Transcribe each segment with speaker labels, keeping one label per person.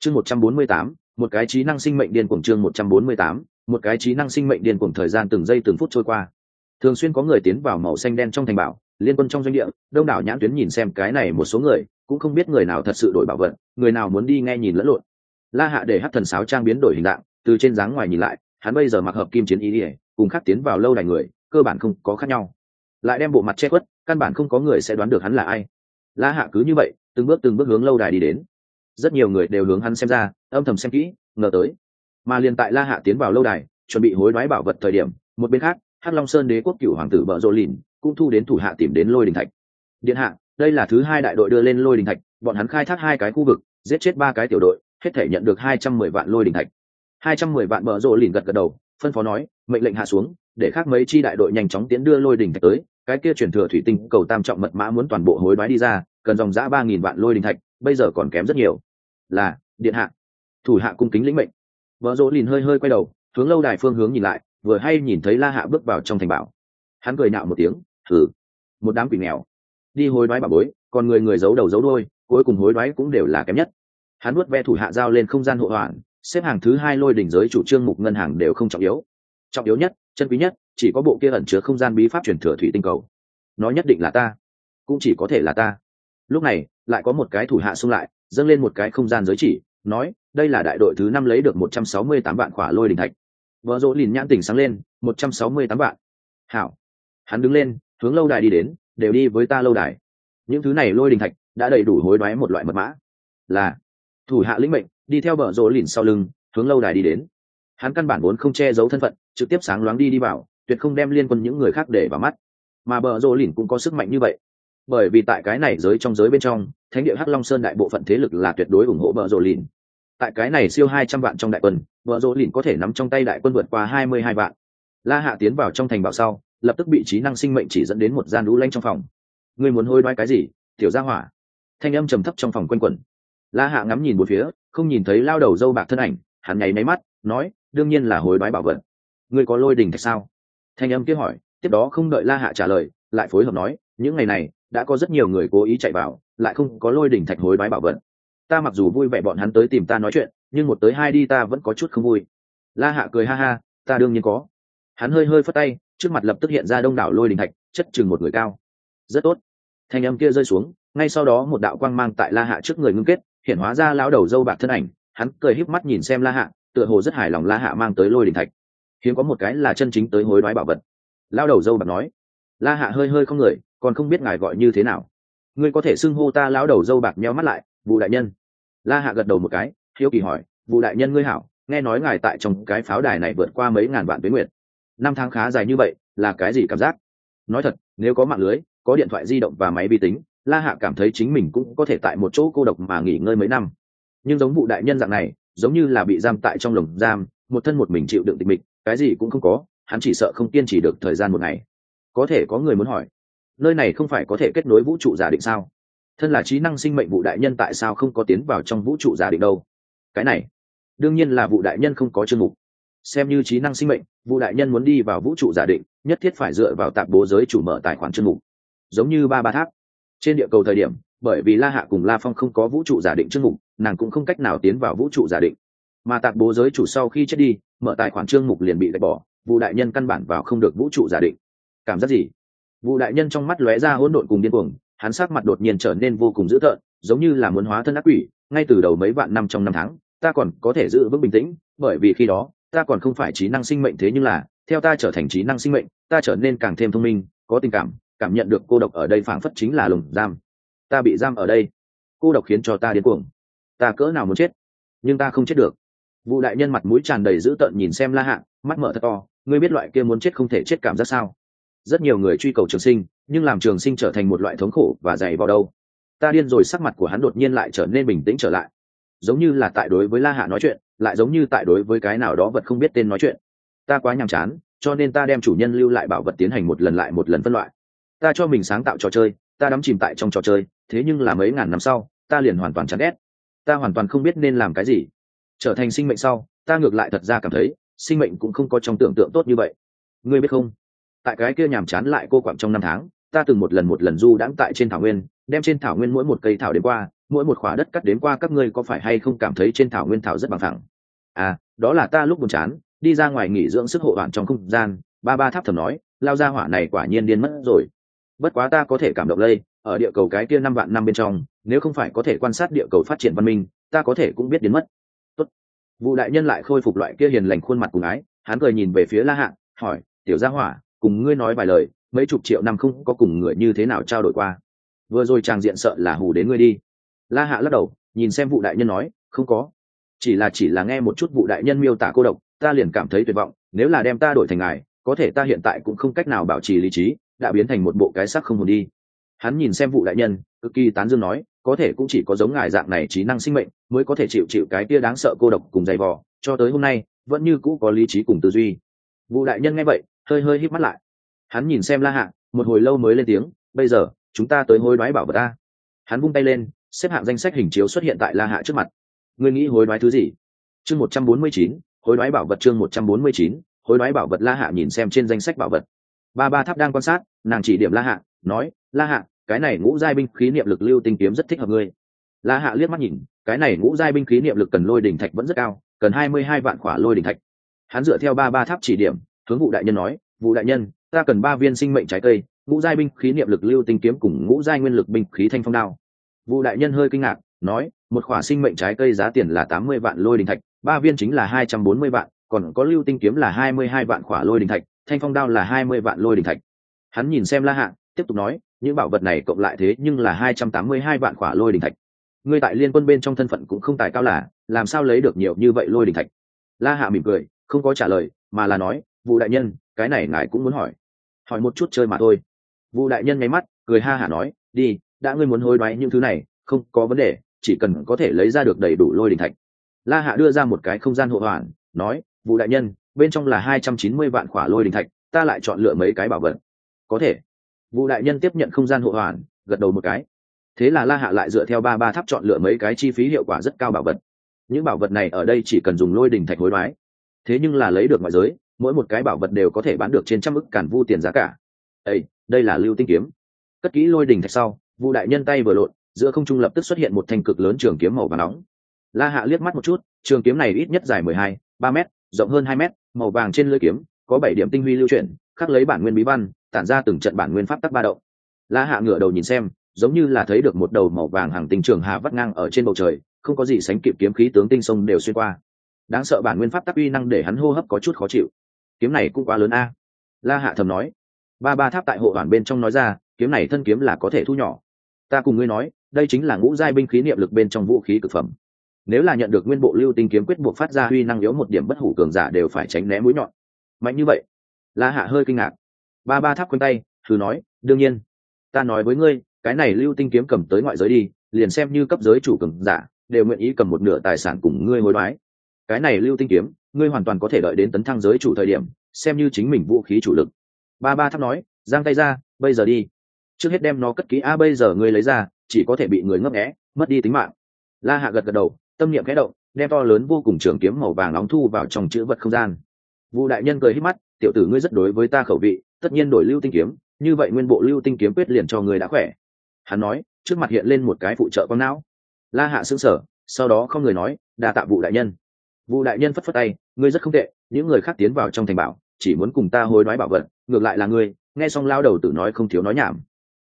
Speaker 1: chương 148, một cái trí năng sinh mệnh điên cuồng. Chương 148, một cái trí năng sinh mệnh điên cuồng. Thời gian từng giây từng phút trôi qua, thường xuyên có người tiến vào màu xanh đen trong thành bảo liên quân trong doanh địa. Đông đảo nhãn tuyến nhìn xem cái này một số người, cũng không biết người nào thật sự đổi bảo vật, người nào muốn đi nghe nhìn lẫn lộn. La Hạ để hắc thần sáo trang biến đổi hình dạng, từ trên dáng ngoài nhìn lại, hắn bây giờ mặc hợp kim chiến y ỉa, cùng khác tiến vào lâu đài người cơ bản không có khác nhau, lại đem bộ mặt che khuất, căn bản không có người sẽ đoán được hắn là ai. La Hạ cứ như vậy từng bước hướng lâu đài đi đến, rất nhiều người đều hướng hắn xem ra, âm thầm xem kỹ, ngờ tới. Mà liền tại La Hạ tiến vào lâu đài chuẩn bị hối đoái bảo vật thời điểm, một bên khác Hắc Long Sơn đế quốc cửu hoàng tử Bợ Rộ Lìn cũng thu đến thủ hạ tìm đến lôi đình thạch. Điện hạ, đây là thứ hai đại đội đưa lên lôi đình thạch, bọn hắn khai thác 2 cái khu vực, giết chết 3 cái tiểu đội, hết thể nhận được 210 vạn lôi đình thạch. 210 vạn. Bợ Rộ Lìn gật đầu, phân phó nói, mệnh lệnh hạ xuống, để khác mấy chi đại đội nhanh chóng tiến đưa lôi đình thạch tới. Cái kia truyền thừa thủy tinh cầu tam trọng mật mã muốn toàn bộ hối đoái đi ra, cần dòng dã 3000 vạn lôi đình thạch, bây giờ còn kém rất nhiều. Là, điện hạ. Thủ hạ cung kính lĩnh mệnh. Bợ Rộ Lìn hơi quay đầu, hướng lâu đài phương hướng nhìn lại, vừa hay nhìn thấy La Hạ bước vào trong thành bảo. Hắn cười nhạo một tiếng, thử, một đám quỷ nghèo đi hối đoái bảo bối, còn người giấu đầu giấu đuôi, cuối cùng hối đoái cũng đều là kém nhất. Hắn nuốt ve thủ hạ giao lên không gian hộ hoàn, xếp hàng thứ 2 lôi đỉnh giới chủ trương mục ngân hàng đều không trọng yếu, trọng yếu nhất, chân quý nhất, chỉ có bộ kia ẩn chứa không gian bí pháp truyền thừa thủy tinh cầu. Nó nhất định là ta, cũng chỉ có thể là ta. Lúc này lại có một cái thủ hạ xung lại, dâng lên một cái không gian giới chỉ, nói, đây là đại đội thứ 5 lấy được 168 vạn khỏa lôi đỉnh thạch. Bợ Rộ Lìn nhãn tỉnh sáng lên, 168 vạn. Hảo. Hắn đứng lên, hướng lâu đài đi đến, đều đi với ta lâu đài. Những thứ này lôi đỉnh thạch đã đầy đủ hối đoái một loại mật mã. Là. Thủ hạ lĩnh mệnh, đi theo Bợ Rộ Lìn sau lưng, hướng lâu đài đi đến. Hắn căn bản vốn không che giấu thân phận, trực tiếp sáng loáng đi vào, tuyệt không đem liên quân những người khác để vào mắt. Mà Bợ Rộ Lìn cũng có sức mạnh như vậy, bởi vì tại cái này trong giới bên trong, thánh địa Hắc Long Sơn đại bộ phận thế lực là tuyệt đối ủng hộ Bợ Rộ Lìn. Tại cái này siêu 200 vạn trong đại quân, Bợ Rộ Lìn có thể nắm trong tay đại quân vượt qua 22 vạn. La Hạ tiến vào trong thành bảo sau, lập tức bị trí năng sinh mệnh chỉ dẫn đến một gian lũ lanh trong phòng. Ngươi muốn hối đoái cái gì, tiểu gia hỏa? Thanh âm trầm thấp trong phòng quanh quẩn. La Hạ ngắm nhìn bốn phía, không nhìn thấy lao đầu dâu bạc thân ảnh, hắn nháy máy mắt, nói, đương nhiên là hối đoái bảo vật. Ngươi có lôi đỉnh thạch sao? Thanh âm kia hỏi, tiếp đó không đợi La Hạ trả lời, lại phối hợp nói, những ngày này đã có rất nhiều người cố ý chạy vào, lại không có lôi đỉnh thạch hối đoái bảo vật. Ta mặc dù vui vẻ bọn hắn tới tìm ta nói chuyện, nhưng 1 tới 2 đi ta vẫn có chút không vui. La Hạ cười ha ha, ta đương nhiên có. Hắn hơi phất tay, trước mặt lập tức hiện ra đông đảo lôi đỉnh thạch, chất chừng 1 người cao. Rất tốt. Thanh âm kia rơi xuống, ngay sau đó một đạo quang mang tại La Hạ trước người ngưng kết, hiện hóa ra lão đầu dâu bạc thân ảnh. Hắn cười híp mắt nhìn xem La Hạ, tựa hồ rất hài lòng La Hạ mang tới lôi đỉnh thạch. Hiếm có một cái là chân chính tới hối đoái bảo vật. Lão đầu dâu bạc nói. La Hạ hơi không người, còn không biết ngài gọi như thế nào. Ngươi có thể xưng hô ta lão đầu dâu bạc, nheo mắt lại, Vụ đại nhân. La Hạ gật đầu một cái, hiếu kỳ hỏi, Vụ đại nhân ngươi hảo, nghe nói ngài tại trong cái pháo đài này vượt qua mấy ngàn vạn tuế nguyệt, 5 tháng khá dài như vậy, là cái gì cảm giác? Nói thật, nếu có mạng lưới, có điện thoại di động và máy vi tính, La Hạ cảm thấy chính mình cũng có thể tại một chỗ cô độc mà nghỉ ngơi mấy năm. Nhưng giống Vụ đại nhân dạng này, giống như là bị giam tại trong lồng giam, một thân một mình chịu đựng tịch mịch, cái gì cũng không có, hắn chỉ sợ không kiên trì được thời gian 1 ngày. Có thể có người muốn hỏi, nơi này không phải có thể kết nối vũ trụ giả định sao? Thân là trí năng sinh mệnh Vụ đại nhân tại sao không có tiến vào trong vũ trụ giả định đâu? Cái này đương nhiên là Vụ đại nhân không có chương mục. Xem như trí năng sinh mệnh, Vụ đại nhân muốn đi vào vũ trụ giả định, nhất thiết phải dựa vào tạp bố giới chủ mở tài khoản chương mục. Giống như ba tháp trên địa cầu thời điểm, bởi vì La Hạ cùng La Phong không có vũ trụ giả định chương mục, nàng cũng không cách nào tiến vào vũ trụ giả định. Mà tạp bố giới chủ sau khi chết đi, mở tài khoản chương mục liền bị gạch bỏ, Vụ đại nhân căn bản vào không được vũ trụ giả định. Cảm giác gì? Vụ đại nhân trong mắt lóe ra hỗn độn cùng điên cuồng, hắn sắc mặt đột nhiên trở nên vô cùng dữ tợn, giống như là muốn hóa thân ác quỷ. Ngay từ đầu mấy vạn năm trong 5 tháng, ta còn có thể giữ vững bình tĩnh, bởi vì khi đó ta còn không phải trí năng sinh mệnh, thế nhưng là theo ta trở thành trí năng sinh mệnh, ta trở nên càng thêm thông minh, có tình cảm, cảm nhận được cô độc ở đây phảng phất chính là lồng giam. Ta bị giam ở đây, cô độc khiến cho ta điên cuồng. Ta cỡ nào muốn chết, nhưng ta không chết được. Vụ đại nhân mặt mũi tràn đầy dữ tợn nhìn xem La Hạ, mắt mở thật to, ngươi biết loại kia muốn chết không thể chết cảm giác sao? Rất nhiều người truy cầu trường sinh, nhưng làm trường sinh trở thành một loại thống khổ và dày vào đâu. Ta điên rồi. Sắc mặt của hắn đột nhiên lại trở nên bình tĩnh trở lại, giống như là tại đối với La Hạ nói chuyện, lại giống như tại đối với cái nào đó vật không biết tên nói chuyện. Ta quá nhàm chán, cho nên ta đem chủ nhân lưu lại bảo vật tiến hành một lần lại một lần phân loại. Ta cho mình sáng tạo trò chơi, ta đắm chìm tại trong trò chơi, thế nhưng là mấy ngàn năm sau, ta liền hoàn toàn chán ghét. Ta hoàn toàn không biết nên làm cái gì. Trở thành sinh mệnh sau, ta ngược lại thật ra cảm thấy sinh mệnh cũng không có trong tưởng tượng tốt như vậy. Ngươi biết không, tại cái kia nhàm chán lại cô quặn trong 5 tháng, ta từng một lần du đãng tại trên thảo nguyên, đem trên thảo nguyên mỗi một cây thảo đến qua, mỗi một khỏa đất cắt đến qua các ngươi có phải hay không cảm thấy trên thảo nguyên thảo rất bằng thẳng? À, đó là ta lúc buồn chán đi ra ngoài nghỉ dưỡng sức hộ hoàn trong không gian. Ba tháp thầm nói, lao ra hỏa này quả nhiên điên mất rồi. Bất quá ta có thể cảm động lây, ở địa cầu cái kia 5 vạn năm bên trong, nếu không phải có thể quan sát địa cầu phát triển văn minh, ta có thể cũng biết biến mất. Tốt. Vu đại nhân lại khôi phục loại kia hiền lành khuôn mặt cùng ái, hắn cười nhìn về phía La Hạ, hỏi, tiểu gia hỏa, cùng ngươi nói vài lời, mấy chục triệu năm không có cùng người như thế nào trao đổi qua. Vừa rồi chàng diện sợ là hù đến ngươi đi. La Hạ lắc đầu, nhìn xem Vu đại nhân nói, không có, chỉ là nghe một chút Vu đại nhân miêu tả cô độc, ta liền cảm thấy tuyệt vọng. Nếu là đem ta đổi thành ngài, có thể ta hiện tại cũng không cách nào bảo trì lý trí, đã biến thành một bộ cái xác không hồn đi. Hắn nhìn xem Vu đại nhân, cực kỳ tán dương nói, có thể cũng chỉ có giống ngài dạng này trí năng sinh mệnh mới có thể chịu cái kia đáng sợ cô độc cùng dày vò, cho tới hôm nay vẫn như cũ có lý trí cùng tư duy. Vu đại nhân nghe vậy, hơi híp mắt lại. Hắn nhìn xem La Hạ, một hồi lâu mới lên tiếng, bây giờ chúng ta tới hối đoái bảo vật ta. Hắn vung tay lên, xếp hạng danh sách hình chiếu xuất hiện tại La Hạ trước mặt. Ngươi nghĩ hối đoái thứ gì? Chương 149, hối đoái bảo vật. Chương 149, hối đoái bảo vật. La Hạ nhìn xem trên danh sách bảo vật. Ba tháp đang quan sát, nàng chỉ điểm La Hạ, nói, La Hạ, cái này ngũ giai binh khí niệm lực lưu tinh kiếm rất thích hợp ngươi. La Hạ liếc mắt nhìn, cái này ngũ giai binh khí niệm lực cần lôi đỉnh thạch vẫn rất cao, cần 22 vạn khỏa lôi đỉnh thạch. Hắn dựa theo ba tháp chỉ điểm, hướng Vu đại nhân nói, Vu đại nhân, ta cần 3 viên sinh mệnh trái cây, ngũ giai binh khí niệm lực lưu tinh kiếm cùng ngũ giai nguyên lực binh khí thanh phong đao. Vu đại nhân hơi kinh ngạc, nói, một khỏa sinh mệnh trái cây giá tiền là 80 vạn lôi đỉnh thạch, 3 viên chính là 240 vạn, còn có lưu tinh kiếm là 22 vạn khỏa lôi đỉnh thạch, thanh phong đao là 20 vạn lôi đỉnh thạch. Hắn nhìn xem La Hạ, tiếp tục nói, những bảo vật này cộng lại thế nhưng là 282 vạn khỏa lôi đỉnh thạch. Ngươi tại liên quân bên trong thân phận cũng không tài cao là, làm sao lấy được nhiều như vậy lôi đỉnh thạch? La Hạ mỉm cười, không có trả lời, mà là nói, Vu đại nhân, cái này ngài cũng muốn hỏi một chút chơi mà thôi. Vu đại nhân nháy mắt, cười ha hả nói, đi, đã ngươi muốn hối đoái những thứ này, không có vấn đề, chỉ cần có thể lấy ra được đầy đủ lôi đỉnh thạch. La Hạ đưa ra một cái không gian hộ hoàn, nói, Vu đại nhân, bên trong là 290 vạn khỏa lôi đỉnh thạch, ta lại chọn lựa mấy cái bảo vật. Có thể. Vu đại nhân tiếp nhận không gian hộ hoàn, gật đầu một cái. Thế là La Hạ lại dựa theo ba tháp chọn lựa mấy cái chi phí hiệu quả rất cao bảo vật. Những bảo vật này ở đây chỉ cần dùng lôi đỉnh thạch hối đoái, thế nhưng là lấy được ngoại giới, mỗi một cái bảo vật đều có thể bán được trên trăm ức càn vu tiền giá cả. Đây là lưu tinh kiếm. Cất kỹ lôi đỉnh thạch sau, Vu đại nhân tay vừa lộn, giữa không trung lập tức xuất hiện một thanh cực lớn trường kiếm màu vàng nóng. La Hạ liếc mắt một chút, trường kiếm này ít nhất dài 3 mét, rộng hơn 2 mét, màu vàng trên lưỡi kiếm có 7 điểm tinh huy lưu chuyển, khắc lấy bản nguyên bí văn, tản ra từng trận bản nguyên pháp tắc ba động. La Hạ ngửa đầu nhìn xem, giống như là thấy được một đầu màu vàng hàng tinh trường hà vắt ngang ở trên bầu trời, không có gì sánh kịp kiếm khí tướng tinh sông đều xuyên qua. Đáng sợ bản nguyên pháp tắc uy năng để hắn hô hấp có chút khó chịu. Kiếm này cũng quá lớn a. La Hạ thầm nói. Ba tháp tại hộ hoàn bên trong nói ra, kiếm này thân kiếm là có thể thu nhỏ. Ta cùng ngươi nói, đây chính là ngũ giai binh khí niệm lực bên trong vũ khí cực phẩm. Nếu là nhận được nguyên bộ lưu tinh kiếm quyết buộc phát ra uy năng yếu một điểm bất hủ cường giả đều phải tránh né mũi nhọn. Mạnh như vậy? La Hạ hơi kinh ngạc. Ba tháp quanh tay, thử nói, đương nhiên. Ta nói với ngươi, cái này lưu tinh kiếm cầm tới ngoại giới đi, liền xem như cấp giới chủ cường giả đều nguyện ý cầm một nửa tài sản cùng ngươi hối đoái. Cái này lưu tinh kiếm, ngươi hoàn toàn có thể đợi đến tấn thăng giới chủ thời điểm, xem như chính mình vũ khí chủ lực. Ba tháp nói, giang tay ra, bây giờ đi. Trước hết đem nó cất kỹ. Bây giờ ngươi lấy ra, chỉ có thể bị người ngấp nghé, mất đi tính mạng. La Hạ gật đầu, tâm niệm khẽ động, đem to lớn vô cùng trường kiếm màu vàng nóng thu vào trong chữ vật không gian. Vu đại nhân cười híp mắt, tiểu tử ngươi rất đối với ta khẩu vị, tất nhiên đổi lưu tinh kiếm, như vậy nguyên bộ lưu tinh kiếm quyết liền cho ngươi đã khỏe. Hắn nói, trước mặt hiện lên một cái phụ trợ con não. La Hạ sững sờ, sau đó không người nói, đa tạ Vu đại nhân. Vu đại nhân phất phất tay, ngươi rất không tệ, những người khác tiến vào trong thành bảo, chỉ muốn cùng ta hối đoái bảo vật, ngược lại là ngươi. Nghe xong lao đầu tử nói không thiếu nói nhảm.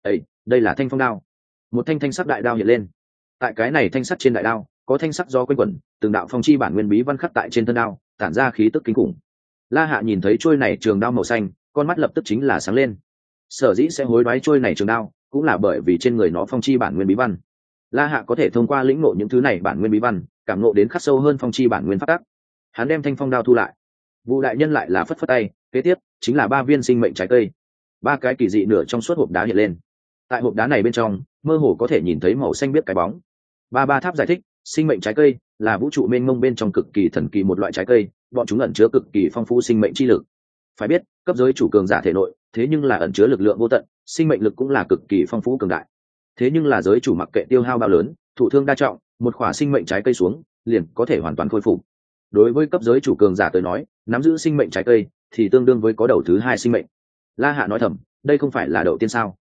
Speaker 1: Đây là thanh phong đao. Một thanh sắc đại đao hiện lên. Tại cái này thanh sắt trên đại đao, có thanh sắc do quanh quẩn, từng đạo phong chi bản nguyên bí văn khắc tại trên thân đao, tản ra khí tức kinh khủng. La Hạ nhìn thấy trôi này trường đao màu xanh, con mắt lập tức chính là sáng lên. Sở dĩ sẽ hối đoái trôi này trường đao, cũng là bởi vì trên người nó phong chi bản nguyên bí văn. La Hạ có thể thông qua lĩnh ngộ những thứ này bản nguyên bí văn, cảm ngộ đến khắc sâu hơn phong chi bản nguyên pháp tắc. Hắn đem thanh phong đao thu lại. Vu đại nhân lại là phất phất tay, kế tiếp chính là 3 viên sinh mệnh trái cây. 3 cái kỳ dị nửa trong suốt hộp đá hiện lên. Tại hộp đá này bên trong, mơ hồ có thể nhìn thấy màu xanh biếc cái bóng. Ba tháp giải thích, sinh mệnh trái cây là vũ trụ mênh mông bên trong cực kỳ thần kỳ một loại trái cây, bọn chúng ẩn chứa cực kỳ phong phú sinh mệnh chi lực. Phải biết, cấp giới chủ cường giả thể nội, thế nhưng là ẩn chứa lực lượng vô tận, sinh mệnh lực cũng là cực kỳ phong phú cường đại. Thế nhưng là giới chủ mặc kệ tiêu hao bao lớn, thụ thương đa trọng, một khỏa sinh mệnh trái cây xuống, liền có thể hoàn toàn khôi phục. Đối với cấp giới chủ cường giả tới nói, nắm giữ sinh mệnh trái cây thì tương đương với có đầu thứ 2 sinh mệnh. La Hạ nói thầm, đây không phải là đầu tiên sao?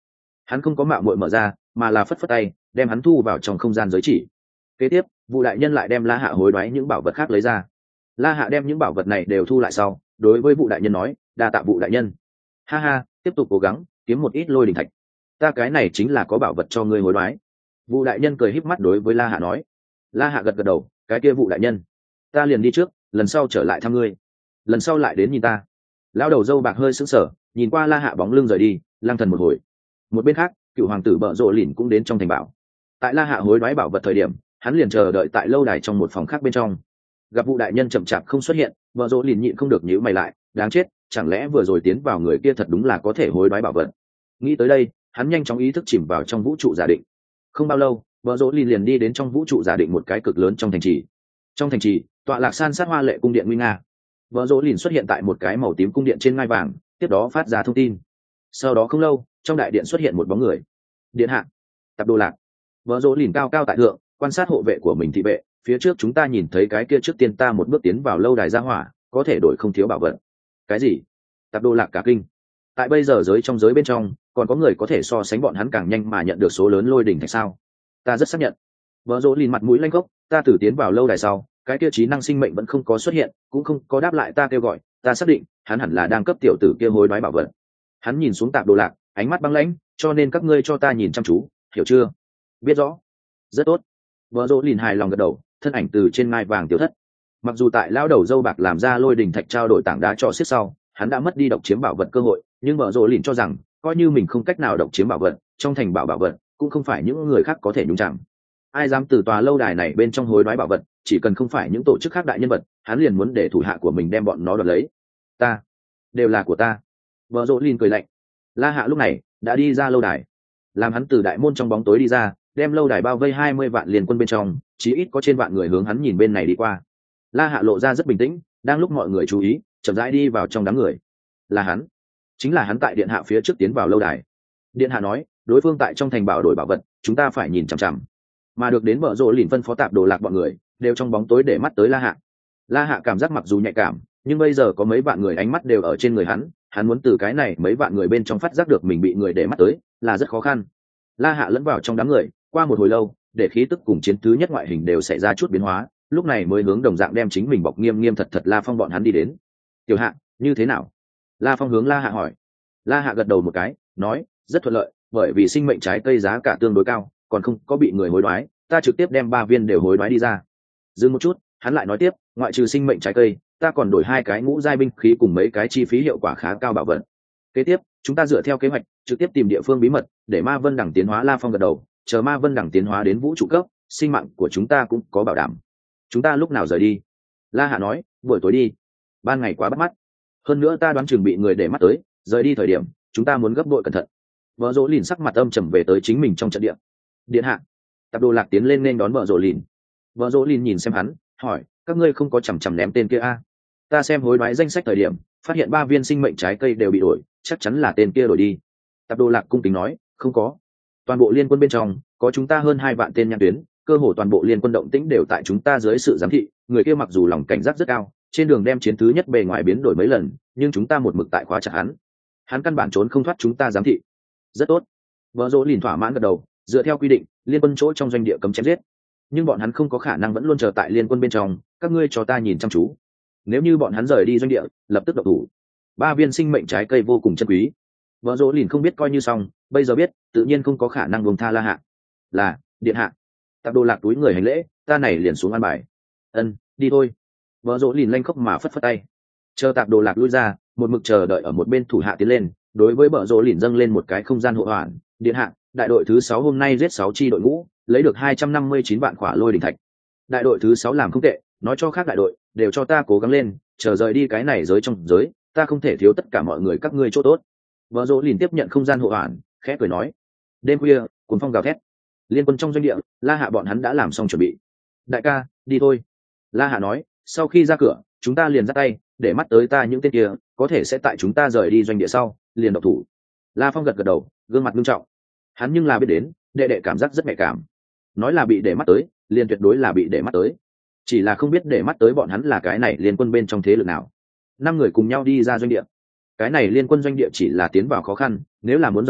Speaker 1: hắn không có mạo muội mở ra, mà là phất phất tay đem hắn thu vào trong không gian giới chỉ. Kế tiếp Vu đại nhân lại đem La Hạ hối đoái những bảo vật khác lấy ra. La Hạ đem những bảo vật này đều thu lại sau, đối với Vu đại nhân nói, đa tạ Vu đại nhân. Ha ha, tiếp tục cố gắng kiếm một ít lôi đình thạch, ta cái này chính là có bảo vật cho ngươi hối đoái. Vu đại nhân cười híp mắt đối với La Hạ nói. La Hạ gật gật đầu, cái kia Vu đại nhân, ta liền đi trước, lần sau trở lại thăm ngươi, lần sau lại đến nhìn ta. Lão đầu râu bạc hơi sững sờ, nhìn qua La Hạ bóng lưng rời đi, lang thần một hồi. Một bên khác, cựu hoàng tử Bợ Rộ Lìn cũng đến trong thành bảo. Tại La Hạ hối đoái bảo vật thời điểm, hắn liền chờ đợi tại lâu đài trong một phòng khác bên trong. Gặp Vu đại nhân chậm chạp không xuất hiện, Bợ Rộ Lìn nhịn không được nhíu mày lại, đáng chết, chẳng lẽ vừa rồi tiến vào người kia thật đúng là có thể hối đoái bảo vật. Nghĩ tới đây, hắn nhanh chóng ý thức chìm vào trong vũ trụ giả định. Không bao lâu, Bợ Rộ Lìn liền đi đến trong vũ trụ giả định một cái cực lớn trong thành trì. Trong thành trì, tọa lạc san sát hoa lệ cung điện nguy nga. Bợ Rộ Lìn xuất hiện tại một cái màu tím cung điện trên ngai vàng, tiếp đó phát ra thông tin. Sau đó không lâu, trong đại điện xuất hiện một bóng người. Điện hạ, Tạp Đồ Lạc. Bợ Rộ Lìn cao cao tại thượng, quan sát hộ vệ của mình thị vệ. Phía trước chúng ta nhìn thấy cái kia trước tiên ta một bước tiến vào lâu đài gia hỏa, có thể đổi không thiếu bảo vật. Cái gì? Tạp Đồ Lạc cả kinh. Tại bây giờ trong giới bên trong, còn có người có thể so sánh bọn hắn càng nhanh mà nhận được số lớn lôi đỉnh thạch sao? Ta rất xác nhận. Bợ Rộ Lìn mặt mũi lanh gốc, ta từ tiến vào lâu đài sau, cái kia trí năng sinh mệnh vẫn không có xuất hiện, cũng không có đáp lại ta kêu gọi, ta xác định hắn hẳn là đang cấp tiểu tử kia hối đoái bảo vật. Hắn nhìn xuống Tạp Đồ Lạc, ánh mắt băng lãnh, cho nên các ngươi cho ta nhìn chăm chú, hiểu chưa? Biết rõ. Rất tốt. Bợ Rộ Lìn hài lòng gật đầu, thân ảnh từ trên ngai vàng tiêu thất. Mặc dù tại lão đầu dâu bạc làm ra lôi đỉnh thạch trao đổi tảng đá cho xiết sau, hắn đã mất đi độc chiếm bảo vật cơ hội, nhưng Bợ Rộ Lìn cho rằng coi như mình không cách nào độc chiếm bảo vật, trong thành bảo vật cũng không phải những người khác có thể nhúng chạm. Ai dám từ tòa lâu đài này bên trong hối đoái bảo vật, chỉ cần không phải những tổ chức khác đại nhân vật, hắn liền muốn để thủ hạ của mình đem bọn nó đoạt lấy. Ta, đều là của ta. Bợ Rộ Lìn cười lạnh. La Hạ lúc này đã đi ra lâu đài, làm hắn từ đại môn trong bóng tối đi ra, đem lâu đài bao vây 20 vạn liền quân bên trong, chí ít có trên vạn người hướng hắn nhìn bên này đi qua. La Hạ lộ ra rất bình tĩnh, đang lúc mọi người chú ý, chậm rãi đi vào trong đám người. Là hắn, chính là hắn tại điện hạ phía trước tiến vào lâu đài. Điện hạ nói, đối phương tại trong thành bảo đổi bảo vật, chúng ta phải nhìn chằm chằm. Mà được đến Bợ Rộ Lìn phân phó Tạp Đồ Lạc bọn người, đều trong bóng tối để mắt tới La Hạ. La Hạ cảm giác mặc dù nhạy cảm, nhưng bây giờ có mấy vạn người ánh mắt đều ở trên người hắn muốn từ cái này mấy vạn người bên trong phát giác được mình bị người để mắt tới, là rất khó khăn. La Hạ lẫn vào trong đám người, qua một hồi lâu, để khí tức cùng chiến thứ nhất ngoại hình đều xảy ra chút biến hóa, lúc này mới hướng đồng dạng đem chính mình bọc nghiêm nghiêm thật thật La Phong bọn hắn đi đến. Tiểu Hạ, như thế nào? La Phong hướng La Hạ hỏi. La Hạ gật đầu một cái, nói, rất thuận lợi, bởi vì sinh mệnh trái cây giá cả tương đối cao, còn không có bị người hối đoái, ta trực tiếp đem 3 viên đều hối đoái đi ra. Dừng một chút, hắn lại nói tiếp, ngoại trừ sinh mệnh trái cây, ta còn đổi 2 cái ngũ giai binh khí cùng mấy cái chi phí hiệu quả khá cao bảo vật. Kế tiếp, chúng ta dựa theo kế hoạch, trực tiếp tìm địa phương bí mật, để Ma Vân Đẳng tiến hóa. La Phong gật đầu, chờ Ma Vân Đẳng tiến hóa đến vũ trụ cấp, sinh mạng của chúng ta cũng có bảo đảm. Chúng ta lúc nào rời đi? La Hạ nói, buổi tối đi. Ban ngày quá bắt mắt. Hơn nữa ta đoán chừng bị người để mắt tới, rời đi thời điểm, chúng ta muốn gấp bội cẩn thận. Bợ Rộ Lìn sắc mặt âm trầm về tới chính mình trong trận địa. Điện hạ. Tạp Đồ Lạc tiến lên nên đón Bợ Rộ Lìn. Bợ Rộ Lìn nhìn xem hắn, hỏi, các ngươi không có chằm chằm ném tên kia a? Ta xem hối đoái danh sách thời điểm, phát hiện 3 viên sinh mệnh trái cây đều bị đổi, chắc chắn là tên kia đổi đi. Tạp Đồ Lạc cung kính nói, không có. Toàn bộ liên quân bên trong, có chúng ta hơn 2 vạn tên nhãn tuyến, cơ hồ toàn bộ liên quân động tĩnh đều tại chúng ta dưới sự giám thị, người kia mặc dù lòng cảnh giác rất cao, trên đường đem chiến thứ nhất bề ngoài biến đổi mấy lần, nhưng chúng ta một mực tại khóa chặt hắn căn bản trốn không thoát chúng ta giám thị. Rất tốt. Bợ Rộ Lìn thỏa mãn gật đầu, dựa theo quy định, liên quân chỗ trong doanh địa cấm chém giết, nhưng bọn hắn không có khả năng vẫn luôn chờ tại liên quân bên trong, các ngươi cho ta nhìn chăm chú. Nếu như bọn hắn rời đi doanh địa, lập tức động thủ. 3 viên sinh mệnh trái cây vô cùng chân quý. Bợ Rộ Lìn không biết coi như xong, bây giờ biết, tự nhiên không có khả năng buông tha La Hạ. Là, điện hạ. Tạp Đồ Lạc túi người hành lễ, ta này liền xuống an bài. Ân, đi thôi. Bợ Rộ Lìn lanh khóc mà phất phất tay. Chờ Tạp Đồ Lạc lui ra, một mực chờ đợi ở một bên thủ hạ tiến lên, đối với Bợ Rộ Lìn dâng lên một cái không gian hộ hoàn. Điện hạ, đại đội thứ 6 hôm nay giết 6 chi đội ngũ, lấy được 259 vạn khỏa lôi đỉnh thạch. Đại đội thứ 6 làm không tệ, nói cho khác đại đội, đều cho ta cố gắng lên, chờ rời đi cái này giới trong giới, ta không thể thiếu tất cả mọi người các ngươi chỗ tốt. Bợ Rộ Lìn tiếp nhận không gian hộ hoàn, khẽ cười nói. Đêm khuya, cuồng phong gào thét. Liên quân trong doanh địa, La Hạ bọn hắn đã làm xong chuẩn bị. Đại ca, đi thôi. La Hạ nói, sau khi ra cửa, chúng ta liền dắt tay, để mắt tới ta những tên kia, có thể sẽ tại chúng ta rời đi doanh địa sau, liền độc thủ. La Phong gật gật đầu, gương mặt nghiêm trọng. Hắn nhưng là biết đến, đệ đệ cảm giác rất nhạy cảm. Nói là bị để mắt tới, liền tuyệt đối là bị để mắt tới. Chỉ là không biết để mắt tới bọn hắn là cái này liên quân bên trong thế lực nào. 5 người cùng nhau đi ra doanh địa. Cái này liên quân doanh địa chỉ là tiến vào khó khăn, nếu là muốn rời đi,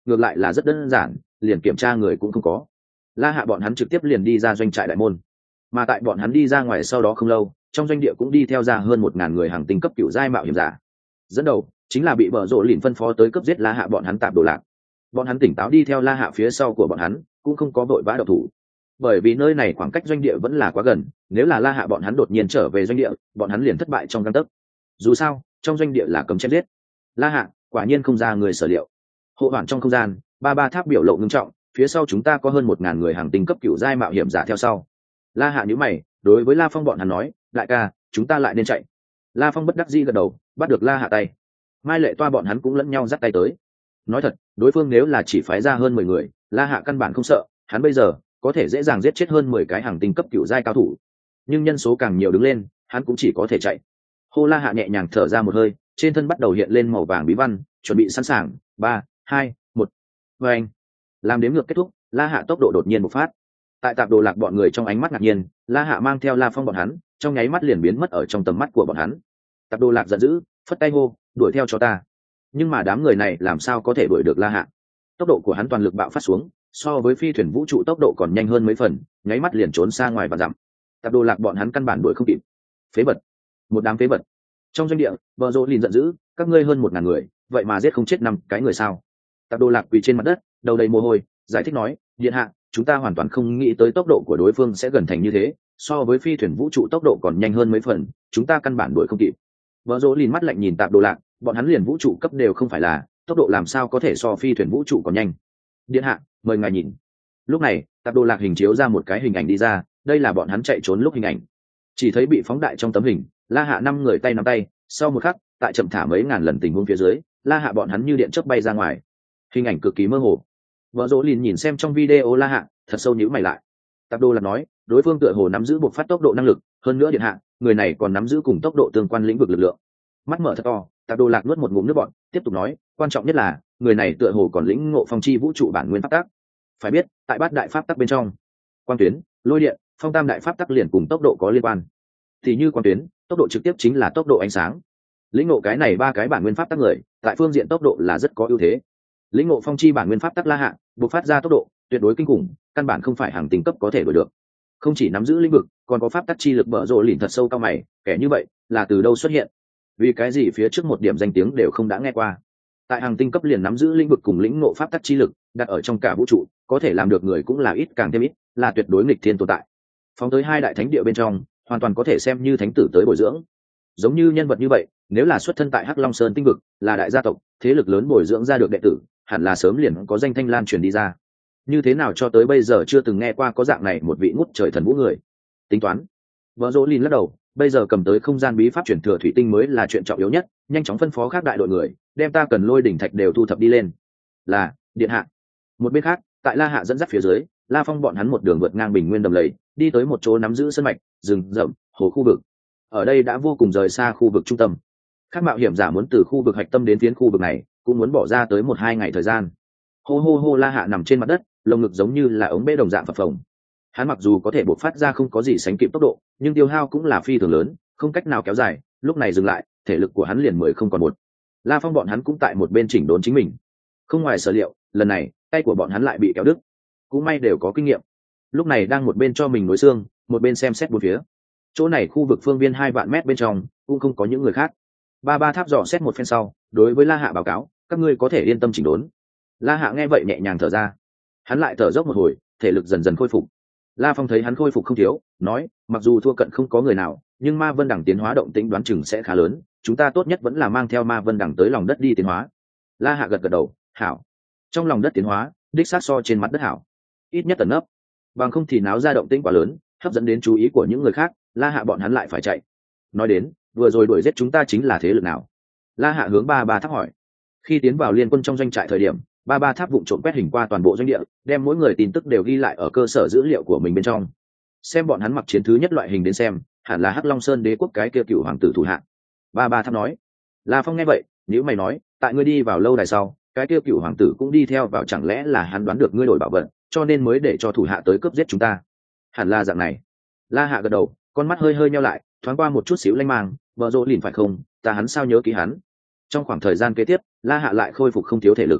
Speaker 1: ngược lại là rất đơn giản, liền kiểm tra người cũng không có. La Hạ bọn hắn trực tiếp liền đi ra doanh trại đại môn, mà tại bọn hắn đi ra ngoài sau đó không lâu, trong doanh địa cũng đi theo ra hơn 1000 người hàng tinh cấp cựu giai mạo hiểm giả. Dẫn đầu chính là bị bờ rộ lìn phân phó tới cấp giết La Hạ bọn hắn tạp đồ lạc. Bọn hắn tỉnh táo đi theo La Hạ phía sau của bọn hắn, cũng không có vội vã động thủ, bởi vì nơi này khoảng cách doanh địa vẫn là quá gần, nếu là La Hạ bọn hắn đột nhiên trở về doanh địa, bọn hắn liền thất bại trong gang tấc. Dù sao trong doanh địa là cấm chém giết. La Hạ quả nhiên không ra người sở liệu. Hộ hoàn trong không gian, ba tháp biểu lộ ngưng trọng, phía sau chúng ta có hơn 1000 người hàng tinh cấp cựu giai mạo hiểm giả theo sau. La Hạ nhíu mày, đối với La Phong bọn hắn nói, đại ca, chúng ta lại nên chạy. La Phong bất đắc dĩ gật đầu, bắt được La Hạ tay. Mai Lệ Toa bọn hắn cũng lẫn nhau dắt tay tới. Nói thật, đối phương nếu là chỉ phái ra hơn 10 người, La Hạ căn bản không sợ, hắn bây giờ có thể dễ dàng giết chết hơn 10 cái hàng tinh cấp cựu giai cao thủ. Nhưng nhân số càng nhiều đứng lên, hắn cũng chỉ có thể chạy. Hô La Hạ nhẹ nhàng thở ra một hơi, trên thân bắt đầu hiện lên màu vàng bí văn, chuẩn bị sẵn sàng. 3, 2, 1. Và anh làm đếm ngược kết thúc, La Hạ tốc độ đột nhiên bộc phát. Tại tạp đồ lạc bọn người trong ánh mắt ngạc nhiên, La Hạ mang theo La Phong bọn hắn, trong nháy mắt liền biến mất ở trong tầm mắt của bọn hắn. Tạp đồ lạc giận dữ, phất tay hô, đuổi theo cho ta. Nhưng mà đám người này làm sao có thể đuổi được La Hạ? Tốc độ của hắn toàn lực bạo phát xuống, so với phi thuyền vũ trụ tốc độ còn nhanh hơn mấy phần, nháy mắt liền trốn xa ngoài và dặm. Tạp đồ lạc bọn hắn căn bản đuổi không kịp. Phế vật, một đám phế vật. Trong doanh địa, Bờ Rộ Lìn giận dữ, các ngươi hơn 1000 người, vậy mà giết không chết 5 cái người sao? Tạp đồ lạc quỳ trên mặt đất, đầu đầy mồ hôi, giải thích nói, điện hạ, chúng ta hoàn toàn không nghĩ tới tốc độ của đối phương sẽ gần thành như thế, so với phi thuyền vũ trụ tốc độ còn nhanh hơn mấy phần, chúng ta căn bản đuổi không kịp. Bờ Rộ Lìn mắt lạnh nhìn tạp đồ lạc, bọn hắn liền vũ trụ cấp đều không phải là, tốc độ làm sao có thể so phi thuyền vũ trụ còn nhanh? Điện hạ, mời ngài nhìn. Lúc này, tạp đồ lạc hình chiếu ra một cái hình ảnh đi ra, đây là bọn hắn chạy trốn lúc hình ảnh. Chỉ thấy bị phóng đại trong tấm hình, La Hạ 5 người tay nắm tay, sau một khắc, tại chậm thả mấy ngàn lần tình huống phía dưới, La Hạ bọn hắn như điện chớp bay ra ngoài. Hình ảnh cực kỳ mơ hồ. Vợ Dỗ Lìn nhìn xem trong video La Hạ, thật sâu nhíu mày lại. Tạp Đô Lạc nói, đối phương tựa hồ nắm giữ buộc phát tốc độ năng lực, hơn nữa điện hạ, người này còn nắm giữ cùng tốc độ tương quan lĩnh vực lực lượng. Mắt mở thật to, Tạp Đô Lạc nuốt một ngụm nước bọt, tiếp tục nói, quan trọng nhất là, người này tựa hồ còn lĩnh ngộ phong chi vũ trụ bản nguyên pháp tắc. Phải biết, tại bát đại pháp tắc bên trong, quang tuyến, lôi điện, phong tam đại pháp tắc liền cùng tốc độ có liên quan. Thì như quang tuyến, tốc độ trực tiếp chính là tốc độ ánh sáng. Lĩnh ngộ cái này ba cái bản nguyên pháp tắc người, tại phương diện tốc độ là rất có ưu thế. Lĩnh ngộ phong chi bản nguyên pháp tắc La Hạ, buộc phát ra tốc độ tuyệt đối kinh khủng, căn bản không phải hàng tinh cấp có thể đổi được. Không chỉ nắm giữ lĩnh vực, còn có pháp tắc chi lực. Bở rộ lìn thật sâu cao mày, kẻ như vậy là từ đâu xuất hiện? Vì cái gì phía trước một điểm danh tiếng đều không đã nghe qua? Tại hàng tinh cấp liền nắm giữ lĩnh vực cùng lĩnh ngộ pháp tắc chi lực, đặt ở trong cả vũ trụ, có thể làm được người cũng là ít càng thêm ít, là tuyệt đối nghịch thiên tồn tại. Phóng tới hai đại thánh địa bên trong, hoàn toàn có thể xem như thánh tử tới bồi dưỡng. Giống như nhân vật như vậy, nếu là xuất thân tại Hắc Long Sơn tinh vực, là đại gia tộc, thế lực lớn bồi dưỡng ra được đệ tử, hẳn là sớm liền có danh thanh lan truyền đi ra. Như thế nào cho tới bây giờ chưa từng nghe qua có dạng này một vị ngút trời thần vũ người. Tính toán. Vợ Dỗ Lìn lắc đầu, bây giờ cầm tới không gian bí pháp chuyển thừa thủy tinh mới là chuyện trọng yếu nhất, nhanh chóng phân phó khác đại đội người, đem ta cần lôi đỉnh thạch đều thu thập đi lên. Là, điện hạ. Một bên khác, tại La Hạ dẫn dắt phía dưới, La Phong bọn hắn một đường vượt ngang bình nguyên đầm lầy, đi tới một chỗ nắm giữ sơn mạch, rừng rậm, hồ khu vực. Ở đây đã vô cùng rời xa khu vực trung tâm. Các mạo hiểm giả muốn từ khu vực hạch tâm đến phiến khu vực này, cũng muốn bỏ ra tới 1-2 ngày thời gian. Hô hô hô, La Hạ nằm trên mặt đất, lồng ngực giống như là ống bê đồng dạng phập phồng. Hắn mặc dù có thể bộc phát ra không có gì sánh kịp tốc độ, nhưng tiêu hao cũng là phi thường lớn, không cách nào kéo dài. Lúc này dừng lại, thể lực của hắn liền 10 không còn 1. La Phong bọn hắn cũng tại một bên chỉnh đốn chính mình. Không ngoài sở liệu, lần này tay của bọn hắn lại bị kéo đứt. Cũng may đều có kinh nghiệm. Lúc này đang một bên cho mình nối xương, một bên xem xét bốn phía. Chỗ này khu vực phương viên 2 vạn mét bên trong, cũng không có những người khác. Ba tháp dò xét một phen sau, đối với La Hạ báo cáo, các ngươi có thể yên tâm chỉnh đốn. La Hạ nghe vậy nhẹ nhàng thở ra. Hắn lại thở dốc một hồi, thể lực dần dần khôi phục. La Phong thấy hắn khôi phục không thiếu, nói, mặc dù thua cận không có người nào, nhưng Ma Vân Đẳng tiến hóa động tĩnh đoán chừng sẽ khá lớn, chúng ta tốt nhất vẫn là mang theo Ma Vân Đẳng tới lòng đất đi tiến hóa. La Hạ gật gật đầu, hảo. Trong lòng đất tiến hóa, đích xác so trên mặt đất hảo. Ít nhất tấn ấp. Bằng không thì náo ra động tĩnh quá lớn, hấp dẫn đến chú ý của những người khác, La Hạ bọn hắn lại phải chạy. Nói đến, vừa rồi đuổi giết chúng ta chính là thế lực nào? La Hạ hướng ba tháp hỏi. Khi tiến vào liên quân trong doanh trại thời điểm, ba tháp vụng trộm quét hình qua toàn bộ doanh địa, đem mỗi người tin tức đều ghi lại ở cơ sở dữ liệu của mình bên trong. Xem bọn hắn mặc chiến thứ nhất loại hình đến xem, hẳn là Hắc Long Sơn đế quốc cái kia cựu hoàng tử thủ hạ. Ba tháp nói. La Phong nghe vậy, nếu mày nói, tại ngươi đi vào lâu đài sau, cái kia cựu hoàng tử cũng đi theo vào, chẳng lẽ là hắn đoán được ngươi đổi bảo vật, cho nên mới để cho thủ hạ tới cướp giết chúng ta? Hẳn là dạng này. La Hạ gật đầu, con mắt hơi hơi nheo lại, thoáng qua một chút xíu lanh mang, Bở Rộ Lìn phải không? Ta hắn sao nhớ ký hắn? Trong khoảng thời gian kế tiếp, La Hạ lại khôi phục không thiếu thể lực.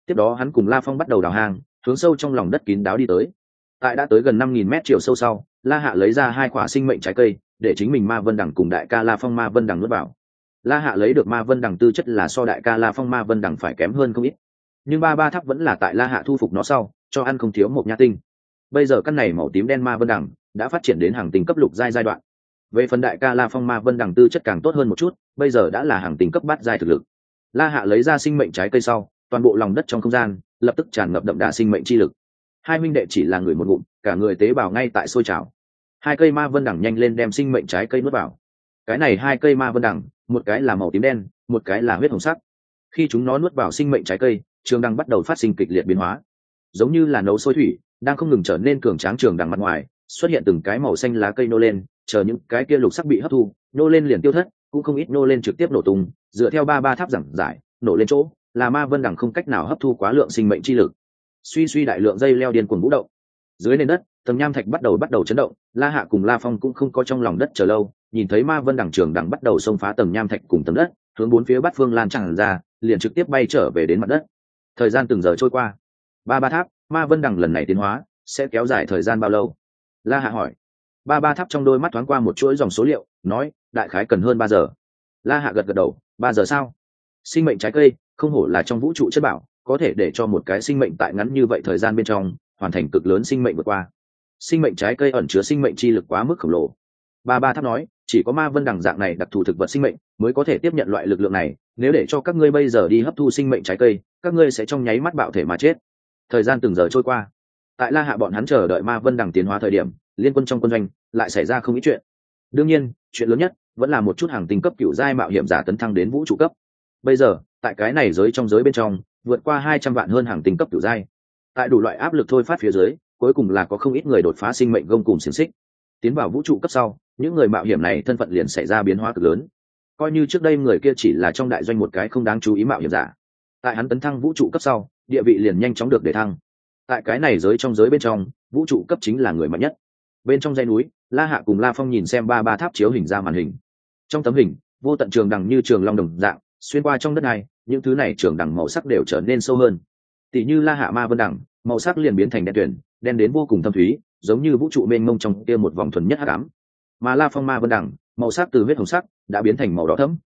Speaker 1: Tiếp đó hắn cùng La Phong bắt đầu đào hang, hướng sâu trong lòng đất kín đáo đi tới. Tại đã tới gần 5.000 mét chiều sâu sau, La Hạ lấy ra 2 quả sinh mệnh trái cây, để chính mình Ma Vân Đằng cùng đại ca La Phong Ma Vân Đằng nuốt vào. La Hạ lấy được Ma Vân Đằng tư chất là so đại ca La Phong Ma Vân Đằng phải kém hơn không ít, nhưng ba tháp vẫn là tại La Hạ thu phục nó sau, cho ăn không thiếu một nha tinh. Bây giờ căn này màu tím đen Ma Vân Đằng đã phát triển đến hàng tinh cấp lục giai giai đoạn. Về phần đại ca La Phong Ma Vân Đằng tư chất càng tốt hơn một chút, bây giờ đã là hàng tinh cấp bát giai thực lực. La Hạ lấy ra sinh mệnh trái cây sau, toàn bộ lòng đất trong không gian lập tức tràn ngập đậm đà sinh mệnh chi lực. Hai huynh đệ chỉ là người một ngụm, cả người tế bào ngay tại sôi trào. 2 cây Ma Vân Đằng nhanh lên đem sinh mệnh trái cây nuốt vào. Cái này 2 cây Ma Vân Đằng, một cái là màu tím đen, một cái là huyết hồng sắc. Khi chúng nó nuốt vào sinh mệnh trái cây, trường đằng bắt đầu phát sinh kịch liệt biến hóa, giống như là nấu sôi thủy, đang không ngừng trở nên cường tráng. Trường đằng mặt ngoài xuất hiện từng cái màu xanh lá cây nô lên, chờ những cái kia lục sắc bị hấp thu, nô lên liền tiêu thất, cũng không ít nô lên trực tiếp nổ tung. Dựa theo ba tháp giảng giải, nổ lên chỗ là Ma Vân Đằng không cách nào hấp thu quá lượng sinh mệnh chi lực, suy đại lượng dây leo điên cuồng vũ động. Dưới nền đất, tầng nham thạch bắt đầu chấn động. La Hạ cùng La Phong cũng không có trong lòng đất chờ lâu, nhìn thấy Ma Vân Đằng trường đằng bắt đầu xông phá tầng nham thạch cùng tầng đất, hướng bốn phía bát phương lan tràn ra, liền trực tiếp bay trở về đến mặt đất. Thời gian từng giờ trôi qua. Ba tháp, Ma Vân Đằng lần này tiến hóa sẽ kéo dài thời gian bao lâu? La Hạ hỏi. Ba tháp trong đôi mắt thoáng qua một chuỗi dòng số liệu, nói đại khái cần hơn 3 giờ. La Hạ gật đầu. 3 giờ sao? Sinh mệnh trái cây không hổ là trong vũ trụ chất bảo, có thể để cho một cái sinh mệnh tại ngắn như vậy thời gian bên trong hoàn thành cực lớn sinh mệnh vượt qua. Sinh mệnh trái cây ẩn chứa sinh mệnh chi lực quá mức khổng lồ. Ba tháp nói, chỉ có Ma Vân Đằng dạng này đặc thù thực vật sinh mệnh mới có thể tiếp nhận loại lực lượng này, nếu để cho các ngươi bây giờ đi hấp thu sinh mệnh trái cây, các ngươi sẽ trong nháy mắt bạo thể mà chết. Thời gian từng giờ trôi qua. Tại La Hạ bọn hắn chờ đợi Ma Vân Đằng tiến hóa thời điểm, liên quân trong quân doanh lại xảy ra không ít chuyện. Đương nhiên, chuyện lớn nhất vẫn là một chút hàng tinh cấp cựu giai mạo hiểm giả tấn thăng đến vũ trụ cấp. Bây giờ, tại cái này trong giới bên trong, vượt qua 200 vạn hơn hàng tinh cấp cựu giai. Tại đủ loại áp lực thôi phát phía dưới, cuối cùng là có không ít người đột phá sinh mệnh gông cùng xiềng xích, tiến vào vũ trụ cấp sau. Những người mạo hiểm này thân phận liền xảy ra biến hóa cực lớn. Coi như trước đây người kia chỉ là trong đại doanh một cái không đáng chú ý mạo hiểm giả, tại hắn tấn thăng vũ trụ cấp sau, địa vị liền nhanh chóng được đề thăng. Tại cái này trong giới bên trong, vũ trụ cấp chính là người mạnh nhất. Bên trong dãy núi, La Hạ cùng La Phong nhìn xem ba tháp chiếu hình ra màn hình. Trong tấm hình, vô tận trường đằng như trường long đồng dạng xuyên qua trong đất này, những thứ này trường đằng màu sắc đều trở nên sâu hơn. Tỷ như La Hạ Ma Vân Đằng, màu sắc liền biến thành đen tuyền, đen đến vô cùng thâm thúy, giống như vũ trụ mênh mông trong kia một vòng thuần nhất hắc ám. Mà La Phong Ma Vân Đằng, màu sắc từ huyết hồng sắc đã biến thành màu đỏ thẫm.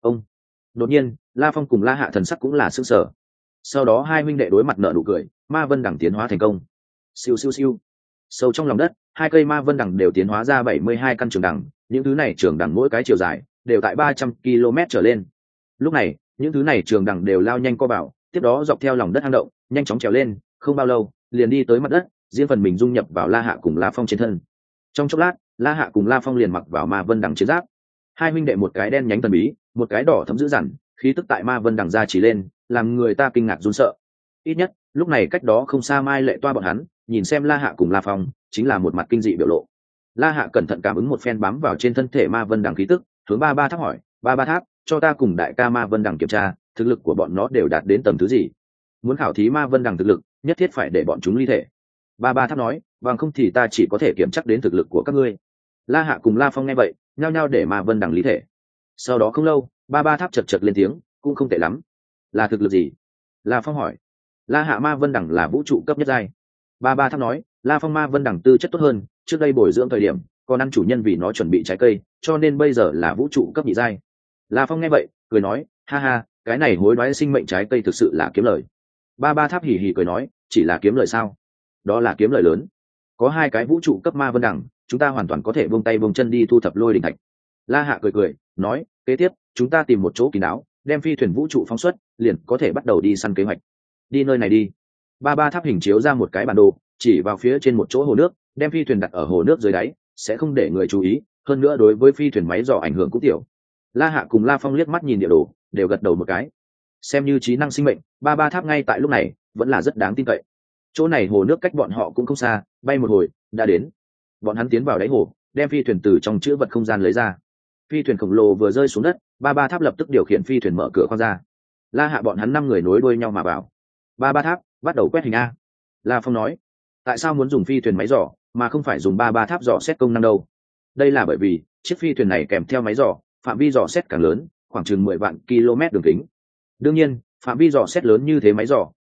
Speaker 1: Đột nhiên, La Phong cùng La Hạ thần sắc cũng là sững sờ. Sau đó hai huynh đệ đối mặt nở nụ cười, Ma Vân Đằng tiến hóa thành công. Siêu siêu siêu. Sâu trong lòng đất, 2 cây Ma Vân Đằng đều tiến hóa ra 72 căn trường đằng, những thứ này trường đằng mỗi cái chiều dài đều tại 300 km trở lên. Lúc này, những thứ này trường đằng đều lao nhanh co vào, tiếp đó dọc theo lòng đất hang động, nhanh chóng trèo lên, không bao lâu, liền đi tới mặt đất, riêng phần mình dung nhập vào La Hạ cùng La Phong trên thân. Trong chốc lát, La Hạ cùng La Phong liền mặc vào Ma Vân Đằng chiến giáp. Hai huynh đệ một cái đen nhánh thần bí, một cái đỏ thẫm dữ dằn, khí tức tại Ma Vân Đằng ra chỉ lên, làm người ta kinh ngạc run sợ. Ít nhất, lúc này cách đó không xa Mai Lệ Toa bọn hắn, nhìn xem La Hạ cùng La Phong, chính là một mặt kinh dị biểu lộ. La Hạ cẩn thận cảm ứng một phen bám vào trên thân thể Ma Vân Đằng khí tức, hướng ba tháp hỏi, ba tháp, cho ta cùng đại ca Ma Vân Đằng kiểm tra, thực lực của bọn nó đều đạt đến tầm thứ gì? Muốn khảo thí Ma Vân Đằng thực lực, nhất thiết phải để bọn chúng ly thể. Ba tháp nói, bằng không thì ta chỉ có thể kiểm chắc đến thực lực của các ngươi. La Hạ cùng La Phong nghe vậy, nhao nhao để Ma Vân Đằng ly thể. Sau đó không lâu, ba tháp chật lên tiếng, cũng không tệ lắm. Là thực lực gì? La Phong hỏi. La Hạ Ma Vân Đằng là vũ trụ cấp nhất giai. Ba tháp nói, La Phong Ma Vân Đằng tư chất tốt hơn, trước đây bồi dưỡng thời điểm còn ăn chủ nhân vì nó chuẩn bị trái cây, cho nên bây giờ là vũ trụ cấp nhị giai. La Phong nghe vậy cười nói, ha ha, cái này hối đoái sinh mệnh trái cây thực sự là kiếm lời. Ba tháp hỉ hỉ cười nói, chỉ là kiếm lời sao? Đó là kiếm lời lớn. Có 2 cái vũ trụ cấp Ma Vân Đằng, chúng ta hoàn toàn có thể buông tay buông chân đi thu thập lôi đỉnh thạch. La Hạ cười nói, kế tiếp chúng ta tìm một chỗ kín đáo, đem phi thuyền vũ trụ phóng xuất, liền có thể bắt đầu đi săn kế hoạch. Đi nơi này đi. Ba tháp hình chiếu ra một cái bản đồ, chỉ vào phía trên một chỗ hồ nước, đem phi thuyền đặt ở hồ nước dưới đáy, sẽ không để người chú ý, hơn nữa đối với phi thuyền máy dò ảnh hưởng cũng tiểu. La Hạ cùng La Phong liếc mắt nhìn địa đồ, đều gật đầu một cái. Xem như trí năng sinh mệnh, ba tháp ngay tại lúc này vẫn là rất đáng tin cậy. Chỗ này hồ nước cách bọn họ cũng không xa, bay một hồi đã đến. Bọn hắn tiến vào đáy hồ, đem phi thuyền từ trong chữ vật không gian lấy ra. Phi thuyền khổng lồ vừa rơi xuống đất, ba tháp lập tức điều khiển phi thuyền mở cửa khoang ra. La Hạ bọn hắn 5 người nối đuôi nhau mà vào. Ba tháp bắt đầu quét hình a. La Phong nói, tại sao muốn dùng phi thuyền máy dò mà không phải dùng ba tháp dò xét công năng đâu? Đây là bởi vì chiếc phi thuyền này kèm theo máy dò, phạm vi dò xét càng lớn, khoảng chừng 10 vạn km đường kính. Đương nhiên, phạm vi dò xét lớn như thế máy dò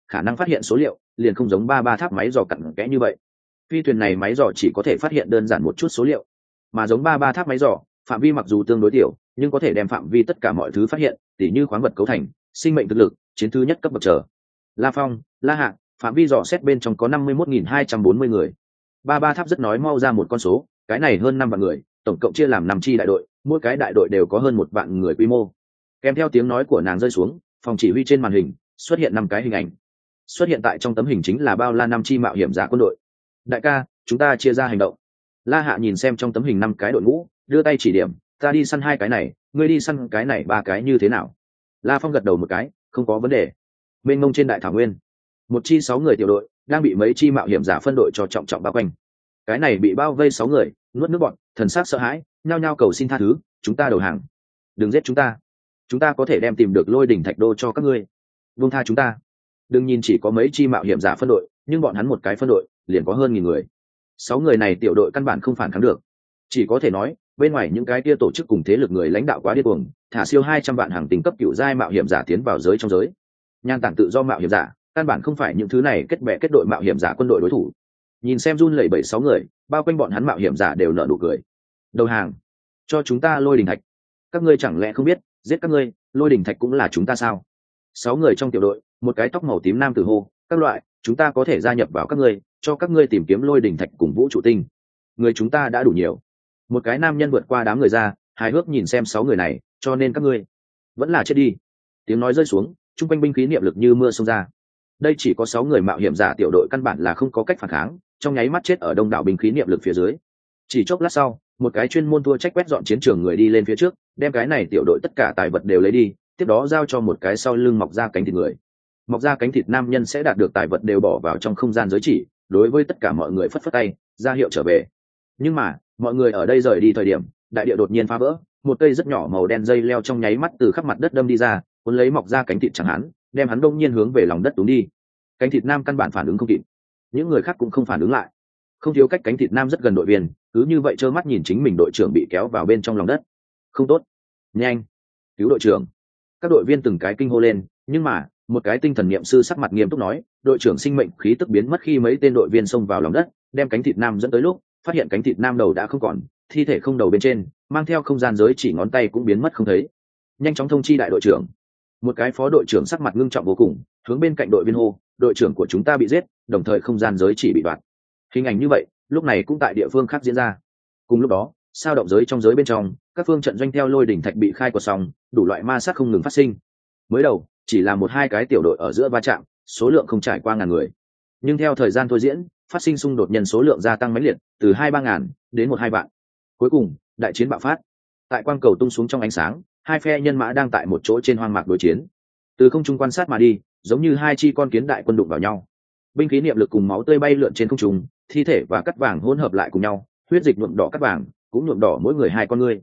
Speaker 1: khả năng phát hiện số liệu liền không giống ba ba tháp máy dò cặn kẽ như vậy. Phi thuyền này máy dò chỉ có thể phát hiện đơn giản một chút số liệu, mà giống ba ba tháp máy dò phạm vi mặc dù tương đối tiểu nhưng có thể đem phạm vi tất cả mọi thứ phát hiện, tỉ như khoáng vật cấu thành, sinh mệnh thực lực, chiến thứ nhất cấp bậc trở. La Phong, La Hạ, phạm vi dò xét bên trong có 51.240 người. Ba ba tháp rất nói mau ra một con số, cái này hơn 5 vạn người, tổng cộng chia làm 5 chi đại đội, mỗi cái đại đội đều có hơn 1 vạn người quy mô. Kèm theo tiếng nói của nàng rơi xuống, phòng chỉ huy trên màn hình xuất hiện 5 cái hình ảnh. Xuất hiện tại trong tấm hình chính là bao la 5 chi mạo hiểm giả quân đội. Đại ca, chúng ta chia ra hành động. La Hạ nhìn xem trong tấm hình 5 cái đội ngũ, đưa tay chỉ điểm, ta đi săn 2 cái này, ngươi đi săn cái này 3 cái như thế nào? La Phong gật đầu một cái, không có vấn đề. Bên ngông trên đại thảo nguyên, một chi 6 người tiểu đội đang bị mấy chi mạo hiểm giả phân đội cho trọng trọng bao quanh. Cái này bị bao vây 6 người, nuốt nước bọt, thần sắc sợ hãi, nhao nhao cầu xin tha thứ, chúng ta đầu hàng. Đừng giết chúng ta có thể đem tìm được Lôi đỉnh thạch đô cho các ngươi. Buông tha chúng ta. Đừng nhìn chỉ có mấy chi mạo hiểm giả phân đội, nhưng bọn hắn một cái phân đội liền có hơn 1000 người. 6 người này tiểu đội căn bản không phản kháng được, chỉ có thể nói bên ngoài những cái kia tổ chức cùng thế lực người lãnh đạo quá điên cuồng, thả siêu 200 vạn hàng tinh cấp cựu giai mạo hiểm giả tiến vào giới trong giới. Nhan tản tự do mạo hiểm giả căn bản không phải những thứ này kết bè kết đội mạo hiểm giả quân đội đối thủ. Nhìn xem run lẩy bẩy 6 người, bao quanh bọn hắn mạo hiểm giả đều nở nụ cười. Đầu hàng, cho chúng ta Lôi đỉnh thạch. Các ngươi chẳng lẽ không biết, giết các ngươi, Lôi đỉnh thạch cũng là chúng ta sao? 6 người trong tiểu đội, một cái tóc màu tím nam tử hô, các loại, chúng ta có thể gia nhập vào các ngươi, cho các ngươi tìm kiếm Lôi đỉnh thạch cùng vũ trụ tinh. Người chúng ta đã đủ nhiều. Một cái nam nhân vượt qua đám người ra, hài hước nhìn xem 6 người này, cho nên các ngươi vẫn là chết đi. Tiếng nói rơi xuống, trung quanh binh khí niệm lực như mưa xông ra. Đây chỉ có 6 người mạo hiểm giả tiểu đội căn bản là không có cách phản kháng, trong nháy mắt chết ở đông đảo binh khí niệm lực phía dưới. Chỉ chốc lát sau, một cái chuyên môn thua trách quét dọn chiến trường người đi lên phía trước, đem cái này tiểu đội tất cả tài vật đều lấy đi, tiếp đó giao cho một cái sau lưng mọc ra cánh thịt người. Mọc ra cánh thịt nam nhân sẽ đạt được tài vật đều bỏ vào trong không gian giới chỉ, đối với tất cả mọi người phất phất tay, ra hiệu trở về. Nhưng mà, mọi người ở đây rời đi thời điểm, đại địa đột nhiên phá vỡ, một cây rất nhỏ màu đen dây leo trong nháy mắt từ khắp mặt đất đâm đi ra, cuốn lấy mọc ra cánh thịt chẳng hắn, đem hắn đông nhiên hướng về lòng đất túm đi. Cánh thịt nam căn bản phản ứng không kịp, những người khác cũng không phản ứng lại. Không thiếu cách cánh thịt nam rất gần đội viên, cứ như vậy trơ mắt nhìn chính mình đội trưởng bị kéo vào bên trong lòng đất. Không tốt, nhanh cứu đội trưởng. Các đội viên từng cái kinh hô lên, nhưng mà một cái tinh thần niệm sư sắc mặt nghiêm túc nói, đội trưởng sinh mệnh khí tức biến mất khi mấy tên đội viên xông vào lòng đất, đem cánh thịt nam dẫn tới lúc phát hiện cánh thịt nam đầu đã không còn, thi thể không đầu bên trên mang theo không gian giới chỉ ngón tay cũng biến mất không thấy. Nhanh chóng thông chi đại đội trưởng. Một cái phó đội trưởng sắc mặt ngưng trọng vô cùng, hướng bên cạnh đội viên hô, đội trưởng của chúng ta bị giết, đồng thời không gian giới chỉ bị đoạt. Hình ảnh như vậy lúc này cũng tại địa phương khác diễn ra. Cùng lúc đó, sao động giới trong giới bên trong, các phương trận doanh theo Lôi đỉnh thạch bị khai quật xong, đủ loại ma sát không ngừng phát sinh. Mới đầu chỉ là 1-2 cái tiểu đội ở giữa va chạm, số lượng không trải qua ngàn người, nhưng theo thời gian thôi diễn, phát sinh xung đột nhân số lượng gia tăng mãnh liệt, từ 2-3 ngàn đến 1-2 vạn. Cuối cùng đại chiến bạo phát. Tại quang cầu tung xuống trong ánh sáng, hai phe nhân mã đang tại một chỗ trên hoang mạc đối chiến. Từ không trung quan sát mà đi, giống như hai chi con kiến đại quân đụng vào nhau. Binh khí niệm lực cùng máu tươi bay lượn trên không trung, thi thể và cắt vàng hỗn hợp lại cùng nhau, huyết dịch nhuộm đỏ cắt vàng, cũng nhuộm đỏ mỗi người 2 con ngươi.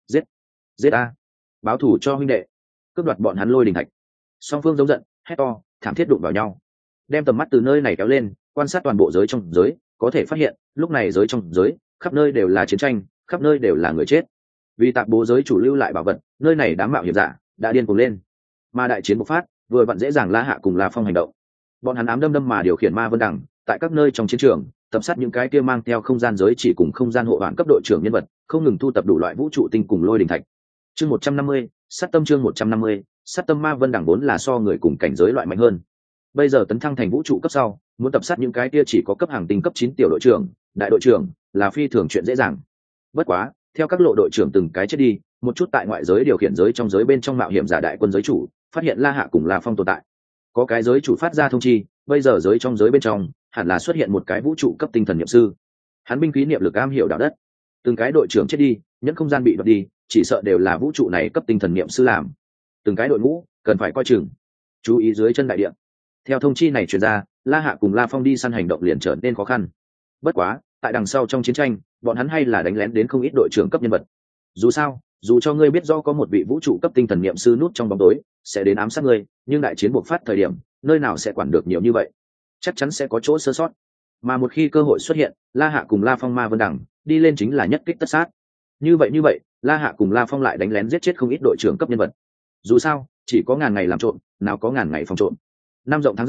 Speaker 1: Giết a, báo thù cho huynh đệ, cướp đoạt bọn hắn Lôi đỉnh thạch. Song phương giống giận, hét to, thảm thiết đụng vào nhau. Đem tầm mắt từ nơi này kéo lên, quan sát toàn bộ giới trong giới, có thể phát hiện, lúc này giới trong giới, khắp nơi đều là chiến tranh, khắp nơi đều là người chết. Vì tạp bố giới chủ lưu lại bảo vật, nơi này đám mạo hiểm giả đã điên cuồng lên. Mà đại chiến bộc phát, vừa vặn dễ dàng La Hạ cùng La Phong hành động. Bọn hắn ám đâm đâm mà điều khiển ma vân đằng, tại các nơi trong chiến trường, tập sát những cái kia mang theo không gian giới chỉ cùng không gian hộ hoàn cấp đội trưởng nhân vật, không ngừng thu tập đủ loại vũ trụ tinh cùng Lôi đỉnh thạch. Chương 150, sát tâm chương 150, sát tâm ma vân đằng vốn là so người cùng cảnh giới loại mạnh hơn. Bây giờ tấn thăng thành vũ trụ cấp sau, muốn tập sát những cái kia chỉ có cấp hàng tinh cấp 9 tiểu đội trưởng, đại đội trưởng là phi thường chuyện dễ dàng. Bất quá, theo các lộ đội trưởng từng cái chết đi, một chút tại ngoại giới điều khiển giới trong giới bên trong mạo hiểm giả đại quân giới chủ, phát hiện La Hạ cùng La Phong tồn tại. Có cái giới chủ phát ra thông chi, bây giờ giới trong giới bên trong hẳn là xuất hiện một cái vũ trụ cấp tinh thần niệm sư. Hắn binh khí niệm lực am hiểu đạo đất. Từng cái đội trưởng chết đi, những không gian bị đoạt đi, chỉ sợ đều là vũ trụ này cấp tinh thần niệm sư làm. Từng cái đội ngũ cần phải coi chừng, chú ý dưới chân đại địa. Theo thông chi này truyền ra, La Hạ cùng La Phong đi săn hành động liền trở nên khó khăn. Bất quá, tại đằng sau trong chiến tranh, bọn hắn hay là đánh lén đến không ít đội trưởng cấp nhân vật. Dù sao, dù cho ngươi biết do có một vị vũ trụ cấp tinh thần niệm sư nút trong bóng tối sẽ đến ám sát ngươi, nhưng đại chiến bộc phát thời điểm, nơi nào sẽ quản được nhiều như vậy? Chắc chắn sẽ có chỗ sơ sót. Mà một khi cơ hội xuất hiện, La Hạ cùng La Phong ma vân đẳng đi lên chính là nhất kích tất sát. Như vậy, La Hạ cùng La Phong lại đánh lén giết chết không ít đội trưởng cấp nhân vật. Dù sao, chỉ có ngàn ngày làm trộm, nào có ngàn ngày phòng trộm. Năm rộng tháng dài,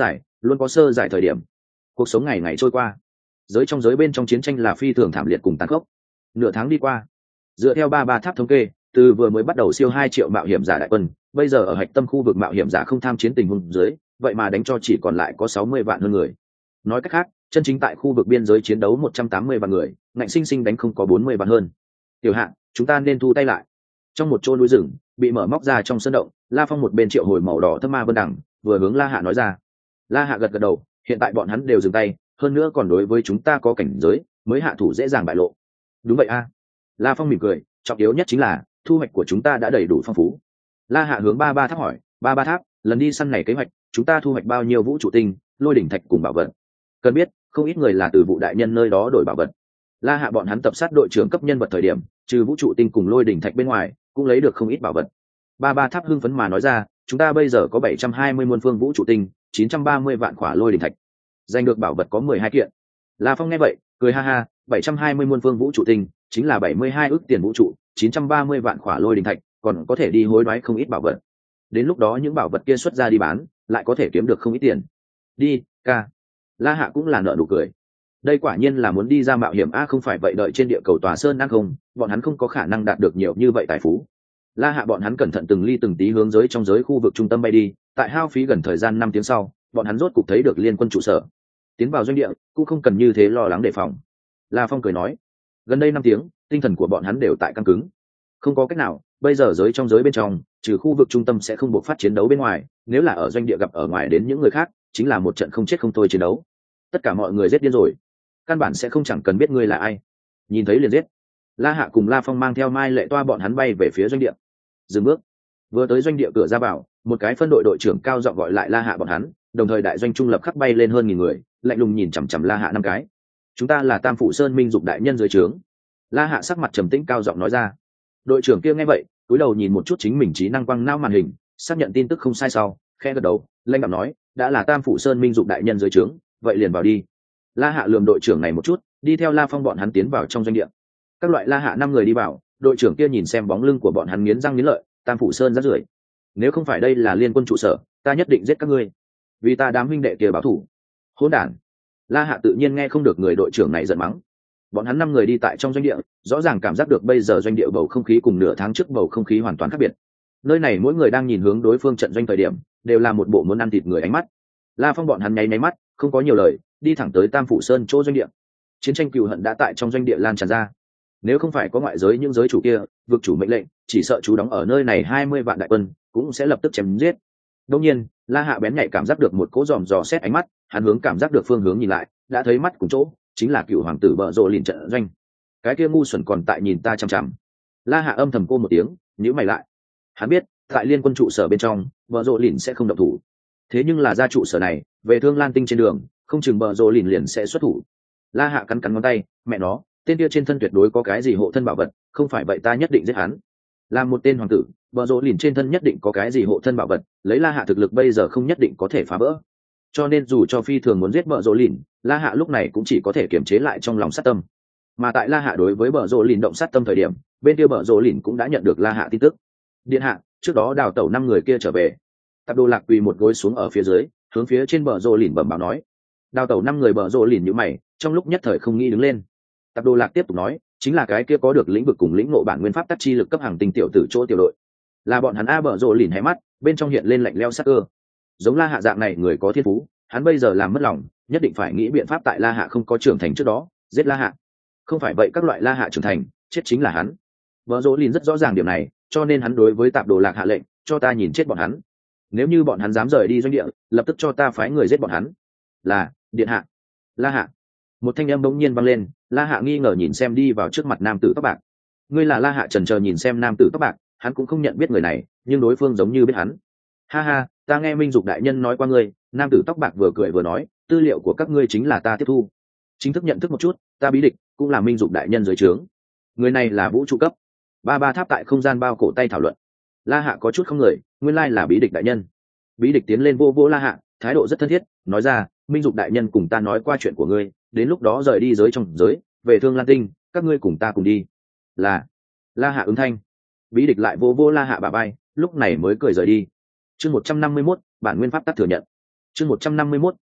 Speaker 1: luôn có sơ giải thời điểm. Cuộc sống ngày ngày trôi qua, giới trong giới bên trong chiến tranh là phi thường thảm liệt cùng tàn khốc. Nửa tháng đi qua, dựa theo ba tháp thống kê, từ vừa mới bắt đầu siêu 2 triệu mạo hiểm giả đại quân, bây giờ ở hạch tâm khu vực mạo hiểm giả không tham chiến tình huống dưới, vậy mà đánh cho chỉ còn lại có 60 vạn hơn người. Nói cách khác, chân chính tại khu vực biên giới chiến đấu 180 vạn người, ngạnh sinh sinh đánh không có 40 vạn hơn. Tiểu Hạ, chúng ta nên thu tay lại. Trong một chỗ núi rừng bị mở móc ra trong sân động, La Phong một bên triệu hồi màu đỏ thâm ma vân đẳng, vừa hướng La Hạ nói ra. La Hạ gật gật đầu, hiện tại bọn hắn đều dừng tay, hơn nữa còn đối với chúng ta có cảnh giới, mới hạ thủ dễ dàng bại lộ. Đúng vậy a. La Phong mỉm cười, trọng yếu nhất chính là thu hoạch của chúng ta đã đầy đủ phong phú. La Hạ hướng ba tháp hỏi, ba tháp, lần đi săn này kế hoạch, chúng ta thu hoạch bao nhiêu vũ trụ tinh, lôi đỉnh thạch cùng bảo vật? Cần biết, không ít người là từ vụ đại nhân nơi đó đổi bảo vật. La Hạ bọn hắn tập sát đội trưởng cấp nhân vật thời điểm, trừ vũ trụ tinh cùng lôi đỉnh thạch bên ngoài, cũng lấy được không ít bảo vật. Ba tháp hưng phấn mà nói ra, chúng ta bây giờ có 720 muôn phương vũ trụ tinh, 930 vạn khỏa lôi đỉnh thạch. Giành được bảo vật có 12 kiện. La Phong nghe vậy, cười ha ha, 720 muôn phương vũ trụ tinh, chính là 72 ức tiền vũ trụ, 930 vạn khỏa lôi đỉnh thạch, còn có thể đi hối đoái không ít bảo vật. Đến lúc đó những bảo vật kia xuất ra đi bán, lại có thể kiếm được không ít tiền. Đi, ca. La Hạ cũng là nở nụ cười. Đây quả nhiên là muốn đi ra mạo hiểm a, không phải vậy đợi trên địa cầu tòa sơn đang không, bọn hắn không có khả năng đạt được nhiều như vậy tài phú. La Hạ bọn hắn cẩn thận từng ly từng tí hướng giới trong giới khu vực trung tâm bay đi, tại hao phí gần thời gian 5 tiếng sau, bọn hắn rốt cục thấy được liên quân trụ sở. Tiến vào doanh địa, cũng không cần như thế lo lắng đề phòng. La Phong cười nói, gần đây 5 tiếng, tinh thần của bọn hắn đều tại căng cứng. Không có cách nào, bây giờ giới trong giới bên trong, trừ khu vực trung tâm sẽ không buộc phát chiến đấu bên ngoài, nếu là ở doanh địa gặp ở ngoài đến những người khác, chính là một trận không chết không thôi chiến đấu. Tất cả mọi người giết điên rồi, căn bản sẽ không chẳng cần biết ngươi là ai, nhìn thấy liền giết. La Hạ cùng La Phong mang theo Mai Lệ Toa bọn hắn bay về phía doanh địa. Dừng bước, vừa tới doanh địa cửa ra vào, một cái phân đội đội trưởng cao giọng gọi lại La Hạ bọn hắn, đồng thời đại doanh trung lập khắc bay lên hơn 1000 người, lạnh lùng nhìn chằm chằm La Hạ 5 cái. Chúng ta là Tam Phủ Sơn Minh Dục đại nhân dưới trướng. La Hạ sắc mặt trầm tĩnh cao giọng nói ra. Đội trưởng kia nghe vậy, cúi đầu nhìn một chút chính mình trí năng quăng não màn hình, xác nhận tin tức không sai sau, khẽ gật đầu, lanh đạm nói, đã là Tam Phủ Sơn Minh Dục đại nhân dưới trướng, vậy liền vào đi. La Hạ lườm đội trưởng này một chút, đi theo La Phong bọn hắn tiến vào trong doanh địa. Các loại La Hạ 5 người đi vào, đội trưởng kia nhìn xem bóng lưng của bọn hắn nghiến răng nghiến lợi, Tam Phủ Sơn rác rưởi, nếu không phải đây là liên quân trụ sở, ta nhất định giết các ngươi, vì ta đám huynh đệ kia báo thù. Hỗn đản. La Hạ tự nhiên nghe không được người đội trưởng này giận mắng. Bọn hắn 5 người đi tại trong doanh địa, rõ ràng cảm giác được bây giờ doanh địa bầu không khí cùng nửa tháng trước bầu không khí hoàn toàn khác biệt. Nơi này mỗi người đang nhìn hướng đối phương trận doanh thời điểm, đều là một bộ muốn ăn thịt người ánh mắt. La Phong bọn hắn nháy nháy mắt, không có nhiều lời, đi thẳng tới Tam Phủ Sơn chỗ doanh địa. Chiến tranh cừu hận đã tại trong doanh địa lan tràn ra. Nếu không phải có ngoại giới những giới chủ kia, vực chủ mệnh lệnh, chỉ sợ chú đóng ở nơi này 20 vạn đại quân cũng sẽ lập tức chém giết. Đương nhiên, La Hạ bén nhạy cảm giác được một cỗ dòm dò xét ánh mắt, hắn hướng cảm giác được phương hướng nhìn lại, đã thấy mắt cùng chỗ, chính là cựu hoàng tử Bợ Rộ Lìn trận doanh. Cái kia ngu xuẩn còn tại nhìn ta chằm chằm. La Hạ âm thầm cô một tiếng, nhíu mày lại. Hắn biết, tại liên quân trụ sở bên trong, Bợ Rộ Lìn sẽ không động thủ. Thế nhưng là ra trụ sở này, về Thương Lan Tinh trên đường, không chừng Bợ Rộ Lìn liền sẽ xuất thủ. La Hạ cắn ngón tay, mẹ nó, tên kia trên thân tuyệt đối có cái gì hộ thân bảo vật, không phải vậy ta nhất định giết hắn. Làm một tên hoàng tử, Bợ Rộ Lìn trên thân nhất định có cái gì hộ thân bảo vật, lấy La Hạ thực lực bây giờ không nhất định có thể phá vỡ. Cho nên dù cho phi thường muốn giết Bợ Rộ Lìn, La Hạ lúc này cũng chỉ có thể kiềm chế lại trong lòng sát tâm. Mà tại La Hạ đối với Bợ Rộ Lìn động sát tâm thời điểm, bên kia Bợ Rộ Lìn cũng đã nhận được La Hạ tin tức. Điện hạ, trước đó đào tẩu 5 người kia trở về. Tạp Đồ Lạc quỳ một gối xuống ở phía dưới, hướng phía trên Bợ Rộ Lìn bẩm báo nói. Đào tẩu 5 người Bợ Rộ Lìn nhíu mày, trong lúc nhất thời không nghĩ đứng lên. Tạp Đồ Lạc tiếp tục nói, chính là cái kia có được lĩnh vực cùng lĩnh ngộ bản nguyên pháp tắc chi lực cấp hàng tinh tiểu tử chỗ tiểu đội. Là bọn hắn. Bợ Rộ Lìn hé mắt, bên trong hiện lên lạnh lẽo sắc cơ. Giống La Hạ dạng này người có thiên phú, hắn bây giờ làm mất lòng, nhất định phải nghĩ biện pháp tại La Hạ không có trưởng thành trước đó giết La Hạ. Không phải vậy các loại La Hạ trưởng thành, chết chính là hắn. Bợ Rộ Lìn rất rõ ràng điểm này, cho nên hắn đối với Tạp Đồ Lạc hạ lệnh, cho ta nhìn chết bọn hắn. Nếu như bọn hắn dám rời đi doanh địa, lập tức cho ta phái người giết bọn hắn. Là, điện hạ. La Hạ. Một thanh âm bỗng nhiên vang lên, La Hạ nghi ngờ nhìn xem đi vào trước mặt nam tử tóc bạc. Ngươi là La Hạ chần chờ nhìn xem nam tử tóc bạc, hắn cũng không nhận biết người này, nhưng đối phương giống như biết hắn. Ha ha, ta nghe Minh Dục đại nhân nói qua ngươi. Nam tử tóc bạc vừa cười vừa nói, tư liệu của các ngươi chính là ta tiếp thu. Chính thức nhận thức một chút, ta Bí Địch cũng là Minh Dục đại nhân dưới trướng. Người này là vũ trụ cấp. Ba tháp tại không gian bao cổ tay thảo luận. La Hạ có chút không người, nguyên lai là Bí Địch đại nhân. Bí Địch tiến lên vô vô La Hạ, thái độ rất thân thiết, nói ra, Minh Dục đại nhân cùng ta nói qua chuyện của ngươi, đến lúc đó rời đi giới trong giới, về Thương Lan Tinh, các ngươi cùng ta cùng đi. Là. La Hạ ứng thanh. Bí Địch lại vô vô La Hạ bả vai, lúc này mới cười rời đi. Chương 151, bản nguyên pháp tắc thừa nhận. Chương 151,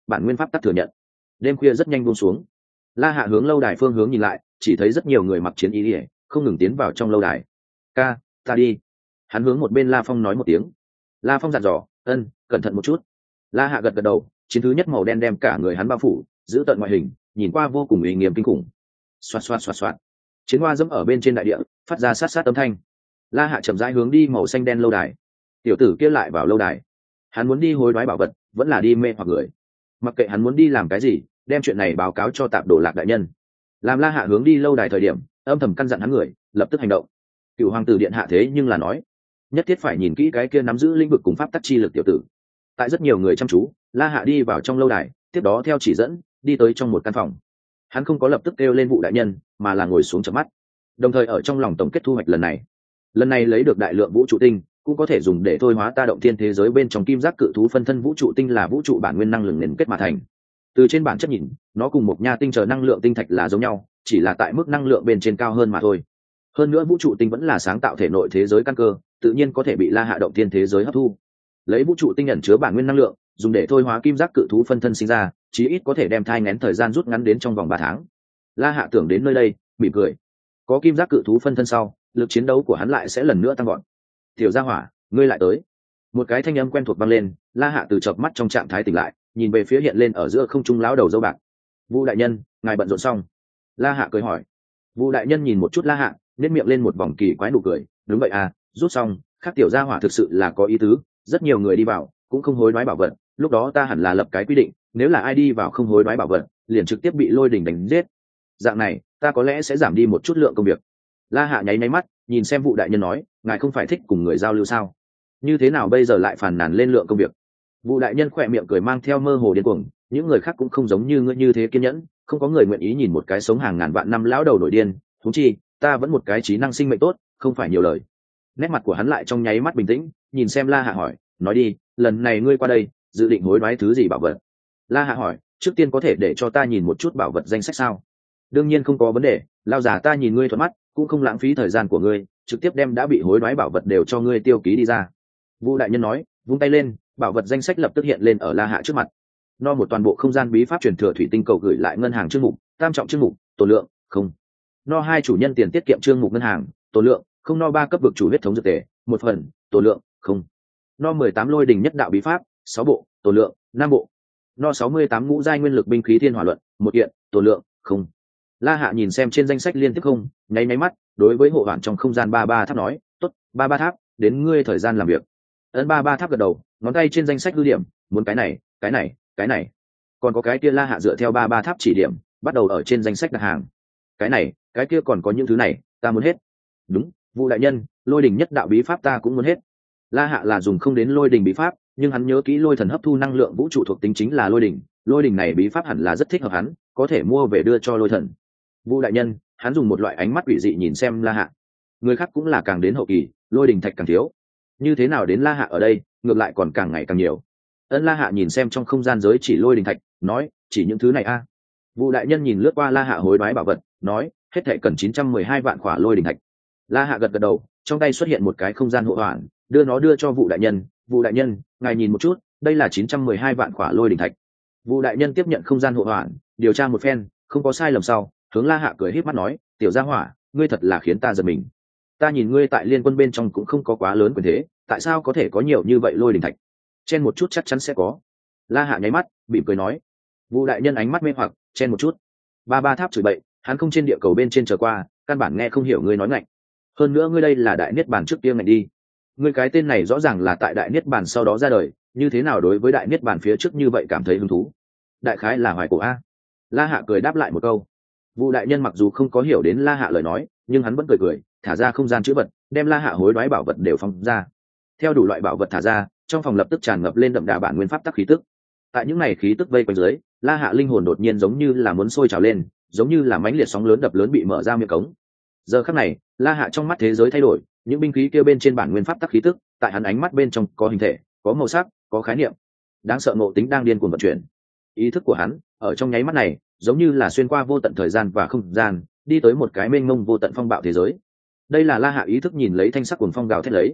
Speaker 1: bản nguyên pháp tắc thừa nhận. Đêm khuya rất nhanh buông xuống, La Hạ hướng lâu đài phương hướng nhìn lại, chỉ thấy rất nhiều người mặc chiến y không ngừng tiến vào trong lâu đài. Ca, ta đi. Hắn hướng một bên La Phong nói một tiếng. La Phong dặn dò, ân, cẩn thận một chút. La Hạ gật gật đầu, chiến thứ nhất màu đen đem cả người hắn bao phủ, giữ tận ngoại hình, nhìn qua vô cùng uy nghiêm kinh khủng. Xoạt xoạt xoạt xoạt, chiến hoa dẫm ở bên trên đại địa, phát ra sát sát âm thanh. La Hạ chậm rãi hướng đi màu xanh đen lâu đài. Tiểu tử kia lại vào lâu đài. Hắn muốn đi hối đoái bảo vật, vẫn là đi mê hoặc người. Mặc kệ hắn muốn đi làm cái gì, đem chuyện này báo cáo cho Tạp Đồ Lạc đại nhân. Làm La Hạ hướng đi lâu đài thời điểm, âm thầm căn dặn hắn người, lập tức hành động. Cựu hoàng tử điện hạ thế nhưng là nói, nhất thiết phải nhìn kỹ cái kia nắm giữ lĩnh vực cùng pháp tắc chi lực tiểu tử. Tại rất nhiều người chăm chú, La Hạ đi vào trong lâu đài, tiếp đó theo chỉ dẫn đi tới trong một căn phòng. Hắn không có lập tức kêu lên vụ đại nhân, mà là ngồi xuống chợp mắt, đồng thời ở trong lòng tổng kết thu hoạch lần này lấy được đại lượng vũ trụ tinh, cũng có thể dùng để thôi hóa ta động thiên thế giới bên trong kim giác cự thú phân thân vũ trụ tinh là vũ trụ bản nguyên năng lượng liên kết mà thành. Từ trên bản chất nhìn, nó cùng một nha tinh chờ năng lượng tinh thạch là giống nhau, chỉ là tại mức năng lượng bên trên cao hơn mà thôi. Hơn nữa vũ trụ tinh vẫn là sáng tạo thể nội thế giới căn cơ, tự nhiên có thể bị La Hạ động thiên thế giới hấp thu. Lấy vũ trụ tinh ẩn chứa bản nguyên năng lượng, dùng để thôi hóa kim giác cự thú phân thân sinh ra, chí ít có thể đem thai nghén thời gian rút ngắn đến trong vòng 3 tháng. La Hạ tưởng đến nơi đây, mỉm cười. Có kim giác cự thú phân thân sau, lực chiến đấu của hắn lại sẽ lần nữa tăng gọn. Tiểu gia hỏa, ngươi lại tới. Một cái thanh âm quen thuộc vang lên, La Hạ từ chợp mắt trong trạng thái tỉnh lại, nhìn về phía hiện lên ở giữa không trung lão đầu dâu bạc. Vu đại nhân, ngài bận rộn xong? La Hạ cười hỏi. Vu đại nhân nhìn một chút La Hạ, nhếch miệng lên một vòng kỳ quái nụ cười. Đúng vậy à, rút xong. Khác tiểu gia hỏa thực sự là có ý tứ, rất nhiều người đi vào cũng không hối đoái bảo vật, lúc đó ta hẳn là lập cái quy định, nếu là ai đi vào không hối đoái bảo vật, liền trực tiếp bị lôi đình đánh giết. Dạng này, ta có lẽ sẽ giảm đi một chút lượng công việc. La Hạ nháy mắt, nhìn xem vụ đại nhân nói, ngài không phải thích cùng người giao lưu sao? Như thế nào bây giờ lại phàn nàn lên lượng công việc? Vụ đại nhân khỏe miệng cười mang theo mơ hồ điên cuồng, những người khác cũng không giống như ngươi như thế kiên nhẫn, không có người nguyện ý nhìn một cái sống hàng ngàn vạn năm lão đầu nổi điên, huống chi, ta vẫn một cái trí năng sinh mệnh tốt, không phải nhiều lời. Nét mặt của hắn lại trong nháy mắt bình tĩnh, nhìn xem La Hạ hỏi, nói đi, lần này ngươi qua đây, dự định hối đoái thứ gì bảo vật? La Hạ hỏi, trước tiên có thể để cho ta nhìn một chút bảo vật danh sách sao? Đương nhiên không có vấn đề, lao giả ta nhìn ngươi thuận mắt, cũng không lãng phí thời gian của ngươi, trực tiếp đem đã bị hối đoái bảo vật đều cho ngươi tiêu ký đi ra. Vu đại nhân nói, vung tay lên, bảo vật danh sách lập tức hiện lên ở La Hạ trước mặt. No một toàn bộ không gian bí pháp truyền thừa thủy tinh cầu gửi lại ngân hàng chương mục, tam trọng chương mục, tổ lượng, không. No 2 chủ nhân tiền tiết kiệm chương mục ngân hàng, tổ lượng, không. No 3 cấp vực chủ huyết thống dược tề, 1 phần, tổ lượng, không. No 18 lôi đình nhất đạo bí pháp, 6 bộ, tổ lượng, 5 bộ. No 68 ngũ giai nguyên lực binh khí thiên hỏa luận, 1 kiện, tổ lượng, không. La Hạ nhìn xem trên danh sách liên tiếp không, nháy nháy mắt, đối với hộ hoàn trong không gian 33 tháp nói, tốt, 33 tháp, đến ngươi thời gian làm việc. Ấn 33 tháp gật đầu, ngón tay trên danh sách ưu điểm, muốn cái này, cái này, cái này. Còn có cái kia La Hạ dựa theo 33 tháp chỉ điểm, bắt đầu ở trên danh sách đặt hàng. Cái này, cái kia còn có những thứ này, ta muốn hết. Đúng, Vu đại nhân, lôi đình nhất đạo bí pháp ta cũng muốn hết. La Hạ là dùng không đến lôi đình bí pháp, nhưng hắn nhớ kỹ lôi thần hấp thu năng lượng vũ trụ thuộc tính chính là lôi đình này bí pháp hẳn là rất thích hợp hắn, có thể mua về đưa cho lôi thần. Vu đại nhân, hắn dùng một loại ánh mắt quỷ dị nhìn xem La Hạ. Người khác cũng là càng đến hậu kỳ, lôi đình thạch càng thiếu. Như thế nào đến La Hạ ở đây, ngược lại còn càng ngày càng nhiều. Ân La Hạ nhìn xem trong không gian giới chỉ lôi đình thạch, nói, chỉ những thứ này a. Vu đại nhân nhìn lướt qua La Hạ hối đoái bảo vật, nói, hết thảy cần 912 vạn khỏa lôi đình thạch. La Hạ gật gật đầu, trong tay xuất hiện một cái không gian hộ hoàn, đưa cho Vu đại nhân. Vu đại nhân, ngài nhìn một chút, đây là 912 vạn khỏa lôi đình thạch. Vu đại nhân tiếp nhận không gian hộ hoàn, điều tra một phen, không có sai lầm sau, hướng La Hạ cười híp mắt nói, tiểu gia hỏa, ngươi thật là khiến ta giật mình. Ta nhìn ngươi tại liên quân bên trong cũng không có quá lớn quyền thế, tại sao có thể có nhiều như vậy lôi đình thạch? Chen một chút chắc chắn sẽ có. La Hạ nháy mắt, mỉm cười nói. Vu đại nhân ánh mắt mê hoặc, chen một chút. Ba tháp chửi bậy, hắn không trên địa cầu bên trên trở qua, căn bản nghe không hiểu ngươi nói ngạnh. Hơn nữa ngươi đây là đại niết bàn trước kia ngạnh đi. Ngươi cái tên này rõ ràng là tại đại niết bàn sau đó ra đời, như thế nào đối với đại niết bàn phía trước như vậy cảm thấy hứng thú? Đại khái là hoài cổ a. La Hạ cười đáp lại một câu. Vu đại nhân mặc dù không có hiểu đến La Hạ lời nói, nhưng hắn vẫn cười, thả ra không gian chữ vật, đem La Hạ hối đoái bảo vật đều phóng ra. Theo đủ loại bảo vật thả ra, trong phòng lập tức tràn ngập lên đậm đà bản nguyên pháp tắc khí tức. Tại những này khí tức vây quanh dưới, La Hạ linh hồn đột nhiên giống như là muốn sôi trào lên, giống như là mãnh liệt sóng lớn đập lớn bị mở ra miệng cống. Giờ khắc này, La Hạ trong mắt thế giới thay đổi, những binh khí kia bên trên bản nguyên pháp tắc khí tức, tại hắn ánh mắt bên trong có hình thể, có màu sắc, có khái niệm. Đáng sợ ngộ tính đang điên cuồng vận chuyển. Ý thức của hắn, ở trong nháy mắt này, giống như là xuyên qua vô tận thời gian và không gian, đi tới một cái mênh mông vô tận phong bạo thế giới. Đây là La Hạ ý thức nhìn lấy thanh sắc cuồng phong gào thét lấy.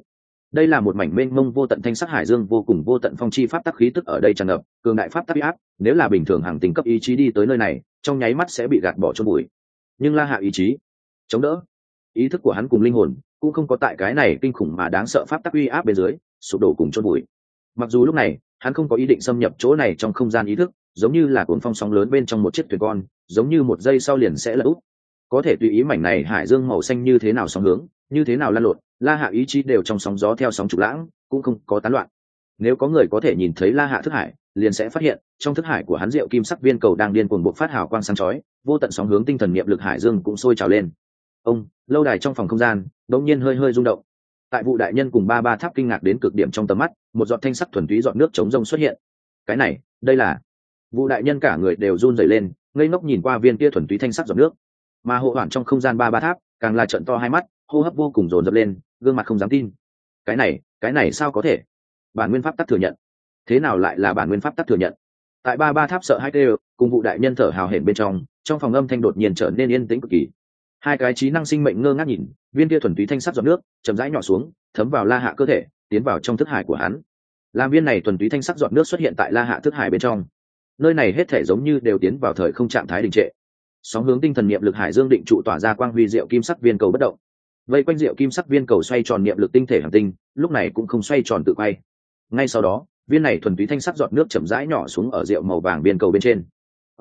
Speaker 1: đây là một mảnh mênh mông vô tận thanh sắc hải dương, vô cùng vô tận phong chi pháp tắc khí tức ở đây tràn ngập, cường đại pháp tắc uy áp, nếu là bình thường hàng tinh cấp ý chí đi tới nơi này trong nháy mắt sẽ bị gạt bỏ chôn bụi. Nhưng La Hạ ý chí chống đỡ, ý thức của hắn cùng linh hồn cũng không có tại cái này kinh khủng mà đáng sợ pháp tắc uy áp bên dưới sụp đổ cùng chôn bụi. Mặc dù lúc này hắn không có ý định xâm nhập chỗ này trong không gian ý thức, giống như là cuồng phong sóng lớn bên trong một chiếc thuyền con, giống như một giây sau liền sẽ lật úp, có thể tùy ý mảnh này hải dương màu xanh như thế nào sóng hướng, như thế nào lan lộn, La Hạ ý chí đều trong sóng gió theo sóng trục lãng, cũng không có tán loạn. Nếu có người có thể nhìn thấy La Hạ thức hải, liền sẽ phát hiện trong thức hải của hắn diệu kim sắc viên cầu đang điên cuồng bộc phát hào quang sáng chói, vô tận sóng hướng tinh thần niệm lực hải dương cũng sôi trào lên. Lâu đài trong phòng không gian đột nhiên hơi hơi rung động. Tại Vụ đại nhân cùng ba tháp kinh ngạc đến cực điểm trong tầm mắt, một giọt thanh sắc thuần túy giọt nước chống rông xuất hiện. Cái này, đây là... Vụ đại nhân cả người đều run rẩy lên, ngây ngốc nhìn qua viên kia thuần túy thanh sắc giọt nước. Mà hộ hoàn trong không gian ba tháp càng là trợn to hai mắt, hô hấp vô cùng dồn dập lên, gương mặt không dám tin. Cái này sao có thể? Bản nguyên pháp tắc thừa nhận. Thế nào lại là bản nguyên pháp tắc thừa nhận? Tại ba tháp sợ hai kêu, cùng Vụ đại nhân thở hào hển bên trong phòng âm thanh đột nhiên trở nên yên tĩnh cực kỳ. Hai cái trí năng sinh mệnh ngơ ngác nhìn, viên kia thuần túy thanh sắc giọt nước chậm rãi nhỏ xuống, thấm vào La Hạ cơ thể, tiến vào trong thức hải của hắn. Làm viên này thuần túy thanh sắc giọt nước xuất hiện tại La Hạ thức hải bên trong, nơi này hết thể giống như đều tiến vào thời không trạng thái đình trệ. Sóng hướng tinh thần niệm lực hải dương định trụ tỏa ra quang huy diệu kim sắc viên cầu bất động. Vây quanh diệu kim sắc viên cầu xoay tròn niệm lực tinh thể hành tinh, lúc này cũng không xoay tròn tự quay. Ngay sau đó, viên này thuần túy thanh sắc giọt nước chậm rãi nhỏ xuống ở rượu màu vàng viên cầu bên trên.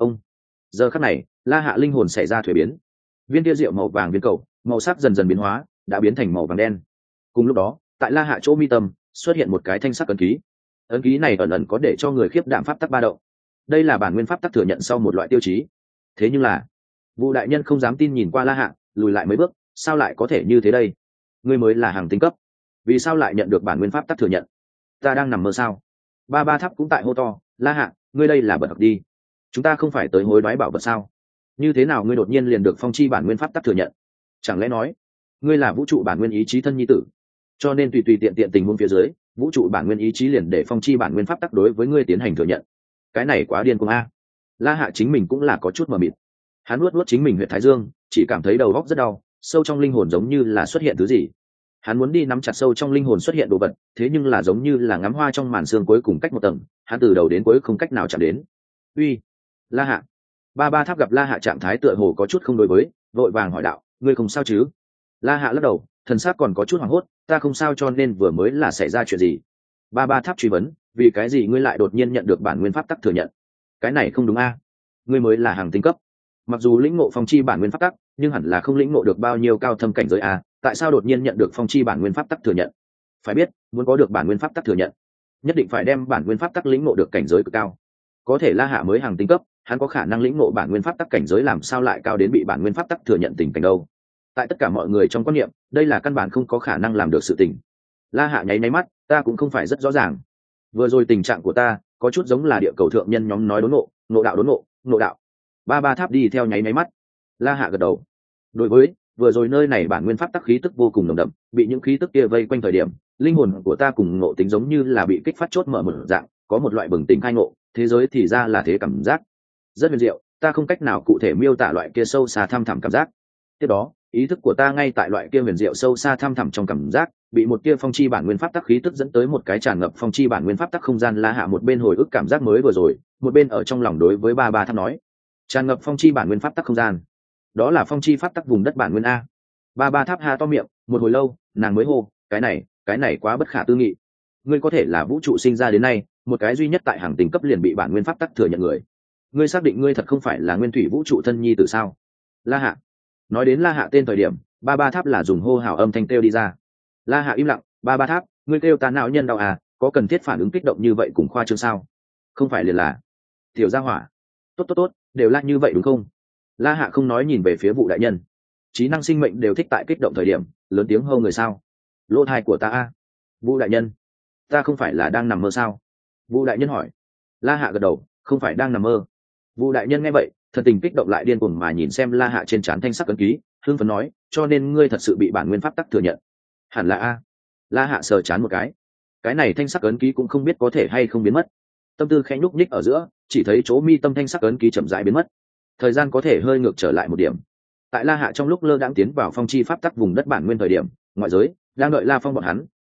Speaker 1: Giờ khắc này, La Hạ linh hồn xảy ra thuế biến. Viên tia rượu màu vàng viên cầu, màu sắc dần dần biến hóa, đã biến thành màu vàng đen. Cùng lúc đó, tại La Hạ chỗ mi tâm xuất hiện một cái thanh sắc ấn ký. Ấn ký này ẩn ẩn có để cho người khiếp đảm pháp tắc ba động. Đây là bản nguyên pháp tắc thừa nhận sau một loại tiêu chí. Thế nhưng là, Vụ đại nhân không dám tin nhìn qua La Hạ, lùi lại mấy bước, sao lại có thể như thế đây? Ngươi mới là hàng tinh cấp, vì sao lại nhận được bản nguyên pháp tắc thừa nhận? Ta đang nằm mơ sao? Ba tháp cũng tại hô to, La Hạ, ngươi đây là bật học đi. Chúng ta không phải tới hối đoái bảo vật sao? Như thế nào ngươi đột nhiên liền được phong chi bản nguyên pháp tắc thừa nhận? Chẳng lẽ nói ngươi là vũ trụ bản nguyên ý chí thân nhi tử, cho nên tùy tiện tình huống phía dưới, vũ trụ bản nguyên ý chí liền để phong chi bản nguyên pháp tắc đối với ngươi tiến hành thừa nhận? Cái này quá điên cuồng a! La Hạ chính mình cũng là có chút mờ mịt. Hắn nuốt chính mình huyệt thái dương, chỉ cảm thấy đầu óc rất đau, sâu trong linh hồn giống như là xuất hiện thứ gì. Hắn muốn đi nắm chặt sâu trong linh hồn xuất hiện đồ vật, thế nhưng là giống như là ngắm hoa trong màn sương cuối cùng cách một tầng, hắn từ đầu đến cuối không cách nào chạm đến. Uy, La Hạ! Ba tháp gặp La Hạ trạng thái tựa hồ có chút không đối với, vội vàng hỏi đạo, ngươi không sao chứ? La Hạ lắc đầu, thần sắc còn có chút hoảng hốt, ta không sao, cho nên vừa mới là xảy ra chuyện gì? Ba tháp truy vấn, vì cái gì ngươi lại đột nhiên nhận được bản nguyên pháp tắc thừa nhận? Cái này không đúng a, ngươi mới là hàng tinh cấp, mặc dù lĩnh ngộ phong chi bản nguyên pháp tắc, nhưng hẳn là không lĩnh ngộ được bao nhiêu cao thâm cảnh giới a, tại sao đột nhiên nhận được phong chi bản nguyên pháp tắc thừa nhận? Phải biết, muốn có được bản nguyên pháp tắc thừa nhận, nhất định phải đem bản nguyên pháp tắc lĩnh ngộ được cảnh giới cực cao. Có thể La Hạ mới hàng tinh cấp, hắn có khả năng lĩnh ngộ bản nguyên pháp tắc cảnh giới làm sao lại cao đến bị bản nguyên pháp tắc thừa nhận tình cảnh đâu? Tại tất cả mọi người trong quan niệm, đây là căn bản không có khả năng làm được sự tình. La Hạ nháy máy mắt, ta cũng không phải rất rõ ràng. Vừa rồi tình trạng của ta có chút giống là địa cầu thượng nhân nhóm nói đốn ngộ đạo đốn ngộ đạo. Ba tháp đi theo nháy máy mắt. La Hạ gật đầu. Đối với vừa rồi nơi này bản nguyên pháp tắc khí tức vô cùng nồng đậm, bị những khí tức kia vây quanh thời điểm, linh hồn của ta cùng ngộ tính giống như là bị kích phát chốt mở một dạng, có một loại bừng tỉnh khai ngộ, thế giới thì ra là thế cảm giác. Rất huyền diệu, ta không cách nào cụ thể miêu tả loại kia sâu xa thăm thẳm cảm giác. Tiếp đó, ý thức của ta ngay tại loại kia huyền diệu sâu xa thăm thẳm trong cảm giác, bị một tia phong chi bản nguyên pháp tắc khí tức dẫn tới một cái tràn ngập phong chi bản nguyên pháp tắc không gian. La Hạ một bên hồi ức cảm giác mới vừa rồi, một bên ở trong lòng đối với ba tháp nói, tràn ngập phong chi bản nguyên pháp tắc không gian, đó là phong chi pháp tắc vùng đất bản nguyên a. Ba tháp ha to miệng, một hồi lâu, nàng mới hô, cái này quá bất khả tư nghị. Ngươi có thể là vũ trụ sinh ra đến nay một cái duy nhất tại hàng tinh cấp liền bị bản nguyên pháp tắc thừa nhận người. Ngươi xác định ngươi thật không phải là nguyên thủy vũ trụ thân nhi từ sao? La Hạ. Nói đến La Hạ tên thời điểm, ba tháp là dùng hô hào âm thanh kêu đi ra. La Hạ im lặng, ba tháp, ngươi kêu ta não nhân đau à, có cần thiết phản ứng kích động như vậy cùng khoa trương sao? Không phải liền là tiểu gia hỏa. Tốt, đều là như vậy đúng không? La Hạ không nói nhìn về phía Vụ đại nhân. Trí năng sinh mệnh đều thích tại kích động thời điểm lớn tiếng hô người sao? Lỗ thai của ta a. Vụ đại nhân, ta không phải là đang nằm mơ sao? Vụ đại nhân hỏi. La Hạ gật đầu, không phải đang nằm mơ. Vụ đại nhân nghe vậy, thần tình kích động lại điên cuồng mà nhìn xem La Hạ trên trán thanh sắc ấn ký, hưng phấn nói, cho nên ngươi thật sự bị bản nguyên pháp tắc thừa nhận. Hẳn là a. La Hạ sờ trán một cái này thanh sắc ấn ký cũng không biết có thể hay không biến mất. Tâm tư khẽ nhúc nhích ở giữa, chỉ thấy chỗ mi tâm thanh sắc ấn ký chậm rãi biến mất. Thời gian có thể hơi ngược trở lại một điểm. Tại La Hạ trong lúc lơ đãng tiến vào phong chi pháp tắc vùng đất bản nguyên thời điểm, ngoại giới đang đợi La Phong bọn hắn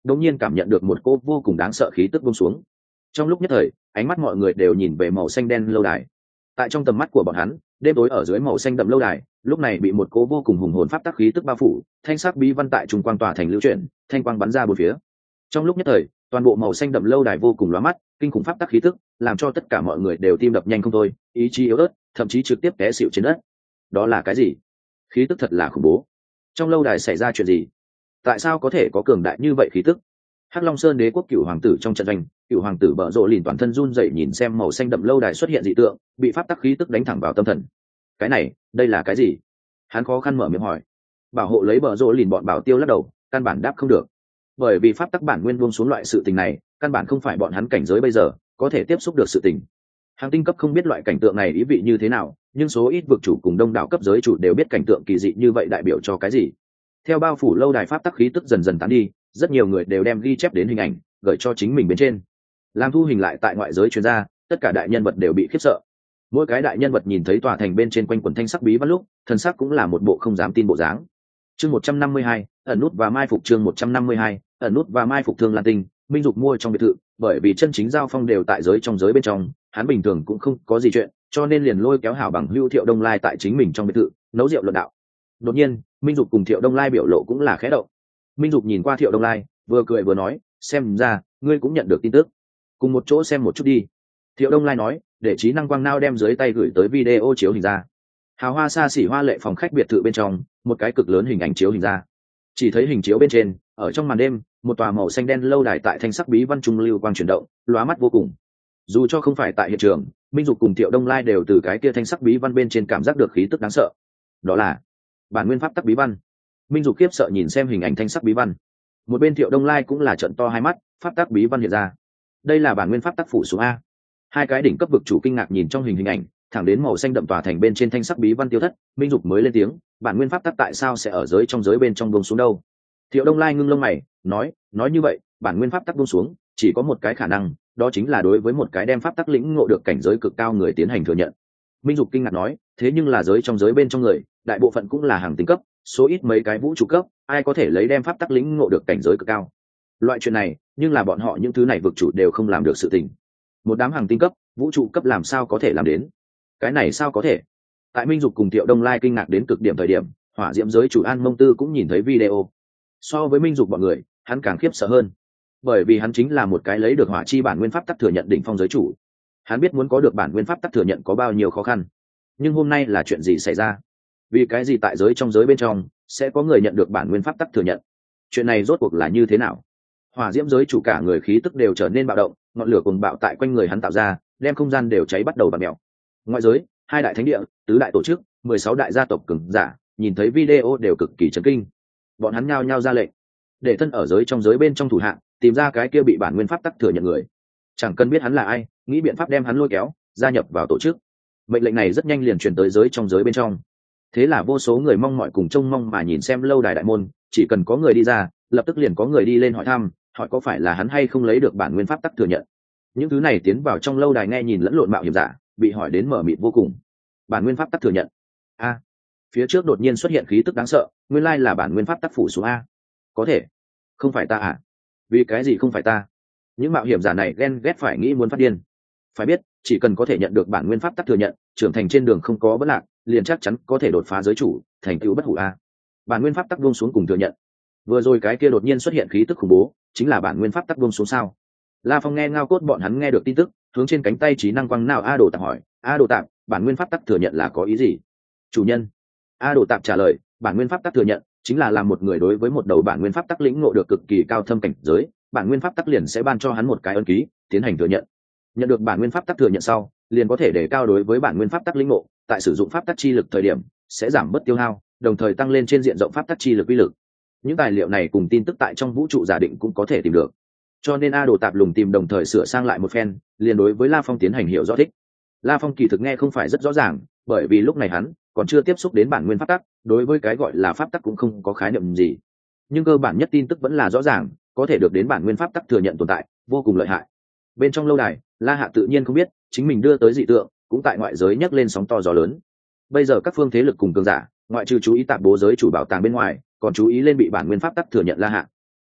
Speaker 1: đột nhiên cảm nhận được một cô vô cùng đáng sợ khí tức buông xuống. Trong lúc nhất thời, ánh mắt mọi người đều nhìn về màu xanh đen lâu đài. Tại trong tầm mắt của bọn hắn, đêm tối ở dưới màu xanh đậm lâu đài, lúc này bị một cô vô cùng hùng hồn pháp tắc khí tức bao phủ, thanh sắc bí văn tại trung quang tỏa thành lưu chuyển, thanh quang bắn ra bốn phía. Trong lúc nhất thời, toàn bộ màu xanh đậm lâu đài vô cùng lóa mắt, kinh khủng pháp tắc khí tức, làm cho tất cả mọi người đều tim đập nhanh không thôi, ý chí yếu ớt, thậm chí trực tiếp té xỉu trên đất. Đó là cái gì? Khí tức thật là khủng bố. Trong lâu đài xảy ra chuyện gì? Tại sao có thể có cường đại như vậy khí tức? Hắc Long Sơn Đế quốc cửu hoàng tử trong trận doanh, cửu hoàng tử bợ rộ lìn toàn thân run rẩy nhìn xem màu xanh đậm lâu đài xuất hiện dị tượng, bị pháp tắc khí tức đánh thẳng vào tâm thần. Cái này, đây là cái gì? Hắn khó khăn mở miệng hỏi. Bảo hộ lấy bợ rộ lìn bọn bảo tiêu lắc đầu, căn bản đáp không được. Bởi vì pháp tắc bản nguyên buông xuống loại sự tình này, căn bản không phải bọn hắn cảnh giới bây giờ có thể tiếp xúc được sự tình. Hàng tinh cấp không biết loại cảnh tượng này ý vị như thế nào, nhưng số ít vực chủ cùng đông đảo cấp giới chủ đều biết cảnh tượng kỳ dị như vậy đại biểu cho cái gì. Theo bao phủ lâu đài pháp tắc khí tức dần dần tán đi, rất nhiều người đều đem ghi chép đến hình ảnh gửi cho chính mình bên trên, làm thu hình lại tại ngoại giới chuyên gia. Tất cả đại nhân vật đều bị khiếp sợ. Mỗi cái đại nhân vật nhìn thấy tòa thành bên trên quanh quần thanh sắc bí văn lúc, thần sắc cũng là một bộ không dám tin bộ dáng. Chương 152, ẩn nút và mai phục. Chương 152, ẩn nút và mai phục. Thương Lan Tinh, Minh Dục mua trong biệt thự, bởi vì chân chính giao phong đều tại giới trong giới bên trong, hắn bình thường cũng không có gì chuyện, cho nên liền lôi kéo hảo bằng hữu Thiệu Đông Lai tại chính mình trong biệt thự nấu rượu luận đạo. Đột nhiên, Minh Dục cùng Thiệu Đông Lai biểu lộ cũng là khẽ động. Minh Dục nhìn qua Thiệu Đông Lai, vừa cười vừa nói, xem ra ngươi cũng nhận được tin tức, cùng một chỗ xem một chút đi. Thiệu Đông Lai nói, để trí năng quang nao đem dưới tay gửi tới video chiếu hình ra. Hào hoa xa xỉ hoa lệ phòng khách biệt thự bên trong, một cái cực lớn hình ảnh chiếu hình ra. Chỉ thấy hình chiếu bên trên, ở trong màn đêm, một tòa màu xanh đen lâu đài tại thanh sắc bí văn trung lưu quang chuyển động, lóa mắt vô cùng. Dù cho không phải tại hiện trường, Minh Dục cùng Thiệu Đông Lai đều từ cái kia thanh sắc bí văn bên trên cảm giác được khí tức đáng sợ. Đó là bản nguyên pháp tắc bí văn. Minh Dục khiếp sợ nhìn xem hình ảnh thanh sắc bí văn. Một bên Thiệu Đông Lai cũng là trợn to hai mắt, pháp tắc bí văn hiện ra. Đây là bản nguyên pháp tắc phủ xuống a. Hai cái đỉnh cấp vực chủ kinh ngạc nhìn trong hình ảnh, thẳng đến màu xanh đậm tỏa thành bên trên thanh sắc bí văn tiêu thất, Minh Dục mới lên tiếng, bản nguyên pháp tắc tại sao sẽ ở giới trong giới bên trong buông xuống đâu? Thiệu Đông Lai ngưng lông mày, nói như vậy, bản nguyên pháp tắc buông xuống, chỉ có một cái khả năng, đó chính là đối với một cái đem pháp tắc lĩnh ngộ được cảnh giới cực cao người tiến hành thừa nhận. Minh Dục kinh ngạc nói, thế nhưng là giới trong giới bên trong người, đại bộ phận cũng là hàng tinh cấp, số ít mấy cái vũ trụ cấp, ai có thể lấy đem pháp tắc lĩnh ngộ được cảnh giới cực cao? Loại chuyện này, nhưng là bọn họ những thứ này vực chủ đều không làm được sự tình. Một đám hàng tinh cấp, vũ trụ cấp làm sao có thể làm đến? Cái này sao có thể? Tại Minh Dục cùng Thiệu Đông Lai kinh ngạc đến cực điểm thời điểm, hỏa diễm giới chủ An Mông Tư cũng nhìn thấy video. So với Minh Dục bọn người, hắn càng khiếp sợ hơn, bởi vì hắn chính là một cái lấy được hỏa chi bản nguyên pháp tắc thừa nhận đỉnh phong giới chủ. Hắn biết muốn có được bản nguyên pháp tắc thừa nhận có bao nhiêu khó khăn, nhưng hôm nay là chuyện gì xảy ra? Vì cái gì tại giới trong giới bên trong sẽ có người nhận được bản nguyên pháp tắc thừa nhận? Chuyện này rốt cuộc là như thế nào? Hỏa diễm giới chủ cả người khí tức đều trở nên bạo động, ngọn lửa cuồng bạo tại quanh người hắn tạo ra, đem không gian đều cháy bắt đầu bặm mèo. Ngoại giới, hai đại thánh địa, tứ đại tổ chức, 16 đại gia tộc cường giả, nhìn thấy video đều cực kỳ chấn kinh. Bọn hắn nhao nhao ra lệnh, để thân ở giới trong giới bên trong thủ hạng, tìm ra cái kia bị bản nguyên pháp tắc thừa nhận người. Chẳng cần biết hắn là ai, nghĩ biện pháp đem hắn lôi kéo, gia nhập vào tổ chức. Mệnh lệnh này rất nhanh liền truyền tới giới trong giới bên trong. Thế là vô số người mong mỏi cùng trông mong mà nhìn xem lâu đài đại môn, chỉ cần có người đi ra, lập tức liền có người đi lên hỏi thăm, hỏi có phải là hắn hay không lấy được bản nguyên pháp tắc thừa nhận. Những thứ này tiến vào trong lâu đài nghe nhìn lẫn lộn mạo hiểm giả, bị hỏi đến mở mịt vô cùng. Bản nguyên pháp tắc thừa nhận? A. Phía trước đột nhiên xuất hiện khí tức đáng sợ, nguyên lai là bản nguyên pháp tắc phủ xuống a. Có thể, không phải ta à? Vì cái gì không phải ta? Những mạo hiểm giả này ghen ghét phải nghĩ muốn phát điên. Phải biết, chỉ cần có thể nhận được bản nguyên pháp tắc thừa nhận, trưởng thành trên đường không có vấn lạc, liền chắc chắn có thể đột phá giới chủ, thành tựu bất hủ a. Bản nguyên pháp tắc buông xuống cùng thừa nhận. Vừa rồi cái kia đột nhiên xuất hiện khí tức khủng bố, chính là bản nguyên pháp tắc buông xuống sao? La Phong nghe ngao cốt bọn hắn nghe được tin tức, hướng trên cánh tay trí năng quang nào A Đồ Tạp hỏi, A Đồ Tạp, bản nguyên pháp tắc thừa nhận là có ý gì? Chủ nhân. A Đồ Tạp trả lời, bản nguyên pháp tắc thừa nhận chính là làm một người đối với một đầu bản nguyên pháp tắc lĩnh ngộ được cực kỳ cao thâm cảnh giới, bản nguyên pháp tắc liền sẽ ban cho hắn một cái ấn ký, tiến hành thừa nhận. Nhận được bản nguyên pháp tắc thừa nhận sau, liền có thể đề cao đối với bản nguyên pháp tắc lĩnh ngộ, tại sử dụng pháp tắc chi lực thời điểm, sẽ giảm bớt tiêu hao, đồng thời tăng lên trên diện rộng pháp tắc chi lực uy lực. Những tài liệu này cùng tin tức tại trong vũ trụ giả định cũng có thể tìm được. Cho nên A Đồ Tạp lùng tìm đồng thời sửa sang lại một phen, liền đối với La Phong tiến hành hiểu rõ thích. La Phong kỳ thực nghe không phải rất rõ ràng, bởi vì lúc này hắn còn chưa tiếp xúc đến bản nguyên pháp tắc, đối với cái gọi là pháp tắc cũng không có khái niệm gì. Nhưng cơ bản nhất tin tức vẫn là rõ ràng, có thể được đến bản nguyên pháp tắc thừa nhận tồn tại, vô cùng lợi hại. Bên trong lâu đài, La Hạ tự nhiên không biết, chính mình đưa tới dị tượng, cũng tại ngoại giới nhấc lên sóng to gió lớn. Bây giờ các phương thế lực cùng cường giả, ngoại trừ chú ý tạp bố giới chủ bảo tàng bên ngoài, còn chú ý lên bị bản nguyên pháp tắc thừa nhận La Hạ.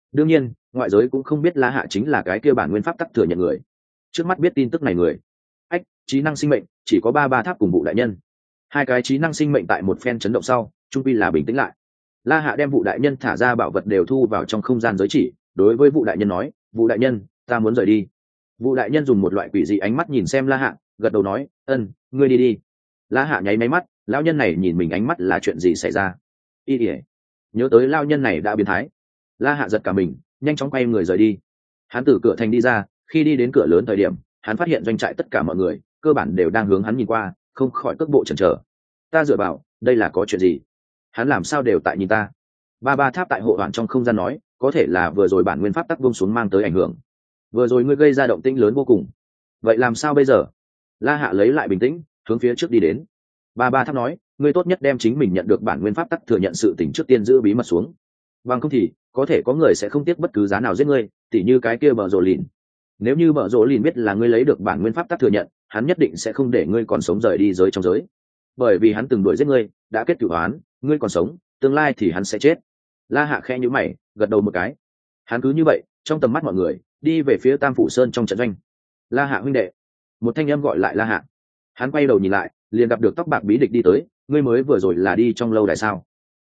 Speaker 1: đương nhiên ngoại giới cũng không biết La Hạ chính là cái kia bản nguyên pháp tắc thừa nhận người. Trước mắt biết tin tức này người, ách, trí năng sinh mệnh chỉ có ba tháp cùng vụ đại nhân. Hai cái trí năng sinh mệnh tại một phen chấn động sau trung pi là bình tĩnh lại. La Hạ đem vụ đại nhân thả ra bảo vật đều thu vào trong không gian giới chỉ, đối với vụ đại nhân nói, vụ đại nhân, ta muốn rời đi. Vụ đại nhân dùng một loại quỷ dị ánh mắt nhìn xem La Hạ, gật đầu nói, ngươi đi đi. La Hạ nháy máy mắt, lão nhân này nhìn mình ánh mắt là chuyện gì xảy ra. Y ỉa, nhớ tới lão nhân này đã biến thái. La Hạ giật cả mình, nhanh chóng quay người rời đi. Hắn từ cửa thành đi ra, khi đi đến cửa lớn thời điểm, hắn phát hiện doanh trại tất cả mọi người cơ bản đều đang hướng hắn nhìn qua, không khỏi cước bộ chần chờ. Ta dựa vào, đây là có chuyện gì? Hắn làm sao đều tại nhìn ta? Ba tháp tại hộ hoàn trong không gian nói, có thể là vừa rồi bản nguyên pháp tắc vung xuống mang tới ảnh hưởng. Vừa rồi ngươi gây ra động tĩnh lớn vô cùng. Vậy làm sao bây giờ? La Hạ lấy lại bình tĩnh, hướng phía trước đi đến. Ba tháp nói, ngươi tốt nhất đem chính mình nhận được bản nguyên pháp tắc thừa nhận sự tình trước tiên giữ bí mật xuống. Bằng không thì có thể có người sẽ không tiếc bất cứ giá nào giết ngươi, tỉ như cái kia Bờ Rồ Lìn. Nếu như Bờ Rồ Lìn biết là ngươi lấy được bản nguyên pháp tắc thừa nhận, hắn nhất định sẽ không để ngươi còn sống rời đi giới trong giới. Bởi vì hắn từng đuổi giết ngươi, đã kết cửu oán, ngươi còn sống, tương lai thì hắn sẽ chết. La Hạ khẽ nhíu mày, gật đầu một cái. Hắn cứ như vậy, trong tầm mắt mọi người, đi về phía Tam Phủ Sơn trong trận doanh. La Hạ huynh đệ. Một thanh âm gọi lại La Hạ. Hắn quay đầu nhìn lại, liền gặp được tóc bạc bí địch đi tới, ngươi mới vừa rồi là đi trong lâu đài sao?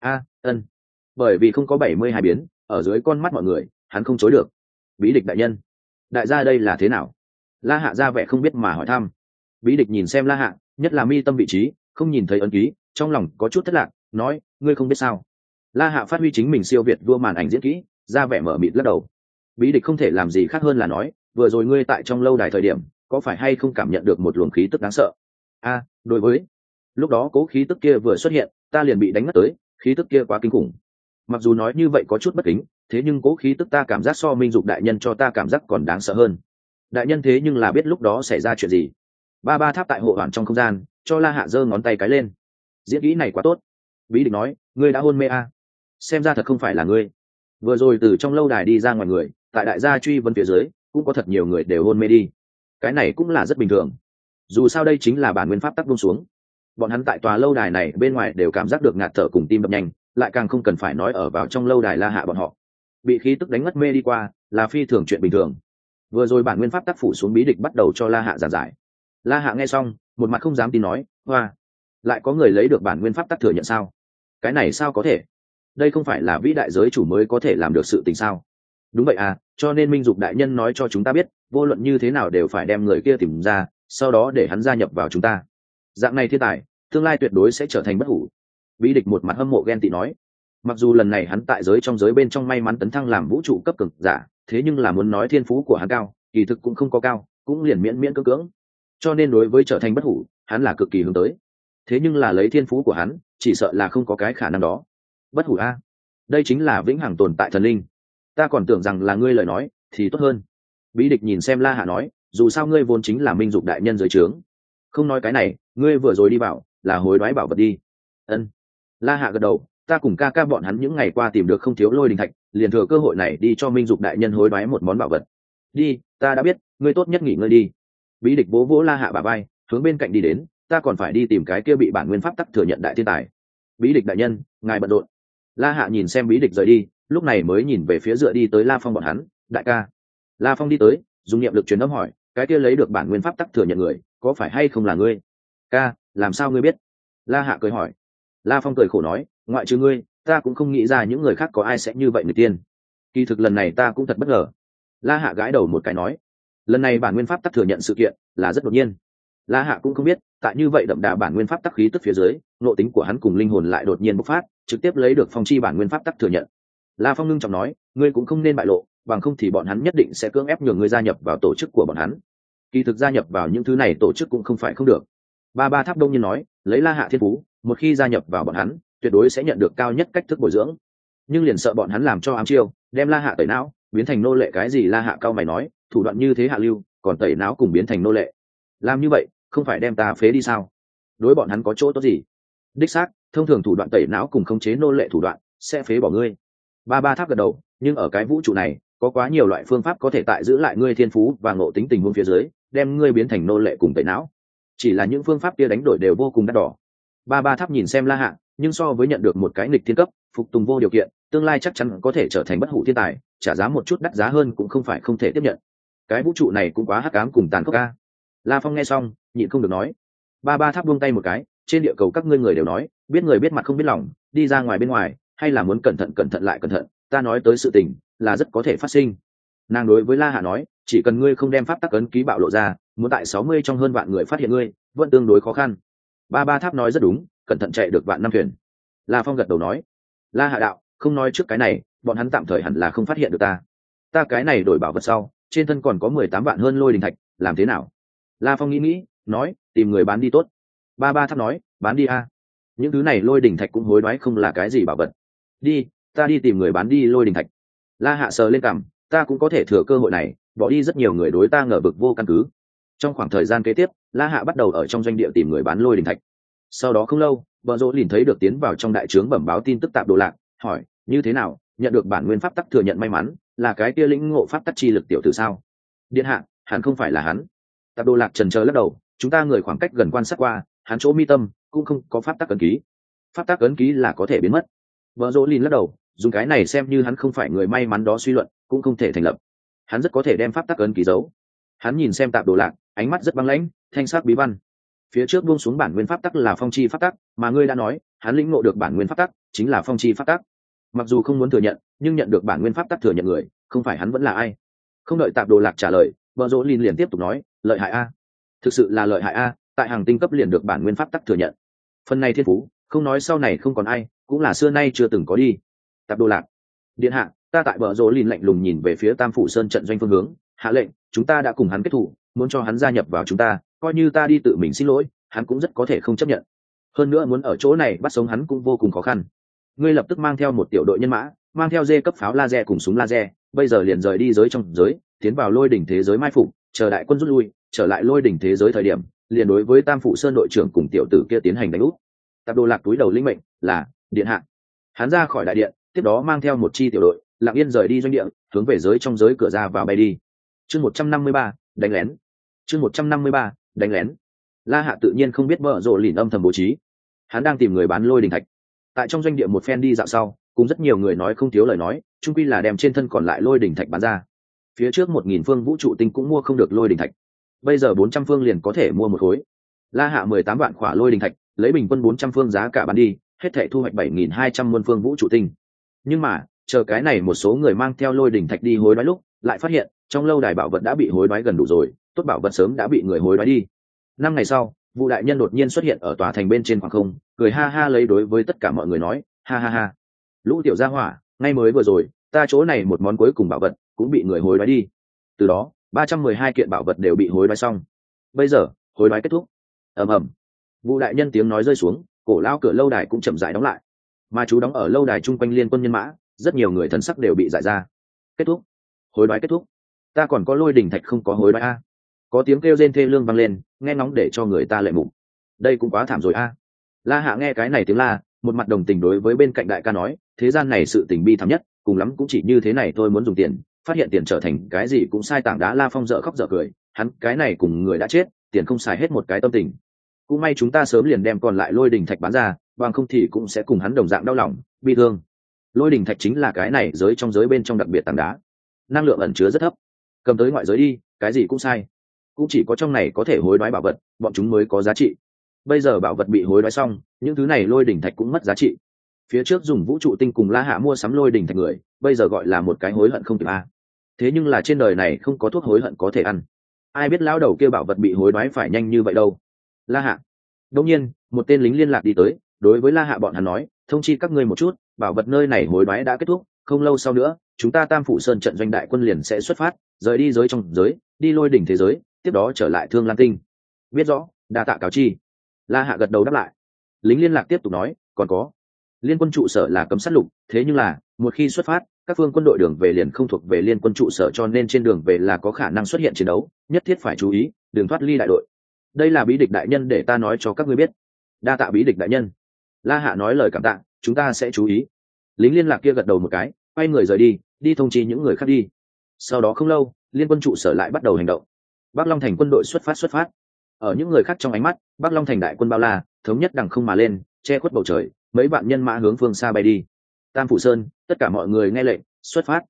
Speaker 1: Bởi vì không có 72 biến, ở dưới con mắt mọi người, hắn không chối được. Bí địch đại nhân, đại gia đây là thế nào? La Hạ ra vẻ không biết mà hỏi thăm. Bí địch nhìn xem La Hạ, nhất là mi tâm vị trí, không nhìn thấy ấn ký, trong lòng có chút thất lạc, nói, ngươi không biết sao? La Hạ phát huy chính mình siêu việt vua màn ảnh diễn kỹ, ra vẻ mở mịt lắc đầu. Bí địch không thể làm gì khác hơn là nói, vừa rồi ngươi tại trong lâu đài thời điểm, có phải hay không cảm nhận được một luồng khí tức đáng sợ? Đối với lúc đó cố khí tức kia vừa xuất hiện, ta liền bị đánh ngất tới, khí tức kia quá kinh khủng. Mặc dù nói như vậy có chút bất kính, thế nhưng cố khí tức ta cảm giác so Minh Dục đại nhân cho ta cảm giác còn đáng sợ hơn. Đại nhân thế nhưng là biết lúc đó xảy ra chuyện gì. Ba tháp tại hộ hoàn trong không gian, cho La Hạ giơ ngón tay cái lên. Diễn kỹ này quá tốt. Bí địch nói, ngươi đã hôn mê xem ra thật không phải là ngươi. Vừa rồi từ trong lâu đài đi ra ngoài người, tại đại gia truy vấn phía dưới, cũng có thật nhiều người đều hôn mê đi. Cái này cũng là rất bình thường. Dù sao đây chính là bản nguyên pháp tắc buông xuống. Bọn hắn tại tòa lâu đài này bên ngoài đều cảm giác được ngạt thở cùng tim đập nhanh, lại càng không cần phải nói ở vào trong lâu đài La Hạ bọn họ. Bị khí tức đánh ngất mê đi qua, là phi thường chuyện bình thường. Vừa rồi bản nguyên pháp tắc phủ xuống bí địch bắt đầu cho La Hạ giảng giải. La Hạ nghe xong, một mặt không dám tin nói, hoa, lại có người lấy được bản nguyên pháp tắc thừa nhận sao? Cái này sao có thể? Đây không phải là vĩ đại giới chủ mới có thể làm được sự tình sao? Đúng vậy cho nên Minh Dục đại nhân nói cho chúng ta biết, vô luận như thế nào đều phải đem người kia tìm ra, sau đó để hắn gia nhập vào chúng ta. Dạng này thiên tài, tương lai tuyệt đối sẽ trở thành bất hủ. Bí địch một mặt hâm mộ ghen tị nói, mặc dù lần này hắn tại giới trong giới bên trong may mắn tấn thăng làm vũ trụ cấp cực giả, thế nhưng là muốn nói thiên phú của hắn cao, kỳ thực cũng không có cao, cũng liền miễn cưỡng. Cho nên đối với trở thành bất hủ, hắn là cực kỳ hướng tới. Thế nhưng là lấy thiên phú của hắn, chỉ sợ là không có cái khả năng đó. Bất hủ đây chính là vĩnh hằng tồn tại thần linh. Ta còn tưởng rằng là ngươi lời nói thì tốt hơn. Bí địch nhìn xem La Hạ nói, dù sao ngươi vốn chính là Minh Dục đại nhân dưới trướng. Không nói cái này, ngươi vừa rồi đi bảo là hối đoái bảo vật đi. La Hạ gật đầu, ta cùng ca bọn hắn những ngày qua tìm được không thiếu lôi đình thạch, liền thừa cơ hội này đi cho Minh Dục đại nhân hối đoái một món bảo vật. Đi, ta đã biết, ngươi tốt nhất nghỉ ngơi đi. Bí địch vỗ vỗ La Hạ bả vai, hướng bên cạnh đi đến, ta còn phải đi tìm cái kia bị bản nguyên pháp tắc thừa nhận đại thiên tài. Bí địch đại nhân, ngài bận rộn. La Hạ nhìn xem bí địch rời đi, lúc này mới nhìn về phía dựa đi tới La Phong bọn hắn, đại ca. La Phong đi tới, dùng niệm lực truyền âm hỏi, cái kia lấy được bản nguyên pháp tắc thừa nhận người, có phải hay không là ngươi? Ca, làm sao ngươi biết? La Hạ cười hỏi. La Phong cười khổ nói, ngoại trừ ngươi, ta cũng không nghĩ ra những người khác có ai sẽ như vậy người tiên. Kỳ thực lần này ta cũng thật bất ngờ. La Hạ gãi đầu một cái nói, lần này bản nguyên pháp tắc thừa nhận sự kiện là rất đột nhiên. La Hạ cũng không biết, tại như vậy đậm đà bản nguyên pháp tắc khí tức phía dưới, nội tính của hắn cùng linh hồn lại đột nhiên bộc phát, trực tiếp lấy được phong chi bản nguyên pháp tắc thừa nhận. La Phong ngưng trọng nói, ngươi cũng không nên bại lộ, bằng không thì bọn hắn nhất định sẽ cưỡng ép nhường ngươi gia nhập vào tổ chức của bọn hắn. Kỳ thực gia nhập vào những thứ này tổ chức cũng không phải không được. Ba tháp đông nhiên nói, lấy La Hạ thiên phú, một khi gia nhập vào bọn hắn, tuyệt đối sẽ nhận được cao nhất cách thức bồi dưỡng. Nhưng liền sợ bọn hắn làm cho ám chiêu, đem La Hạ tẩy não, biến thành nô lệ. Cái gì? La Hạ cao mày nói, thủ đoạn như thế hạ lưu, còn tẩy não cùng biến thành nô lệ. Làm như vậy, không phải đem ta phế đi sao? Đối bọn hắn có chỗ tốt gì? Đích xác, thông thường thủ đoạn tẩy não cùng khống chế nô lệ thủ đoạn sẽ phế bỏ ngươi. Ba tháp gật đầu, nhưng ở cái vũ trụ này, có quá nhiều loại phương pháp có thể tại giữ lại ngươi thiên phú và ngộ tính tình huống phía dưới, đem ngươi biến thành nô lệ cùng tẩy não. Chỉ là những phương pháp kia đánh đổi đều vô cùng đắt đỏ. Ba tháp nhìn xem La Hạ, nhưng so với nhận được một cái nghịch thiên cấp, phục tùng vô điều kiện, tương lai chắc chắn có thể trở thành bất hủ thiên tài, trả giá một chút đắt giá hơn cũng không phải không thể tiếp nhận. Cái vũ trụ này cũng quá hắc ám cùng tàn khốc a. La Phong nghe xong nhịn không được nói. Ba tháp buông tay một cái, trên địa cầu các ngươi người đều nói biết người biết mặt không biết lòng, đi ra ngoài bên ngoài hay là muốn cẩn thận lại cẩn thận, ta nói tới sự tình là rất có thể phát sinh. Nàng đối với La Hạ nói, chỉ cần ngươi không đem pháp tắc ấn ký bạo lộ ra, muốn tại 60 trong hơn vạn người phát hiện ngươi vẫn tương đối khó khăn. Ba tháp nói rất đúng, cẩn thận chạy được vạn năm thuyền. La Phong gật đầu nói. La Hạ đạo, không nói trước cái này, bọn hắn tạm thời hẳn là không phát hiện được ta cái này đổi bảo vật sau, trên thân còn có 18 vạn hơn lôi đình thạch, làm thế nào? La Phong nghĩ nói, tìm người bán đi tốt. Ba tháp nói, bán đi a. Những thứ này lôi đình thạch cũng hối đoái không là cái gì bảo vật. Đi, ta đi tìm người bán đi lôi đình thạch. La Hạ sờ lên cằm, ta cũng có thể thừa cơ hội này bỏ đi rất nhiều người đối ta ngờ vực vô căn cứ. Trong khoảng thời gian kế tiếp, La Hạ bắt đầu ở trong doanh địa tìm người bán lôi đình thạch. Sau đó không lâu, Bờ Rỗ Lìn thấy được tiến vào trong đại trướng bẩm báo tin tức Tạp Đồ Lạc, hỏi, như thế nào, nhận được bản nguyên pháp tắc thừa nhận may mắn, là cái kia lĩnh ngộ pháp tắc chi lực tiểu tử sao? Điện hạ, hẳn không phải là hắn. Tạp Đồ Lạc chần chờ lắc đầu, chúng ta người khoảng cách gần quan sát qua, hắn chỗ mi tâm cũng không có pháp tắc ấn ký. Pháp tắc ấn ký là có thể biến mất. Bờ Rỗ Lìn lắc đầu, dùng cái này xem như hắn không phải người may mắn đó suy luận, cũng không thể thành lập. Hắn rất có thể đem pháp tắc ấn ký giấu. Hắn nhìn xem Tạp Đồ Lạc, ánh mắt rất băng lãnh, thanh sắc bí văn. Phía trước buông xuống bản nguyên pháp tắc là phong chi pháp tắc, mà ngươi đã nói hắn lĩnh ngộ được bản nguyên pháp tắc chính là phong chi pháp tắc. Mặc dù không muốn thừa nhận, nhưng nhận được bản nguyên pháp tắc thừa nhận người không phải hắn vẫn là ai. Không đợi Tạp Đồ Lạc trả lời, Bờ Rỗ Lìn liền tiếp tục nói, lợi hại a, thực sự là lợi hại a, tại hàng tinh cấp liền được bản nguyên pháp tắc thừa nhận. Phần này thiên phú, không nói sau này không còn ai, cũng là xưa nay chưa từng có đi. Tạp Đồ Lạc, điện hạ, ta tại Bờ Rỗ Lìn lạnh lùng nhìn về phía Tam Phủ Sơn trận doanh phương hướng, hạ lệnh, chúng ta đã cùng hắn kết thủ, muốn cho hắn gia nhập vào chúng ta, coi như ta đi tự mình xin lỗi, hắn cũng rất có thể không chấp nhận. Hơn nữa muốn ở chỗ này bắt sống hắn cũng vô cùng khó khăn. Ngươi lập tức mang theo một tiểu đội nhân mã, mang theo dê cấp pháo laser cùng súng laser, bây giờ liền rời đi giới trong giới, tiến vào lôi đỉnh thế giới mai phục, chờ đại quân rút lui, trở lại lôi đỉnh thế giới thời điểm, liền đối với Tam Phụ Sơn đội trưởng cùng tiểu tử kia tiến hành đánh úp. Tạp Đồ Lạc túi đầu linh mệnh, là điện hạ. Hắn ra khỏi đại điện, tiếp đó mang theo một chi tiểu đội, lặng yên rời đi doanh địa, hướng về giới trong giới cửa ra vào bay đi. Chương 153, đánh lén. Chương 153, đánh lén. La Hạ tự nhiên không biết Bờ Rỗ Lìn âm thầm bố trí. Hắn đang tìm người bán lôi đình thạch. Tại trong doanh địa một phen đi dạo sau, cùng rất nhiều người nói không thiếu lời nói, chung quy là đem trên thân còn lại lôi đình thạch bán ra. Phía trước 1000 phương vũ trụ tinh cũng mua không được lôi đình thạch. Bây giờ 400 phương liền có thể mua một khối. La Hạ 18 vạn khỏa lôi đình thạch, lấy bình quân 400 phương giá cả bán đi, hết thảy thu hoạch 7200 muôn phương vũ trụ tinh. Nhưng mà, chờ cái này một số người mang theo lôi đình thạch đi hối đoái lúc, lại phát hiện, trong lâu đài bảo vật đã bị hối đoái gần đủ rồi, tốt bảo vật sớm đã bị người hối đoái đi. 5 ngày sau, Vu đại nhân đột nhiên xuất hiện ở tòa thành bên trên khoảng không, cười ha ha lấy đối với tất cả mọi người nói, ha ha ha. Lũ tiểu gia hỏa, ngay mới vừa rồi, ta chỗ này một món cuối cùng bảo vật cũng bị người hối đoái đi. Từ đó, 312 kiện bảo vật đều bị hối đoái xong. Bây giờ, hối đoái kết thúc. Ầm ầm. Vu đại nhân tiếng nói rơi xuống, cổ lao cửa lâu đài cũng chậm rãi đóng lại. Mà chú đóng ở lâu đài chung quanh liên quân nhân mã, rất nhiều người thần sắc đều bị dại ra. Kết thúc. Hối đoái kết thúc. Ta còn có lôi đỉnh thạch không có hối đoái a. Có tiếng kêu rên thê lương vang lên, nghe ngóng để cho người ta lệ mục. Đây cũng quá thảm rồi a. La Hạ nghe cái này tiếng la, một mặt đồng tình đối với bên cạnh đại ca nói, thế gian này sự tình bi thảm nhất, cùng lắm cũng chỉ như thế này thôi, muốn dùng tiền, phát hiện tiền trở thành cái gì cũng sai tảng đá. La Phong dở khóc dở cười, hắn cái này cùng người đã chết, tiền không xài hết một cái tâm tình. Cũng may chúng ta sớm liền đem còn lại lôi đình thạch bán ra, bằng không thì cũng sẽ cùng hắn đồng dạng đau lòng, bi thương. Lôi đình thạch chính là cái này giới trong giới bên trong đặc biệt tảng đá, năng lượng ẩn chứa rất thấp, cầm tới ngoại giới đi, cái gì cũng sai, cũng chỉ có trong này có thể hối đoái bảo vật, bọn chúng mới có giá trị. Bây giờ bảo vật bị hối đoái xong, những thứ này lôi đỉnh thạch cũng mất giá trị. Phía trước dùng vũ trụ tinh cùng La Hạ mua sắm lôi đỉnh thạch người, bây giờ gọi là một cái hối hận không kịp a. Thế nhưng là trên đời này không có thuốc hối hận có thể ăn. Ai biết lão đầu kia bảo vật bị hối đoái phải nhanh như vậy đâu. La Hạ. Đột nhiên, một tên lính liên lạc đi tới, đối với La Hạ bọn hắn nói, thông chi các ngươi một chút, bảo vật nơi này hối đoái đã kết thúc, không lâu sau nữa, chúng ta Tam Phủ Sơn trận doanh đại quân liền sẽ xuất phát, rời đi giới trong giới, đi lôi đỉnh thế giới, tiếp đó trở lại Thương Lan Tinh. Biết rõ, đa tạ cáo chi. La Hạ gật đầu đáp lại. Lính liên lạc tiếp tục nói, còn có, liên quân trụ sở là cấm sát lục, thế nhưng là một khi xuất phát, các phương quân đội đường về liền không thuộc về liên quân trụ sở, cho nên trên đường về là có khả năng xuất hiện chiến đấu, nhất thiết phải chú ý, đừng thoát ly đại đội. Đây là bí địch đại nhân để ta nói cho các ngươi biết. Đa tạ bí địch đại nhân. La Hạ nói lời cảm tạ, chúng ta sẽ chú ý. Lính liên lạc kia gật đầu một cái, quay người rời đi, đi thông chi những người khác đi. Sau đó không lâu, liên quân trụ sở lại bắt đầu hành động. Bắc Long thành quân đội xuất phát. Ở những người khác trong ánh mắt, Bắc Long thành đại quân bao la, thống nhất đằng không mà lên, che khuất bầu trời, mấy vạn nhân mã hướng phương xa bay đi. Tam Phủ Sơn, tất cả mọi người nghe lệnh, xuất phát.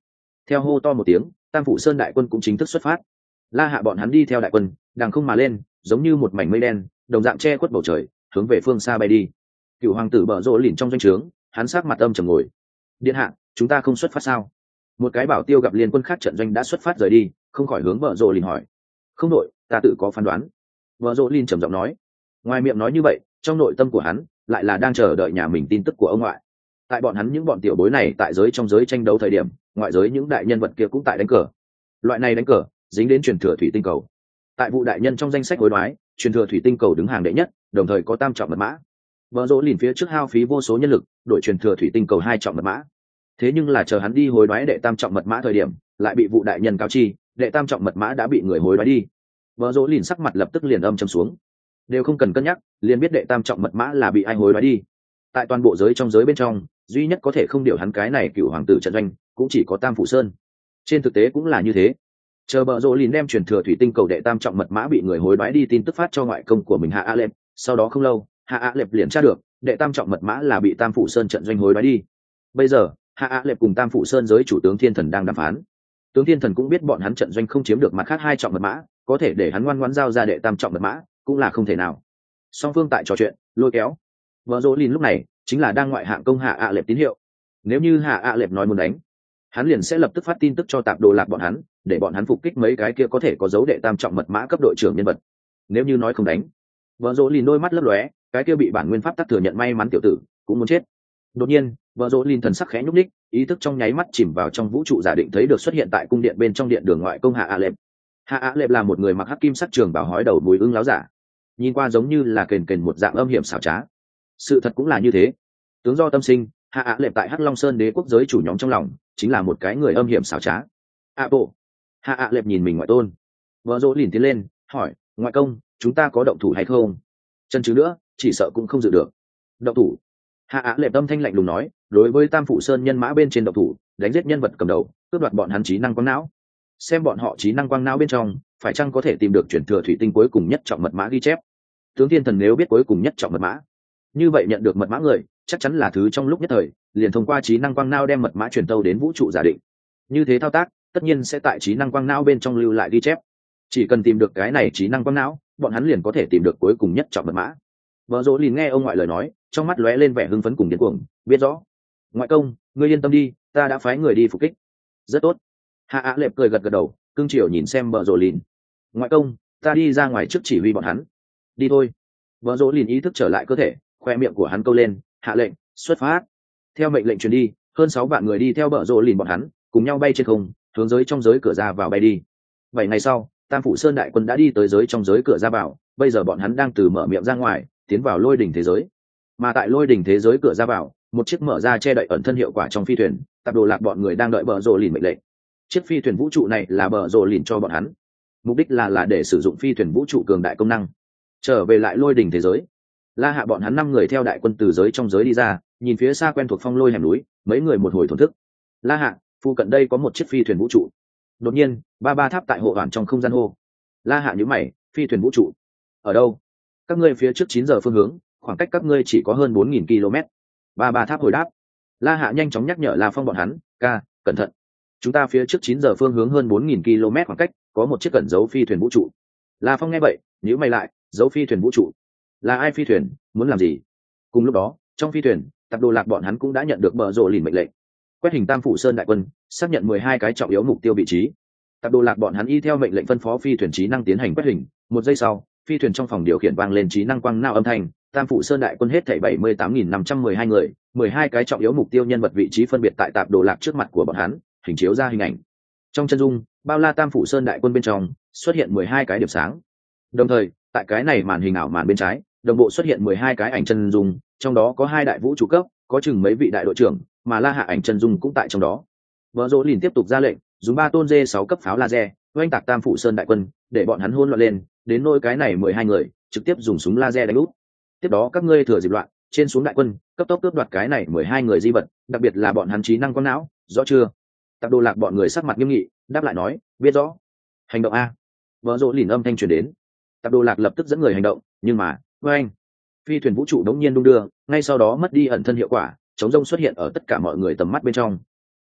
Speaker 1: Theo hô to một tiếng, Tam Phủ Sơn đại quân cũng chính thức xuất phát. La Hạ bọn hắn đi theo đại quân, đằng không mà lên, giống như một mảnh mây đen, đồng dạng che khuất bầu trời, hướng về phương xa bay đi. Cựu hoàng tử bợ rộ lìn trong doanh trướng, hắn sắc mặt âm trầm ngồi. Điện hạ, chúng ta không xuất phát sao? Một cái bảo tiêu gặp liên quân khác trận doanh đã xuất phát rời đi, không khỏi hướng bợ rộ lìn hỏi. Không đội, ta tự có phán đoán. Bợ rộ lìn trầm giọng nói. Ngoài miệng nói như vậy, trong nội tâm của hắn lại là đang chờ đợi nhà mình tin tức của ông ngoại. Tại bọn hắn những bọn tiểu bối này tại giới trong giới tranh đấu thời điểm, ngoại giới những đại nhân vật kia cũng tại đánh cờ. Loại này đánh cờ dính đến truyền thừa thủy tinh cầu. Tại vụ đại nhân trong danh sách hối đoái, truyền thừa thủy tinh cầu đứng hàng đệ nhất, đồng thời có tam trọng mật mã. Vợ Dỗ lìn phía trước hao phí vô số nhân lực đổi truyền thừa thủy tinh cầu 2 trọng mật mã. Thế nhưng là chờ hắn đi hối đoái đệ tam trọng mật mã thời điểm, lại bị vụ đại nhân cáo chi, đệ tam trọng mật mã đã bị người hối đoái đi. Vợ Dỗ lìn sắc mặt lập tức liền âm trầm xuống. Đều không cần cân nhắc, liền biết đệ tam trọng mật mã là bị ai hối đoái đi. Tại toàn bộ giới trong giới bên trong, duy nhất có thể không điều hắn cái này cựu hoàng tử trận doanh, cũng chỉ có Tam Phủ Sơn. Trên thực tế cũng là như thế. Chờ Bợ Rộ Lìn đem truyền thừa thủy tinh cầu đệ tam trọng mật mã bị người hối đoái đi tin tức phát cho ngoại công của mình Hạ A Lệp, sau đó không lâu, Hạ A Lệp liền tra được, đệ tam trọng mật mã là bị Tam Phủ Sơn trận doanh hối đoái đi. Bây giờ, Hạ A Lệp cùng Tam Phủ Sơn giới chủ tướng Thiên Thần đang đàm phán. Tướng Thiên Thần cũng biết bọn hắn trận doanh không chiếm được mặt khác 2 trọng mật mã, có thể để hắn ngoan ngoãn giao ra đệ tam trọng mật mã, cũng là không thể nào. Song phương tại trò chuyện, lôi kéo. Bợ Rộ Lìn lúc này chính là đang ngoại hạng công Hạ A Lệp tín hiệu. Nếu như Hạ A Lệp nói muốn đánh, hắn liền sẽ lập tức phát tin tức cho Tạp Đồ Lạc bọn hắn, để bọn hắn phục kích mấy cái kia có thể có dấu đệ tam trọng mật mã cấp đội trưởng nhân vật. Nếu như nói không đánh, Vợ Dỗ Lìn đôi mắt lấp lóe, cái kia bị bản nguyên pháp tắc thừa nhận may mắn tiểu tử cũng muốn chết. Đột nhiên, Vợ Dỗ Lìn thần sắc khẽ nhúc nhích, ý thức trong nháy mắt chìm vào trong vũ trụ giả định thấy được xuất hiện tại cung điện bên trong điện đường ngoại công Hạ A Lệp. Hạ A Lệp là một người mặc hắc kim sắc trường bào hói đầu mùi ưng láo giả, nhìn qua giống như là kền kền một dạng âm hiểm xảo trá. Sự thật cũng là như thế. Tướng do tâm sinh, Hạ A Lệp tại Hắc Long Sơn đế quốc giới chủ nhóm trong lòng chính là một cái người âm hiểm xảo trá. Bộ Hạ A Lệp nhìn mình ngoại tôn. Vợ Dỗ Lìn tiến lên hỏi, ngoại công, chúng ta có động thủ hay không? Chân chứ nữa, chỉ sợ cũng không dự được. Động thủ? Hạ A Lệp âm thanh lạnh lùng nói, đối với Tam Phủ Sơn nhân mã bên trên động thủ, đánh giết nhân vật cầm đầu, cướp đoạt bọn hắn trí năng quang não. Xem bọn họ trí năng quang não bên trong phải chăng có thể tìm được truyền thừa thủy tinh cuối cùng nhất trọng mật mã ghi chép. Tướng Thiên Thần nếu biết cuối cùng nhất trọng mật mã, như vậy nhận được mật mã người chắc chắn là thứ trong lúc nhất thời liền thông qua trí năng quang não đem mật mã truyền tâu đến vũ trụ giả định. Như thế thao tác tất nhiên sẽ tại trí năng quang não bên trong lưu lại ghi chép. Chỉ cần tìm được cái này trí năng quang não, bọn hắn liền có thể tìm được cuối cùng nhất trọng mật mã. Vợ Dỗ Lìn nghe ông ngoại lời nói, trong mắt lóe lên vẻ hưng phấn cùng điên cuồng, biết rõ. Ngoại công, ngươi yên tâm đi, ta đã phái người đi phục kích. Rất tốt. Hạ Á Lệp cười gật gật đầu, cưng chiều nhìn xem Vợ Dỗ Lìn. Ngoại công, ta đi ra ngoài trước chỉ huy bọn hắn. Đi thôi. Vợ Dỗ Lìn ý thức trở lại cơ thể, khoe miệng của hắn câu lên, hạ lệnh, xuất phát. Theo mệnh lệnh truyền đi, hơn 6 vạn người đi theo Vợ Dỗ Lìn bọn hắn, cùng nhau bay trên không, hướng giới trong giới cửa ra vào bay đi. 7 ngày sau, Tam Phủ Sơn đại quân đã đi tới giới trong giới cửa ra vào, bây giờ bọn hắn đang từ mở miệng ra ngoài, tiến vào lôi đỉnh thế giới. Mà tại lôi đỉnh thế giới cửa ra vào, một chiếc mở ra che đậy ẩn thân hiệu quả trong phi thuyền, Tạp Đồ Lạc bọn người đang đợi Bờ Rồ Lìn mệnh lệnh. Chiếc phi thuyền vũ trụ này là Bờ Rồ Lìn cho bọn hắn, mục đích là để sử dụng phi thuyền vũ trụ cường đại công năng. Trở về lại lôi đỉnh thế giới, La Hạ bọn hắn 5 người theo đại quân từ giới trong giới đi ra, nhìn phía xa quen thuộc phong lôi hẻm núi, mấy người một hồi thổn thức. La Hạ, phụ cận đây có một chiếc phi thuyền vũ trụ. Đột nhiên, ba tháp tại hộ hoàn trong không gian hô. La Hạ nhíu mày, phi thuyền vũ trụ ở đâu? Các ngươi phía trước 9 giờ phương hướng, khoảng cách các ngươi chỉ có hơn 4000 km. Ba tháp hồi đáp. La Hạ nhanh chóng nhắc nhở La Phong bọn hắn, ca, cẩn thận. Chúng ta phía trước 9 giờ phương hướng hơn 4000 km khoảng cách, có một chiếc cẩn giấu phi thuyền vũ trụ. La Phong nghe vậy, nhíu mày lại, giấu phi thuyền vũ trụ. Là ai phi thuyền, muốn làm gì? Cùng lúc đó, trong phi thuyền, Tạp Đồ Lạc bọn hắn cũng đã nhận được Bờ Rồ Lìn mệnh lệnh. Quét hình Tam Phủ Sơn đại quân, xác nhận 12 cái trọng yếu mục tiêu vị trí. Tạp Đồ Lạc bọn hắn y theo mệnh lệnh phân phó phi thuyền trí năng tiến hành quét hình. 1 giây sau, phi thuyền trong phòng điều khiển vang lên trí năng quang não âm thanh. Tam Phủ Sơn đại quân hết thảy 78.512 người, 12 cái trọng yếu mục tiêu nhân vật vị trí phân biệt tại Tạp Đồ Lạc trước mặt của bọn hắn, hình chiếu ra hình ảnh. Trong chân dung, bao la Tam Phủ Sơn đại quân bên trong xuất hiện 12 cái điểm sáng. Đồng thời, tại cái này màn hình ảo màn bên trái, đồng bộ xuất hiện 12 cái ảnh chân dung, trong đó có 2 đại vũ trụ cấp, có chừng mấy vị đại đội trưởng, mà La Hạ ảnh chân dung cũng tại trong đó. Bờ Rồ Lìn tiếp tục ra lệnh, dùng 3 tôn D6 cấp pháo laser, oanh tạc Tam Phủ Sơn đại quân, để bọn hắn hỗn loạn lên, đến nỗi cái này 12 người, trực tiếp dùng súng laser đánh úp. Tiếp đó các ngươi thừa dịp loạn, trên xuống đại quân, cấp tốc cướp đoạt cái này 12 người di vật, đặc biệt là bọn hắn trí năng con não, rõ chưa? Tạp Đồ Lạc bọn người sắc mặt nghiêm nghị, đáp lại nói, biết rõ. Hành động a. Bờ Rồ Lìn âm thanh truyền đến. Tạp Đồ Lạc lập tức dẫn người hành động, nhưng mà, oanh, phi thuyền vũ trụ đống nhiên đung đưa, ngay sau đó mất đi ẩn thân hiệu quả, chống rông xuất hiện ở tất cả mọi người tầm mắt bên trong.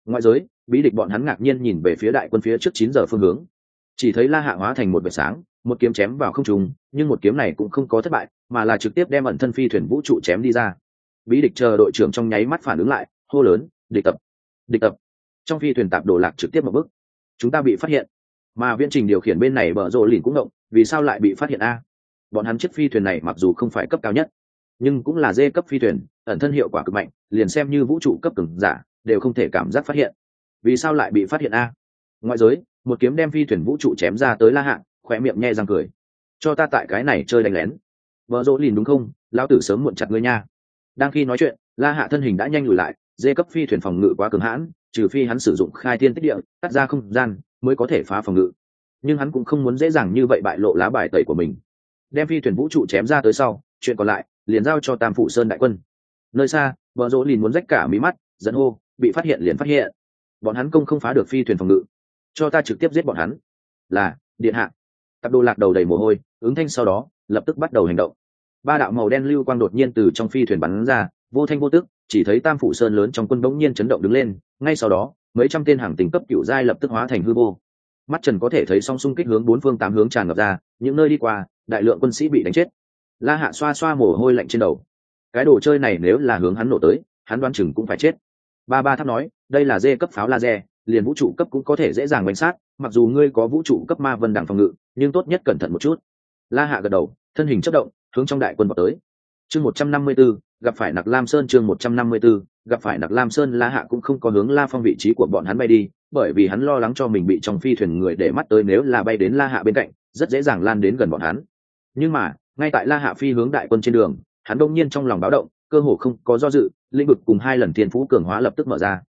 Speaker 1: Ngoại giới, bí địch bọn hắn ngạc nhiên nhìn về phía đại quân phía trước 9 giờ phương hướng, chỉ thấy La Hạ hóa thành một vệt sáng, một kiếm chém vào không trung, nhưng một kiếm này cũng không có thất bại, mà là trực tiếp đem ẩn thân phi thuyền vũ trụ chém đi ra. Bí địch chờ đội trưởng trong nháy mắt phản ứng lại, hô lớn, địch tập, địch tập. Trong phi thuyền tạp đồ lạc trực tiếp một bước, chúng ta bị phát hiện. Mà viễn trình điều khiển bên này bờ rộ lìn cũng động, vì sao lại bị phát hiện a? Bọn hắn chiếc phi thuyền này mặc dù không phải cấp cao nhất, nhưng cũng là D cấp phi thuyền, ẩn thân hiệu quả cực mạnh, liền xem như vũ trụ cấp cường giả đều không thể cảm giác phát hiện. Vì sao lại bị phát hiện a? Ngoại giới, một kiếm đem phi thuyền vũ trụ chém ra tới La Hạ, khóe miệng nhe răng cười. Cho ta tại cái này chơi đánh lén. Bờ rộ lìn đúng không? Lão tử sớm muộn chặt ngươi nha. Đang khi nói chuyện, La Hạ thân hình đã nhanh lùi lại, D cấp phi thuyền phòng ngự quá cường hãn, trừ phi hắn sử dụng khai thiên tích địa, cắt ra không gian mới có thể phá phòng ngự. Nhưng hắn cũng không muốn dễ dàng như vậy bại lộ lá bài tẩy của mình. Đem phi thuyền vũ trụ chém ra tới sau, chuyện còn lại liền giao cho Tam Phụ Sơn đại quân. Nơi xa, Bờ rộ lìn muốn rách cả mí mắt, dẫn hô, bị phát hiện liền phát hiện. Bọn hắn không phá được phi thuyền phòng ngự, cho ta trực tiếp giết bọn hắn. Là, điện hạ. Tạp Đồ Lạc đầu đầy mồ hôi, ứng thanh sau đó lập tức bắt đầu hành động. Ba đạo màu đen lưu quang đột nhiên từ trong phi thuyền bắn ra, vô thanh vô tức, chỉ thấy Tam Phủ Sơn lớn trong quân bỗng nhiên chấn động đứng lên, ngay sau đó mấy trăm tên hàng tình cấp cựu giai lập tức hóa thành hư vô. Mắt trần có thể thấy song xung kích hướng bốn phương tám hướng tràn ngập ra, những nơi đi qua đại lượng quân sĩ bị đánh chết. La Hạ xoa xoa mồ hôi lạnh trên đầu, cái đồ chơi này nếu là hướng hắn nổ tới, hắn đoán chừng cũng phải chết. Ba tháp nói, đây là dê cấp pháo laser, liền vũ trụ cấp cũng có thể dễ dàng bánh sát, mặc dù ngươi có vũ trụ cấp ma vân đẳng phòng ngự, nhưng tốt nhất cẩn thận một chút. La Hạ gật đầu, thân hình chất động, hướng trong đại quân vào tới. Chương 154, gặp phải Nặc Lam Sơn. Chương 154, gặp phải Nặc Lam Sơn. La Hạ cũng không có hướng La Phong vị trí của bọn hắn bay đi, bởi vì hắn lo lắng cho mình bị trong phi thuyền người để mắt tới, nếu là bay đến La Hạ bên cạnh, rất dễ dàng lan đến gần bọn hắn. Nhưng mà, ngay tại La Hạ phi hướng đại quân trên đường, hắn đông nhiên trong lòng báo động, cơ hồ không có do dự, lĩnh vực cùng 2 lần thiên phú cường hóa lập tức mở ra.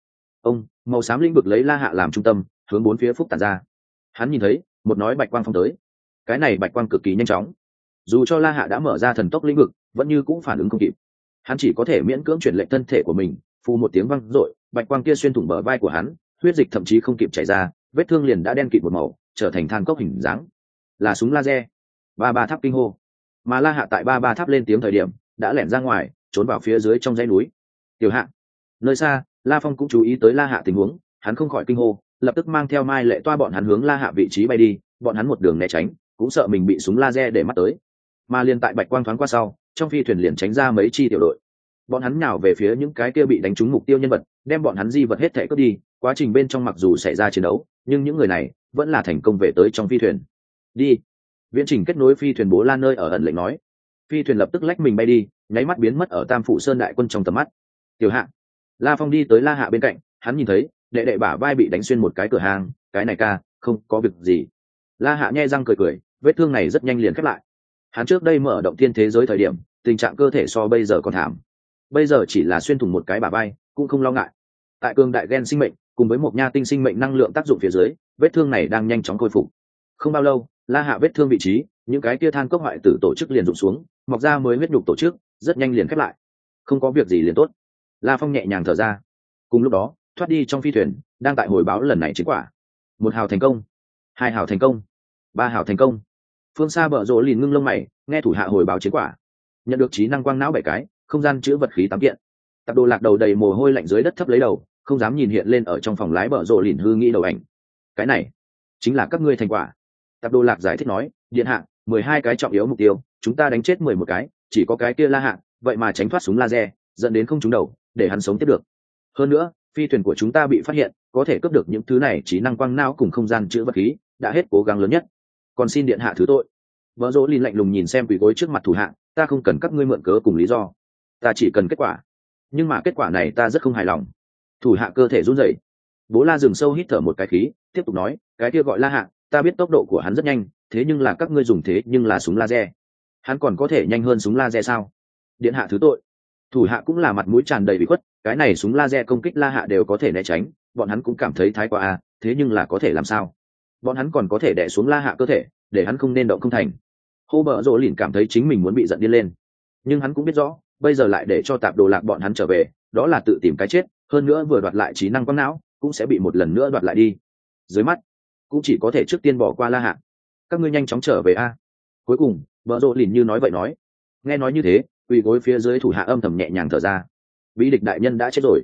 Speaker 1: Màu xám lĩnh vực lấy La Hạ làm trung tâm, hướng bốn phía phúc tản ra. Hắn nhìn thấy một nói bạch quang phong tới, cái này bạch quang cực kỳ nhanh chóng, dù cho La Hạ đã mở ra thần tốc lĩnh vực, vẫn như cũng phản ứng không kịp. Hắn chỉ có thể miễn cưỡng chuyển lệnh thân thể của mình, phù một tiếng vang rội, bạch quang kia xuyên thủng bờ vai của hắn, huyết dịch thậm chí không kịp chảy ra, vết thương liền đã đen kịt một màu, trở thành than cốc hình dáng. Là súng laser. Ba tháp kinh hô. Mà La Hạ tại ba tháp lên tiếng thời điểm, đã lẻn ra ngoài, trốn vào phía dưới trong dãy núi. Tiểu Hạ. Nơi xa, La Phong cũng chú ý tới La Hạ tình huống, hắn không khỏi kinh hô, lập tức mang theo Mai Lệ Toa bọn hắn hướng La Hạ vị trí bay đi, bọn hắn một đường né tránh, cũng sợ mình bị súng laser để mắt tới. Mà liền tại bạch quang thoáng qua sau, trong phi thuyền liền tránh ra mấy chi tiểu đội. Bọn hắn nhào về phía những cái kia bị đánh trúng mục tiêu nhân vật, đem bọn hắn di vật hết thảy cướp đi, quá trình bên trong mặc dù xảy ra chiến đấu, nhưng những người này vẫn là thành công về tới trong phi thuyền. Đi. Viễn trình kết nối phi thuyền Bố Lan nơi ở ẩn lệnh nói. Phi thuyền lập tức lách mình bay đi, nháy mắt biến mất ở Tam Phủ Sơn đại quân trong tầm mắt. Tiểu Hạ. La Phong đi tới La Hạ bên cạnh, hắn nhìn thấy đệ đệ bả vai bị đánh xuyên một cái cửa hàng, cái này ca, không có việc gì. La Hạ nhe răng cười cười, vết thương này rất nhanh liền khép lại. Hắn trước đây mở động thiên thế giới thời điểm, tình trạng cơ thể so bây giờ còn thảm. Bây giờ chỉ là xuyên thủng một cái bả vai, cũng không lo ngại. Tại cường đại gen sinh mệnh cùng với một nha tinh sinh mệnh năng lượng tác dụng phía dưới, vết thương này đang nhanh chóng khôi phục. Không bao lâu, La Hạ vết thương vị trí, những cái kia than cốc hoại tử tổ chức liền rụng xuống, mọc ra mới huyết nhục tổ chức, rất nhanh liền khép lại. Không có việc gì liền tốt. La Phong nhẹ nhàng thở ra. Cùng lúc đó, thoát đi trong phi thuyền, đang tại hồi báo lần này chiến quả. 1 hào thành công, 2 hào thành công, 3 hào thành công. Phương xa Bờ Rộ Lìn ngưng lông mày, nghe thủ hạ hồi báo chiến quả. Nhận được trí năng quang não 7 cái, không gian chứa vật khí 8 kiện. Tạp Đồ Lạc đầu đầy mồ hôi lạnh dưới đất thấp lấy đầu, không dám nhìn hiện lên ở trong phòng lái Bờ Rộ Lìn hư nghĩ đầu ảnh. Cái này chính là các ngươi thành quả. Tạp Đồ Lạc giải thích nói, điện hạ, 12 cái trọng yếu mục tiêu, chúng ta đánh chết 11 cái, chỉ có cái kia La Hạ, vậy mà tránh thoát súng laser, dẫn đến không trúng đầu, để hắn sống tiếp được. Hơn nữa, phi thuyền của chúng ta bị phát hiện, có thể cướp được những thứ này trí năng quang não cùng không gian chứa vật khí, đã hết cố gắng lớn nhất. Còn xin điện hạ thứ tội. Bờ Rộ Lìn lạnh lùng nhìn xem quỳ gối trước mặt thủ hạ, ta không cần các ngươi mượn cớ cùng lý do, ta chỉ cần kết quả. Nhưng mà kết quả này ta rất không hài lòng. Thủ hạ cơ thể run rẩy. Bố La dừng sâu hít thở một cái khí, tiếp tục nói, cái kia gọi La Hạ, ta biết tốc độ của hắn rất nhanh, thế nhưng là các ngươi dùng thế nhưng là súng laser, hắn còn có thể nhanh hơn súng laser sao? Điện hạ thứ tội. Thủ hạ cũng là mặt mũi tràn đầy bị khuất, cái này súng laser công kích La Hạ đều có thể né tránh, bọn hắn cũng cảm thấy thái quá à, thế nhưng là có thể làm sao? Bọn hắn còn có thể đè xuống La Hạ cơ thể, để hắn không nên động không thành. Hô Bờ Rộ Lìn cảm thấy chính mình muốn bị giận điên lên, nhưng hắn cũng biết rõ, bây giờ lại để cho Tạp Đồ Lạc bọn hắn trở về, đó là tự tìm cái chết, hơn nữa vừa đoạt lại trí năng quang não, cũng sẽ bị một lần nữa đoạt lại đi. Dưới mắt, cũng chỉ có thể trước tiên bỏ qua La Hạ. Các ngươi nhanh chóng trở về a. Cuối cùng, Bờ Rộ Lìn như nói vậy nói. Nghe nói như thế, quỳ gối phía dưới thủ hạ âm thầm nhẹ nhàng thở ra. Bí địch đại nhân đã chết rồi.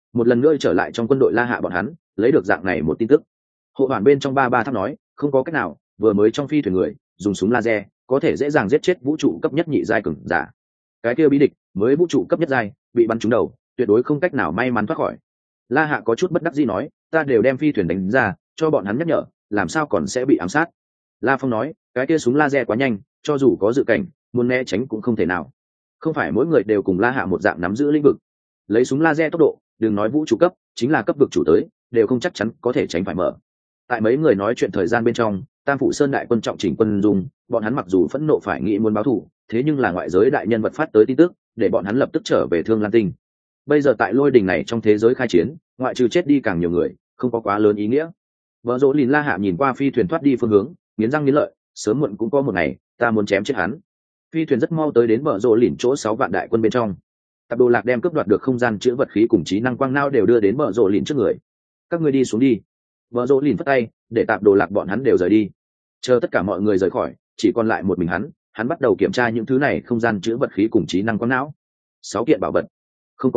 Speaker 1: một lần nữa trở lại trong quân đội La Hạ bọn hắn lấy được dạng này một tin tức. Hộ hoàn bên trong ba tháp nói không có cách nào, vừa mới trong phi thuyền người dùng súng laser có thể dễ dàng giết chết vũ trụ cấp nhất nhị giai cường giả, cái kia bí địch mới vũ trụ cấp nhất giai bị bắn trúng đầu, tuyệt đối không cách nào may mắn thoát khỏi. La Hạ có chút bất đắc dĩ nói, ta đều đem phi thuyền đánh ra cho bọn hắn nhắc nhở, làm sao còn sẽ bị ám sát. La Phong nói, cái kia súng laser quá nhanh, cho dù có dự cảnh muốn né tránh cũng không thể nào. Không phải mỗi người đều cùng La Hạ một dạng nắm giữ lĩnh vực, lấy súng laser tốc độ đừng nói vũ trụ cấp, chính là cấp vực chủ tới đều không chắc chắn có thể tránh phải mở. Tại mấy người nói chuyện thời gian bên trong, Tam Phủ Sơn đại quân trọng chỉnh quân dung, bọn hắn mặc dù phẫn nộ phải nghĩ muốn báo thù, thế nhưng là ngoại giới đại nhân vật phát tới tin tức để bọn hắn lập tức trở về Thương Lan Tinh. Bây giờ tại lôi đình này trong thế giới khai chiến, ngoại trừ chết đi càng nhiều người không có quá lớn ý nghĩa. Vợ Dỗ Lìn La Hạ nhìn qua phi thuyền thoát đi phương hướng, nghiến răng nghiến lợi, sớm muộn cũng có một ngày ta muốn chém chết hắn. Phi thuyền rất mau tới đến Vợ Dỗ Lìn chỗ 6 vạn đại quân bên trong. Tạp Đồ Lạc đem cướp đoạt được không gian chứa vật khí cùng trí năng quang não đều đưa đến Vợ Dỗ Lìn trước người. Các ngươi đi xuống đi. Vợ Dỗ Lìn phất tay để Tạp Đồ Lạc bọn hắn đều rời đi. Chờ tất cả mọi người rời khỏi, chỉ còn lại một mình hắn bắt đầu kiểm tra những thứ này không gian chứa vật khí cùng trí năng quang não. 6 kiện bảo vật. Không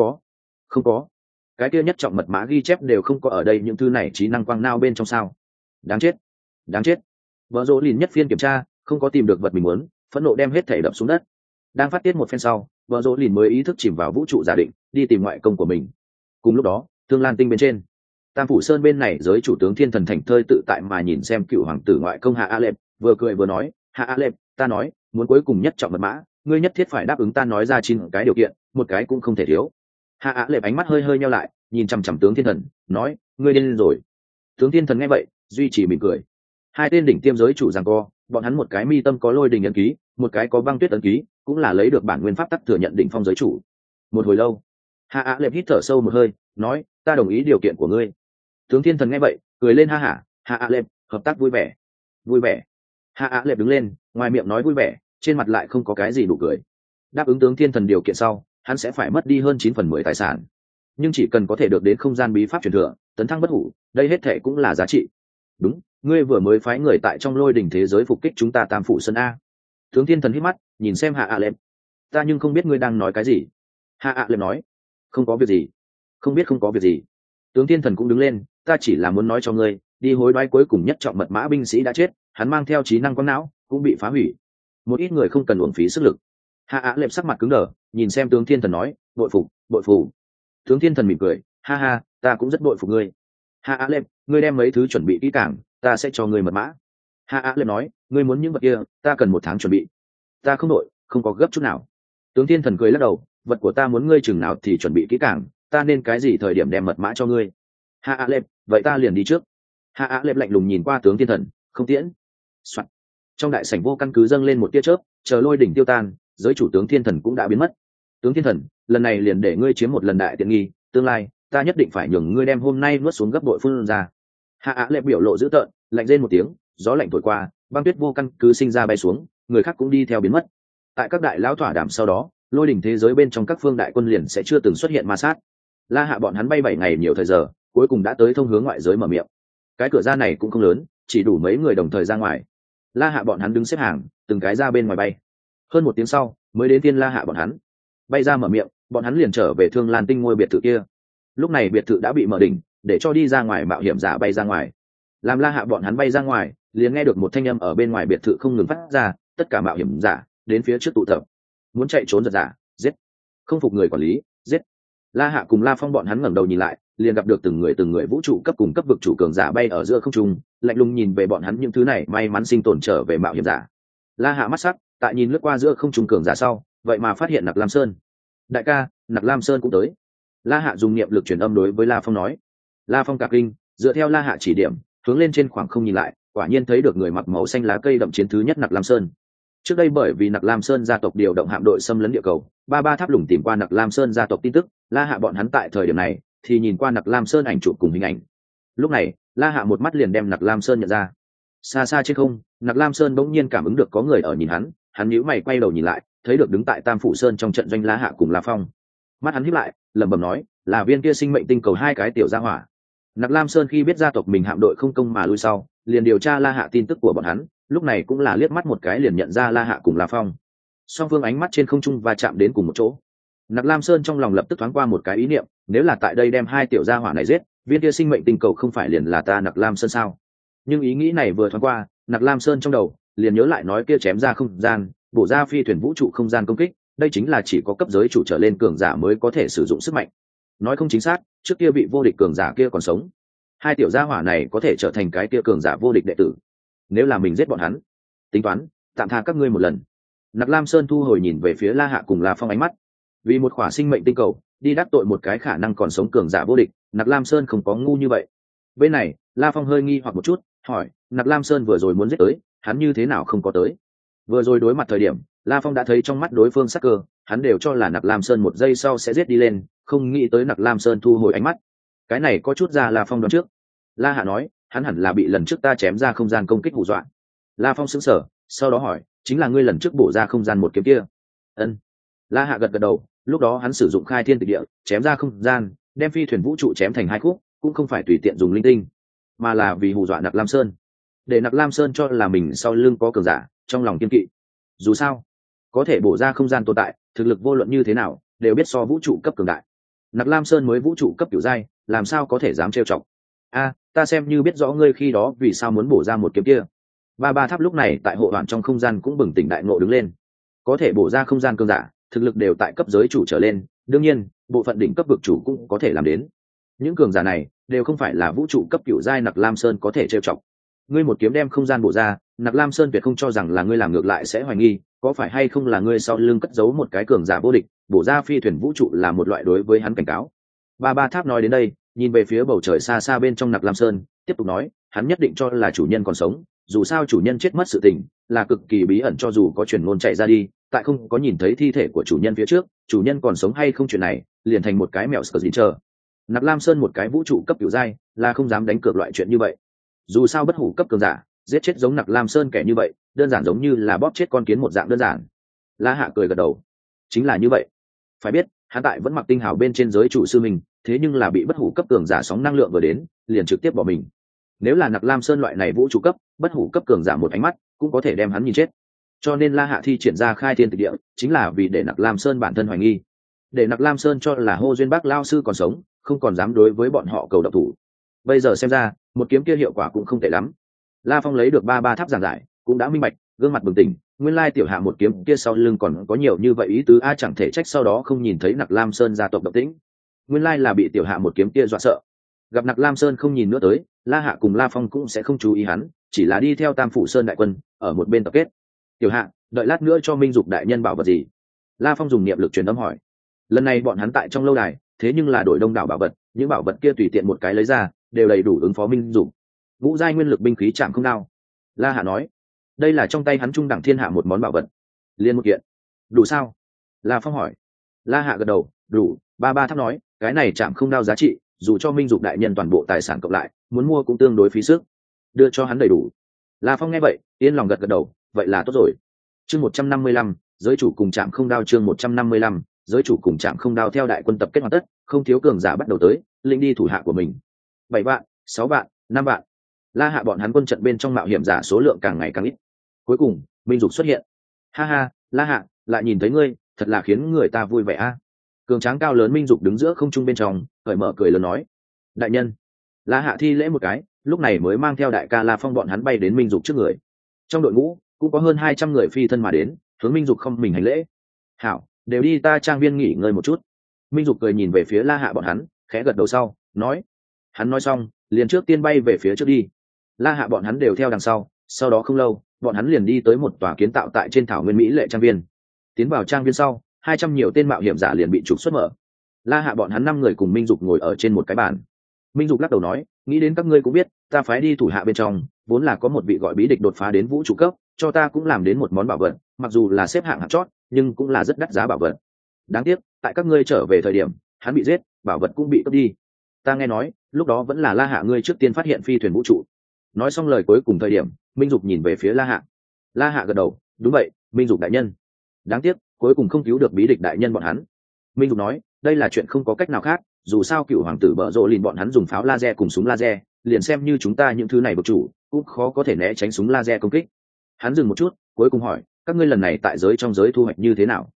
Speaker 1: có. Cái kia nhất trọng mật mã ghi chép đều không có ở đây, những thứ này trí năng quang não bên trong sao? Đáng chết. Vợ Dỗ Lìn nhất phiên kiểm tra, không có tìm được vật mình muốn, phẫn nộ đem hết thể đập xuống đất. Đang phát tiết một phen sau, vợ Dỗ Lìn mới ý thức chìm vào vũ trụ giả định, đi tìm ngoại công của mình. Cùng lúc đó, Thương Lan Tinh bên trên, Tam Phủ Sơn bên này giới chủ tướng Thiên Thần thành thơi tự tại mà nhìn xem cựu hoàng tử ngoại công Hạ A Lệp, vừa cười vừa nói, Hạ A Lệp, ta nói, muốn cuối cùng nhất trọng mật mã, ngươi nhất thiết phải đáp ứng ta nói ra 9 cái điều kiện, một cái cũng không thể thiếu. Hạ A Lệp ánh mắt hơi nheo lại, nhìn chằm chằm tướng Thiên Thần, nói, ngươi điên rồi. Tướng Thiên Thần nghe vậy, duy trì mỉm cười. Hai tên đỉnh tiêm giới chủ giằng co, bọn hắn một cái mi tâm có lôi đình ấn ký, một cái có băng tuyết ấn ký, cũng là lấy được bản nguyên pháp tắc thừa nhận đỉnh phong giới chủ. Một hồi lâu, Hạ Á Lệp hít thở sâu một hơi, nói, ta đồng ý điều kiện của ngươi. Tướng Thiên Thần nghe vậy, cười lên ha hả, Hạ Á Lệp, hợp tác vui vẻ. Hạ Á Lệp đứng lên, ngoài miệng nói vui vẻ, trên mặt lại không có cái gì đủ cười. Đáp ứng tướng Thiên Thần điều kiện sau, hắn sẽ phải mất đi hơn 9/10 tài sản, nhưng chỉ cần có thể được đến không gian bí pháp truyền thừa, tấn thăng bất hủ, đây hết thệ cũng là giá trị. Đúng, ngươi vừa mới phái người tại trong lôi đỉnh thế giới phục kích chúng ta Tam Phủ Sơn a. Tướng Thiên Thần hít mắt nhìn xem Hạ A Lệp, ta nhưng không biết ngươi đang nói cái gì. Hạ A Lệp nói, không có việc gì. Không có việc gì. Tướng Thiên Thần cũng đứng lên, ta chỉ là muốn nói cho ngươi, đi hối đoái cuối cùng nhất trọng mật mã binh sĩ đã chết, hắn mang theo trí năng quang não cũng bị phá hủy, một ít người không cần uổng phí sức lực. Hạ A Lệp sắc mặt cứng đờ, nhìn xem tướng Thiên Thần nói, bội phục. Tướng Thiên Thần mỉm cười, ha ha, ta cũng rất bội phục ngươi. Hạ A Lệp, ngươi đem mấy thứ chuẩn bị kỹ càng, ta sẽ cho ngươi mật mã. Hạ Á Lệp nói, ngươi muốn những vật kia, ta cần 1 tháng chuẩn bị. Ta không đội, không có gấp chút nào. Tướng Thiên Thần cười lắc đầu, vật của ta muốn ngươi chừng nào thì chuẩn bị kỹ càng, ta nên cái gì thời điểm đem mật mã cho ngươi. Hạ Á Lệp, vậy ta liền đi trước. Hạ Á Lệp lạnh lùng nhìn qua tướng Thiên Thần, không tiễn. Soạn. Trong đại sảnh vô căn cứ dâng lên một tia chớp, chờ lôi đỉnh tiêu tan, giới chủ tướng Thiên Thần cũng đã biến mất. Tướng Thiên Thần, lần này liền để ngươi chiếm một lần đại tiện nghi, tương lai ta nhất định phải nhường ngươi đem hôm nay nuốt xuống gấp bội phun ra. Hạ Á Lệp biểu lộ dữ tợn, lạnh rên một tiếng, gió lạnh thổi qua, băng tuyết vô căn cứ sinh ra bay xuống, người khác cũng đi theo biến mất. Tại các đại lão thỏa đàm sau đó, lôi đỉnh thế giới bên trong các phương đại quân liền sẽ chưa từng xuất hiện ma sát. La Hạ bọn hắn bay 7 ngày nhiều thời giờ, cuối cùng đã tới thông hướng ngoại giới mở miệng. Cái cửa ra này cũng không lớn, chỉ đủ mấy người đồng thời ra ngoài. La Hạ bọn hắn đứng xếp hàng, từng cái ra bên ngoài bay. Hơn 1 tiếng sau, mới đến tiên La Hạ bọn hắn. Bay ra mở miệng, bọn hắn liền trở về Thương Lan Tinh ngôi biệt thự kia. Lúc này biệt thự đã bị mở đỉnh, để cho đi ra ngoài mạo hiểm giả bay ra ngoài. Làm La Hạ bọn hắn bay ra ngoài, liền nghe được một thanh âm ở bên ngoài biệt thự không ngừng phát ra, tất cả mạo hiểm giả đến phía trước tụ tập. Muốn chạy trốn giật giả, giết. Không phục người quản lý, giết. La Hạ cùng La Phong bọn hắn ngẩng đầu nhìn lại, liền gặp được từng người vũ trụ cấp cùng cấp vực chủ cường giả bay ở giữa không trung, lạnh lùng nhìn về bọn hắn những thứ này may mắn sinh tồn trở về mạo hiểm giả. La Hạ mắt sắc, tại nhìn lướt qua giữa không trung cường giả sau, vậy mà phát hiện Nặc Lam Sơn. Đại ca, Nặc Lam Sơn cũng tới. La Hạ dùng niệm lực truyền âm đối với La Phong nói. La Phong cả kinh, dựa theo La Hạ chỉ điểm, hướng lên trên khoảng không nhìn lại, quả nhiên thấy được người mặc màu xanh lá cây đậm chiến thứ nhất Nặc Lam Sơn. Trước đây bởi vì Nặc Lam Sơn gia tộc điều động hạm đội xâm lấn địa cầu, ba tháp lùng tìm qua Nặc Lam Sơn gia tộc tin tức, La Hạ bọn hắn tại thời điểm này thì nhìn qua Nặc Lam Sơn ảnh chụp cùng hình ảnh. Lúc này, La Hạ một mắt liền đem Nặc Lam Sơn nhận ra. Xa xa trên không, Nặc Lam Sơn bỗng nhiên cảm ứng được có người ở nhìn hắn nhíu mày quay đầu nhìn lại, thấy được đứng tại Tam Phủ Sơn trong trận doanh La Hạ cùng La Phong. Mắt hắn híp lại, lẩm bẩm nói, là viên kia sinh mệnh tinh cầu 2 cái tiểu gia hỏa. Nặc Lam Sơn khi biết gia tộc mình hạm đội không công mà lui sau, liền điều tra La Hạ tin tức của bọn hắn, lúc này cũng là liếc mắt một cái liền nhận ra La Hạ cùng La Phong. Song phương ánh mắt trên không trung va chạm đến cùng một chỗ. Nặc Lam Sơn trong lòng lập tức thoáng qua một cái ý niệm, nếu là tại đây đem hai tiểu gia hỏa này giết, viên kia sinh mệnh tinh cầu không phải liền là ta Nặc Lam Sơn sao? Nhưng ý nghĩ này vừa thoáng qua, Nặc Lam Sơn trong đầu liền nhớ lại nói kia chém ra không gian, bổ ra phi thuyền vũ trụ không gian công kích, đây chính là chỉ có cấp giới chủ trở lên cường giả mới có thể sử dụng sức mạnh. Nói không chính xác, trước kia bị vô địch cường giả kia còn sống, hai tiểu gia hỏa này có thể trở thành cái kia cường giả vô địch đệ tử. Nếu là mình giết bọn hắn, tính toán tạm tha các ngươi một lần. Nặc Lam Sơn thu hồi nhìn về phía La Hạ cùng La Phong ánh mắt, vì một khỏa sinh mệnh tinh cầu đi đắc tội một cái khả năng còn sống cường giả vô địch, Nặc Lam Sơn không có ngu như vậy. Bên này La Phong hơi nghi hoặc một chút, hỏi Nặc Lam Sơn vừa rồi muốn giết tới, hắn như thế nào không có tới? Vừa rồi đối mặt thời điểm, La Phong đã thấy trong mắt đối phương sắc cơ, hắn đều cho là Nặc Lam Sơn một giây sau sẽ giết đi lên, không nghĩ tới Nặc Lam Sơn thu hồi ánh mắt. Cái này có chút ra La Phong đoán trước. La Hạ nói, hắn hẳn là bị lần trước ta chém ra không gian công kích hù dọa. La Phong sững sờ, sau đó hỏi, chính là ngươi lần trước bổ ra không gian một kiếm kia? Ân. La Hạ gật gật đầu, lúc đó hắn sử dụng khai thiên tịch địa, chém ra không gian, đem phi thuyền vũ trụ chém thành hai khúc, cũng không phải tùy tiện dùng linh tinh, mà là vì hù dọa Nặc Lam Sơn, để Nặc Lam Sơn cho là mình sau lưng có cường giả, trong lòng kiên kỵ. Dù sao, có thể bổ ra không gian tồn tại, thực lực vô luận như thế nào, đều biết so vũ trụ cấp cường đại. Nặc Lam Sơn mới vũ trụ cấp kiểu giai, làm sao có thể dám trêu chọc? A, ta xem như biết rõ ngươi khi đó vì sao muốn bổ ra một kiếm kia. Ba tháp lúc này tại hộ đoạn trong không gian cũng bừng tỉnh đại ngộ đứng lên. Có thể bổ ra không gian cường giả, thực lực đều tại cấp giới chủ trở lên, đương nhiên, bộ phận đỉnh cấp vực chủ cũng có thể làm đến. Những cường giả này đều không phải là vũ trụ cấp kiểu giai Nặc Lam Sơn có thể trêu chọc. Ngươi một kiếm đem không gian bổ ra, Nặc Lam Sơn tuyệt không cho rằng là ngươi làm, ngược lại sẽ hoài nghi, có phải hay không là ngươi sau lưng cất giấu một cái cường giả vô địch, bổ ra phi thuyền vũ trụ là một loại đối với hắn cảnh cáo. Ba tháp nói đến đây, nhìn về phía bầu trời xa xa bên trong Nặc Lam Sơn, tiếp tục nói, hắn nhất định cho là chủ nhân còn sống, dù sao chủ nhân chết mất sự tình là cực kỳ bí ẩn, cho dù có truyền ngôn chạy ra đi, tại không có nhìn thấy thi thể của chủ nhân phía trước, chủ nhân còn sống hay không chuyện này liền thành một cái mèo sờ gì chờ. Nặc Lam Sơn một cái vũ trụ cấp kiểu giai là không dám đánh cược loại chuyện như vậy. Dù sao bất hủ cấp cường giả giết chết giống Nặc Lam Sơn kẻ như vậy, đơn giản giống như là bóp chết con kiến một dạng đơn giản. La Hạ cười gật đầu, chính là như vậy. Phải biết, hắn tại vẫn mặc tinh hào bên trên giới chủ sư mình, thế nhưng là bị bất hủ cấp cường giả sóng năng lượng vừa đến, liền trực tiếp bỏ mình. Nếu là Nặc Lam Sơn loại này vũ trụ cấp, bất hủ cấp cường giả một ánh mắt cũng có thể đem hắn nhìn chết. Cho nên La Hạ thi triển ra khai thiên tịch địa, chính là vì để Nặc Lam Sơn bản thân hoài nghi, để Nặc Lam Sơn cho là Hô Duyên Bác lao sư còn sống, không còn dám đối với bọn họ cầu độc thủ. Bây giờ xem ra, một kiếm kia hiệu quả cũng không tệ lắm. La Phong lấy được ba tháp giảng giải, cũng đã minh bạch, gương mặt bừng tỉnh, nguyên lai tiểu Hạ một kiếm kia sau lưng còn có nhiều như vậy ý tứ, chẳng thể trách sau đó không nhìn thấy Nặc Lam Sơn gia tộc động tĩnh. Nguyên lai là bị tiểu Hạ một kiếm kia dọa sợ. Gặp Nặc Lam Sơn không nhìn nữa tới, La Hạ cùng La Phong cũng sẽ không chú ý hắn, chỉ là đi theo Tam Phủ Sơn đại quân ở một bên tập kết. Tiểu Hạ, đợi lát nữa cho Minh Dục đại nhân bảo vật gì? La Phong dùng niệm lực truyền âm hỏi. Lần này bọn hắn tại trong lâu đài, thế nhưng là đổi đông đảo bảo vật, những bảo vật kia tùy tiện một cái lấy ra, đều đầy đủ ứng phó Minh Dục. Ngũ giai nguyên lực binh khí chạm không đao. La Hạ nói, đây là trong tay hắn trung đẳng thiên hạ một món bảo vật. Liên một kiện, đủ sao? La Phong hỏi. La Hạ gật đầu, đủ. Ba tháp nói, cái này chạm không đao giá trị, dù cho Minh Dục đại nhân toàn bộ tài sản cộng lại, muốn mua cũng tương đối phí sức, đưa cho hắn đầy đủ. La Phong nghe vậy, yên lòng gật gật đầu, vậy là tốt rồi. Chương 155, giới chủ cùng chạm không đao. Chương 155, giới chủ cùng chạm không đao. Theo đại quân tập kết hoàn tất, không thiếu cường giả bắt đầu tới, lĩnh đi thủ hạ của mình. 7 vạn, 6 vạn, 5 vạn. La Hạ bọn hắn quân trận bên trong mạo hiểm giả số lượng càng ngày càng ít. Cuối cùng, Minh Dục xuất hiện. Ha ha, La Hạ, lại nhìn thấy ngươi, thật là khiến người ta vui vẻ a. Cường tráng cao lớn Minh Dục đứng giữa không trung bên trong, cởi mở cười lớn nói, đại nhân. La Hạ thi lễ một cái, lúc này mới mang theo đại ca La Phong bọn hắn bay đến Minh Dục trước người. Trong đội ngũ cũng có hơn 200 người phi thân mà đến, hướng Minh Dục không mình hành lễ. Hảo, đều đi ta trang viên nghỉ ngơi một chút. Minh Dục cười nhìn về phía La Hạ bọn hắn, khẽ gật đầu sau nói. Hắn nói xong, liền trước tiên bay về phía trước đi. La Hạ bọn hắn đều theo đằng sau đó không lâu, bọn hắn liền đi tới một tòa kiến tạo tại trên thảo nguyên mỹ lệ trang viên. Tiến vào trang viên sau, 200 nhiều tên mạo hiểm giả liền bị trục xuất mở. La Hạ bọn hắn 5 người cùng Minh Dục ngồi ở trên một cái bàn. Minh Dục lắc đầu nói, nghĩ đến các ngươi cũng biết, ta phái đi thủ hạ bên trong, vốn là có một vị gọi bí địch đột phá đến vũ trụ cấp, cho ta cũng làm đến một món bảo vật, mặc dù là xếp hạng hạng chót, nhưng cũng là rất đắt giá bảo vật. Đáng tiếc, tại các ngươi trở về thời điểm, hắn bị giết, bảo vật cũng bị cướp đi. Ta nghe nói, lúc đó vẫn là La Hạ ngươi trước tiên phát hiện phi thuyền vũ trụ. Nói xong lời cuối cùng thời điểm, Minh Dục nhìn về phía La Hạ. La Hạ gật đầu, đúng vậy, Minh Dục đại nhân. Đáng tiếc, cuối cùng không cứu được bí địch đại nhân bọn hắn. Minh Dục nói, đây là chuyện không có cách nào khác, dù sao cựu hoàng tử bợ rộ lìn bọn hắn dùng pháo laser cùng súng laser, liền xem như chúng ta những thứ này bậc chủ cũng khó có thể né tránh súng laser công kích. Hắn dừng một chút, cuối cùng hỏi, các ngươi lần này tại giới trong giới thu hoạch như thế nào?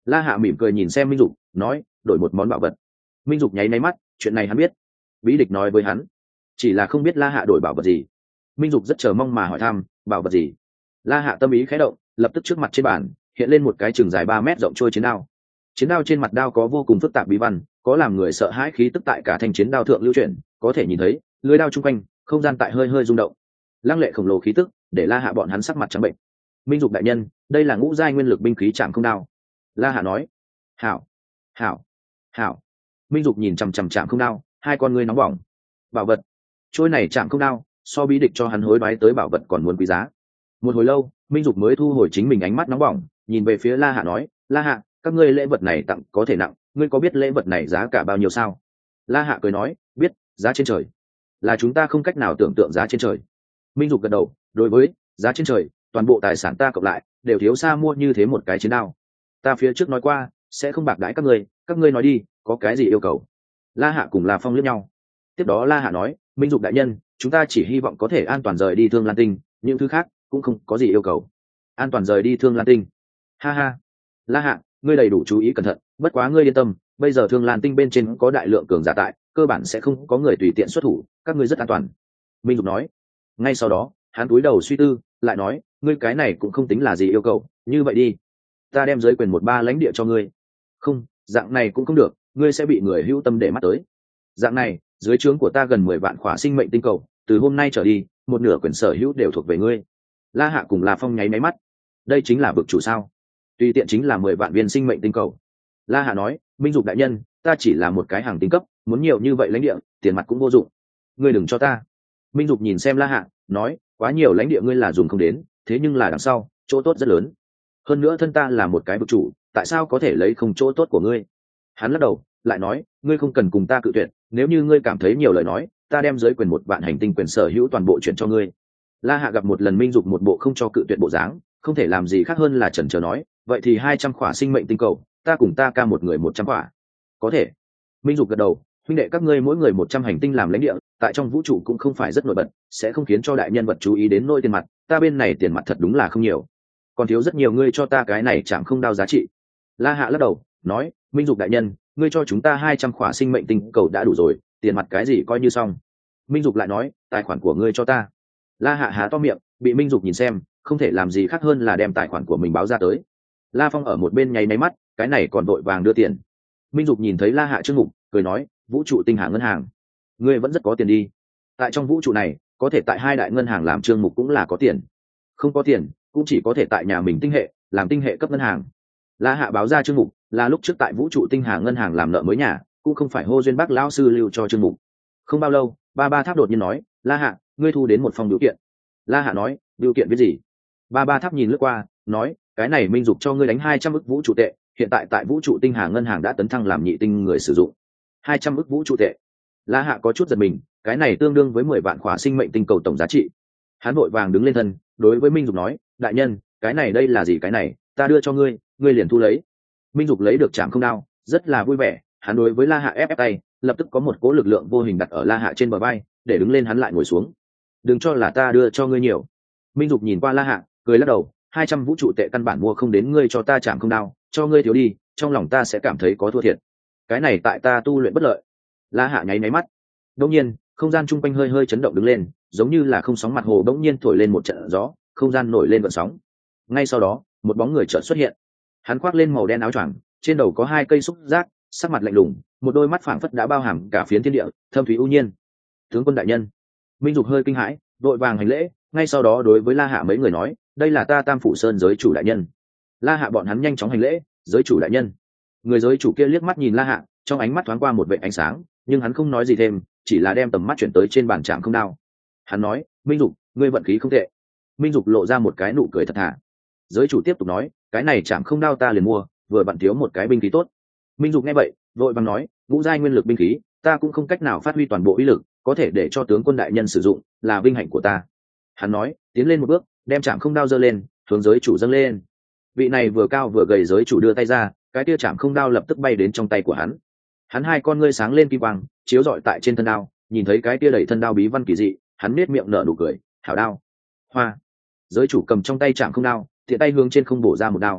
Speaker 1: La Hạ mỉm cười nhìn xem Minh Dục, nói, đổi một món bảo vật. Minh Dục nháy máy mắt, chuyện này hắn biết. Bí địch nói với hắn, chỉ là không biết La Hạ đổi bảo vật gì. Minh Dục rất chờ mong mà hỏi thăm, bảo vật gì? La Hạ tâm ý khẽ động, lập tức trước mặt trên bàn hiện lên một cái chừng dài 3 mét rộng trôi chiến đao. Chiến đao trên mặt đao có vô cùng phức tạp bí văn, có làm người sợ hãi khí tức tại cả thanh chiến đao thượng lưu chuyển, có thể nhìn thấy lưỡi đao chung quanh, không gian tại hơi hơi rung động. Lăng lệ khổng lồ khí tức, để La Hạ bọn hắn sắc mặt trắng bệnh. Minh Dục đại nhân, đây là ngũ giai nguyên lực binh khí Trảm Không Đao. La Hạ nói. Hảo, hảo, hảo. Minh Dục nhìn chằm chằm Trảm Không Đao, hai con ngươi nóng bỏng. Bảo vật, trôi này Trảm Không Đao, so bí địch cho hắn hối đoái tới bảo vật còn muốn quý giá. Một hồi lâu, Minh Dục mới thu hồi chính mình ánh mắt nóng bỏng, nhìn về phía La Hạ nói, La Hạ, các ngươi lễ vật này tặng có thể nặng, ngươi có biết lễ vật này giá cả bao nhiêu sao? La Hạ cười nói, biết, giá trên trời. Là chúng ta không cách nào tưởng tượng giá trên trời. Minh Dục gật đầu, đối với giá trên trời, toàn bộ tài sản ta cộng lại đều thiếu xa mua như thế một cái chiến đao. Ta phía trước nói qua sẽ không bạc đãi các ngươi nói đi, có cái gì yêu cầu? La Hạ cùng La Phong liếc nhau. Tiếp đó La Hạ nói, Minh Dục đại nhân, chúng ta chỉ hy vọng có thể an toàn rời đi Thương Lan Tinh, những thứ khác cũng không có gì yêu cầu. An toàn rời đi Thương Lan Tinh? Ha ha. La Hạ, ngươi đầy đủ chú ý cẩn thận, bất quá ngươi yên tâm, bây giờ Thương Lan Tinh bên trên có đại lượng cường giả tại, cơ bản sẽ không có người tùy tiện xuất thủ, các ngươi rất an toàn. Minh Dục nói. Ngay sau đó, hắn cúi đầu suy tư, lại nói, ngươi cái này cũng không tính là gì yêu cầu, như vậy đi, ta đem giới quyền 1/3 lãnh địa cho ngươi. Không, dạng này cũng không được, ngươi sẽ bị người hữu tâm để mắt tới. Dạng này, dưới trướng của ta gần 10 vạn khỏa sinh mệnh tinh cầu, từ hôm nay trở đi, một nửa quyền sở hữu đều thuộc về ngươi. La Hạ cùng La Phong nháy máy mắt. Đây chính là vực chủ sao? Tùy tiện chính là 10 vạn viên sinh mệnh tinh cầu. La Hạ nói, Minh Dục đại nhân, ta chỉ là một cái hàng tinh cấp, muốn nhiều như vậy lãnh địa, tiền mặt cũng vô dụng. Ngươi đừng cho ta. Minh Dục nhìn xem La Hạ, nói, quá nhiều lãnh địa ngươi là dùng không đến, thế nhưng là đằng sau chỗ tốt rất lớn. Hơn nữa thân ta là một cái vực chủ, tại sao có thể lấy không chỗ tốt của ngươi? Hắn lắc đầu, lại nói, ngươi không cần cùng ta cự tuyệt, nếu như ngươi cảm thấy nhiều lời nói, ta đem giới quyền 1 vạn hành tinh quyền sở hữu toàn bộ chuyển cho ngươi. La Hạ gặp một lần Minh Dục một bộ không cho cự tuyệt bộ dáng, không thể làm gì khác hơn là chần chờ nói, vậy thì 200 khỏa sinh mệnh tinh cầu, ta cùng ta ca một người 100 khỏa. Có thể. Minh Dục gật đầu, huynh đệ các ngươi mỗi người 100 hành tinh làm lãnh địa, tại trong vũ trụ cũng không phải rất nổi bật, sẽ không khiến cho đại nhân vật chú ý đến nỗi tiền mặt, ta bên này tiền mặt thật đúng là không nhiều, còn thiếu rất nhiều, ngươi cho ta cái này Trảm Không Đao giá trị. La Hạ lắc đầu, nói, Minh Dục đại nhân, ngươi cho chúng ta 200 khỏa sinh mệnh tinh cầu đã đủ rồi, tiền mặt cái gì coi như xong. Minh Dục lại nói, tài khoản của ngươi cho ta. La Hạ há to miệng, bị Minh Dục nhìn xem, không thể làm gì khác hơn là đem tài khoản của mình báo ra tới. La Phong ở một bên nháy máy mắt, cái này còn vội vàng đưa tiền. Minh Dục nhìn thấy La Hạ trước mục, cười nói, vũ trụ tinh hà ngân hàng, ngươi vẫn rất có tiền đi. Tại trong vũ trụ này, có thể tại 2 đại ngân hàng làm chương mục cũng là có tiền, không có tiền cũng chỉ có thể tại nhà mình tinh hệ làm tinh hệ cấp ngân hàng. La Hạ báo ra chương mục là lúc trước tại vũ trụ tinh hà ngân hàng làm nợ mới nhà, cũng không phải Hô Duyên Bắc lão sư lưu cho chương mục. Không bao lâu, ba tháp đột nhiên nói, La Hạ, ngươi thu đến một phong biểu kiện. La Hạ nói, biểu kiện viết gì? Ba tháp nhìn lướt qua, nói, cái này Minh Dục cho ngươi đánh 200 ức vũ trụ tệ, hiện tại tại vũ trụ tinh hà ngân hàng đã tấn thăng làm nhị tinh người sử dụng. 200 ức vũ trụ tệ. La Hạ có chút giật mình, cái này tương đương với 10 vạn khỏa sinh mệnh tinh cầu tổng giá trị. Hắn vội vàng đứng lên thân, đối với Minh Dục nói, đại nhân, cái này đây là gì? Cái này ta đưa cho ngươi, ngươi liền thu lấy. Minh Dục lấy được Trảm Không Đao, rất là vui vẻ, hắn đối với La Hạ ép tay, lập tức có một cỗ lực lượng vô hình đặt ở La Hạ trên bờ vai, để đứng lên hắn lại ngồi xuống. Đừng cho là ta đưa cho ngươi nhiều. Minh Dục nhìn qua La Hạ, cười lắc đầu, 200 vũ trụ tệ căn bản mua không đến ngươi cho ta Trảm Không Đao, cho ngươi thiếu đi, trong lòng ta sẽ cảm thấy có thua thiệt. Cái này tại ta tu luyện bất lợi. La Hạ nháy máy mắt. Đột nhiên, không gian chung quanh hơi hơi chấn động đứng lên, giống như là không sóng mặt hồ đột nhiên thổi lên một trận gió, không gian nổi lên gợn sóng. Ngay sau đó, một bóng người chợt xuất hiện. Hắn khoác lên màu đen áo choàng, trên đầu có 2 cây xúc giác, sắc mặt lạnh lùng, một đôi mắt phảng phất đã bao hàm cả phiến thiên địa, thâm thúy u nhiên. Tướng quân đại nhân. Minh Dục hơi kinh hãi, vội vàng hành lễ, ngay sau đó đối với La Hạ mấy người nói, đây là ta Tam Phủ Sơn giới chủ đại nhân. La Hạ bọn hắn nhanh chóng hành lễ, giới chủ đại nhân. Người giới chủ kia liếc mắt nhìn La Hạ, trong ánh mắt thoáng qua một vệt ánh sáng, nhưng hắn không nói gì thêm, chỉ là đem tầm mắt chuyển tới trên bàn Trảm Không Đao. Hắn nói, Minh Dục, ngươi vận khí không tệ. Minh Dục lộ ra một cái nụ cười thật thà. Giới chủ tiếp tục nói, cái này Trảm Không Đao ta liền mua, vừa vặn thiếu một cái binh khí tốt. Minh Dục nghe vậy, vội vàng nói, ngũ giai nguyên lực binh khí, ta cũng không cách nào phát huy toàn bộ uy lực, có thể để cho tướng quân đại nhân sử dụng, là vinh hạnh của ta. Hắn nói, tiến lên một bước, đem Trảm Không Đao giơ lên, hướng giới chủ dâng lên. Vị này vừa cao vừa gầy giới chủ đưa tay ra, cái kia Trảm Không Đao lập tức bay đến trong tay của hắn. Hắn 2 con ngươi sáng lên kim quang, chiếu rọi tại trên thân đao, nhìn thấy cái kia đẩy thân đao bí văn kỳ dị, hắn nét miệng nở nụ cười, hảo đao. Hoa. Giới chủ cầm trong tay Trảm Không Đao, tiện tay hướng trên không bổ ra một đao.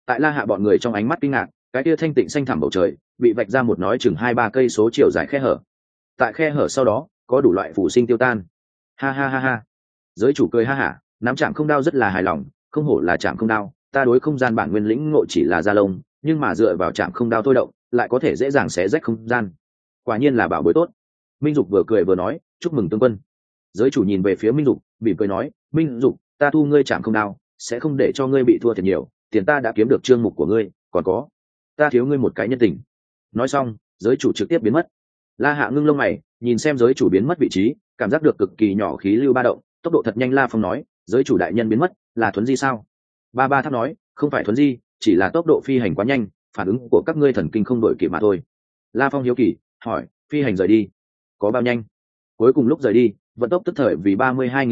Speaker 1: Tại La Hạ bọn người trong ánh mắt kinh ngạc, cái kia thanh tịnh xanh thẳm bầu trời bị vạch ra một nói chừng 2-3 cây số chiều dài khe hở. Tại khe hở sau đó có đủ loại phủ sinh tiêu tan. Ha ha ha ha. Giới chủ cười ha hả, nắm chạm không đao rất là hài lòng, không hổ là chạm không đao, ta đối không gian bản nguyên lĩnh ngộ chỉ là da lông, nhưng mà dựa vào chạm không đao thôi động, lại có thể dễ dàng xé rách không gian. Quả nhiên là bảo bối tốt. Minh Dục vừa cười vừa nói, chúc mừng tướng quân. Giới chủ nhìn về phía Minh Dục, mỉm cười nói, Minh Dục, ta thu ngươi chạm không đao, sẽ không để cho ngươi bị thua thiệt nhiều, tiền ta đã kiếm được chương mục của ngươi, còn có, ta thiếu ngươi một cái nhân tình. Nói xong, giới chủ trực tiếp biến mất. La Hạ ngưng lông mày, nhìn xem giới chủ biến mất vị trí, cảm giác được cực kỳ nhỏ khí lưu ba động, tốc độ thật nhanh. La Phong nói, giới chủ đại nhân biến mất là thuấn di sao? Ba ba tháp nói, không phải thuấn di, chỉ là tốc độ phi hành quá nhanh, phản ứng của các ngươi thần kinh không đổi kịp mà thôi. La Phong hiếu kỳ hỏi, phi hành rời đi có bao nhanh? Cuối cùng lúc rời đi, vận tốc tức thời vì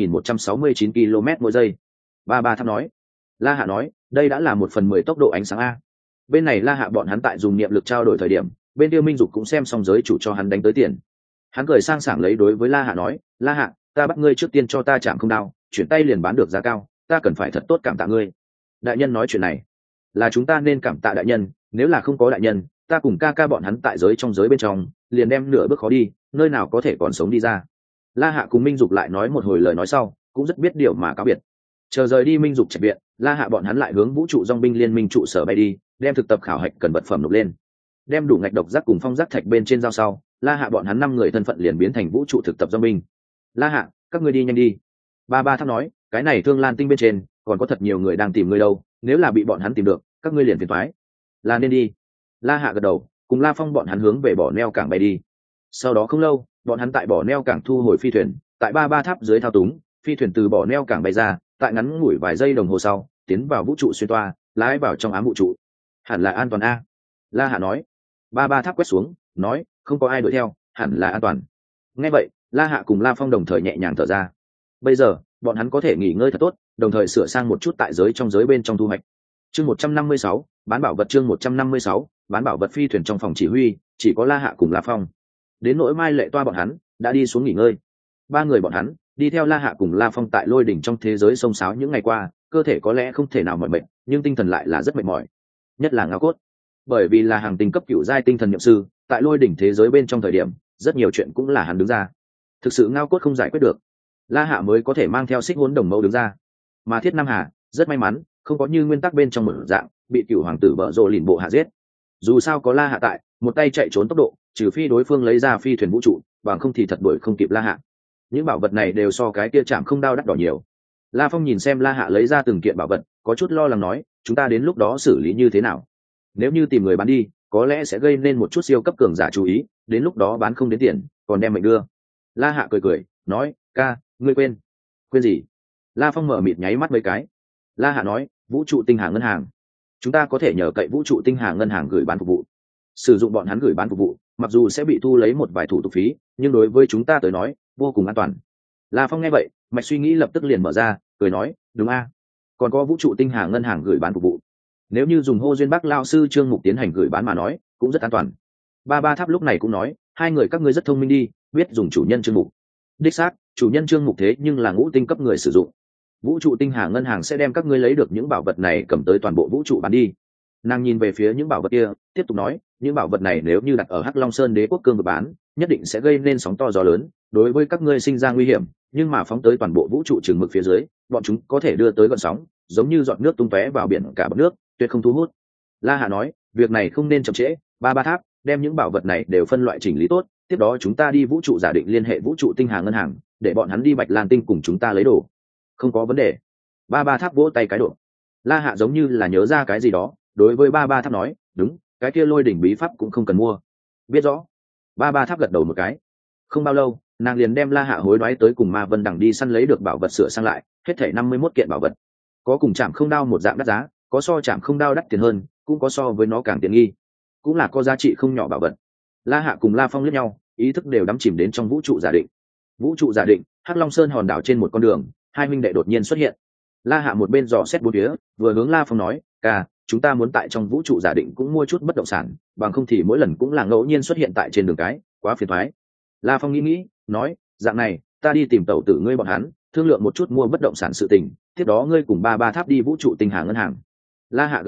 Speaker 1: 32.169 km mỗi giây. Ba ba tháp nói. La Hạ nói, đây đã là 1/10 tốc độ ánh sáng a. Bên này La Hạ bọn hắn tại dùng niệm lực trao đổi thời điểm, bên kia Minh Dục cũng xem xong giới chủ cho hắn đánh tới tiền. Hắn cười sang sảng lấy đối với La Hạ nói, La Hạ, ta bắt ngươi trước tiên cho ta chạm không đao, chuyển tay liền bán được giá cao, ta cần phải thật tốt cảm tạ ngươi. Đại nhân nói chuyện này là chúng ta nên cảm tạ đại nhân, nếu là không có đại nhân, ta cùng ca ca bọn hắn tại giới trong giới bên trong liền đem nửa bước khó đi, nơi nào có thể còn sống đi ra. La Hạ cùng Minh Dục lại nói một hồi lời nói sau, cũng rất biết điều mà cáo biệt. Chờ rời đi Minh Dục trạch viện, La Hạ bọn hắn lại hướng vũ trụ dòng binh liên minh trụ sở bay đi, đem thực tập khảo hạch cần vật phẩm nộp lên, đem đủ ngạch độc giác cùng phong giác thạch bên trên giao sau. La Hạ bọn hắn 5 người thân phận liền biến thành vũ trụ thực tập dòng binh. La Hạ, các ngươi đi nhanh đi. Ba ba tháp nói, cái này Thương Lan tinh bên trên còn có thật nhiều người đang tìm ngươi đâu, nếu là bị bọn hắn tìm được, các ngươi liền phiền toái. Là nên đi. La Hạ gật đầu, cùng La Phong bọn hắn hướng về bỏ neo cảng bay đi. Sau đó không lâu, bọn hắn tại bỏ neo cảng thu hồi phi thuyền, tại ba ba tháp dưới thao túng, phi thuyền từ bỏ neo cảng bay ra, tại ngắn ngủi vài giây đồng hồ sau, tiến vào vũ trụ xuyên toa, lái vào trong ám vũ trụ. Hẳn là an toàn a. La Hạ nói. Ba ba tháp quét xuống, nói, không có ai đuổi theo, hẳn là an toàn. Nghe vậy, La Hạ cùng La Phong đồng thời nhẹ nhàng thở ra. Bây giờ, bọn hắn có thể nghỉ ngơi thật tốt, đồng thời sửa sang một chút tại giới trong giới bên trong thu hoạch. Chương 156, bán bảo vật. Chương 156, bán bảo vật. Phi thuyền trong phòng chỉ huy, chỉ có La Hạ cùng La Phong. Đến nỗi Mai Lệ Toa bọn hắn đã đi xuống nghỉ ngơi. Ba người bọn hắn đi theo La Hạ cùng La Phong tại lôi đỉnh trong thế giới sông sáo những ngày qua, cơ thể có lẽ không thể nào mỏi mệt, nhưng tinh thần lại là rất mệt mỏi, nhất là Ngao Cốt. Bởi vì là hàng tinh cấp cựu giai tinh thần nhậm sư, tại lôi đỉnh thế giới bên trong thời điểm, rất nhiều chuyện cũng là hắn đứng ra. Thực sự Ngao Cốt không giải quyết được, La Hạ mới có thể mang theo Xích Hồn Đồng Mẫu đứng ra. Mà Thiết Nam Hà rất may mắn, không có như nguyên tắc bên trong một dạng bị cựu hoàng tử bợ rộ lìn bộ hạ giết. Dù sao có La Hạ tại, một tay chạy trốn tốc độ, trừ phi đối phương lấy ra phi thuyền vũ trụ, bằng không thì thật đuổi không kịp La Hạ. Những bảo vật này đều so cái kia chạm không đao đắt đỏ nhiều. La Phong nhìn xem La Hạ lấy ra từng kiện bảo vật, có chút lo lắng nói, chúng ta đến lúc đó xử lý như thế nào? Nếu như tìm người bán đi, có lẽ sẽ gây nên một chút siêu cấp cường giả chú ý, đến lúc đó bán không đến tiền, còn đem mệnh đưa. La Hạ cười cười, nói, ca, ngươi quên. Quên gì? La Phong mở mịt nháy mắt mấy cái. La Hạ nói, vũ trụ tinh hà ngân hàng. Chúng ta có thể nhờ cậy vũ trụ tinh hà ngân hàng gửi bán phục vụ. Sử dụng bọn hắn gửi bán phục vụ, mặc dù sẽ bị thu lấy một vài thủ tục phí, nhưng đối với chúng ta tới nói, vô cùng an toàn. La Phong nghe vậy, mạch suy nghĩ lập tức liền mở ra, cười nói, đúng a, còn có vũ trụ tinh hà ngân hàng gửi bán phục vụ. Nếu như dùng Hô Duyên Bắc lao sư Trương Mục tiến hành gửi bán mà nói, cũng rất an toàn. Ba ba tháp lúc này cũng nói, hai người các ngươi rất thông minh đi, biết dùng chủ nhân Trương Mục. Đích xác, chủ nhân Trương Mục thế nhưng là ngũ tinh cấp người sử dụng. Vũ trụ tinh hà ngân hàng sẽ đem các ngươi lấy được những bảo vật này cầm tới toàn bộ vũ trụ bán đi. Nàng nhìn về phía những bảo vật kia, tiếp tục nói, những bảo vật này nếu như đặt ở Hắc Long Sơn Đế quốc cương vực bán, nhất định sẽ gây nên sóng to gió lớn, đối với các ngươi sinh ra nguy hiểm, nhưng mà phóng tới toàn bộ vũ trụ chừng mực phía dưới, bọn chúng có thể đưa tới gợn sóng, giống như giọt nước tung tóe vào biển cả bọt nước, tuyệt không thu hút. La Hạ nói, việc này không nên chậm trễ, ba ba tháp, đem những bảo vật này đều phân loại chỉnh lý tốt, tiếp đó chúng ta đi vũ trụ giả định liên hệ vũ trụ tinh hà ngân hàng, để bọn hắn đi Bạch Lan tinh cùng chúng ta lấy đồ. Không có vấn đề. Ba ba tháp vỗ tay cái độ. La Hạ giống như là nhớ ra cái gì đó, đối với ba ba tháp nói, đúng, cái kia lôi đỉnh bí pháp cũng không cần mua. Biết rõ. Ba ba tháp gật đầu một cái. Không bao lâu, nàng liền đem La Hạ hối đoái tới cùng Ma Vân Đằng đi săn lấy được bảo vật sửa sang lại, hết thảy 51 kiện bảo vật. Có cùng chạm không đao một dạng đắt giá, có so chạm không đao đắt tiền hơn, cũng có so với nó càng tiện nghi, cũng là có giá trị không nhỏ bảo vật. La Hạ cùng La Phong liếc nhau, ý thức đều đắm chìm đến trong vũ trụ giả định. Vũ trụ giả định, Hắc Long Sơn hòn đảo trên một con đường, hai huynh đệ đột nhiên xuất hiện. La Hạ một bên dò xét bốn phía, vừa hướng La Phong nói, ca, chúng ta muốn tại trong vũ trụ giả định cũng mua chút bất động sản, bằng không thì mỗi lần cũng là ngẫu nhiên xuất hiện tại trên đường cái, quá phiền toái. La Phong nghĩ, nói, dạng này, ta đi tìm tẩu tử ngươi bọn hắn, thương lượng một chút mua bất động sản sự tình, tiếp đó ngươi cùng ba ba tháp đi vũ trụ tinh hà ngân hàng. La Hạ gật đầu,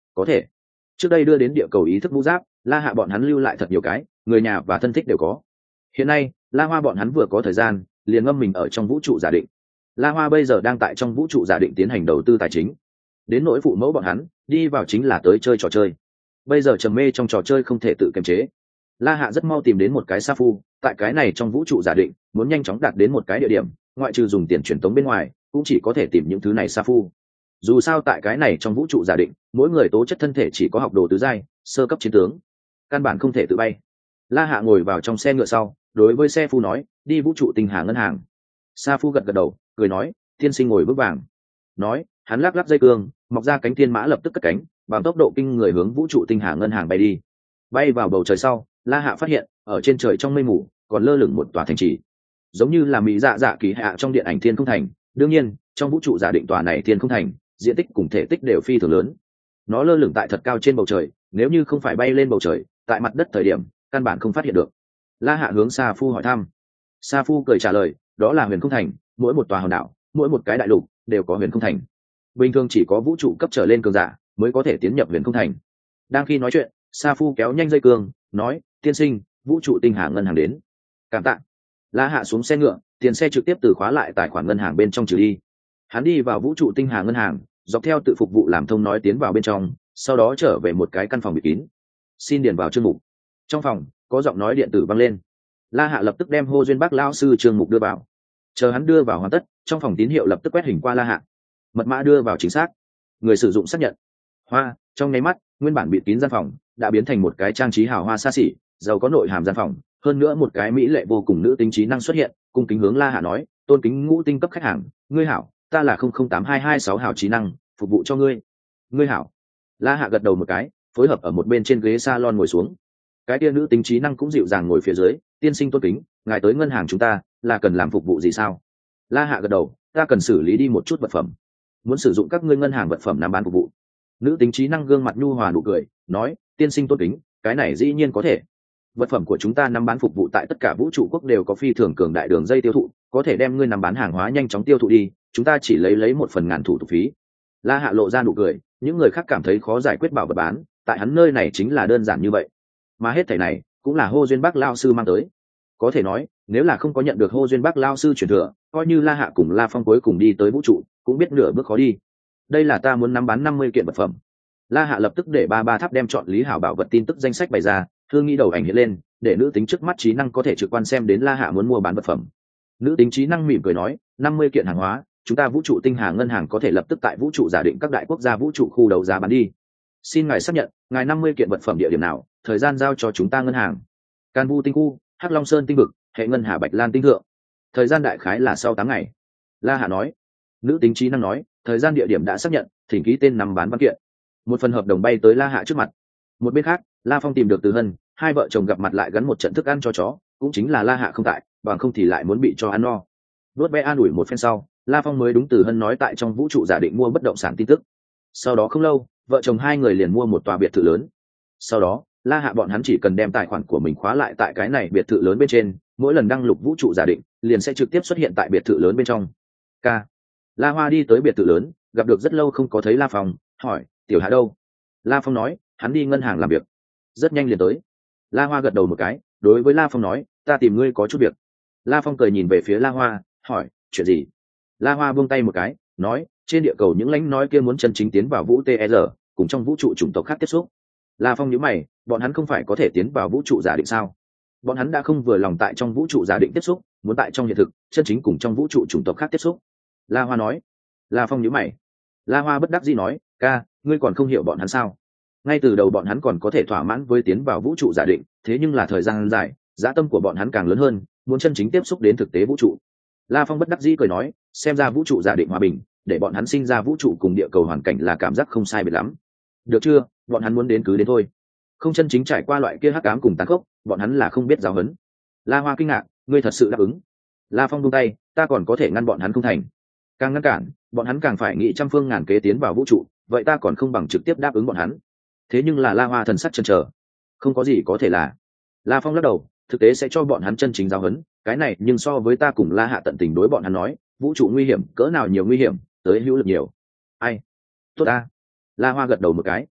Speaker 1: có thể. Trước đây đưa đến địa cầu ý thức vũ giáp, La Hạ bọn hắn lưu lại thật nhiều cái, người nhà và thân thích đều có. Hiện nay, La Hoa bọn hắn vừa có thời gian, liền ngâm mình ở trong vũ trụ giả định. La Hoa bây giờ đang tại trong vũ trụ giả định tiến hành đầu tư tài chính. Đến nỗi phụ mẫu bọn hắn, đi vào chính là tới chơi trò chơi. Bây giờ trầm mê trong trò chơi không thể tự kiềm chế. La Hạ rất mau tìm đến một cái sa phu, tại cái này trong vũ trụ giả định, muốn nhanh chóng đạt đến một cái địa điểm, ngoại trừ dùng tiền truyền tống bên ngoài, cũng chỉ có thể tìm những thứ này sa phu. Dù sao tại cái này trong vũ trụ giả định, mỗi người tố chất thân thể chỉ có học đồ tứ giai, sơ cấp chiến tướng, căn bản không thể tự bay. La Hạ ngồi vào trong xe ngựa sau, đối với xe phu nói, đi vũ trụ tinh hà ngân hàng. Sa phu gật gật đầu, cười nói, tiên sinh ngồi bước vàng. Nói, hắn lắc lắc dây cương, mọc ra cánh thiên mã lập tức cất cánh, bằng tốc độ kinh người hướng vũ trụ tinh hà ngân hàng bay đi. Bay vào bầu trời sau, La Hạ phát hiện, ở trên trời trong mây mù còn lơ lửng một tòa thành trì, giống như là mỹ dạ dạ kỳ hạ trong điện ảnh thiên không thành. Đương nhiên, trong vũ trụ giả định tòa này thiên không thành, diện tích cùng thể tích đều phi thường lớn. Nó lơ lửng tại thật cao trên bầu trời, nếu như không phải bay lên bầu trời, tại mặt đất thời điểm, căn bản không phát hiện được. La Hạ hướng Sa Phu hỏi thăm. Sa Phu cười trả lời, đó là huyền không thành, mỗi một tòa hòn đảo, mỗi một cái đại lục đều có huyền không thành. Bình thường chỉ có vũ trụ cấp trở lên cường giả mới có thể tiến nhập huyền không thành. Đang khi nói chuyện, Sa Phu kéo nhanh dây cương, nói, tiên sinh, vũ trụ tinh hà ngân hàng đến. Cảm tạ. La Hạ xuống xe ngựa, tiền xe trực tiếp từ khóa lại tài khoản ngân hàng bên trong trừ đi. Hắn đi vào vũ trụ tinh hà ngân hàng, dọc theo tự phục vụ làm thông nói tiến vào bên trong, sau đó trở về một cái căn phòng bịt kín. Xin điền vào chương mục. Trong phòng có giọng nói điện tử vang lên. La Hạ lập tức đem Hồ Duyên Bác lão sư chương mục đưa vào. Chờ hắn đưa vào hoàn tất, trong phòng tín hiệu lập tức quét hình qua La Hạ. Mật mã đưa vào chính xác. Người sử dụng xác nhận. Hoa, trong nháy mắt, nguyên bản bịt kín gian phòng đã biến thành một cái trang trí hào hoa xa xỉ, giàu có nội hàm gian phòng, hơn nữa một cái mỹ lệ vô cùng nữ tính trí năng xuất hiện, cung kính hướng La Hạ nói, tôn kính ngũ tinh cấp khách hàng, ngươi hảo, ta là 008226 hảo trí năng, phục vụ cho ngươi. Ngươi hảo. La Hạ gật đầu một cái, phối hợp ở một bên trên ghế salon ngồi xuống. Cái kia nữ tính trí năng cũng dịu dàng ngồi phía dưới, tiên sinh tôn kính, ngài tới ngân hàng chúng ta là cần làm phục vụ gì sao? La Hạ gật đầu, ta cần xử lý đi một chút vật phẩm, muốn sử dụng các ngươi ngân hàng vật phẩm làm bán phục vụ. Nữ tính trí năng gương mặt nhu hòa nụ cười, nói, tiên sinh tôn kính, cái này dĩ nhiên có thể. Vật phẩm của chúng ta nắm bán phục vụ tại tất cả vũ trụ quốc đều có phi thường cường đại đường dây tiêu thụ, có thể đem ngươi nắm bán hàng hóa nhanh chóng tiêu thụ đi, chúng ta chỉ lấy 1/1000 thủ tục phí. La Hạ lộ ra nụ cười, những người khác cảm thấy khó giải quyết bảo vật bán, tại hắn nơi này chính là đơn giản như vậy. Mà hết thảy này cũng là Hồ Duyên Bác lão sư mang tới. Có thể nói, nếu là không có nhận được Hồ Duyên Bác lão sư truyền thừa, coi như La Hạ cùng La Phong cuối cùng đi tới vũ trụ, cũng biết nửa bước khó đi. Đây là ta muốn nắm bán 50 kiện vật phẩm. La Hạ lập tức để ba tháp đem chọn lý hảo bảo vật tin tức danh sách bày ra, thương nghĩ đầu ảnh hiện lên, để nữ tính trước mắt trí năng có thể trực quan xem đến La Hạ muốn mua bán vật phẩm. Nữ tính trí năng mỉm cười nói, 50 kiện hàng hóa, chúng ta vũ trụ tinh hà ngân hàng có thể lập tức tại vũ trụ giả định các đại quốc gia vũ trụ khu đấu giá bán đi. Xin ngài xác nhận, ngài 50 kiện vật phẩm địa điểm nào, thời gian giao cho chúng ta ngân hàng. Can Vu tinh khu, Hắc Long Sơn tinh vực, hệ ngân hà Bạch Lan tinh thượng. Thời gian đại khái là sau 8 ngày. La Hạ nói. Nữ tính trí năng nói, thời gian địa điểm đã xác nhận, thỉnh ký tên nắm bán văn kiện. Một phần hợp đồng bay tới La Hạ trước mặt. Một bên khác, La Phong tìm được Từ Hân, hai vợ chồng gặp mặt lại gắn một trận thức ăn cho chó, cũng chính là La Hạ không tại, bằng không thì lại muốn bị cho ăn no. Đốt bé an ủi một phen sau, La Phong mới đúng Từ Hân nói tại trong vũ trụ giả định mua bất động sản tin tức. Sau đó không lâu, vợ chồng hai người liền mua một tòa biệt thự lớn. Sau đó, La Hạ bọn hắn chỉ cần đem tài khoản của mình khóa lại tại cái này biệt thự lớn bên trên, mỗi lần đăng lục vũ trụ giả định, liền sẽ trực tiếp xuất hiện tại biệt thự lớn bên trong. K. La Hoa đi tới biệt thự lớn, gặp được rất lâu không có thấy La Phong, hỏi, Tiểu Hạ đâu? La Phong nói, hắn đi ngân hàng làm việc. Rất nhanh liền tới. La Hoa gật đầu một cái, đối với La Phong nói, ta tìm ngươi có chút việc. La Phong cười nhìn về phía La Hoa, hỏi, chuyện gì? La Hoa buông tay một cái, nói, trên địa cầu những lãnh nói kia muốn chân chính tiến vào vũ TR, cùng trong vũ trụ chủng tộc khác tiếp xúc. La Phong nhíu mày, bọn hắn không phải có thể tiến vào vũ trụ giả định sao? Bọn hắn đã không vừa lòng tại trong vũ trụ giả định tiếp xúc, muốn tại trong hiện thực chân chính cùng trong vũ trụ chủng tộc khác tiếp xúc. La Hoa nói. La Phong nhíu mày. La Hoa bất đắc dĩ nói, ca, ngươi còn không hiểu bọn hắn sao? Ngay từ đầu bọn hắn còn có thể thỏa mãn với tiến vào vũ trụ giả định, thế nhưng là thời gian dài, dã tâm của bọn hắn càng lớn hơn, muốn chân chính tiếp xúc đến thực tế vũ trụ. La Phong bất đắc dĩ cười nói, xem ra vũ trụ giả định hòa bình, để bọn hắn sinh ra vũ trụ cùng địa cầu hoàn cảnh là cảm giác không sai biệt lắm. Được chưa, bọn hắn muốn đến cứ đến thôi. Không chân chính trải qua loại kia hắc ám cùng tàn khốc, bọn hắn là không biết giáo huấn. La Hoa kinh ngạc, ngươi thật sự đáp ứng? La Phong buông tay, ta còn có thể ngăn bọn hắn không thành. Càng ngăn cản, bọn hắn càng phải nghĩ trăm phương ngàn kế tiến vào vũ trụ, vậy ta còn không bằng trực tiếp đáp ứng bọn hắn. Thế nhưng là La Hoa thần sắc chần chờ, không có gì có thể là. La Phong lắc đầu, thực tế sẽ cho bọn hắn chân chính giáo huấn, cái này nhưng so với ta cùng La Hạ tận tình đối bọn hắn nói, vũ trụ nguy hiểm cỡ nào nhiều nguy hiểm, tới hữu lực nhiều. Ai? Tốt ta. La Hoa gật đầu một cái.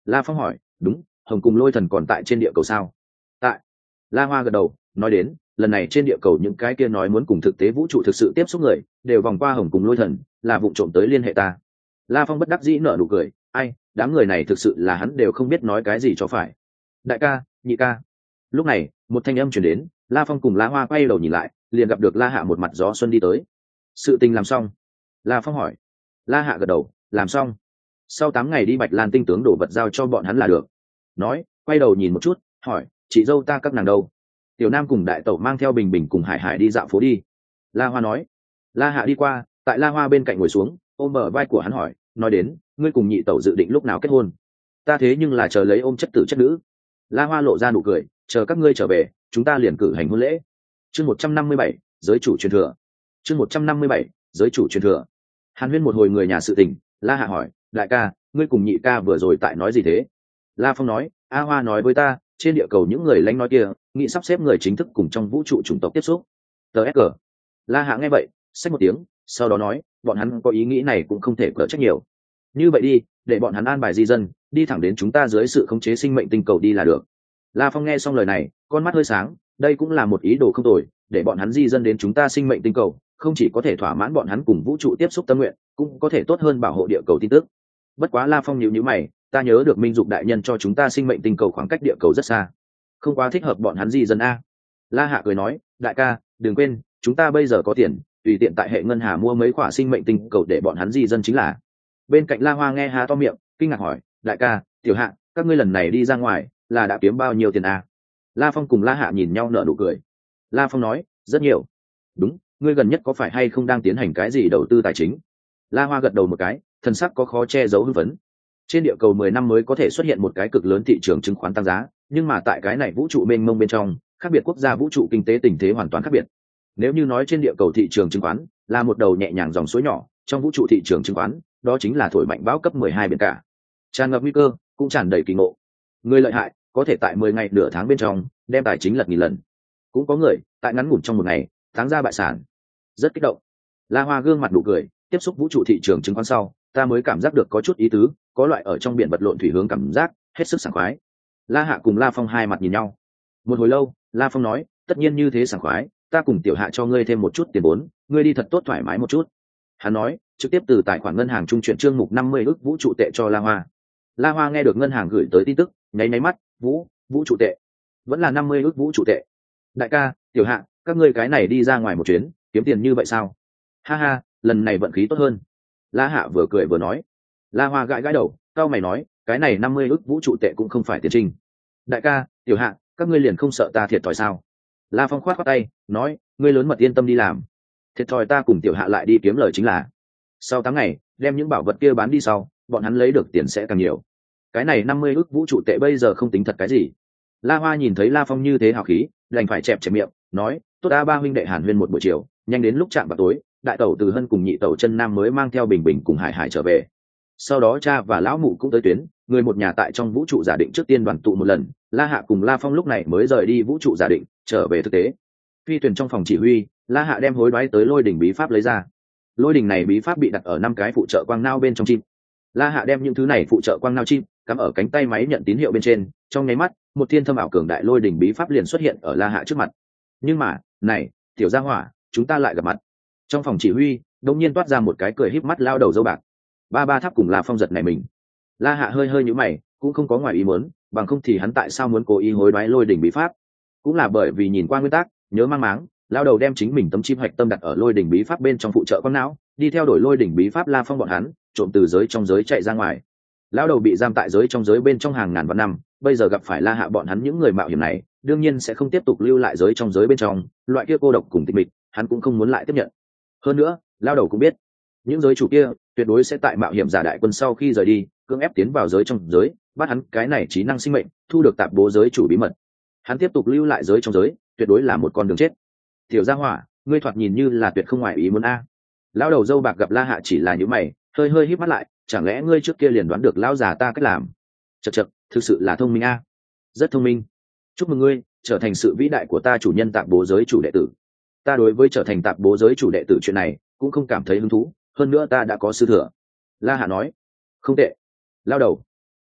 Speaker 1: La Phong hỏi. Đúng, Hồng cùng Lôi Thần còn tại trên địa cầu sao? Tại. La Hoa gật đầu, nói đến, lần này trên địa cầu những cái kia nói muốn cùng thực tế vũ trụ thực sự tiếp xúc người, đều vòng qua Hồng cùng Lôi Thần, là vụ trộm tới liên hệ ta. La Phong bất đắc dĩ nở nụ cười, ai, đám người này thực sự là hắn đều không biết nói cái gì cho phải. Đại ca, nhị ca. Lúc này, một thanh âm truyền đến, La Phong cùng La Hoa quay đầu nhìn lại, liền gặp được La Hạ một mặt gió xuân đi tới. Sự tình làm xong? La Phong hỏi. La Hạ gật đầu, làm xong. Sau 8 ngày đi Bạch Lan tinh tướng đổ vật giao cho bọn hắn là được. Nói, quay đầu nhìn một chút, hỏi, chị dâu ta các nàng đâu? Tiểu Nam cùng đại tẩu mang theo Bình Bình cùng Hải Hải đi dạo phố đi. La Hoa nói. La Hạ đi qua, tại La Hoa bên cạnh ngồi xuống, ôm bờ vai của hắn hỏi, nói đến, ngươi cùng nhị tẩu dự định lúc nào kết hôn? Ta thế nhưng là chờ lấy ôm chất tử chất nữ. La Hoa lộ ra nụ cười, chờ các ngươi trở về, chúng ta liền cử hành hôn lễ. Chương 157, giới chủ truyền thừa. Chương 157, giới chủ truyền thừa. Hàn Huyên một hồi người nhà sự tình, La Hạ hỏi, đại ca, ngươi cùng nhị ca vừa rồi tại nói gì thế? La Phong nói, A Hoa nói với ta, trên địa cầu những người lãnh nói kia, nghĩ sắp xếp người chính thức cùng trong vũ trụ chủng tộc tiếp xúc. TSG. La Hạ nghe vậy, xách một tiếng, sau đó nói, bọn hắn có ý nghĩ này cũng không thể cỡ trách nhiều. Như vậy đi, để bọn hắn an bài di dân, đi thẳng đến chúng ta dưới sự khống chế sinh mệnh tinh cầu đi là được. La Phong nghe xong lời này, con mắt hơi sáng, đây cũng là một ý đồ không tồi, để bọn hắn di dân đến chúng ta sinh mệnh tinh cầu, không chỉ có thể thỏa mãn bọn hắn cùng vũ trụ tiếp xúc tâm nguyện, cũng có thể tốt hơn bảo hộ địa cầu tin tức. Bất quá La Phong nhíu mày, ta nhớ được Minh Dục đại nhân cho chúng ta sinh mệnh tinh cầu khoảng cách địa cầu rất xa, không quá thích hợp bọn hắn di dân a. La Hạ cười nói, đại ca, đừng quên, chúng ta bây giờ có tiền, tùy tiện tại hệ ngân hà mua mấy quả sinh mệnh tinh cầu để bọn hắn di dân chính là. Bên cạnh La Hoa nghe há to miệng, kinh ngạc hỏi, đại ca, tiểu Hạ, các ngươi lần này đi ra ngoài là đã kiếm bao nhiêu tiền a? La Phong cùng La Hạ nhìn nhau nở nụ cười. La Phong nói, rất nhiều. Đúng, ngươi gần nhất có phải hay không đang tiến hành cái gì đầu tư tài chính? La Hoa gật đầu một cái, thần sắc có khó che giấu hưng phấn. Trên địa cầu 10 năm mới có thể xuất hiện một cái cực lớn thị trường chứng khoán tăng giá, nhưng mà tại cái này vũ trụ mênh mông bên trong, khác biệt quốc gia vũ trụ kinh tế tình thế hoàn toàn khác biệt. Nếu như nói trên địa cầu thị trường chứng khoán là một đầu nhẹ nhàng dòng suối nhỏ, trong vũ trụ thị trường chứng khoán, đó chính là thổi mạnh bão cấp 12 biển cả. Tràn ngập nguy cơ, cũng tràn đầy kỳ ngộ. Người lợi hại có thể tại 10 ngày nửa tháng bên trong đem tài chính lật nghìn lần, cũng có người tại ngắn ngủn trong một ngày tháng ra bại sản. Rất kích động. La Hoa gương mặt nụ cười, tiếp xúc vũ trụ thị trường chứng khoán sau, ta mới cảm giác được có chút ý tứ, có loại ở trong biển vật lộn thủy hướng cảm giác, hết sức sảng khoái. La Hạ cùng La Phong hai mặt nhìn nhau. Một hồi lâu, La Phong nói, tất nhiên như thế sảng khoái, ta cùng tiểu Hạ cho ngươi thêm một chút tiền vốn, ngươi đi thật tốt thoải mái một chút. Hắn nói, trực tiếp từ tài khoản ngân hàng trung chuyển chương mục 50 ức vũ trụ tệ cho La Hoa. La Hoa nghe được ngân hàng gửi tới tin tức, nháy nháy mắt, vũ trụ tệ, vẫn là 50 ức vũ trụ tệ. Đại ca, tiểu Hạ, các ngươi cái này đi ra ngoài một chuyến, kiếm tiền như vậy sao? Ha ha, lần này vận khí tốt hơn. La Hạ vừa cười vừa nói. La Hoa gãi gãi đầu, cao mày nói, cái này 50 ức vũ trụ tệ cũng không phải tiền trinh. Đại ca, tiểu Hạ, các ngươi liền không sợ ta thiệt thòi sao? La Phong khoát khoát tay, nói, ngươi lớn mật yên tâm đi làm, thiệt thòi ta cùng tiểu Hạ lại đi kiếm lời chính là. Sau 8 ngày, đem những bảo vật kia bán đi sau, bọn hắn lấy được tiền sẽ càng nhiều. Cái này 50 ức vũ trụ tệ bây giờ không tính thật cái gì. La Hoa nhìn thấy La Phong như thế hào khí, đành phải chẹp chẹp miệng, nói, tốt ta ba huynh đệ Hàn Huyên một buổi chiều, nhanh đến lúc chạm vào tối, đại tẩu Từ Hân cùng nhị tẩu Chân Nam mới mang theo Bình Bình cùng Hải Hải trở về. Sau đó cha và lão mụ cũng tới tuyến, người một nhà tại trong vũ trụ giả định trước tiên đoàn tụ một lần. La Hạ cùng La Phong lúc này mới rời đi vũ trụ giả định, trở về thực tế. Phi thuyền trong phòng chỉ huy, La Hạ đem hối đoái tới lôi đỉnh bí pháp lấy ra. Lôi đỉnh này bí pháp bị đặt ở 5 cái phụ trợ quang nao bên trong chim. La Hạ đem những thứ này phụ trợ quang nao chim cắm ở cánh tay máy nhận tín hiệu bên trên, trong nháy mắt, một thiên thâm ảo cường đại lôi đỉnh bí pháp liền xuất hiện ở La Hạ trước mặt. Nhưng mà, này, tiểu gia hỏa, chúng ta lại gặp mặt. Trong phòng chỉ huy, đột nhiên toát ra một cái cười híp mắt lao đầu dâu bạc. Ba tháp cùng La Phong giật này mình. La Hạ hơi hơi nhíu mày, cũng không có ngoài ý muốn, bằng không thì hắn tại sao muốn cố ý hối đoái lôi đỉnh bí pháp? Cũng là bởi vì nhìn qua nguyên tắc, nhớ mang máng, lao đầu đem chính mình tấm chim hạch tâm đặt ở lôi đỉnh bí pháp bên trong phụ trợ con não, đi theo đuổi lôi đỉnh bí pháp La Phong bọn hắn, trộm từ giới trong giới chạy ra ngoài. Lao đầu bị giam tại giới trong giới bên trong hàng ngàn vạn năm, bây giờ gặp phải La Hạ bọn hắn những người mạo hiểm này, đương nhiên sẽ không tiếp tục lưu lại giới trong giới bên trong, loại kia cô độc cùng tịch mịch, hắn cũng không muốn lại tiếp nhận. Hơn nữa, lao đầu cũng biết, những giới chủ kia tuyệt đối sẽ tại mạo hiểm giả đại quân sau khi rời đi, cưỡng ép tiến vào giới trong giới, bắt hắn cái này trí năng sinh mệnh, thu được tạp bố giới chủ bí mật. Hắn tiếp tục lưu lại giới trong giới, tuyệt đối là một con đường chết. Tiểu gia hỏa, ngươi thoạt nhìn như là tuyệt không ngoài ý muốn a. Lão đầu dâu bạc gặp La Hạ chỉ là những mày, hơi hơi híp mắt lại, chẳng lẽ ngươi trước kia liền đoán được lão già ta cách làm? Chậc chậc, thực sự là thông minh a. Rất thông minh. Chúc mừng ngươi, trở thành sự vĩ đại của ta chủ nhân tạp bố giới chủ đệ tử. Ta đối với trở thành tạp bố giới chủ đệ tử chuyện này cũng không cảm thấy hứng thú, hơn nữa ta đã có sư thừa. La Hạ nói. Không tệ. Lao đầu,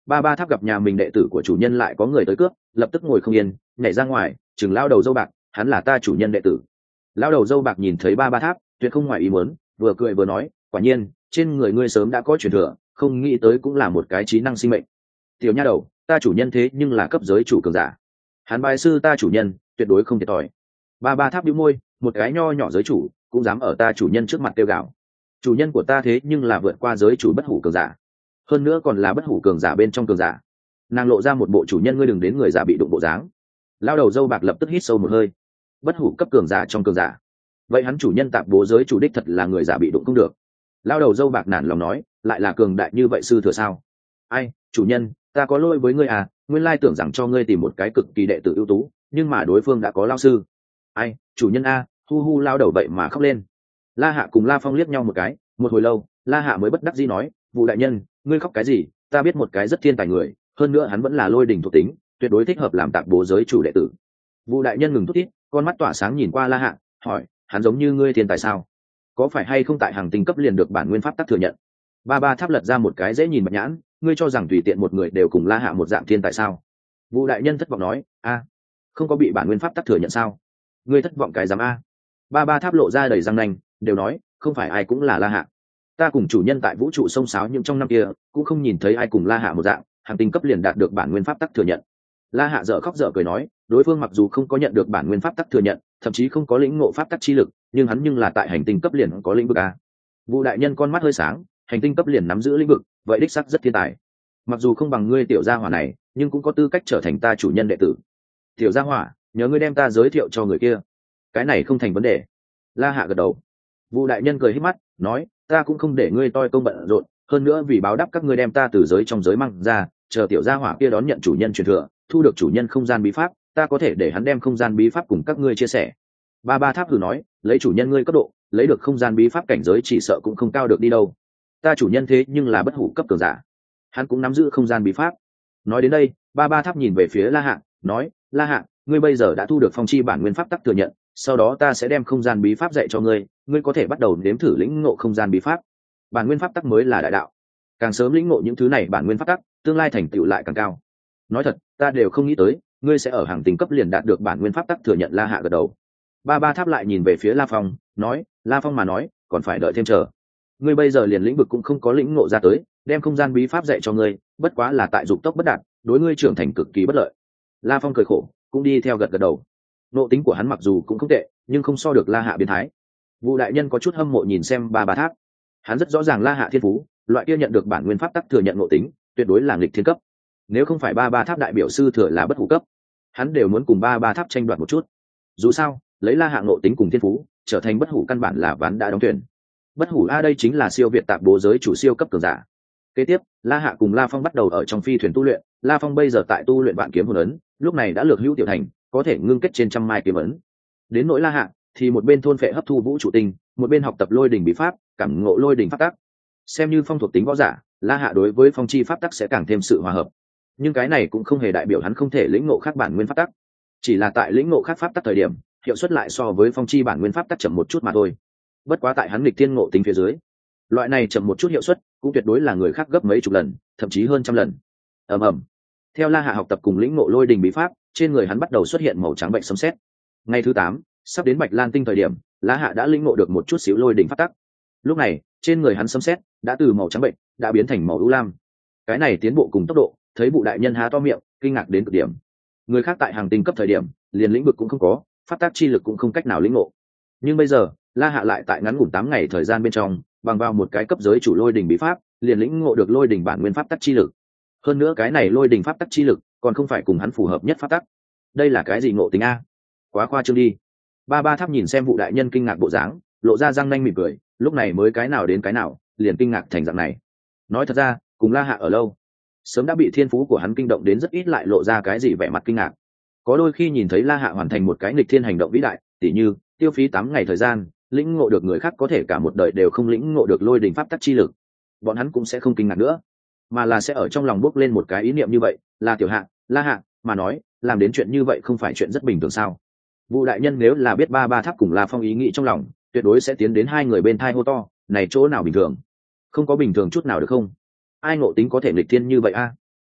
Speaker 1: Ba ba tháp gặp nhà mình đệ tử của chủ nhân lại có người tới cướp, lập tức ngồi không yên, nhảy ra ngoài chừng lao đầu dâu bạc, hắn là ta chủ nhân đệ tử. Lao đầu dâu bạc nhìn thấy ba ba tháp tuyệt không ngoài ý muốn, vừa cười vừa nói, quả nhiên trên người ngươi sớm đã có truyền thừa, không nghĩ tới cũng là một cái trí năng sinh mệnh. Tiểu nha đầu, ta chủ nhân thế nhưng là cấp giới chủ cường giả, hắn bài sư ta chủ nhân tuyệt đối không thiệt thòi. Ba ba tháp bĩu môi, một cái nho nhỏ giới chủ cũng dám ở ta chủ nhân trước mặt kêu gào. Chủ nhân của ta thế nhưng là vượt qua giới chủ bất hủ cường giả, hơn nữa còn là bất hủ cường giả bên trong cường giả. Nàng lộ ra một bộ chủ nhân ngươi đừng đến người giả bị đụng bộ dáng. Lao đầu dâu bạc lập tức hít sâu một hơi, bất hủ cấp cường giả trong cường giả, vậy hắn chủ nhân tạp bố giới chủ đích thật là người giả bị đụng không được. Lao đầu dâu bạc nản lòng nói, lại là cường đại như vậy sư thừa sao? Ai, chủ nhân, ta có lỗi với ngươi à, nguyên lai tưởng rằng cho ngươi tìm một cái cực kỳ đệ tử ưu tú, nhưng mà đối phương đã có lao sư. Ai, chủ nhân a, hu hu lao đầu vậy mà khóc lên. La Hạ cùng La Phong liếc nhau một cái, một hồi lâu La Hạ mới bất đắc dĩ nói, Vũ đại nhân, ngươi khóc cái gì, ta biết một cái rất thiên tài người, hơn nữa hắn vẫn là lôi đình thuộc tính, tuyệt đối thích hợp làm tạp bố giới chủ đệ tử. Vũ đại nhân ngừng thút thít, con mắt tỏa sáng nhìn qua La Hạ, hỏi, hắn giống như ngươi thiên tài sao? Có phải hay không tại hàng tinh cấp liền được bản nguyên pháp tắc thừa nhận? Ba ba tháp lật ra một cái dễ nhìn bạch nhãn, ngươi cho rằng tùy tiện một người đều cùng La Hạ một dạng thiên tài sao? Vũ đại nhân thất vọng nói, a, không có bị bản nguyên pháp tắc thừa nhận sao? Ngươi thất vọng cái dám a? Ba ba tháp lộ ra đầy răng nanh, đều nói, không phải ai cũng là La Hạ. Ta cùng chủ nhân tại vũ trụ sông sáo nhưng trong năm kia cũng không nhìn thấy ai cùng La Hạ một dạng hàng tinh cấp liền đạt được bản nguyên pháp tắc thừa nhận. La Hạ dở khóc dở cười nói, đối phương mặc dù không có nhận được bản nguyên pháp tắc thừa nhận, thậm chí không có lĩnh ngộ pháp tắc chi lực, nhưng hắn nhưng là tại hành tinh cấp liền có lĩnh vực a. Vũ đại nhân con mắt hơi sáng, hành tinh cấp liền nắm giữ lĩnh vực, vậy đích sắc rất thiên tài. Mặc dù không bằng ngươi tiểu gia hỏa này, nhưng cũng có tư cách trở thành ta chủ nhân đệ tử. Tiểu gia hỏa, nhớ ngươi đem ta giới thiệu cho người kia. Cái này không thành vấn đề. La Hạ gật đầu. Vũ đại nhân cười híp mắt, nói, ta cũng không để ngươi toi công bận rộn, hơn nữa vì báo đáp các ngươi đem ta từ giới trong giới mang ra, chờ tiểu gia hỏa kia đón nhận chủ nhân truyền thừa, thu được chủ nhân không gian bí pháp, ta có thể để hắn đem không gian bí pháp cùng các ngươi chia sẻ. Ba ba tháp thử nói, lấy chủ nhân ngươi cấp độ, lấy được không gian bí pháp cảnh giới chỉ sợ cũng không cao được đi đâu. Ta chủ nhân thế nhưng là bất hủ cấp cường giả, hắn cũng nắm giữ không gian bí pháp. Nói đến đây, ba ba tháp nhìn về phía La Hạ, nói, La Hạ, ngươi bây giờ đã thu được phong chi bản nguyên pháp tắc thừa nhận, sau đó ta sẽ đem không gian bí pháp dạy cho ngươi, ngươi có thể bắt đầu nếm thử lĩnh ngộ không gian bí pháp. Bản nguyên pháp tắc mới là đại đạo, càng sớm lĩnh ngộ những thứ này bản nguyên pháp tắc, tương lai thành tựu lại càng cao. Nói thật, ta đều không nghĩ tới ngươi sẽ ở hàng tinh cấp liền đạt được bản nguyên pháp tắc thừa nhận. La Hạ gật đầu. Ba ba tháp lại nhìn về phía La Phong, nói, La Phong mà nói, còn phải đợi thêm chờ. Ngươi bây giờ liền lĩnh vực cũng không có lĩnh ngộ ra tới, đem không gian bí pháp dạy cho ngươi, bất quá là tại dục tốc bất đạt, đối ngươi trưởng thành cực kỳ bất lợi. La Phong cười khổ, cũng đi theo gật gật đầu. Nộ tính của hắn mặc dù cũng không tệ, nhưng không so được La Hạ biến thái. Vũ đại nhân có chút hâm mộ nhìn xem ba ba tháp, hắn rất rõ ràng La Hạ thiên phú, loại kia nhận được bản nguyên pháp tắc thừa nhận nộ tính, tuyệt đối là nghịch thiên cấp. Nếu không phải ba ba tháp đại biểu sư thừa là bất hủ cấp, hắn đều muốn cùng ba ba tháp tranh đoạt một chút. Dù sao, lấy La Hạ nộ tính cùng thiên phú, trở thành bất hủ căn bản là ván đã đóng thuyền. Bất hủ a, đây chính là siêu việt tạp bố giới chủ siêu cấp cường giả. Kế tiếp, La Hạ cùng La Phong bắt đầu ở trong phi thuyền tu luyện. La Phong bây giờ tại tu luyện vạn kiếm hồn ấn, lúc này đã lược hữu tiểu thành, có thể ngưng kết trên trăm mai kiếm ấn. Đến nỗi La Hạ thì một bên thôn phệ hấp thu vũ trụ tinh, một bên học tập lôi đỉnh bí pháp, cảm ngộ lôi đỉnh pháp tắc. Xem như phong thuộc tính võ giả, La Hạ đối với phong chi pháp tắc sẽ càng thêm sự hòa hợp. Nhưng cái này cũng không hề đại biểu hắn không thể lĩnh ngộ khác bản nguyên pháp tắc, chỉ là tại lĩnh ngộ khác pháp tắc thời điểm, hiệu suất lại so với phong chi bản nguyên pháp tắc chậm một chút mà thôi. Bất quá tại hắn nghịch thiên ngộ tính phía dưới, loại này chậm một chút hiệu suất cũng tuyệt đối là người khác gấp mấy chục lần, thậm chí hơn trăm lần. ầm ầm. Theo La Hạ học tập cùng lĩnh ngộ lôi đỉnh bí pháp, trên người hắn bắt đầu xuất hiện màu trắng bệnh sấm sét. Ngày thứ 8, sắp đến Bạch Lan tinh thời điểm, La Hạ đã lĩnh ngộ được một chút xíu lôi đỉnh pháp tắc. Lúc này, trên người hắn sấm sét đã từ màu trắng bệnh đã biến thành màu u lam. Cái này tiến bộ cùng tốc độ, thấy Vũ đại nhân há to miệng, kinh ngạc đến cực điểm. Người khác tại hàng tinh cấp thời điểm, liền lĩnh vực cũng không có, pháp tắc chi lực cũng không cách nào lĩnh ngộ. Nhưng bây giờ, La Hạ lại tại ngắn ngủn 8 ngày thời gian bên trong, bằng vào một cái cấp giới chủ lôi đỉnh bí pháp, liền lĩnh ngộ được lôi đỉnh bản nguyên pháp tắc chi lực. Hơn nữa cái này lôi đỉnh pháp tắc chi lực, còn không phải cùng hắn phù hợp nhất pháp tắc. Đây là cái gì ngộ tính a? Quá khoa trương đi. Ba ba tháp nhìn xem Vũ đại nhân kinh ngạc bộ dáng, lộ ra răng nanh mỉm cười, lúc này mới cái nào đến cái nào, liền kinh ngạc thành dạng này. Nói thật ra, cùng La Hạ ở lâu, sớm đã bị thiên phú của hắn kinh động đến rất ít lại lộ ra cái gì vẻ mặt kinh ngạc. Có đôi khi nhìn thấy La Hạ hoàn thành một cái nghịch thiên hành động vĩ đại, tỉ như tiêu phí 8 ngày thời gian, lĩnh ngộ được người khác có thể cả một đời đều không lĩnh ngộ được lôi đỉnh pháp tắc chi lực, bọn hắn cũng sẽ không kinh ngạc nữa, mà là sẽ ở trong lòng bốc lên một cái ý niệm như vậy, là tiểu Hạ, La Hạ mà nói, làm đến chuyện như vậy không phải chuyện rất bình thường sao? Vũ đại nhân nếu là biết ba ba tháp cùng La Phong ý nghĩ trong lòng, tuyệt đối sẽ tiến đến hai người bên thai hô to, này chỗ nào bình thường? Không có bình thường chút nào được không? Ai ngộ tính có thể nghịch thiên như vậy a?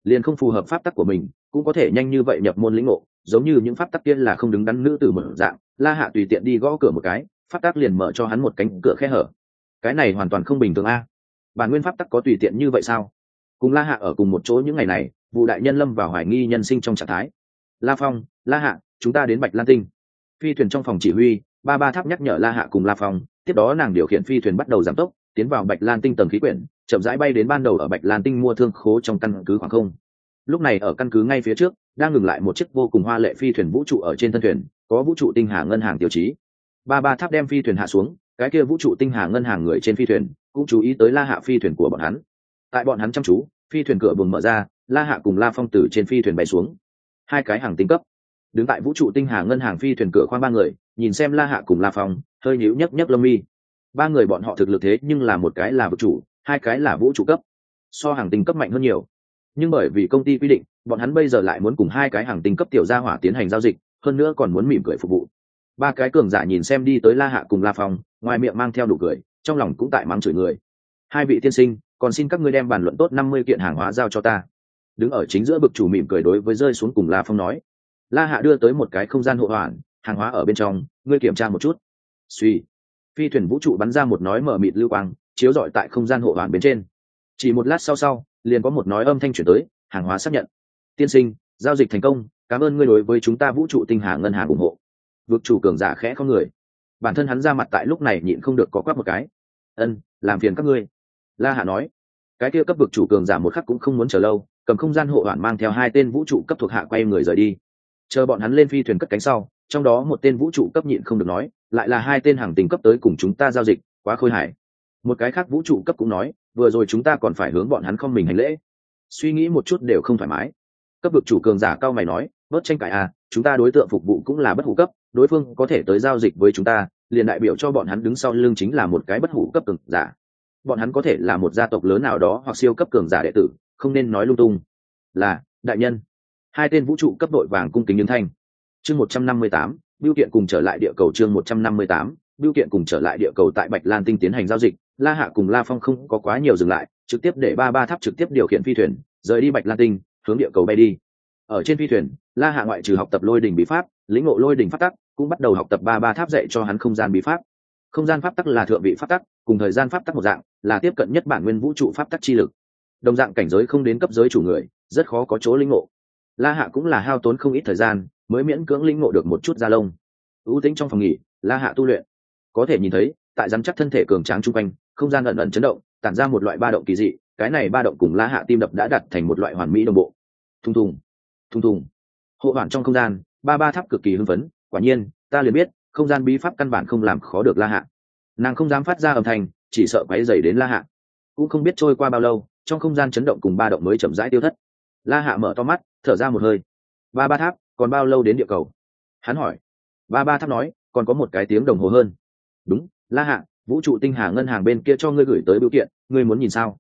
Speaker 1: liền không phù hợp pháp tắc của mình cũng có thể nhanh như vậy nhập môn lĩnh ngộ, giống như những pháp tắc kia là không đứng đắn nữ tử mở dạng. La Hạ tùy tiện đi gõ cửa một cái, pháp tắc liền mở cho hắn một cánh cửa khe hở. Cái này hoàn toàn không bình thường a. Bản nguyên pháp tắc có tùy tiện như vậy sao? Cùng La Hạ ở cùng một chỗ những ngày này, Vũ đại nhân lâm vào hoài nghi nhân sinh trong trạng thái. La Phong, La Hạ, chúng ta đến Bạch Lan Tinh. Phi thuyền trong phòng chỉ huy, ba tháp nhắc nhở La Hạ cùng La Phong, tiếp đó nàng điều khiển phi thuyền bắt đầu giảm tốc, tiến vào Bạch Lan Tinh tầng khí quyển, chậm rãi bay đến ban đầu ở Bạch Lan Tinh mua thương khố trong căn cứ khoảng không. Lúc này ở căn cứ ngay phía trước, đang ngừng lại một chiếc vô cùng hoa lệ phi thuyền vũ trụ, ở trên thân thuyền có vũ trụ tinh hà ngân hàng tiêu chí. Ba tháp đem phi thuyền hạ xuống, cái kia vũ trụ tinh hà ngân hàng người trên phi thuyền cũng chú ý tới La Hạ phi thuyền của bọn hắn. Tại bọn hắn chăm chú, phi thuyền cửa buồng mở ra, La Hạ cùng La Phong từ trên phi thuyền bay xuống. Hai cái hàng tinh cấp đứng tại vũ trụ tinh hà ngân hàng phi thuyền cửa khoang, ba người nhìn xem La Hạ cùng La Phong, hơi nhíu nhấc nhấc lông mi. Ba người bọn họ thực lực thế nhưng là một cái là vực chủ, hai cái là vũ trụ cấp, so hàng tinh cấp mạnh hơn nhiều. Nhưng bởi vì công ty quy định, bọn hắn bây giờ lại muốn cùng hai cái hàng tinh cấp tiểu gia hỏa tiến hành giao dịch, hơn nữa còn muốn mỉm cười phục vụ. Ba cái cường giả nhìn xem đi tới La Hạ cùng La Phong, ngoài miệng mang theo đủ cười, trong lòng cũng tại mắng chửi người. Hai vị tiên sinh, còn xin các ngươi đem bàn luận tốt 50 kiện hàng hóa giao cho ta. Đứng ở chính giữa bực chủ mỉm cười đối với rơi xuống cùng La Phong nói. La Hạ đưa tới một cái không gian hộ hoàn, hàng hóa ở bên trong, ngươi kiểm tra một chút. Suy, phi thuyền vũ trụ bắn ra một nói mở mịt lưu quang, chiếu rọi tại không gian hộ hoàn bên trên. Chỉ một lát sau, liền có một nói âm thanh chuyển tới, hàng hóa xác nhận. Tiên sinh, giao dịch thành công, cảm ơn ngươi đối với chúng ta vũ trụ tinh hà ngân hàng ủng hộ. Vực chủ cường giả khẽ không người, bản thân hắn ra mặt tại lúc này nhịn không được có quắc một cái. Làm phiền các ngươi. La Hạ nói. Cái kia cấp vực chủ cường giả một khắc cũng không muốn chờ lâu, cầm không gian hộ hoàn mang theo hai tên vũ trụ cấp thuộc hạ quay người rời đi. Chờ bọn hắn lên phi thuyền cất cánh sau, trong đó một tên vũ trụ cấp nhịn không được nói, lại là hai tên hàng tinh cấp tới cùng chúng ta giao dịch, quá khôi hài. Một cái khác vũ trụ cấp cũng nói, vừa rồi chúng ta còn phải hướng bọn hắn không mình hành lễ. Suy nghĩ một chút đều không thoải mái. Cấp vực chủ cường giả cao mày nói, bớt tranh cãi à, chúng ta đối tượng phục vụ cũng là bất hủ cấp, đối phương có thể tới giao dịch với chúng ta, liền đại biểu cho bọn hắn đứng sau lưng chính là một cái bất hủ cấp cường giả. Bọn hắn có thể là một gia tộc lớn nào đó hoặc siêu cấp cường giả đệ tử, không nên nói lung tung. Là, đại nhân. Hai tên vũ trụ cấp đội vàng cung kính ứng thanh. Chương 158, bưu kiện cùng trở lại địa cầu. Chương 158, bưu kiện cùng trở lại địa cầu. Tại Bạch Lan Tinh tiến hành giao dịch, La Hạ cùng La Phong không có quá nhiều dừng lại, trực tiếp để ba tháp trực tiếp điều khiển phi thuyền rời đi Bạch Lan Tinh, hướng địa cầu bay đi. Ở trên phi thuyền, La Hạ ngoại trừ học tập lôi đỉnh bí pháp, lĩnh ngộ lôi đỉnh pháp tắc, cũng bắt đầu học tập ba tháp dạy cho hắn không gian bí pháp. Không gian pháp tắc là thượng vị pháp tắc, cùng thời gian pháp tắc một dạng, là tiếp cận nhất bản nguyên vũ trụ pháp tắc chi lực. Đồng dạng cảnh giới không đến cấp giới chủ người, rất khó có chỗ lĩnh ngộ. La Hạ cũng là hao tốn không ít thời gian, mới miễn cưỡng lĩnh ngộ được một chút da lông. ưu tính trong phòng nghỉ, La Hạ tu luyện, có thể nhìn thấy tại rắn chắc thân thể cường tráng trung quanh, không gian ẩn ẩn chấn động, tản ra một loại ba động kỳ dị. Cái này ba động cùng La Hạ tim đập đã đặt thành một loại hoàn mỹ đồng bộ. Thùng thùng, thùng thùng. Hộ hoàn trong không gian, ba tháp cực kỳ hưng phấn. Quả nhiên, ta liền biết, không gian bí pháp căn bản không làm khó được La Hạ. Nàng không dám phát ra âm thanh, chỉ sợ quấy rầy đến La Hạ. Cũng không biết trôi qua bao lâu, trong không gian chấn động cùng ba động mới chậm rãi tiêu thất. La Hạ mở to mắt, thở ra một hơi. Ba tháp, còn bao lâu đến địa cầu? Hắn hỏi. Ba tháp nói, còn có một cái tiếng đồng hồ hơn. Đúng, La Hạ, vũ trụ tinh hà ngân hàng bên kia cho ngươi gửi tới bưu kiện, ngươi muốn nhìn sao?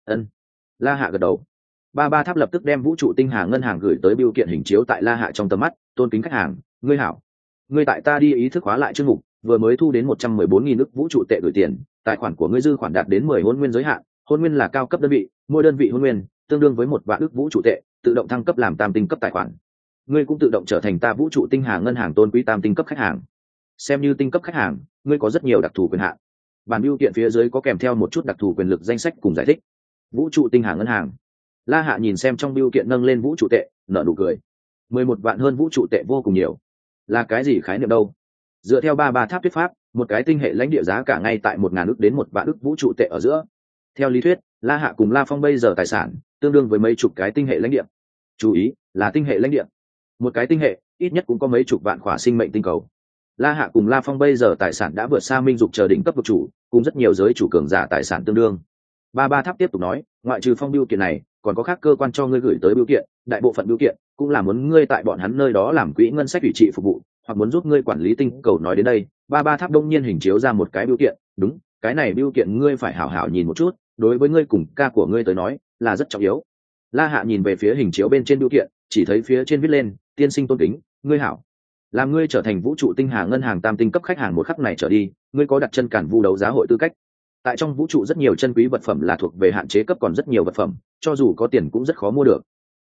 Speaker 1: La Hạ gật đầu. Ba tháp lập tức đem vũ trụ tinh hà ngân hàng gửi tới bưu kiện hình chiếu tại La Hạ trong tầm mắt. Tôn kính khách hàng, ngươi hảo. Ngươi tại ta đi ý thức hóa lại chương mục, vừa mới thu đến 114.000 ức vũ trụ tệ gửi tiền, tài khoản của ngươi dư khoản đạt đến 10 hôn nguyên giới hạn. Hôn nguyên là cao cấp đơn vị, mỗi đơn vị hôn nguyên tương đương với 1 vạn ức vũ trụ tệ, tự động thăng cấp làm tam tinh cấp tài khoản. Ngươi cũng tự động trở thành ta vũ trụ tinh hà ngân hàng tôn quý tam tinh cấp khách hàng. Xem như tinh cấp khách hàng, ngươi có rất nhiều đặc thù quyền hạn. Bản bưu kiện phía dưới có kèm theo một chút đặc thù quyền lực danh sách cùng giải thích. Vũ trụ tinh hà ngân hàng. La Hạ nhìn xem trong bưu kiện nâng lên vũ trụ tệ, nở nụ cười. 11 vạn hơn vũ trụ tệ vô cùng nhiều. Là cái gì khái niệm đâu? Dựa theo ba tháp thuyết pháp, một cái tinh hệ lãnh địa giá cả ngay tại 1.000 ức đến 1 vạn ức vũ trụ tệ ở giữa. Theo lý thuyết, La Hạ cùng La Phong bây giờ tài sản tương đương với mấy chục cái tinh hệ lãnh địa. Chú ý, là tinh hệ lãnh địa. Một cái tinh hệ ít nhất cũng có mấy chục vạn khỏa sinh mệnh tinh cầu. La Hạ cùng La Phong bây giờ tài sản đã vượt xa Minh Dục chờ đỉnh cấp vực chủ, cùng rất nhiều giới chủ cường giả tài sản tương đương. Ba tháp tiếp tục nói, ngoại trừ Phong bưu kiện này, còn có khác cơ quan cho ngươi gửi tới bưu kiện, đại bộ phận bưu kiện cũng là muốn ngươi tại bọn hắn nơi đó làm quỹ ngân sách ủy trị phục vụ, hoặc muốn giúp ngươi quản lý tinh cầu. Nói đến đây, ba tháp đông nhiên hình chiếu ra một cái bưu kiện. Đúng, cái này bưu kiện ngươi phải hảo hảo nhìn một chút, đối với ngươi cùng ca của ngươi tới nói là rất trọng yếu. La Hạ nhìn về phía hình chiếu bên trên bưu kiện, chỉ thấy phía trên viết lên, tiên sinh tôn kính, ngươi hảo. Làm ngươi trở thành vũ trụ tinh hà ngân hàng tam tinh cấp khách hàng một khắc này trở đi, ngươi có đặt chân Cản Vu đấu giá hội tư cách. Tại trong vũ trụ rất nhiều chân quý vật phẩm là thuộc về hạn chế cấp, còn rất nhiều vật phẩm cho dù có tiền cũng rất khó mua được.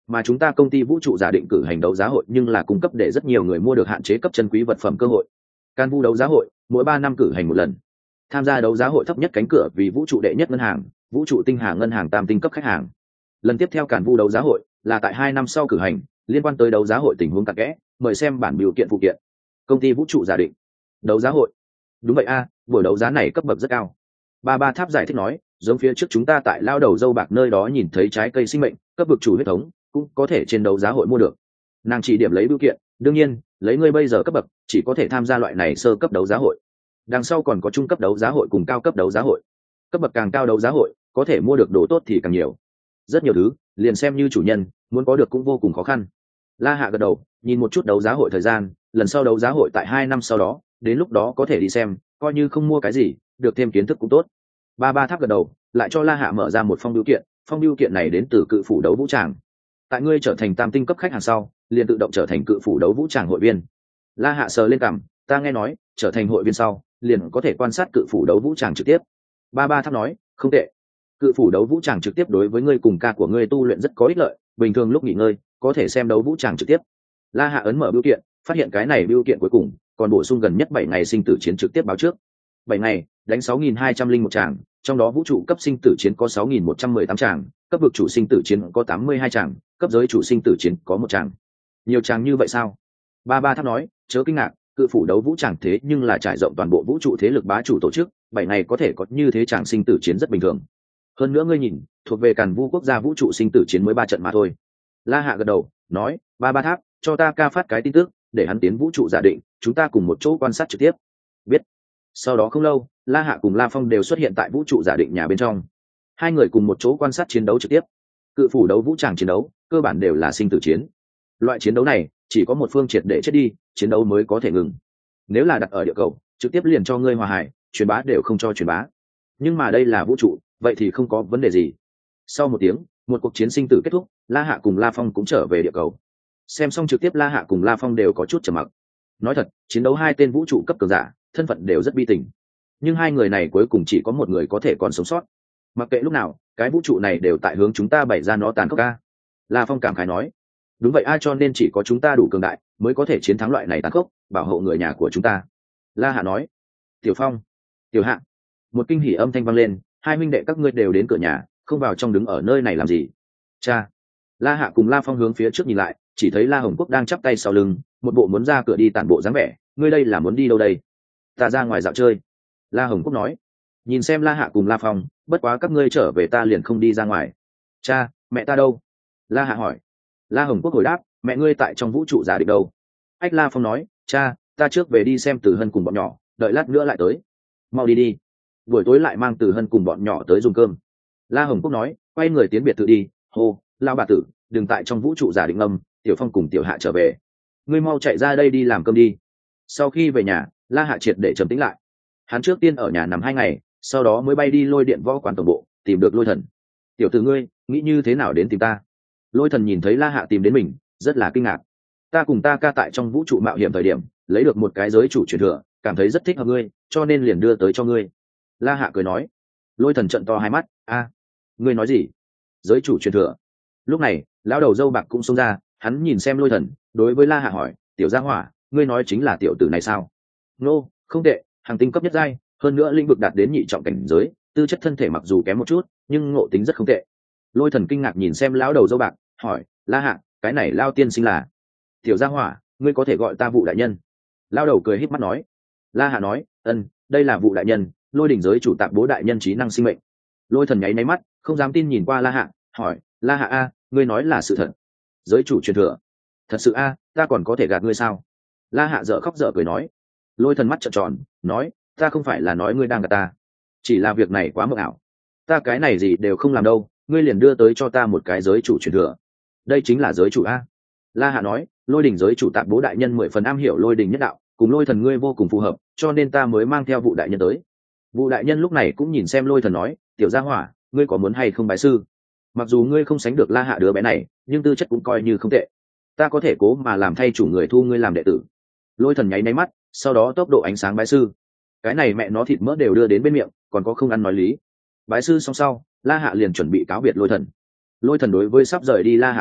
Speaker 1: mà chúng ta công ty vũ trụ giả định cử hành đấu giá hội nhưng là cung cấp để rất nhiều người mua được hạn chế cấp chân quý vật phẩm cơ hội. Can Vu đấu giá hội mỗi 3 năm cử hành một lần. Tham gia đấu giá hội thấp nhất cánh cửa vì vũ trụ đệ nhất ngân hàng, vũ trụ tinh hà ngân hàng tam tinh cấp khách hàng. Lần tiếp theo Càn Vu đấu giá hội là tại 2 năm sau cử hành, liên quan tới đấu giá hội tình huống cặn kẽ, mời xem bản biểu kiện phụ kiện. Công ty vũ trụ giả định đấu giá hội. Đúng vậy a, buổi đấu giá này cấp bậc rất cao. Ba Tháp giải thích nói, giống phía trước chúng ta tại lao đầu dâu bạc nơi đó nhìn thấy trái cây sinh mệnh, cấp bậc chủ huyết thống, cũng có thể trên đấu giá hội mua được. Nàng chỉ điểm lấy biểu kiện, đương nhiên, lấy ngươi bây giờ cấp bậc, chỉ có thể tham gia loại này sơ cấp đấu giá hội. Đằng sau còn có trung cấp đấu giá hội cùng cao cấp đấu giá hội. Cấp bậc càng cao đấu giá hội, có thể mua được đồ tốt thì càng nhiều. Rất nhiều thứ, liền xem như chủ nhân, muốn có được cũng vô cùng khó khăn. La Hạ gật đầu, nhìn một chút đấu giá hội thời gian, lần sau đấu giá hội tại 2 năm sau đó, đến lúc đó có thể đi xem, coi như không mua cái gì, được thêm kiến thức cũng tốt. Ba Tháp gật đầu, lại cho La Hạ mở ra một phong bưu kiện, phong bưu kiện này đến từ Cự Phủ Đấu Vũ Tràng. Tại ngươi trở thành tam tinh cấp khách hàng sau, liền tự động trở thành Cự Phủ Đấu Vũ Tràng hội viên. La Hạ sờ lên cằm, ta nghe nói, trở thành hội viên sau, liền có thể quan sát Cự Phủ Đấu Vũ Tràng trực tiếp. Ba Tháp nói, không tệ. Cự Phủ Đấu Vũ Tràng trực tiếp đối với ngươi cùng ca của ngươi tu luyện rất có ích lợi, bình thường lúc nghỉ ngơi, có thể xem đấu vũ tràng trực tiếp. La Hạ ấn mở bưu kiện, phát hiện cái này bưu kiện cuối cùng còn bổ sung gần nhất 7 ngày sinh tử chiến trực tiếp báo trước. 7 ngày, đánh 6.201 tràng, trong đó vũ trụ cấp sinh tử chiến có 6.118 tràng, cấp vực chủ sinh tử chiến có 82 tràng, cấp giới chủ sinh tử chiến có 1 tràng. Nhiều tràng như vậy sao? Ba Tháp nói, chớ kinh ngạc, Cự Phủ Đấu Vũ Tràng thế nhưng là trải rộng toàn bộ vũ trụ thế lực bá chủ tổ chức, 7 ngày có thể có như thế tràng sinh tử chiến rất bình thường. Hơn nữa ngươi nhìn, thuộc về Càn Vu quốc gia vũ trụ sinh tử chiến mới 3 trận mà thôi. La Hạ gật đầu, nói, Ba Tháp, cho ta ca phát cái tin tức, để hắn tiến vũ trụ giả định, chúng ta cùng một chỗ quan sát trực tiếp. Biết. Sau đó không lâu, La Hạ cùng La Phong đều xuất hiện tại vũ trụ giả định nhà bên trong. Hai người cùng một chỗ quan sát chiến đấu trực tiếp. Cự Phủ Đấu Vũ Tràng chiến đấu, cơ bản đều là sinh tử chiến. Loại chiến đấu này, chỉ có một phương triệt để chết đi, chiến đấu mới có thể ngừng. Nếu là đặt ở địa cầu, trực tiếp liền cho ngươi hòa hải, truyền bá đều không cho truyền bá. Nhưng mà đây là vũ trụ, vậy thì không có vấn đề gì. Sau 1 tiếng, một cuộc chiến sinh tử kết thúc, La Hạ cùng La Phong cũng trở về địa cầu. Xem xong trực tiếp, La Hạ cùng La Phong đều có chút trầm mặc. Nói thật, chiến đấu 2 tên vũ trụ cấp cường giả, thân phận đều rất bi tình. Nhưng 2 người này cuối cùng chỉ có một người có thể còn sống sót. Mặc kệ lúc nào, cái vũ trụ này đều tại hướng chúng ta bày ra nó tàn khốc ca. La Phong cảm khái nói, đúng vậy, ai cho nên chỉ có chúng ta đủ cường đại, mới có thể chiến thắng loại này tàn khốc, bảo hộ người nhà của chúng ta. La Hạ nói, Tiểu Phong, Tiểu Hạ. Một kinh hỉ âm thanh vang lên, 2 huynh đệ các ngươi đều đến cửa nhà, không vào trong đứng ở nơi này làm gì? Cha. La Hạ cùng La Phong hướng phía trước nhìn lại, chỉ thấy La Hồng Quốc đang chắp tay sau lưng, một bộ muốn ra cửa đi tản bộ dáng vẻ. Ngươi đây là muốn đi đâu đây? Ta ra ngoài dạo chơi. La Hồng Quốc nói. Nhìn xem La Hạ cùng La Phong, bất quá các ngươi trở về ta liền không đi ra ngoài. Cha, mẹ ta đâu? La Hạ hỏi. La Hồng Quốc hồi đáp, mẹ ngươi tại trong vũ trụ giả định đâu? Ách. La Phong nói, cha, ta trước về đi xem Từ Hân cùng bọn nhỏ, đợi lát nữa lại tới. Mau đi đi. Buổi tối lại mang Từ Hân cùng bọn nhỏ tới dùng cơm. La Hồng Quốc nói, quay người tiến biệt thự đi. Hô, lao bà tử, đừng tại trong vũ trụ giả định âm. Tiểu Phong cùng Tiểu Hạ trở về, ngươi mau chạy ra đây đi làm cơm đi. Sau khi về nhà, La Hạ triệt để trầm tĩnh lại. Hắn trước tiên ở nhà nằm 2 ngày, sau đó mới bay đi Lôi Điện võ quán tổng bộ, tìm được Lôi Thần. Tiểu tử ngươi, nghĩ như thế nào đến tìm ta? Lôi Thần nhìn thấy La Hạ tìm đến mình, rất là kinh ngạc. Ta cùng ta ca tại trong vũ trụ mạo hiểm thời điểm, lấy được một cái giới chủ truyền thừa, cảm thấy rất thích hợp ngươi, cho nên liền đưa tới cho ngươi. La Hạ cười nói. Lôi Thần trợn to hai mắt, a, ngươi nói gì? Giới chủ truyền thừa? Lúc này, lão đầu dâu bạc cũng xông ra, hắn nhìn xem Lôi Thần, đối với La Hạ hỏi, Tiểu Gia Hỏa, ngươi nói chính là tiểu tử này sao? Nô, không tệ, hàng tinh cấp nhất giai, hơn nữa lĩnh vực đạt đến nhị trọng cảnh giới, tư chất thân thể mặc dù kém một chút, nhưng ngộ tính rất không tệ. Lôi Thần kinh ngạc nhìn xem lão đầu dâu bạc, hỏi, La Hạ, cái này lao tiên sinh là? Tiểu Gia Hỏa, ngươi có thể gọi ta Vụ đại nhân. Lao đầu cười híp mắt nói. La Hạ nói, đây là Vụ đại nhân, Lôi đỉnh giới chủ tạp bố đại nhân trí năng sinh mệnh. Lôi Thần nháy mắt, không dám tin nhìn qua La Hạ, hỏi, La Hạ a, ngươi nói là sự thật? Giới chủ truyền thừa? Thật sự a, ta còn có thể gạt ngươi sao? La Hạ dở khóc dở cười nói. Lôi Thần mắt trợn tròn, nói, ta không phải là nói ngươi đang gạt ta, chỉ là việc này quá mơ ảo. Ta cái này gì đều không làm đâu, ngươi liền đưa tới cho ta một cái giới chủ truyền thừa. Đây chính là giới chủ a. La Hạ nói, Lôi đỉnh giới chủ tạp bố đại nhân 10 phần am hiểu lôi đỉnh nhất đạo, cùng Lôi Thần ngươi vô cùng phù hợp, cho nên ta mới mang theo Vụ đại nhân tới. Vụ đại nhân lúc này cũng nhìn xem Lôi Thần nói, Tiểu Gia Hỏa, ngươi có muốn hay không bái sư? Mặc dù ngươi không sánh được La Hạ đứa bé này, nhưng tư chất cũng coi như không tệ, ta có thể cố mà làm thay chủ người thu ngươi làm đệ tử. Lôi Thần nháy mắt, sau đó tốc độ ánh sáng bái sư. Cái này mẹ nó thịt mỡ đều đưa đến bên miệng, còn có không ăn nói lý. Bái sư xong sau, La Hạ liền chuẩn bị cáo biệt Lôi Thần. Lôi Thần đối với sắp rời đi La Hạ nói,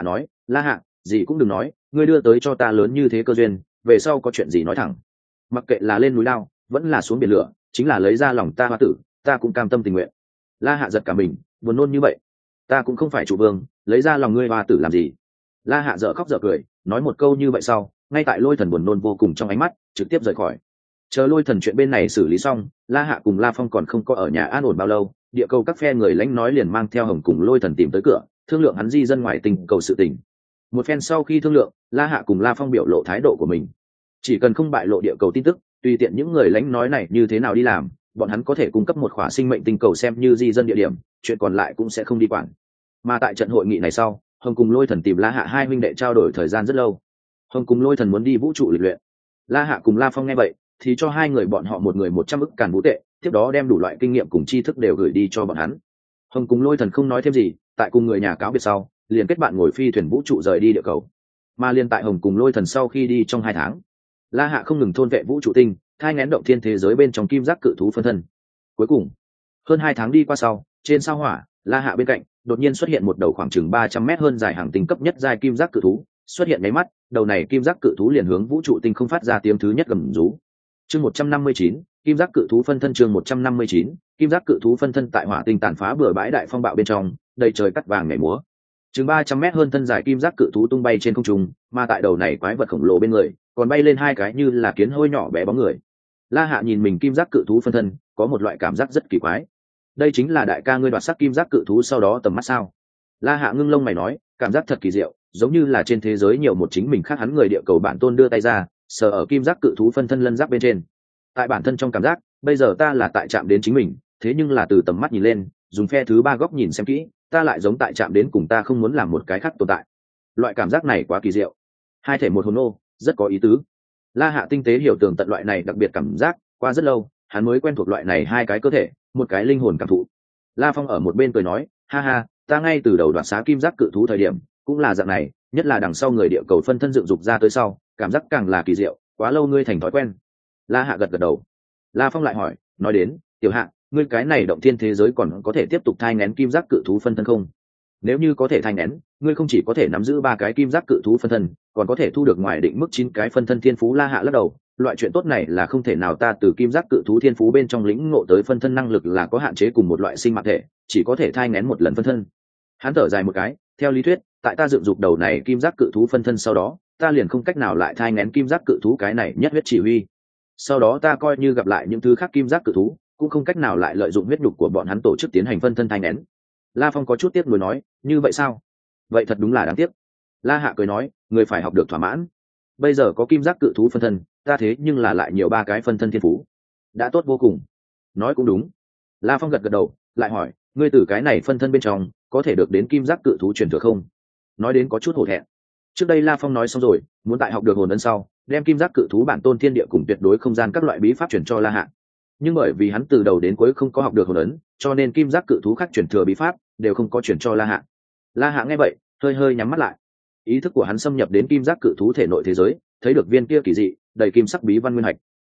Speaker 1: La Hạ, gì cũng đừng nói, ngươi đưa tới cho ta lớn như thế cơ duyên, về sau có chuyện gì nói thẳng. Mặc kệ là lên núi lao vẫn là xuống biển lửa, chính là lấy ra lòng ta hoa tử, ta cũng cam tâm tình nguyện. La Hạ giật cả mình, buồn nôn như vậy. Ta cũng không phải chủ vương, lấy ra lòng ngươi hoa tử làm gì. La Hạ dở khóc dở cười, nói một câu như vậy sau, ngay tại Lôi Thần buồn nôn vô cùng trong ánh mắt, trực tiếp rời khỏi. Chờ Lôi Thần chuyện bên này xử lý xong, La Hạ cùng La Phong còn không có ở nhà an ổn bao lâu, địa cầu các phe người lãnh nói liền mang theo Hồng cùng Lôi Thần tìm tới cửa, thương lượng hắn di dân ngoài tình cầu sự tình. Một phen sau khi thương lượng, La Hạ cùng La Phong biểu lộ thái độ của mình. Chỉ cần không bại lộ địa cầu tin tức, tùy tiện những người lãnh nói này như thế nào đi làm, bọn hắn có thể cung cấp một khỏa sinh mệnh tinh cầu xem như di dân địa điểm, chuyện còn lại cũng sẽ không đi quản. Mà tại trận hội nghị này sau, Hồng cùng Lôi Thần tìm La Hạ hai huynh đệ trao đổi thời gian rất lâu. Hồng cùng Lôi Thần muốn đi vũ trụ lịch luyện. La Hạ cùng La Phong nghe vậy, thì cho hai người bọn họ một người 100 ức càn vũ tệ, tiếp đó đem đủ loại kinh nghiệm cùng tri thức đều gửi đi cho bọn hắn. Hồng cùng Lôi Thần không nói thêm gì, tại cùng người nhà cáo biệt sau, liền kết bạn ngồi phi thuyền vũ trụ rời đi địa cầu. Mà liên tại Hồng cùng Lôi Thần sau khi đi trong 2 tháng, La Hạ không ngừng thôn vệ vũ trụ tinh, thai nghén động thiên thế giới bên trong kim giác cự thú phân thân. Cuối cùng, hơn 2 tháng đi qua sau, trên sao Hỏa, La Hạ bên cạnh đột nhiên xuất hiện một đầu khoảng chừng 300 mét hơn dài hàng tinh cấp nhất dài kim giác cự thú, xuất hiện mấy mắt, đầu này kim giác cự thú liền hướng vũ trụ tinh không phát ra tiếng thứ nhất gầm rú. Chương 159, kim giác cự thú phân thân. Chương 159, kim giác cự thú phân thân. Tại hỏa tinh tàn phá bừa bãi đại phong bạo bên trong, đầy trời cắt vàng nhảy múa. Chừng 300 mét hơn thân dài kim giác cự thú tung bay trên không trung, mà tại đầu này quái vật khổng lồ bên người, còn bay lên hai cái như là kiến hôi nhỏ bé bóng người. La Hạ nhìn mình kim giác cự thú phân thân, có một loại cảm giác rất kỳ quái. Đây chính là đại ca ngươi đoạt sắc kim giác cự thú sau đó tầm mắt sao? La Hạ ngưng lông mày nói, cảm giác thật kỳ diệu, giống như là trên thế giới nhiều một chính mình khác hắn người địa cầu bản tôn đưa tay ra, sờ ở kim giác cự thú phân thân lân giáp bên trên. Tại bản thân trong cảm giác, bây giờ ta là tại chạm đến chính mình, thế nhưng là từ tầm mắt nhìn lên, dùng phe thứ ba góc nhìn xem kỹ, ta lại giống tại chạm đến cùng ta không muốn làm một cái khác tồn tại. Loại cảm giác này quá kỳ diệu, hai thể một hồn ô, rất có ý tứ. La Hạ tinh tế hiểu tường tận loại này đặc biệt cảm giác, qua rất lâu, hắn mới quen thuộc loại này hai cái cơ thể, một cái linh hồn cảm thụ. La Phong ở một bên cười nói, ha ha, ta ngay từ đầu đoạt xá kim giác cự thú thời điểm, cũng là dạng này, nhất là đằng sau người địa cầu phân thân dựng dục ra tới sau, cảm giác càng là kỳ diệu, quá lâu ngươi thành thói quen. La Hạ gật gật đầu. La Phong lại hỏi, nói đến, tiểu Hạ, ngươi cái này động thiên thế giới còn có thể tiếp tục thai nghén kim giác cự thú phân thân không? Nếu như có thể thai nghén, ngươi không chỉ có thể nắm giữ 3 cái kim giác cự thú phân thân, còn có thể thu được ngoài định mức 9 cái phân thân thiên phú. La Hạ lắc đầu, loại chuyện tốt này là không thể nào, ta từ kim giác cự thú thiên phú bên trong lĩnh ngộ tới phân thân năng lực là có hạn chế cùng một loại sinh mạng thể, chỉ có thể thai nghén một lần phân thân. Hắn thở dài một cái, theo lý thuyết, tại ta dựng dục đầu này kim giác cự thú phân thân sau đó, ta liền không cách nào lại thai nghén kim giác cự thú cái này nhất huyết chỉ huy. Sau đó ta coi như gặp lại những thứ khác kim giác cự thú, cũng không cách nào lại lợi dụng huyết nhục của bọn hắn tổ chức tiến hành phân thân thai nghén. La Phong có chút tiếc nuối nói, như vậy sao? Vậy thật đúng là đáng tiếc. La Hạ cười nói, người phải học được thỏa mãn. Bây giờ có kim giác cự thú phân thân, ta thế nhưng là lại nhiều 3 cái phân thân thiên phú, đã tốt vô cùng. Nói cũng đúng. La Phong gật gật đầu, lại hỏi, ngươi từ cái này phân thân bên trong có thể được đến kim giác cự thú truyền thừa không? Nói đến có chút hổ thẹn. Trước đây La Phong nói xong rồi, muốn tại học được hồn ấn sau, đem kim giác cự thú bản tôn thiên địa cùng tuyệt đối không gian các loại bí pháp truyền cho La Hạ. Nhưng bởi vì hắn từ đầu đến cuối không có học được hồn ấn, cho nên kim giác cự thú khác truyền thừa bí pháp đều không có truyền cho La Hạ. La Hạ nghe vậy, hơi hơi nhắm mắt lại. Ý thức của hắn xâm nhập đến kim giác cự thú thể nội thế giới, thấy được viên kia kỳ dị đầy kim sắc bí văn nguyên hạch.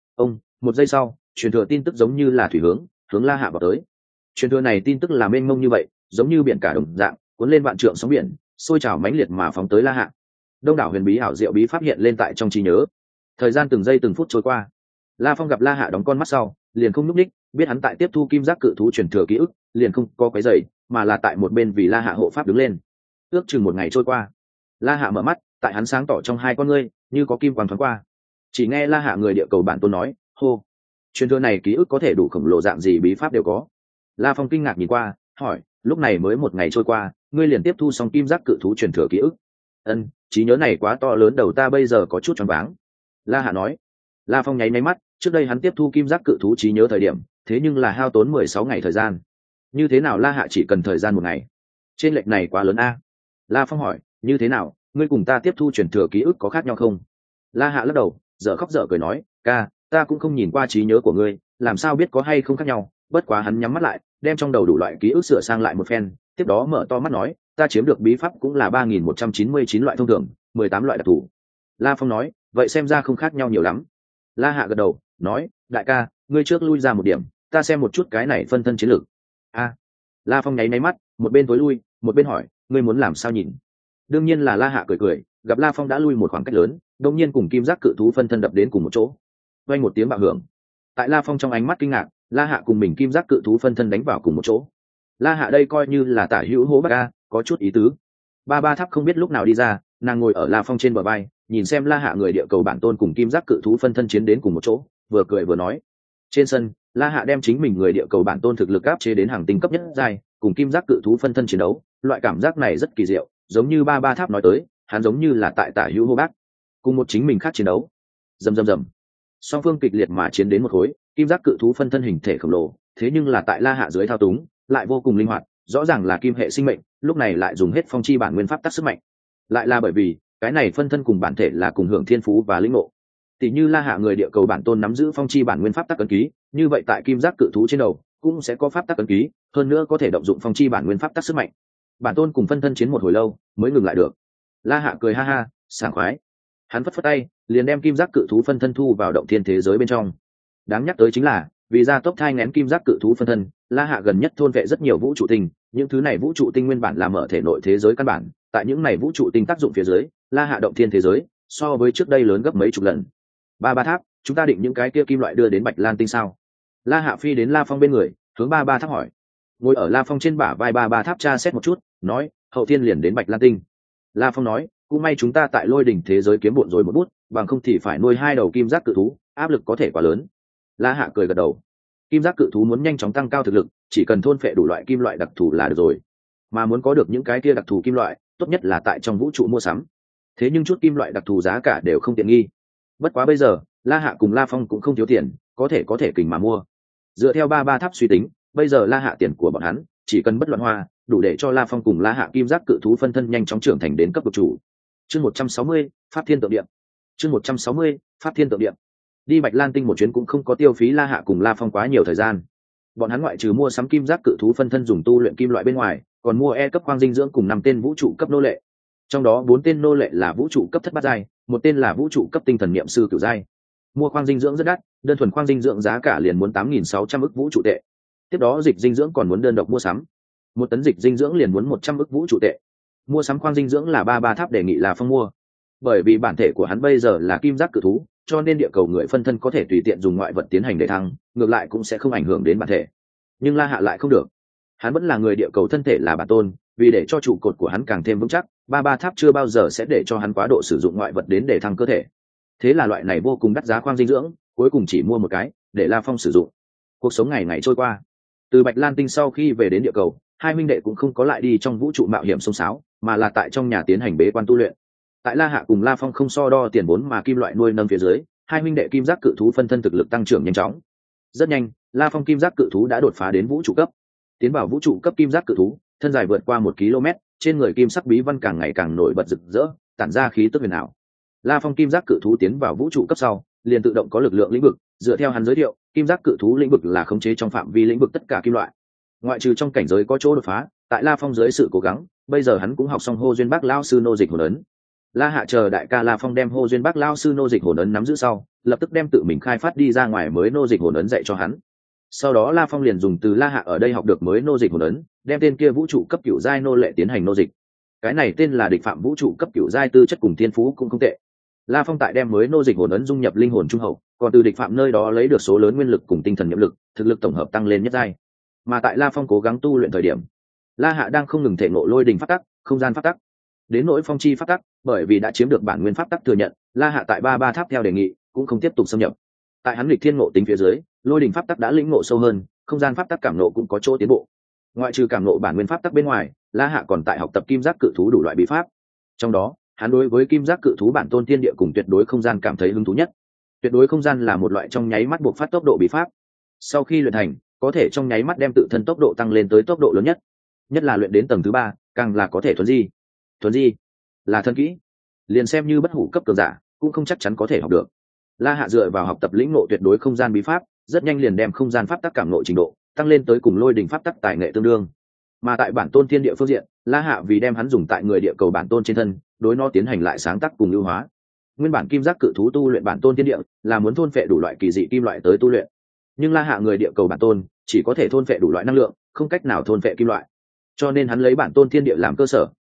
Speaker 1: Một giây sau, truyền thừa tin tức giống như là thủy hướng La Hạ vào tới. Truyền thừa này tin tức là mênh mông như vậy, giống như biển cả đồng dạng, cuốn lên vạn trượng sóng biển, sôi trào mãnh liệt mà phóng tới La Hạ. Đông đảo huyền bí ảo diệu bí pháp hiện lên tại trong trí nhớ. Thời gian từng giây từng phút trôi qua. La Phong gặp La Hạ đóng con mắt sau, liền không nhúc nhích, biết hắn tại tiếp thu kim giác cự thú truyền thừa ký ức, liền không có quấy rầy, mà là tại một bên vì La Hạ hộ pháp đứng lên. Ước chừng 1 ngày trôi qua, La Hạ mở mắt, tại hắn sáng tỏ trong hai con ngươi, như có kim quang thoáng qua. Chỉ nghe La Hạ người địa cầu bản tôn nói, hô, truyền thừa này ký ức có thể đủ khổng lồ dạng gì bí pháp đều có. La Phong kinh ngạc nhìn qua, hỏi, lúc này mới 1 ngày trôi qua, ngươi liền tiếp thu xong kim giác cự thú truyền thừa ký ức? Trí nhớ này quá to lớn, đầu ta bây giờ có chút choáng váng. La Hạ nói. La Phong nháy máy mắt, trước đây hắn tiếp thu kim giác cự thú trí nhớ thời điểm, thế nhưng là hao tốn 16 ngày thời gian. Như thế nào La Hạ chỉ cần thời gian 1 ngày? Trên lệch này quá lớn a. La Phong hỏi, như thế nào, ngươi cùng ta tiếp thu truyền thừa ký ức có khác nhau không? La Hạ lắc đầu, dở khóc dở cười nói, ca, ta cũng không nhìn qua trí nhớ của ngươi, làm sao biết có hay không khác nhau. Bất quá hắn nhắm mắt lại, đem trong đầu đủ loại ký ức sửa sang lại một phen, tiếp đó mở to mắt nói, ta chiếm được bí pháp cũng là 3199 loại thông thường, 18 loại đặc thù. La Phong nói, vậy xem ra không khác nhau nhiều lắm. La Hạ gật đầu, nói, đại ca, ngươi trước lui ra một điểm, ta xem một chút cái này phân thân chiến lược. La Phong nháy máy mắt, một bên tối lui, một bên hỏi, ngươi muốn làm sao nhìn? đương nhiên là La Hạ cười cười, gặp La Phong đã lui một khoảng cách lớn, đột nhiên cùng kim giác cự thú phân thân đập đến cùng một chỗ. Vang một tiếng bạo hưởng. Tại La Phong trong ánh mắt kinh ngạc, La Hạ cùng mình kim giác cự thú phân thân đánh vào cùng một chỗ. La Hạ đây coi như là tả hữu hố Bắc a, có chút ý tứ. Ba tháp không biết lúc nào đi ra, nàng ngồi ở La Phong trên bờ vai, nhìn xem La Hạ người địa cầu bản tôn cùng kim giác cự thú phân thân chiến đến cùng một chỗ, vừa cười vừa nói. Trên sân, La Hạ đem chính mình người địa cầu bản tôn thực lực áp chế đến hàng tinh cấp nhất giai, cùng kim giác cự thú phân thân chiến đấu, loại cảm giác này rất kỳ diệu, giống như ba tháp nói tới, hắn giống như là tại tả hữu hô bác, cùng một chính mình khác chiến đấu. Rầm. Song phương kịch liệt mà chiến đến một khối, kim giác cự thú phân thân hình thể khổng lồ, thế nhưng là tại La Hạ dưới thao túng, lại vô cùng linh hoạt, rõ ràng là kim hệ sinh mệnh, lúc này lại dùng hết phong chi bản nguyên pháp tắc sức mạnh. Lại là bởi vì, cái này phân thân cùng bản thể là cùng hưởng thiên phú và linh ngộ. Tỷ như La Hạ người địa cầu bản tôn nắm giữ phong chi bản nguyên pháp tắc ấn ký, như vậy tại kim giác cự thú trên đầu cũng sẽ có pháp tắc ấn ký, hơn nữa có thể động dụng phong chi bản nguyên pháp tắc sức mạnh. Bản tôn cùng phân thân chiến một hồi lâu, mới ngừng lại được. La Hạ cười ha ha, sảng khoái. Hắn phất phất tay, liền đem kim giác cự thú phân thân thu vào động thiên thế giới bên trong. Đáng nhắc tới chính là, vì gia tốc thai nghén kim giác cự thú phân thân, La Hạ gần nhất thôn vệ rất nhiều vũ trụ tinh, những thứ này vũ trụ tinh nguyên bản là mở thể nội thế giới căn bản, tại những này vũ trụ tinh tác dụng phía dưới, La Hạ động thiên thế giới so với trước đây lớn gấp mấy chục lần. Ba tháp, chúng ta định những cái kia kim loại đưa đến Bạch Lan tinh sao? La Hạ phi đến La Phong bên người, hướng ba tháp hỏi. Ngồi ở La Phong trên bả vai ba tháp tra xét một chút, nói, hậu thiên liền đến Bạch Lan tinh. La Phong nói, cũng may chúng ta tại Lôi đỉnh thế giới kiếm bộn rồi một bút, bằng không thì phải nuôi 2 đầu kim giác cự thú, áp lực có thể quá lớn. La Hạ cười gật đầu. Kim giác cự thú muốn nhanh chóng tăng cao thực lực, chỉ cần thôn phệ đủ loại kim loại đặc thù là được rồi. Mà muốn có được những cái kia đặc thù kim loại, tốt nhất là tại trong vũ trụ mua sắm. Thế nhưng chút kim loại đặc thù giá cả đều không tiện nghi. Bất quá bây giờ, La Hạ cùng La Phong cũng không thiếu tiền, có thể kình mà mua. Dựa theo ba tháp suy tính, bây giờ La Hạ tiền của bọn hắn chỉ cần bất loạn hoa, đủ để cho La Phong cùng La Hạ kim giác cự thú phân thân nhanh chóng trưởng thành đến cấp vực chủ. Chương 160, Pháp Thiên Tượng Điện. Chương 160, Pháp Thiên Tượng Điện. Đi Bạch Lan tinh một chuyến cũng không có tiêu phí La Hạ cùng La Phong quá nhiều thời gian. Bọn hắn ngoại trừ mua sắm kim giác cự thú phân thân dùng tu luyện kim loại bên ngoài, còn mua E cấp khoáng dinh dưỡng cùng 5 tên vũ trụ cấp nô lệ. Trong đó 4 tên nô lệ là vũ trụ cấp thất bát giai, một tên là vũ trụ cấp tinh thần niệm sư cửu giai. Mua khoáng dinh dưỡng rất đắt, đơn thuần khoáng dinh dưỡng giá cả liền muốn 8.600 ức vũ trụ tệ. Tiếp đó dịch dinh dưỡng còn muốn đơn độc mua sắm. 1 tấn dịch dinh dưỡng liền muốn 100 ức vũ trụ tệ. Mua sắm khoáng dinh dưỡng là ba tháp đề nghị là Phong mua. Bởi vì bản thể của hắn bây giờ là kim giác cự thú, cho nên địa cầu người phân thân có thể tùy tiện dùng ngoại vật tiến hành để thăng, ngược lại cũng sẽ không ảnh hưởng đến bản thể. Nhưng La Hạ lại không được. Hắn vẫn là người địa cầu thân thể là bản tôn, vì để cho trụ cột của hắn càng thêm vững chắc, ba tháp chưa bao giờ sẽ để cho hắn quá độ sử dụng ngoại vật đến để thăng cơ thể. Thế là loại này vô cùng đắt giá khoáng dinh dưỡng, cuối cùng chỉ mua một cái để La Phong sử dụng. Cuộc sống ngày ngày trôi qua. Từ Bạch Lan tinh sau khi về đến địa cầu, hai huynh đệ cũng không có lại đi trong vũ trụ mạo hiểm xông xáo, mà là tại trong nhà tiến hành bế quan tu luyện. Tại La Hạ cùng La Phong không so đo tiền vốn mà kim loại nuôi nâng phía dưới, hai huynh đệ kim giác cự thú phân thân thực lực tăng trưởng nhanh chóng. Rất nhanh, La Phong kim giác cự thú đã đột phá đến vũ trụ cấp. Tiến vào vũ trụ cấp kim giác cự thú, thân dài vượt qua 1 km, trên người kim sắc bí văn càng ngày càng nổi bật rực rỡ, tản ra khí tức huyền ảo. La Phong kim giác cự thú tiến vào vũ trụ cấp sau, liền tự động có lực lượng lĩnh vực, dựa theo hắn giới thiệu, kim giác cự thú lĩnh vực là khống chế trong phạm vi lĩnh vực tất cả kim loại. Ngoại trừ trong cảnh giới có chỗ đột phá, tại La Phong dưới sự cố gắng, bây giờ hắn cũng học xong hô duyên bác lao sư nô dịch hồn ấn. La Hạ chờ đại ca La Phong đem hô duyên bác lao sư nô dịch hồn ấn nắm giữ sau, lập tức đem tự mình khai phát đi ra ngoài mới nô dịch hồn ấn dạy cho hắn. Sau đó La Phong liền dùng từ La Hạ ở đây học được mới nô dịch hồn ấn, đem tên kia vũ trụ cấp cửu giai nô lệ tiến hành nô dịch. Cái này tên là địch phạm vũ trụ cấp cửu giai tư chất cùng thiên phú cũng không tệ. La Phong tại đem mới nô dịch hồn ấn dung nhập linh hồn trung hậu, còn từ địch phạm nơi đó lấy được số lớn nguyên lực cùng tinh thần nhiệm lực, thực lực tổng hợp tăng lên nhất giai. Mà tại La Phong cố gắng tu luyện thời điểm, La Hạ đang không ngừng thể ngộ lôi đình pháp tắc, không gian pháp tắc, đến nỗi phong chi pháp tắc, bởi vì đã chiếm được bản nguyên pháp tắc thừa nhận, La Hạ tại ba tháp theo đề nghị, cũng không tiếp tục xâm nhập. Tại hắn lịch thiên ngộ tính phía dưới, lôi đình pháp tắc đã lĩnh ngộ sâu hơn, không gian pháp tắc cảm ngộ cũng có chỗ tiến bộ. Ngoại trừ cảm ngộ bản nguyên pháp tắc bên ngoài, La Hạ còn tại học tập kim giác cự thú đủ loại bí pháp. Trong đó, hắn đối với kim giác cự thú bản tôn thiên địa cùng tuyệt đối không gian cảm thấy hứng thú nhất. Tuyệt đối không gian là một loại trong nháy mắt buộc phát tốc độ bí pháp. Sau khi luyện thành, có thể trong nháy mắt đem tự thân tốc độ tăng lên tới tốc độ lớn nhất. Nhất là luyện đến tầng thứ 3, càng là có thể thuần di. Thuần di là thân kỹ, liền xem như bất hủ cấp cường giả cũng không chắc chắn có thể học được. La Hạ dựa vào học tập lĩnh ngộ tuyệt đối không gian bí pháp, rất nhanh liền đem không gian pháp tắc cảm ngộ trình độ tăng lên tới cùng lôi đỉnh pháp tắc tài nghệ tương đương. Mà tại bản tôn thiên địa phương diện, La Hạ vì đem hắn dùng tại người địa cầu bản tôn trên thân, đối nó tiến hành lại sáng tác cùng ưu hóa. Nguyên bản kim giác cự thú tu luyện bản tôn thiên địa là muốn thôn phệ đủ loại kỳ dị kim loại tới tu luyện, nhưng La Hạ người địa cầu bản tôn chỉ có thể thôn phệ đủ loại năng lượng, không cách nào thôn phệ kim loại. Cho nên hắn lấy bản tôn thiên địa làm cơ sở,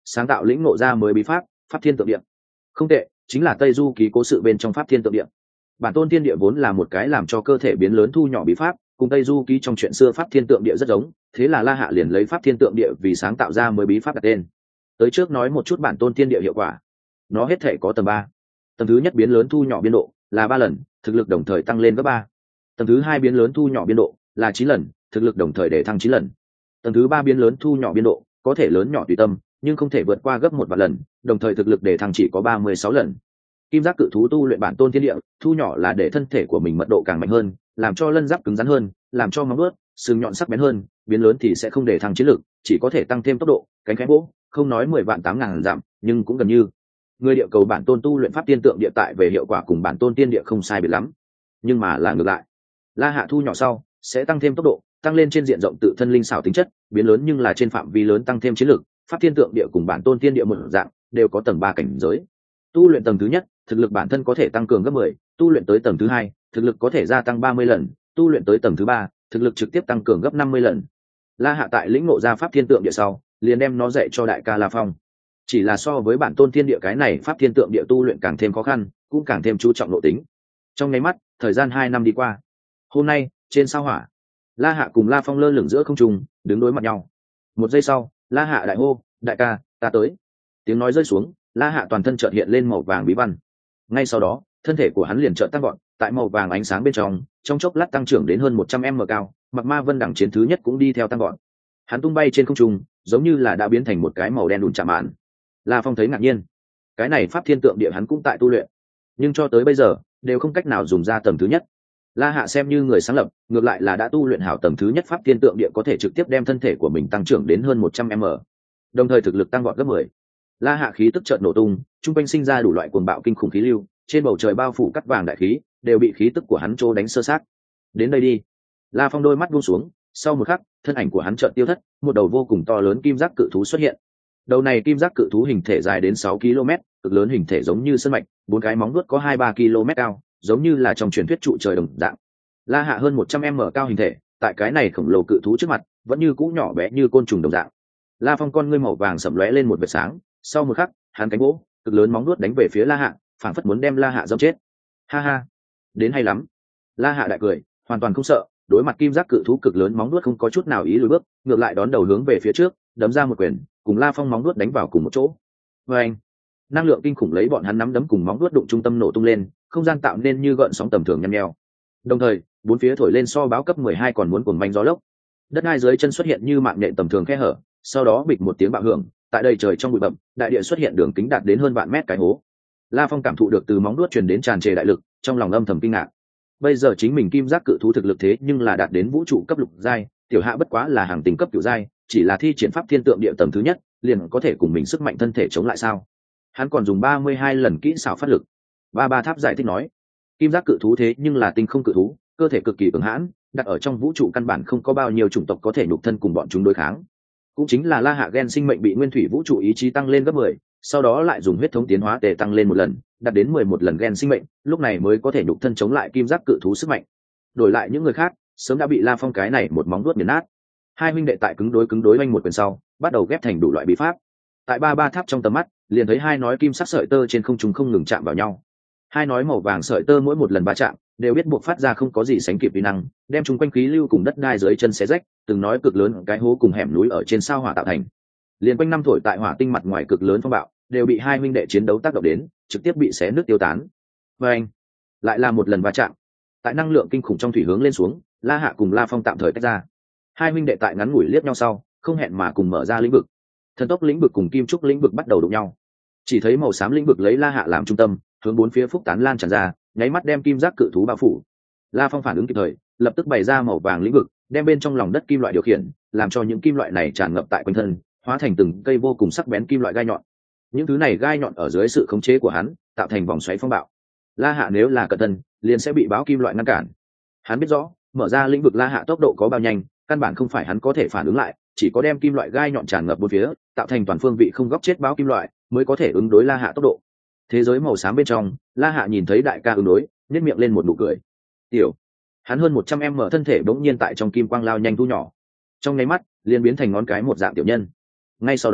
Speaker 1: sáng tạo lĩnh ngộ ra mới bí pháp pháp thiên tượng địa. Không tệ, chính là Tây Du ký cố sự bên trong pháp thiên tượng địa. Bản tôn thiên địa vốn là một cái làm cho cơ thể biến lớn thu nhỏ bí pháp, cùng Tây Du ký trong chuyện xưa pháp thiên tượng địa rất giống, thế là La Hạ liền lấy pháp thiên tượng địa vì sáng tạo ra mới bí pháp đặt tên. Tới trước nói một chút bản tôn thiên địa hiệu quả. Nó hết thể có tầng 3. Tầng thứ nhất biến lớn thu nhỏ biên độ là 3 lần, thực lực đồng thời tăng lên gấp 3. Tầng thứ hai biến lớn thu nhỏ biên độ là 9 lần, thực lực đồng thời để thăng 9 lần. Tầng thứ ba biến lớn thu nhỏ biên độ có thể lớn nhỏ tùy tâm, nhưng không thể vượt qua gấp 1 vạn lần, đồng thời thực lực để thăng chỉ có 36 lần. Kim giác cự thú tu luyện bản tôn thiên địa, thu nhỏ là để thân thể của mình mật độ càng mạnh hơn, làm cho lân giáp cứng rắn hơn, làm cho móng vuốt, sừng nhọn sắc bén hơn, biến lớn thì sẽ không để thăng chiến lực, chỉ có thể tăng thêm tốc độ, cánh khẽ vỗ, không nói 10 vạn 8.000 dặm, nhưng cũng gần như. Người địa cầu bản tôn tu luyện pháp tiên tượng địa tại về hiệu quả cùng bản tôn tiên địa không sai biệt lắm, nhưng mà là ngược lại. La Hạ thu nhỏ sau sẽ tăng thêm tốc độ, tăng lên trên diện rộng tự thân linh xảo tính chất, biến lớn nhưng là trên phạm vi lớn tăng thêm chiến lực. Pháp tiên tượng địa cùng bản tôn tiên địa một dạng, đều có tầng 3 cảnh giới. Tu luyện tầng thứ nhất, thực lực bản thân có thể tăng cường gấp 10, tu luyện tới tầng thứ hai, thực lực có thể gia tăng 30 lần, tu luyện tới tầng thứ ba, thực lực trực tiếp tăng cường gấp 50 lần. La Hạ tại lĩnh ngộ ra pháp thiên tượng địa sau, liền đem nó dạy cho đại ca La Phong. Chỉ là so với bản tôn thiên địa cái này pháp thiên tượng địa tu luyện càng thêm khó khăn, cũng càng thêm chú trọng nội tính. Trong nháy mắt, thời gian 2 năm đi qua. Hôm nay, trên sao hỏa, La Hạ cùng La Phong lơ lửng giữa không trung, đứng đối mặt nhau. Một giây sau, La Hạ đại hô, đại ca, ta tới. Tiếng nói rơi xuống, La Hạ toàn thân chợt hiện lên màu vàng bí văn. Ngay sau đó, thân thể của hắn liền chợt tăng vọt, tại màu vàng ánh sáng bên trong chốc lát tăng trưởng đến hơn 100m cao, Mặc Ma Vân đẳng chiến thứ nhất cũng đi theo tăng vọt. Hắn tung bay trên không trung, giống như là đã biến thành một cái màu đen đùn chạm mạn. La Phong thấy ngạc nhiên, cái này pháp thiên tượng địa hắn cũng tại tu luyện, nhưng cho tới bây giờ đều không cách nào dùng ra tầng thứ nhất. La Hạ xem như người sáng lập, ngược lại là đã tu luyện hảo tầng thứ nhất pháp thiên tượng địa, có thể trực tiếp đem thân thể của mình tăng trưởng đến hơn 100m, đồng thời thực lực tăng vọt gấp 10. La Hạ khí tức chợt nổ tung, trung quanh sinh ra đủ loại cuồng bạo kinh khủng khí lưu, trên bầu trời bao phủ cắt vàng đại khí, đều bị khí tức của hắn trô đánh sơ sát. Đến đây đi. La Phong đôi mắt buông xuống, sau một khắc, thân ảnh của hắn chợt tiêu thất, một đầu vô cùng to lớn kim giác cự thú xuất hiện. Đầu này kim giác cự thú hình thể dài đến 6 km, cực lớn, hình thể giống như sơn mạch, 4 cái móng vuốt có 2-3 km cao, giống như là trong truyền thuyết trụ trời đồng dạng. La Hạ hơn 100m cao hình thể, tại cái này khổng lồ cự thú trước mặt, vẫn như cũ nhỏ bé như côn trùng đồng dạng. La Phong con ngươi màu vàng sẫm lóe lên một vệt sáng, sau một khắc, hắn cánh vỗ, cực lớn móng vuốt đánh về phía La Hạ, phảng phất muốn đem La Hạ giẫm chết. Ha ha, đến hay lắm. La Hạ đại cười, hoàn toàn không sợ, đối mặt kim giác cự thú cực lớn móng vuốt không có chút nào ý lùi bước, ngược lại đón đầu hướng về phía trước, đấm ra một quyền, cùng La Phong móng vuốt đánh vào cùng một chỗ. Oeng! Năng lượng kinh khủng lấy bọn hắn nắm đấm cùng móng vuốt đụng trung tâm nổ tung lên, không gian tạo nên như gợn sóng tầm thường nhăn nheo. Đồng thời, bốn phía thổi lên so báo cấp 12 còn muốn cuồng bánh gió lốc. Đất đai dưới chân xuất hiện như mạng nhện tầm thường khe hở, sau đó bịch một tiếng bạo hưởng, tại đây trời trong bụi bặm, đại địa xuất hiện đường kính đạt đến hơn vạn mét cái hố. La Phong cảm thụ được từ móng vuốt truyền đến tràn trề đại lực, trong lòng âm thầm kinh ngạc. Bây giờ chính mình kim giác cự thú thực lực thế nhưng là đạt đến vũ trụ cấp lục giai, tiểu hạ bất quá là hàng tính cấp cửu giai, chỉ là thi triển pháp thiên tượng địa tầng thứ nhất, liền có thể cùng mình sức mạnh thân thể chống lại sao? Hắn còn dùng 32 lần kỹ xảo phát lực. Ba tháp giải thích nói, kim giác cự thú thế nhưng là tinh không cự thú, cơ thể cực kỳ cường hãn, đặt ở trong vũ trụ căn bản không có bao nhiêu chủng tộc có thể nhục thân cùng bọn chúng đối kháng. Cũng chính là La Hạ gen sinh mệnh bị nguyên thủy vũ trụ ý chí tăng lên gấp 10, sau đó lại dùng huyết thống tiến hóa tề tăng lên một lần, đạt đến 11 lần gen sinh mệnh, lúc này mới có thể nhục thân chống lại kim giác cự thú sức mạnh. Đổi lại những người khác, sớm đã bị La Phong cái này một móng vuốt nghiền nát. Hai huynh đệ tại cứng đối oanh một quyền sau, bắt đầu ghép thành đủ loại bí pháp. Tại ba tháp trong tầm mắt, liền thấy hai nói kim sắc sợi tơ trên không trung không ngừng chạm vào nhau. Hai nói màu vàng sợi tơ mỗi một lần va chạm, đều biết buộc phát ra không có gì sánh kịp uy năng, đem chúng quanh khí lưu cùng đất đai dưới chân xé rách, từng nói cực lớn cái hố cùng hẻm núi ở trên sao hỏa tạo thành. Liên quanh năm thổi tại hỏa tinh mặt ngoài cực lớn phong bạo, đều bị hai huynh đệ chiến đấu tác động đến, trực tiếp bị xé nứt tiêu tán. Và anh, lại là một lần va chạm. Tại năng lượng kinh khủng trong thủy hướng lên xuống, La Hạ cùng La Phong tạm thời tách ra. Hai huynh đệ tại ngắn ngủi liếc nhau sau, không hẹn mà cùng mở ra lĩnh vực. Thần tốc lĩnh vực cùng kim trúc lĩnh vực bắt đầu đụng nhau. Chỉ thấy màu xám lĩnh vực lấy La Hạ làm trung tâm, hướng bốn phía phúc tán lan tràn ra, nháy mắt đem kim giác cự thú bao phủ. La Phong phản ứng kịp thời, lập tức bày ra màu vàng lĩnh vực, đem bên trong lòng đất kim loại điều khiển, làm cho những kim loại này tràn ngập tại quanh thân, hóa thành từng cây vô cùng sắc bén kim loại gai nhọn. Những thứ này gai nhọn ở dưới sự khống chế của hắn, tạo thành vòng xoáy phong bạo. La Hạ nếu là cẩn thận, liền sẽ bị báo kim loại ngăn cản. Hắn biết rõ, mở ra lĩnh vực La Hạ tốc độ có bao nhanh, căn bản không phải hắn có thể phản ứng lại, chỉ có đem kim loại gai nhọn tràn ngập bốn phía, tạo thành toàn phương vị không góc chết báo kim loại, mới có thể ứng đối La Hạ tốc độ. Thế giới màu xám bên trong, La Hạ nhìn thấy đại ca ứng đối, nhếch miệng lên một nụ cười. Tiểu, hắn hơn 100m thân thể bỗng nhiên tại trong kim quang lao nhanh thu nhỏ, trong nháy mắt liền biến thành ngón cái một dạng tiểu nhân. Ngay sau đó,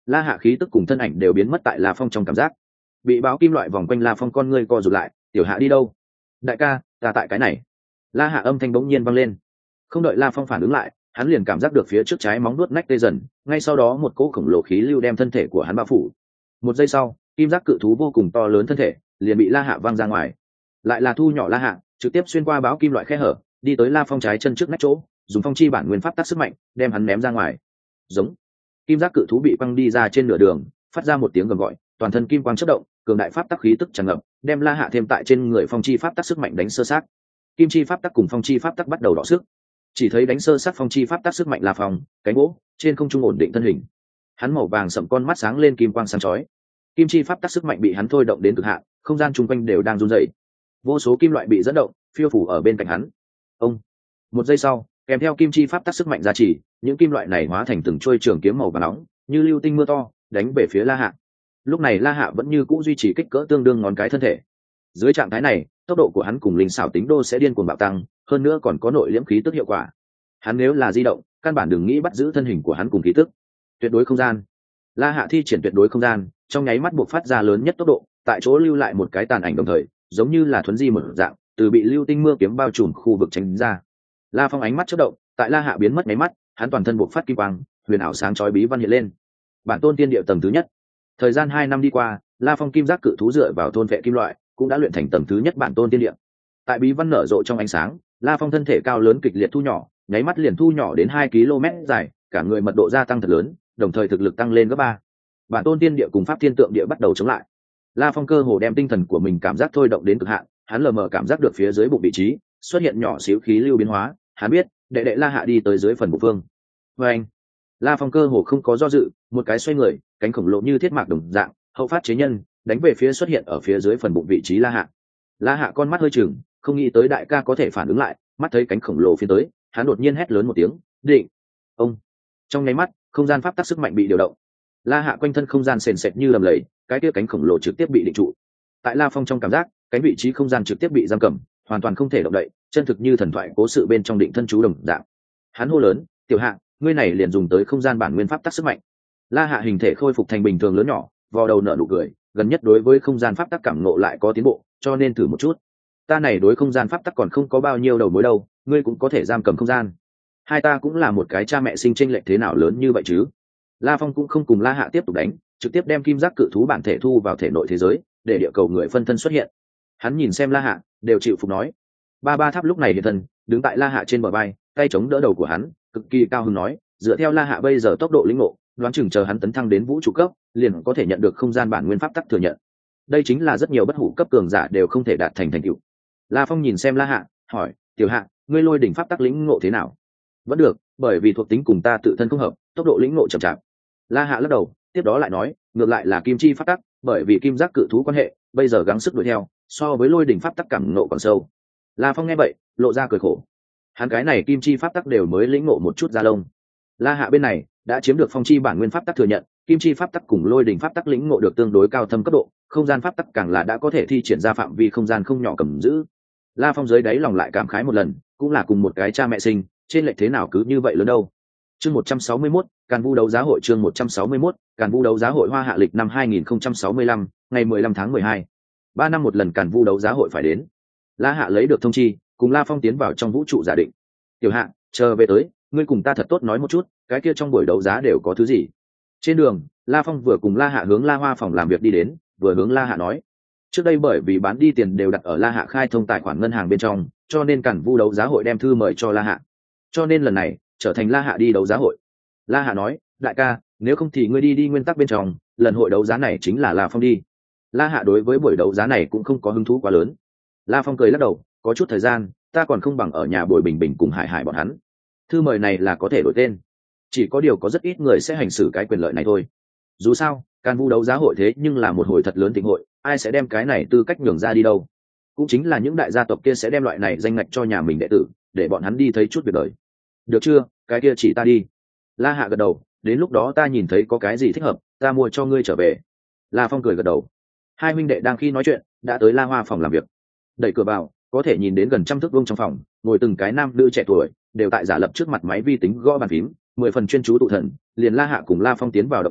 Speaker 1: La Hạ khí tức cùng thân ảnh đều biến mất tại La Phong trong cảm giác. Bị báo kim loại vòng quanh La Phong con ngươi co rụt lại, "Tiểu Hạ đi đâu?" "Đại ca, ta tại cái này." La Hạ âm thanh bỗng nhiên vang lên. Không đợi La Phong phản ứng lại, hắn liền cảm giác được phía trước trái móng nuốt nách tê dần, ngay sau đó một cỗ khổng lồ khí lưu đem thân thể của hắn bao phủ. Một giây sau, kim giác cự thú vô cùng to lớn thân thể liền bị La Hạ văng ra ngoài. Lại là thu nhỏ La Hạ, trực tiếp xuyên qua báo kim loại khe hở, đi tới La Phong trái chân trước nách chỗ, dùng phong chi bản nguyên pháp tác sức mạnh, đem hắn ném ra ngoài. Giống. Kim giác cự thú bị quăng đi ra trên nửa đường, phát ra một tiếng gầm gọi, toàn thân kim quang chớp động, cường đại pháp tắc khí tức tràn ngập, đem La Hạ thêm tại trên người phong chi pháp tắc sức mạnh đánh sơ sát. Kim chi pháp tắc cùng phong chi pháp tắc bắt đầu đọ sức. Chỉ thấy đánh sơ sát phong chi pháp tắc sức mạnh La Phong, cánh gỗ trên không trung ổn định thân hình. Hắn màu vàng sậm con mắt sáng lên kim quang sáng chói. Kim chi pháp tắc sức mạnh bị hắn thôi động đến cực hạn, không gian chung quanh đều đang run rẩy. Vô số kim loại bị dẫn động, phiêu phủ ở bên cạnh hắn. Ông. Một giây sau, kèm theo kim chi pháp tắc sức mạnh gia trì, những kim loại này hóa thành từng trôi trường kiếm màu vàng nóng, như lưu tinh mưa to, đánh về phía La Hạ. Lúc này La Hạ vẫn như cũ duy trì kích cỡ tương đương ngón cái thân thể. Dưới trạng thái này, tốc độ của hắn cùng linh xảo tính đô sẽ điên cuồng bạo tăng, hơn nữa còn có nội liễm khí tức hiệu quả. Hắn nếu là di động, căn bản đừng nghĩ bắt giữ thân hình của hắn cùng khí tức. Tuyệt đối không gian. La Hạ thi triển tuyệt đối không gian, trong nháy mắt buộc phát ra lớn nhất tốc độ, tại chỗ lưu lại một cái tàn ảnh đồng thời, giống như là thuấn di một dạng, từ bị lưu tinh mưa kiếm bao trùm khu vực tránh ra. La Phong ánh mắt chớp động, tại La Hạ biến mất nháy mắt, hắn toàn thân buộc phát kim quang, huyền ảo sáng chói bí văn hiện lên. Bản tôn tiên địa tầng thứ nhất. Thời gian 2 năm đi qua, La Phong kim giác cự thú dựa vào thôn vệ kim loại, cũng đã luyện thành tầng thứ nhất bản tôn tiên địa. Tại bí văn nở rộ trong ánh sáng, La Phong thân thể cao lớn kịch liệt thu nhỏ, nháy mắt liền thu nhỏ đến 2 km dài, cả người mật độ gia tăng thật lớn, đồng thời thực lực tăng lên gấp 3. Bản tôn tiên địa cùng pháp thiên tượng địa bắt đầu chống lại. La Phong cơ hồ đem tinh thần của mình cảm giác thôi động đến cực hạn, hắn lờ mờ cảm giác được phía dưới bụng vị trí xuất hiện nhỏ xíu khí lưu biến hóa, hắn biết, đệ đệ La Hạ đi tới dưới phần bụng phương. Và anh, La Phong cơ hồ không có do dự, một cái xoay người, cánh khổng lồ như thiết mạc đồng dạng, hậu phát chế nhân, đánh về phía xuất hiện ở phía dưới phần bụng vị trí La Hạ. La Hạ con mắt hơi chừng, không nghĩ tới đại ca có thể phản ứng lại, mắt thấy cánh khổng lồ phía tới, hắn đột nhiên hét lớn một tiếng, "Định!" Ông. Trong nháy mắt, không gian pháp tắc sức mạnh bị điều động. La Hạ quanh thân không gian sền sệt như lầm lầy, cái kia cánh khổng lồ trực tiếp bị định trụ. Tại La Phong trong cảm giác, cánh vị trí không gian trực tiếp bị giam cầm, hoàn toàn không thể động đậy, chân thực như thần thoại cố sự bên trong định thân chú đồng dạng. Hắn hô lớn, "Tiểu Hạ, ngươi này liền dùng tới không gian bản nguyên pháp tắc sức mạnh." La Hạ hình thể khôi phục thành bình thường lớn nhỏ, vò đầu nở nụ cười, gần nhất đối với không gian pháp tắc cảm ngộ lại có tiến bộ, cho nên thử một chút. Ta này đối không gian pháp tắc còn không có bao nhiêu đầu mối đâu, ngươi cũng có thể giam cầm không gian. Hai ta cũng là một cái cha mẹ sinh chênh lệch thế nào lớn như vậy chứ? La Phong cũng không cùng La Hạ tiếp tục đánh, trực tiếp đem kim giác cự thú bản thể thu vào thể nội thế giới, để địa cầu người phân thân xuất hiện. Hắn nhìn xem La Hạ, đều chịu phục nói. Ba tháp lúc này hiện thân, đứng tại La Hạ trên bờ vai, tay chống đỡ đầu của hắn, cực kỳ cao hứng nói, dựa theo La Hạ bây giờ tốc độ lĩnh ngộ, đoán chừng chờ hắn tấn thăng đến vũ trụ cấp, liền có thể nhận được không gian bản nguyên pháp tắc thừa nhận. Đây chính là rất nhiều bất hủ cấp cường giả đều không thể đạt thành thành tựu. La Phong nhìn xem La Hạ, hỏi, "Tiểu Hạ, ngươi lôi đỉnh pháp tắc lĩnh ngộ thế nào?" "Vẫn được, bởi vì thuộc tính cùng ta tự thân không hợp, tốc độ lĩnh ngộ chậm chạp." La Hạ lắc đầu, tiếp đó lại nói, "Ngược lại là kim chi pháp tắc, bởi vì kim giác cự thú quan hệ, bây giờ gắng sức đuổi theo, so với lôi đỉnh pháp tắc cảm ngộ còn sâu." La Phong nghe vậy, lộ ra cười khổ. Hắn cái này kim chi pháp tắc đều mới lĩnh ngộ một chút da lông. La Hạ bên này đã chiếm được phong chi bản nguyên pháp tắc thừa nhận, kim chi pháp tắc cùng lôi đỉnh pháp tắc lĩnh ngộ được tương đối cao thâm cấp độ, không gian pháp tắc càng là đã có thể thi triển ra phạm vi không gian không nhỏ cầm giữ. La Phong dưới đáy lòng lại cảm khái một lần, cũng là cùng một cái cha mẹ sinh, trên lệch thế nào cứ như vậy lớn đâu. Chương 161, Càn Vu đấu giá hội. Chương 161, Càn Vu đấu giá hội. Hoa hạ lịch năm 2065, ngày 15 tháng 12. 3 năm một lần Càn Vu đấu giá hội phải đến. La Hạ lấy được thông chi, cùng La Phong tiến vào trong vũ trụ giả định. "Tiểu Hạ, chờ về tới, ngươi cùng ta thật tốt nói một chút, cái kia trong buổi đấu giá đều có thứ gì?" Trên đường, La Phong vừa cùng La Hạ hướng La Hoa phòng làm việc đi đến, vừa hướng La Hạ nói, trước đây bởi vì bán đi tiền đều đặt ở La Hạ khai thông tài khoản ngân hàng bên trong, cho nên Càn Vu đấu giá hội đem thư mời cho La Hạ, cho nên lần này trở thành La Hạ đi đấu giá hội. La Hạ nói, "Đại ca, nếu không thì ngươi đi nguyên tắc bên trong, lần hội đấu giá này chính là La Phong đi." La Hạ đối với buổi đấu giá này cũng không có hứng thú quá lớn. La Phong cười lắc đầu, "Có chút thời gian, ta còn không bằng ở nhà bồi bình bình cùng Hải Hải bọn hắn. Thư mời này là có thể đổi tên, chỉ có điều có rất ít người sẽ hành xử cái quyền lợi này thôi. Dù sao, Càn Vu đấu giá hội thế nhưng là một hồi thật lớn thịnh hội, ai sẽ đem cái này tư cách nhường ra đi đâu? Cũng chính là những đại gia tộc kia sẽ đem loại này danh ngạch cho nhà mình đệ tử, để bọn hắn đi thấy chút việc đời. Được chưa, cái kia chỉ ta đi." La Hạ gật đầu, "Đến lúc đó ta nhìn thấy có cái gì thích hợp, ta mua cho ngươi trở về." La Phong cười gật đầu. Hai huynh đệ đang khi nói chuyện, đã tới La Hoa phòng làm việc. Đẩy cửa vào, có thể nhìn đến gần trăm thước vuông trong phòng, ngồi từng cái nam nữ trẻ tuổi, đều tại giả lập trước mặt máy vi tính gõ bàn phím, 10 phần chuyên chú tụ thần. Liền La Hạ cùng La Phong tiến vào động tĩnh,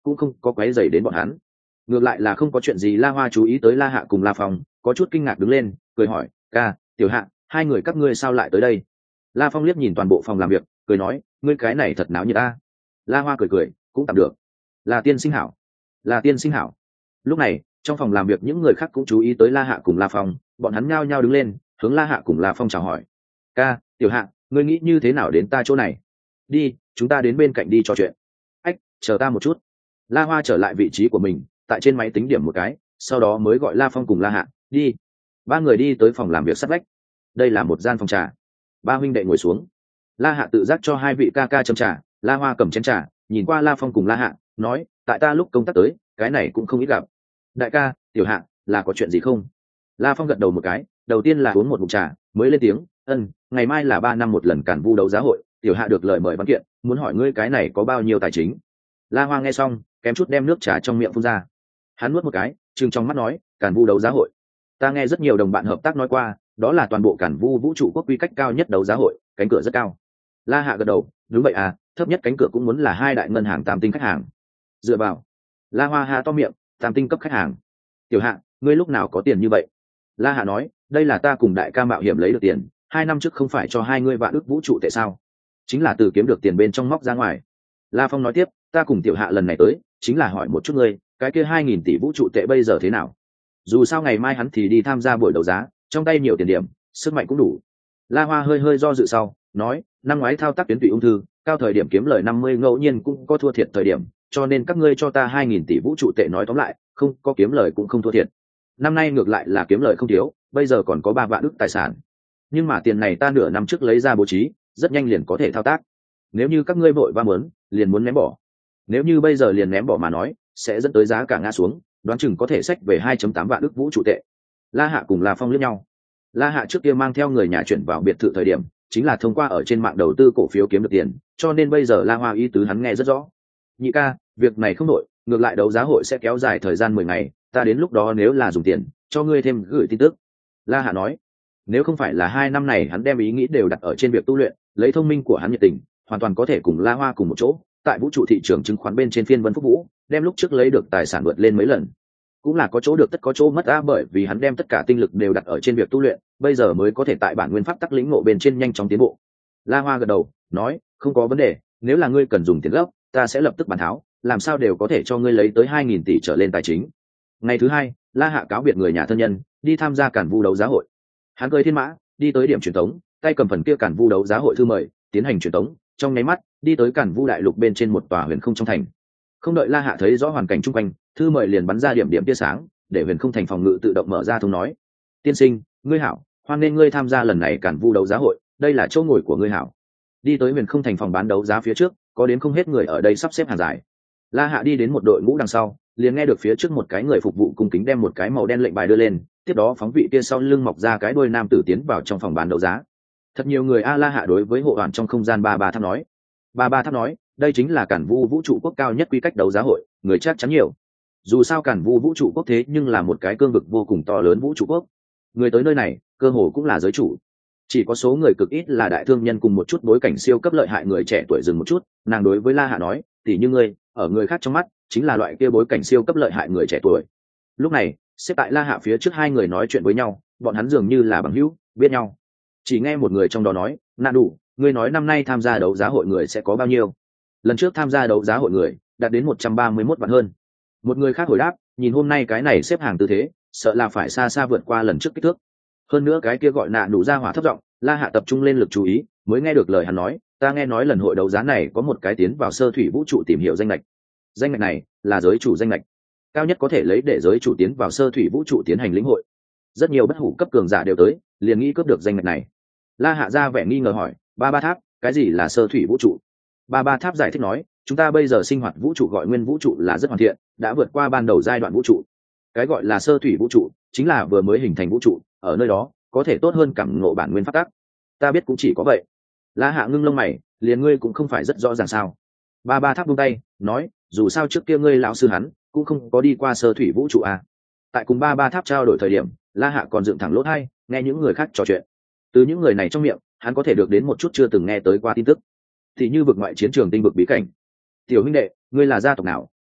Speaker 1: cũng không có quấy rầy đến bọn hắn. Ngược lại là không có chuyện gì. La Hoa chú ý tới La Hạ cùng La Phong, có chút kinh ngạc đứng lên, cười hỏi, ca, Tiểu Hạ, hai người các ngươi sao lại tới đây? La Phong liếc nhìn toàn bộ phòng làm việc, cười nói, ngươi cái này thật náo nhiệt ta. La Hoa cười cười, cũng tạm được. Là tiên sinh hảo, là tiên sinh hảo. Lúc này trong phòng làm việc những người khác cũng chú ý tới La Hạ cùng La Phong, bọn hắn nhao nhao đứng lên hướng La Hạ cùng La Phong chào hỏi. Ca, Tiểu Hạ, ngươi nghĩ như thế nào đến ta chỗ này? Đi, chúng ta đến bên cạnh đi trò chuyện. Ách, chờ ta một chút. La Hoa trở lại vị trí của mình, tại trên máy tính điểm một cái, sau đó mới gọi La Phong cùng La Hạ đi. Ba người đi tới phòng làm việc sát vách. Đây là một gian phòng trà. Ba huynh đệ ngồi xuống. La Hạ tự giác cho hai vị ca ca châm trà. La Hoa cầm chén trà, nhìn qua La Phong cùng La Hạ, nói, tại ta lúc công tác tới, cái này cũng không ít gặp. Đại ca, Tiểu Hạ, là có chuyện gì không? La Phong gật đầu một cái, đầu tiên là uống một ngụm trà, mới lên tiếng, ngày mai là 3 năm một lần Cản Vu đấu giá hội, Tiểu Hạ được lời mời văn kiện, muốn hỏi ngươi cái này có bao nhiêu tài chính? La Hoa nghe xong, kém chút đem nước trà trong miệng phun ra. Hắn nuốt một cái, trừng trong mắt nói, Cản Vu đấu giá hội. Ta nghe rất nhiều đồng bạn hợp tác nói qua, đó là toàn bộ Cản Vu vũ trụ quốc quy cách cao nhất đấu giá hội, cánh cửa rất cao. La Hạ gật đầu, đúng vậy à, thấp nhất cánh cửa cũng muốn là 2 đại ngân hàng tam tinh khách hàng. Dựa vào. La Hoa há to miệng, tam tinh cấp khách hàng. Tiểu Hạ, ngươi lúc nào có tiền như vậy? La Hạ nói, đây là ta cùng đại ca mạo hiểm lấy được tiền, 2 năm trước không phải cho 2 ngươi vạn ức vũ trụ tệ sao? Chính là từ kiếm được tiền bên trong móc ra ngoài. La Phong nói tiếp, ta cùng Tiểu Hạ lần này tới, chính là hỏi một chút ngươi, cái kia 2.000 tỷ vũ trụ tệ bây giờ thế nào? Dù sao ngày mai hắn thì đi tham gia buổi đấu giá, trong tay nhiều tiền điểm, sức mạnh cũng đủ. La Hoa hơi hơi do dự sau, nói, năm ngoái thao tác tuyến tụy ung thư, cao thời điểm kiếm lời 50 ngẫu nhiên cũng có thua thiệt thời điểm, cho nên các ngươi cho ta 2.000 tỷ vũ trụ tệ nói tóm lại, không có kiếm lời cũng không thua thiệt. Năm nay ngược lại là kiếm lời không thiếu, bây giờ còn có 3 vạn ức tài sản. Nhưng mà tiền này ta nửa năm trước lấy ra bố trí, rất nhanh liền có thể thao tác. Nếu như các ngươi vội va muốn, liền muốn ném bỏ. Nếu như bây giờ liền ném bỏ mà nói, sẽ dẫn tới giá cả ngã xuống, đoán chừng có thể xách về 2.8 vạn ức vũ trụ tệ. La Hạ cùng La Phong liếc nhau. La Hạ trước kia mang theo người nhà chuyển vào biệt thự thời điểm, chính là thông qua ở trên mạng đầu tư cổ phiếu kiếm được tiền, cho nên bây giờ La Hoa ý tứ hắn nghe rất rõ. Nhị ca, việc này không đổi, ngược lại đấu giá hội sẽ kéo dài thời gian 10 ngày, ta đến lúc đó nếu là dùng tiền, cho ngươi thêm gửi tin tức. La Hạ nói, nếu không phải là 2 năm này hắn đem ý nghĩ đều đặt ở trên việc tu luyện, lấy thông minh của hắn nhiệt tình, hoàn toàn có thể cùng La Hoa cùng một chỗ, tại vũ trụ thị trường chứng khoán bên trên phiên vân phúc vũ, đem lúc trước lấy được tài sản vượt lên mấy lần. Cũng là có chỗ được tất có chỗ mất á, bởi vì hắn đem tất cả tinh lực đều đặt ở trên việc tu luyện, bây giờ mới có thể tại bản nguyên pháp tắc lĩnh ngộ bên trên nhanh chóng tiến bộ. La Hoa gật đầu, nói, không có vấn đề, nếu là ngươi cần dùng tiền gấp, ta sẽ lập tức bàn tháo, làm sao đều có thể cho ngươi lấy tới 2.000 tỷ trở lên tài chính. Ngày thứ hai, La Hạ cáo biệt người nhà thân nhân, đi tham gia Cản Vu đấu giá hội. Hắn cưỡi thiên mã, đi tới điểm truyền tống, tay cầm phần kia Cản Vu đấu giá hội thư mời, tiến hành truyền tống, trong nháy mắt, đi tới Cản Vu đại lục bên trên một tòa huyền không trong thành. Không đợi La Hạ thấy rõ hoàn cảnh xung quanh, thư mời liền bắn ra điểm điểm tia sáng, để huyền không thành phòng ngự tự động mở ra thông nói: "Tiên sinh, ngươi hảo, hoan nên ngươi tham gia lần này Cản Vu đấu giá hội, đây là chỗ ngồi của ngươi hảo." Đi tới huyền không thành phòng bán đấu giá phía trước, có đến không hết người ở đây sắp xếp hàng dài. La Hạ đi đến một đội ngũ đằng sau, liền nghe được phía trước một cái người phục vụ cung kính đem một cái màu đen lệnh bài đưa lên, tiếp đó phóng vị kia sau lưng mọc ra cái đuôi nam tử tiến vào trong phòng bán đấu giá. Thật nhiều người a. La Hạ đối với hộ đoàn trong không gian ba ba tháp nói. Ba ba tháp nói, đây chính là Cản Vu vũ trụ quốc cao nhất quy cách đấu giá hội, người chắc chắn nhiều. Dù sao Cản Vu vũ trụ quốc thế nhưng là một cái cương vực vô cùng to lớn vũ trụ quốc. Người tới nơi này, cơ hồ cũng là giới chủ. Chỉ có số người cực ít là đại thương nhân cùng một chút bối cảnh siêu cấp lợi hại người trẻ tuổi dừng một chút, nàng đối với La Hạ nói, tỷ như ngươi, ở người khác trong mắt, chính là loại kia bối cảnh siêu cấp lợi hại người trẻ tuổi. Lúc này, xếp tại La Hạ phía trước hai người nói chuyện với nhau, bọn hắn dường như là bằng hữu, biết nhau. Chỉ nghe một người trong đó nói, "Nạ đủ, ngươi nói năm nay tham gia đấu giá hội người sẽ có bao nhiêu?" Lần trước tham gia đấu giá hội người đạt đến 131 vạn hơn. Một người khác hồi đáp, nhìn hôm nay cái này xếp hàng tư thế, sợ là phải xa xa vượt qua lần trước kích thước. Hơn nữa cái kia gọi Nạ đủ ra hỏa thấp giọng, La Hạ tập trung lên lực chú ý, mới nghe được lời hắn nói, "Ta nghe nói lần hội đấu giá này có một cái tiến vào sơ thủy vũ trụ tìm hiểu danh lệch. Danh lệch này là giới chủ danh lệch, cao nhất có thể lấy để giới chủ tiến vào sơ thủy vũ trụ tiến hành lĩnh hội. Rất nhiều bất hủ cấp cường giả đều tới, liền nghĩ cướp được danh lệch này." La Hạ ra vẻ nghi ngờ hỏi, "Ba ba tháp, cái gì là sơ thủy vũ trụ?" Ba ba tháp giải thích nói, "Chúng ta bây giờ sinh hoạt vũ trụ gọi nguyên vũ trụ là rất hoàn thiện, đã vượt qua ban đầu giai đoạn vũ trụ. Cái gọi là sơ thủy vũ trụ chính là vừa mới hình thành vũ trụ, ở nơi đó có thể tốt hơn cảm ngộ bản nguyên pháp tắc." Ta biết cũng chỉ có vậy. La Hạ ngưng lông mày, liền ngươi cũng không phải rất rõ ràng sao? Ba ba tháp buông tay, nói, "Dù sao trước kia ngươi lão sư hắn cũng không có đi qua sơ thủy vũ trụ à?" Tại cùng ba ba tháp trao đổi thời điểm, La Hạ còn dựng thẳng lỗ tai, nghe những người khác trò chuyện. Từ những người này trong miệng, hắn có thể được đến một chút chưa từng nghe tới qua tin tức, thì như vực ngoại chiến trường tinh vực bí cảnh. "Tiểu huynh đệ, ngươi là gia tộc nào,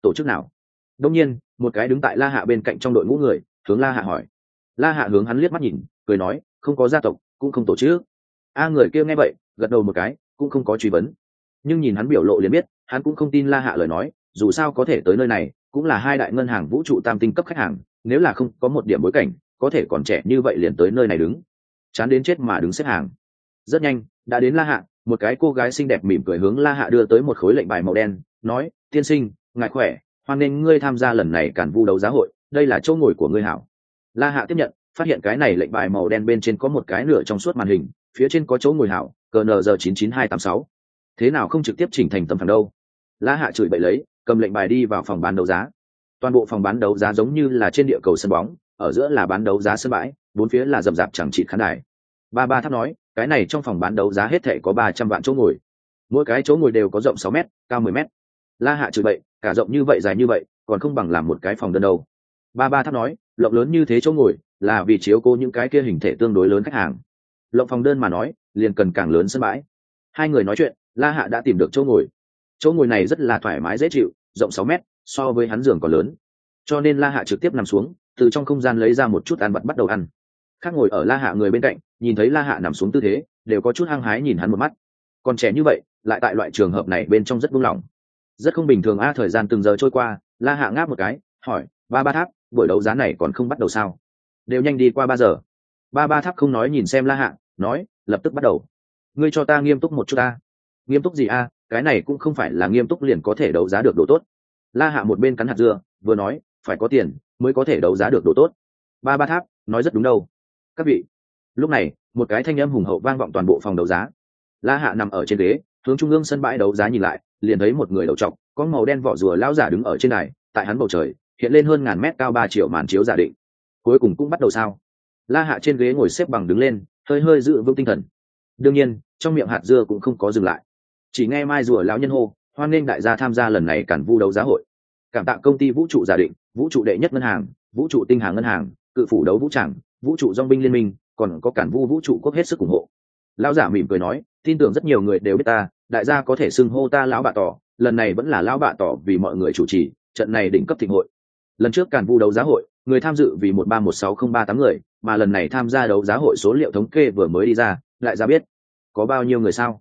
Speaker 1: tổ chức nào? Đông nhiên một cái đứng tại La Hạ bên cạnh trong đội ngũ người hướng La Hạ hỏi. La Hạ hướng hắn liếc mắt nhìn cười nói, không có gia tộc cũng không tổ chức. Người kia nghe vậy gật đầu một cái, cũng không có truy vấn, nhưng nhìn hắn biểu lộ liền biết hắn cũng không tin La Hạ lời nói, dù sao có thể tới nơi này cũng là hai đại ngân hàng vũ trụ tam tinh cấp khách hàng, nếu là không có một điểm bối cảnh có thể còn trẻ như vậy liền tới nơi này đứng, chán đến chết mà đứng xếp hàng. Rất nhanh đã đến La Hạ, một cái cô gái xinh đẹp mỉm cười hướng La Hạ đưa tới một khối lệnh bài màu đen, nói, tiên sinh ngài khỏe, hoan nghênh ngươi tham gia lần này Càn Vu đấu giá hội, đây là chỗ ngồi của ngươi hảo. La Hạ tiếp nhận, phát hiện cái này lệnh bài màu đen bên trên có một cái nửa trong suốt màn hình, phía trên có chỗ ngồi hảo, CNG 99286. Thế nào không trực tiếp chỉnh thành tấm phẳng đâu? La Hạ chửi bậy lấy, cầm lệnh bài đi vào phòng bán đấu giá. Toàn bộ phòng bán đấu giá giống như là trên địa cầu sân bóng, ở giữa là bán đấu giá sân bãi, bốn phía là rậm rạp chẳng chịt khán đài. Ba Tháp nói, cái này trong phòng bán đấu giá hết thảy có 300 vạn chỗ ngồi, mỗi cái chỗ ngồi đều có rộng 6 mét, cao 10 mét. La Hạ chửi bậy, cả rộng như vậy dài như vậy, còn không bằng làm một cái phòng đơn đâu. Ba Tháp nói, rộng lớn như thế chỗ ngồi là vì chiếu cố những cái kia hình thể tương đối lớn khách hàng. Lộng phòng đơn mà nói, liền cần càng lớn sân bãi. Hai người nói chuyện, La Hạ đã tìm được chỗ ngồi. Chỗ ngồi này rất là thoải mái dễ chịu, rộng 6 mét, so với hắn giường còn lớn. Cho nên La Hạ trực tiếp nằm xuống, từ trong không gian lấy ra một chút ăn vặt bắt đầu ăn. Khác ngồi ở La Hạ người bên cạnh, nhìn thấy La Hạ nằm xuống tư thế, đều có chút hăng hái nhìn hắn một mắt. Còn trẻ như vậy, lại tại loại trường hợp này bên trong rất buông lỏng, rất không bình thường. Thời gian từng giờ trôi qua, La Hạ ngáp một cái, hỏi, Ba Tháp, buổi đấu giá này còn không bắt đầu sao? Đều nhanh đi qua 3 giờ. Ba Tháp không nói nhìn xem La Hạ, nói, lập tức bắt đầu. Ngươi cho ta nghiêm túc một chút ta. Nghiêm túc gì a? Cái này cũng không phải là nghiêm túc liền có thể đấu giá được đồ tốt. La Hạ một bên cắn hạt dưa, vừa nói, phải có tiền mới có thể đấu giá được đồ tốt. Ba Tháp nói rất đúng đâu. Các vị. Lúc này một cái thanh âm hùng hậu vang vọng toàn bộ phòng đấu giá. La Hạ nằm ở trên ghế, hướng trung ương sân bãi đấu giá nhìn lại, liền thấy một người đầu trọc, có màu đen vỏ rùa lão giả đứng ở trên đài, tại hắn bầu trời hiện lên hơn ngàn mét cao 3 triệu màn chiếu giả định. Cuối cùng cũng bắt đầu sao? La Hạ trên ghế ngồi xếp bằng đứng lên, hơi hơi giữ vững tinh thần. Đương nhiên trong miệng hạt dưa cũng không có dừng lại, chỉ nghe mai rùa lão nhân hô, hoan nghênh đại gia tham gia lần này Càn Vu đấu giá hội. Cảm tạ công ty vũ trụ giả định, vũ trụ đệ nhất ngân hàng, vũ trụ tinh hàng ngân hàng, cự phủ đấu vũ tràng, vũ trụ dong binh liên minh, còn có Càn Vu vũ trụ quốc hết sức ủng hộ. Lão giả mỉm cười nói, tin tưởng rất nhiều người đều biết ta, đại gia có thể xưng hô ta lão bạ tỏ, lần này vẫn là lão bạ tỏ vì mọi người chủ trì trận này đỉnh cấp thịnh hội. Lần trước Càn Vu đấu giá hội, người tham dự vì 1316038 người, mà lần này tham gia đấu giá hội số liệu thống kê vừa mới đi ra, lại ra biết có bao nhiêu người sao?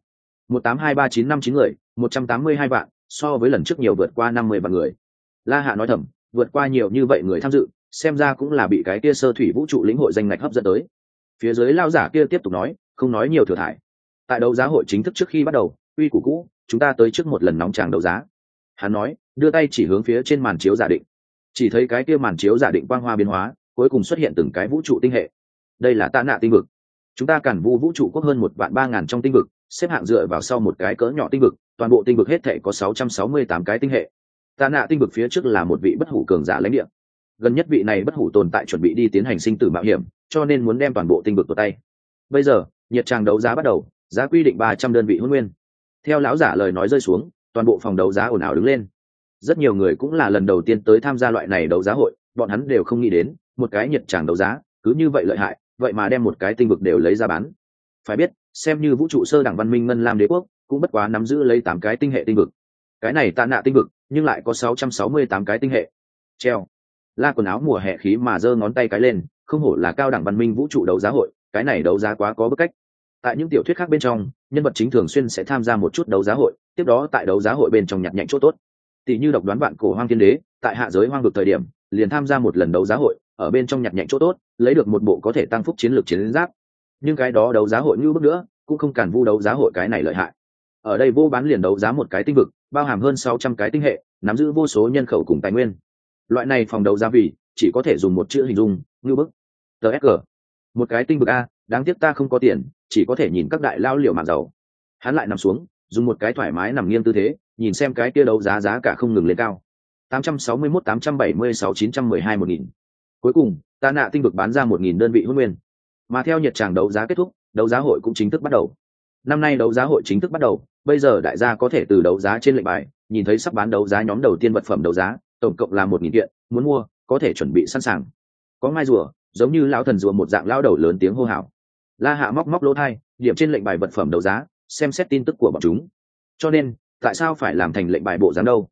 Speaker 1: 1823959 người, 182 vạn, so với lần trước nhiều vượt qua 50 vạn người. La Hạ nói thầm, vượt qua nhiều như vậy người tham dự, xem ra cũng là bị cái kia sơ thủy vũ trụ lĩnh hội danh ngạch hấp dẫn tới. Phía dưới lao giả kia tiếp tục nói, không nói nhiều thừa thải. Tại đấu giá hội chính thức trước khi bắt đầu, quy củ cũ, chúng ta tới trước một lần nóng tràng đấu giá. Hắn nói, đưa tay chỉ hướng phía trên màn chiếu giả định. Chỉ thấy cái kia màn chiếu giả định quang hoa biến hóa, cuối cùng xuất hiện từng cái vũ trụ tinh hệ. Đây là Tạ Nạ tinh vực. Chúng ta Càn Vu vũ trụ quốc hơn 1.300.000 trong tinh vực, xếp hạng dựa vào sau một cái cỡ nhỏ tinh vực, toàn bộ tinh vực hết thể có 668 cái tinh hệ. Tạ Nạ tinh vực phía trước là một vị bất hủ cường giả lãnh địa. Gần nhất vị này bất hủ tồn tại chuẩn bị đi tiến hành sinh tử mạo hiểm, cho nên muốn đem toàn bộ tinh vực vào tay. Bây giờ, nhiệt tràng đấu giá bắt đầu, giá quy định 300 đơn vị hôn nguyên. Theo lão giả lời nói rơi xuống, toàn bộ phòng đấu giá ồn ào đứng lên. Rất nhiều người cũng là lần đầu tiên tới tham gia loại này đấu giá hội, bọn hắn đều không nghĩ đến, một cái nhiệt tràng đấu giá, cứ như vậy lợi hại, vậy mà đem một cái tinh vực đều lấy ra bán. Phải biết, xem như vũ trụ sơ đẳng văn minh ngân lam đế quốc, cũng bất quá nắm giữ lấy 8 cái tinh hệ tinh vực. Cái này Tạ Nạ tinh vực, nhưng lại có 668 cái tinh hệ. Treo. La quần áo mùa hè khí mà giơ ngón tay cái lên, không hổ là cao đẳng văn minh vũ trụ đấu giá hội, cái này đấu giá quá có bức cách. Tại những tiểu thuyết khác bên trong, nhân vật chính thường xuyên sẽ tham gia một chút đấu giá hội, tiếp đó tại đấu giá hội bên trong nhặt nhạnh chỗ tốt. Tỷ như độc đoán vạn cổ hoang thiên đế, tại hạ giới hoang vực thời điểm, liền tham gia một lần đấu giá hội, ở bên trong nhặt nhạnh chỗ tốt, lấy được một bộ có thể tăng phúc chiến lược chiến giáp. Nhưng cái đó đấu giá hội như bước nữa, cũng không Càn Vu đấu giá hội cái này lợi hại. Ở đây vô bán liền đấu giá một cái tinh vực, bao hàm hơn 600 cái tinh hệ, nắm giữ vô số nhân khẩu cùng tài nguyên. Loại này phòng đấu giá vì chỉ có thể dùng một chữ hình dung, như bức. TSG. Một cái tinh vực a, đáng tiếc ta không có tiền, chỉ có thể nhìn các đại lao liều mạng giàu. Hắn lại nằm xuống, dùng một cái thoải mái nằm nghiêng tư thế, nhìn xem cái kia đấu giá giá cả không ngừng lên cao. 861, 876, 912, 1000. Cuối cùng, Tạ Nạ tinh vực bán ra 1000 đơn vị hôn nguyên. Mà theo nhiệt tràng đấu giá kết thúc, đấu giá hội cũng chính thức bắt đầu. Năm nay đấu giá hội chính thức bắt đầu, bây giờ đại gia có thể từ đấu giá trên lệnh bài nhìn thấy sắp bán đấu giá nhóm đầu tiên vật phẩm đấu giá, tổng cộng là 1000 kiện, muốn mua có thể chuẩn bị sẵn sàng. Có mai rùa, giống như lão thần rùa một dạng lão đầu lớn tiếng hô hào. La Hạ móc lỗ tai, điểm trên lệnh bài vật phẩm đấu giá, xem xét tin tức của bọn chúng. Cho nên, tại sao phải làm thành lệnh bài bộ dáng đâu?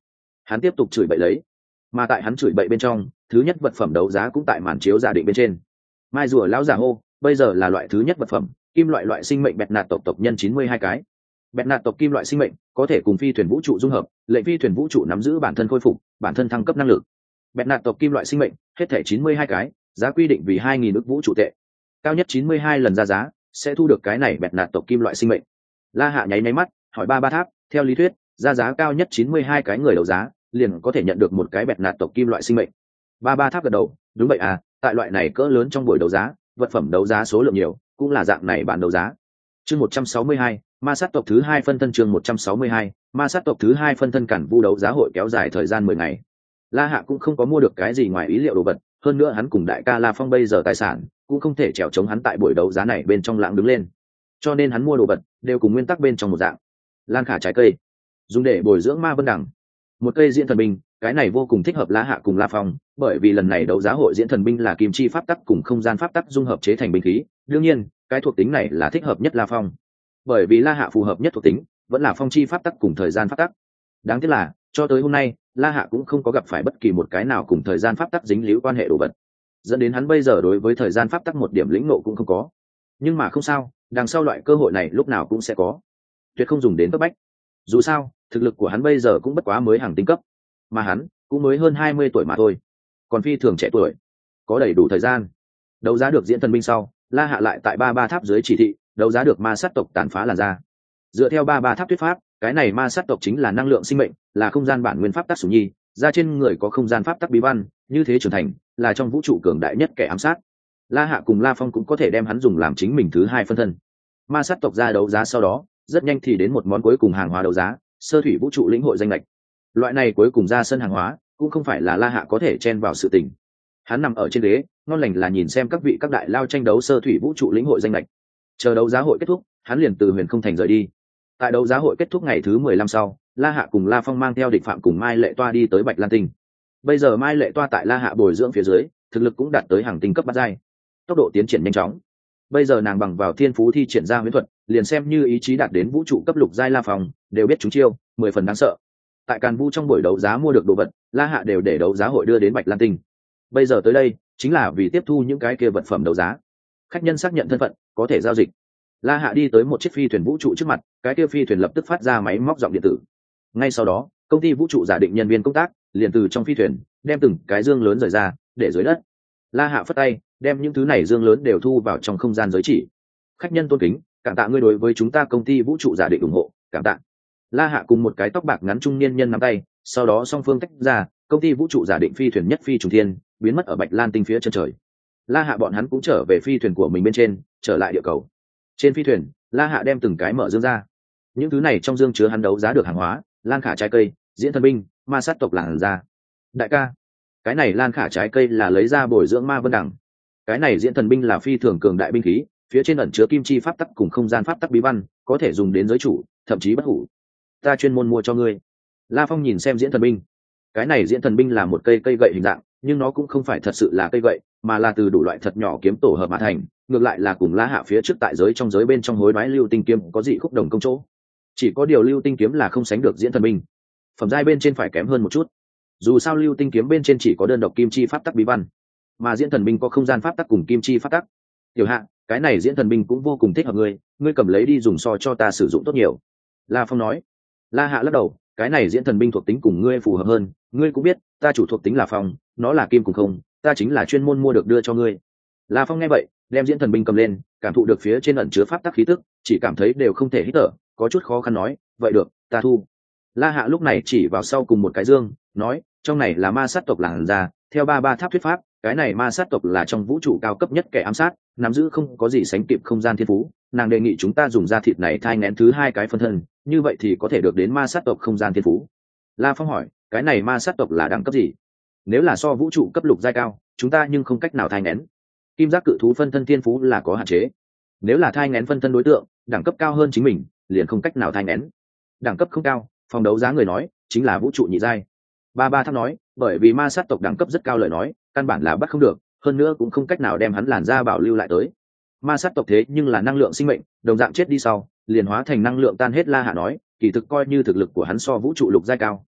Speaker 1: Hắn tiếp tục chửi bậy lấy, mà tại hắn chửi bậy bên trong, thứ nhất vật phẩm đấu giá cũng tại màn chiếu giả định bên trên. Mai rùa lão giả hô, bây giờ là loại thứ nhất vật phẩm, kim loại sinh mệnh bẹt nạt tộc nhân 92 cái. Bẹt nạt tộc kim loại sinh mệnh có thể cùng phi thuyền vũ trụ dung hợp, lệnh phi thuyền vũ trụ nắm giữ bản thân khôi phục, bản thân thăng cấp năng lực. Bẹt nạt tộc kim loại sinh mệnh, hết thể 92 cái, giá quy định vì 2.000 ức vũ trụ tệ. Cao nhất 92 lần ra giá, sẽ thu được cái này bẹt nạt tộc kim loại sinh mệnh. La Hạ nháy máy mắt, hỏi ba tháp, theo lý thuyết, ra giá cao nhất 92 cái người đấu giá, liền có thể nhận được một cái bẹt nạt tộc kim loại sinh mệnh. Ba tháp gật đầu, đúng vậy à, tại loại này cỡ lớn trong buổi đấu giá, vật phẩm đấu giá số lượng nhiều, cũng là dạng này bản đấu giá. Chương 162, ma sát tộc thứ 2 phân thân. Chương 162, ma sát tộc thứ 2 phân thân cản vu đấu giá hội kéo dài thời gian 10 ngày. La Hạ cũng không có mua được cái gì ngoài ý liệu đồ vật, hơn nữa hắn cùng đại ca La Phong bây giờ tài sản cũng không thể trèo chống hắn tại buổi đấu giá này bên trong lãng đứng lên, cho nên hắn mua đồ vật đều cùng nguyên tắc bên trong một dạng. Lan khả trái cây dùng để bồi dưỡng ma vân đẳng, một cây diễn thần binh, cái này vô cùng thích hợp La Hạ cùng La Phong, bởi vì lần này đấu giá hội diễn thần binh là kim chi pháp tắc cùng không gian pháp tắc dung hợp chế thành binh khí, đương nhiên cái thuộc tính này là thích hợp nhất La Phong, bởi vì La Hạ phù hợp nhất thuộc tính vẫn là phong chi pháp tắc cùng thời gian pháp tắc. Đáng tiếc là cho tới hôm nay La Hạ cũng không có gặp phải bất kỳ một cái nào cùng thời gian pháp tắc dính líu quan hệ đồ vật, dẫn đến hắn bây giờ đối với thời gian pháp tắc một điểm lĩnh ngộ cũng không có. Nhưng mà không sao, đằng sau loại cơ hội này lúc nào cũng sẽ có, tuyệt không dùng đến cấp bách. Dù sao thực lực của hắn bây giờ cũng bất quá mới hàng tinh cấp, mà hắn cũng mới hơn 20 tuổi mà thôi, còn phi thường trẻ tuổi, có đầy đủ thời gian. Đấu giá được diễn thần binh sau, La Hạ lại tại ba tháp dưới chỉ thị đấu giá được ma sát tộc tàn phá làn da. Dựa theo ba tháp thuyết pháp, cái này ma sát tộc chính là năng lượng sinh mệnh, là không gian bản nguyên pháp tắc sủng nhi, da trên người có không gian pháp tắc bí văn, như thế trưởng thành là trong vũ trụ cường đại nhất kẻ ám sát. La Hạ cùng La Phong cũng có thể đem hắn dùng làm chính mình thứ 2 phân thân. Ma sát tộc ra đấu giá sau đó, rất nhanh thì đến một món cuối cùng hàng hóa đấu giá, sơ thủy vũ trụ lĩnh hội danh lệch. Loại này cuối cùng ra sân hàng hóa cũng không phải là La Hạ có thể chen vào sự tình. Hắn nằm ở trên ghế ngon lành là nhìn xem các vị các đại lao tranh đấu sơ thủy vũ trụ lĩnh hội danh lệch. Chờ đấu giá hội kết thúc, hắn liền từ Huyền Không Thành rời đi. Tại đấu giá hội kết thúc ngày thứ 15 sau, La Hạ cùng La Phong mang theo địch phạm cùng Mai Lệ Toa đi tới Bạch Lan Tinh. Bây giờ Mai Lệ Toa tại La Hạ bồi dưỡng phía dưới, thực lực cũng đạt tới hàng tinh cấp bát giai, tốc độ tiến triển nhanh chóng. Bây giờ nàng bằng vào thiên phú thi triển ra huyễn thuật, liền xem như ý chí đạt đến vũ trụ cấp lục giai La Phong, đều biết chúng chiêu, 10 phần đáng sợ. Tại Càn Vu trong buổi đấu giá mua được đồ vật, La Hạ đều để đấu giá hội đưa đến Bạch Lan Tinh. Bây giờ tới đây chính là vì tiếp thu những cái kia vật phẩm đấu giá. Khách nhân xác nhận thân phận, có thể giao dịch. La Hạ đi tới một chiếc phi thuyền vũ trụ trước mặt, cái kia phi thuyền lập tức phát ra máy móc giọng điện tử. Ngay sau đó, công ty vũ trụ giả định nhân viên công tác liền từ trong phi thuyền đem từng cái dương lớn rời ra, để dưới đất. La Hạ phất tay, đem những thứ này dương lớn đều thu vào trong không gian giới chỉ. Khách nhân tôn kính, cảm tạ ngươi đối với chúng ta công ty vũ trụ giả định ủng hộ, cảm tạ. La Hạ cùng một cái tóc bạc ngắn trung niên nhân nắm tay, sau đó song phương tách ra, công ty vũ trụ giả định phi thuyền nhất phi trùng thiên, biến mất ở Bạch Lan Tinh phía chân trời. La Hạ bọn hắn cũng trở về phi thuyền của mình bên trên, trở lại địa cầu. Trên phi thuyền, La Hạ đem từng cái mở dương ra. Những thứ này trong dương chứa hắn đấu giá được hàng hóa, lan khả trái cây, diễn thần binh, ma sát tộc làn da. Đại ca, cái này lan khả trái cây là lấy ra bồi dưỡng ma vân đẳng. Cái này diễn thần binh là phi thường cường đại binh khí, phía trên ẩn chứa kim chi pháp tắc cùng không gian pháp tắc bí văn, có thể dùng đến giới chủ, thậm chí bất hủ. Ta chuyên môn mua cho ngươi. La Phong nhìn xem diễn thần binh. Cái này diễn thần binh là một cây gậy hình dạng, nhưng nó cũng không phải thật sự là cây gậy, mà là từ đủ loại thật nhỏ kiếm tổ hợp mà thành, ngược lại là cùng La Hạ phía trước tại giới trong giới bên trong hối đoái lưu tinh kiếm có dị khúc đồng công chỗ. Chỉ có điều lưu tinh kiếm là không sánh được diễn thần binh, phẩm giai bên trên phải kém hơn một chút. Dù sao lưu tinh kiếm bên trên chỉ có đơn độc kim chi pháp tắc bí văn, mà diễn thần binh có không gian pháp tắc cùng kim chi pháp tắc. Tiểu Hạ, cái này diễn thần binh cũng vô cùng thích hợp ngươi, ngươi cầm lấy đi dùng so cho ta sử dụng tốt nhiều. La Phong nói. La Hạ lắc đầu, cái này diễn thần binh thuộc tính cùng ngươi phù hợp hơn, ngươi cũng biết ta chủ thuộc tính là phong, nó là kim cùng không, ta chính là chuyên môn mua được đưa cho ngươi. La Phong nghe vậy, đem diễn thần binh cầm lên, cảm thụ được phía trên ẩn chứa pháp tắc khí tức, chỉ cảm thấy đều không thể hít thở, có chút khó khăn nói, vậy được, ta thu. La Hạ lúc này chỉ vào sau cùng một cái dương, nói, trong này là ma sát tộc làn da, theo ba tháp thuyết pháp, cái này ma sát tộc là trong vũ trụ cao cấp nhất kẻ ám sát, nắm giữ không có gì sánh kịp không gian thiên phú, nàng đề nghị chúng ta dùng da thịt này thai nghén thứ 2 cái phân thân, như vậy thì có thể được đến ma sát tộc không gian thiên phú. La Phong hỏi, cái này ma sát tộc là đẳng cấp gì? Nếu là so vũ trụ cấp lục giai cao, chúng ta nhưng không cách nào thai nghén. Kim giác cự thú phân thân thiên phú là có hạn chế. Nếu là thai nghén phân thân đối tượng đẳng cấp cao hơn chính mình, liền không cách nào thai nghén. Đẳng cấp không cao, phòng đấu giá người nói, chính là vũ trụ nhị giai. Ba tháp nói, bởi vì ma sát tộc đẳng cấp rất cao lời nói, căn bản là bắt không được, hơn nữa cũng không cách nào đem hắn làn da bảo lưu lại tới. Ma sát tộc thế nhưng là năng lượng sinh mệnh, đồng dạng chết đi sau liền hóa thành năng lượng tan hết. La Hạ nói, kỳ thực coi như thực lực của hắn so vũ trụ lục giai cao,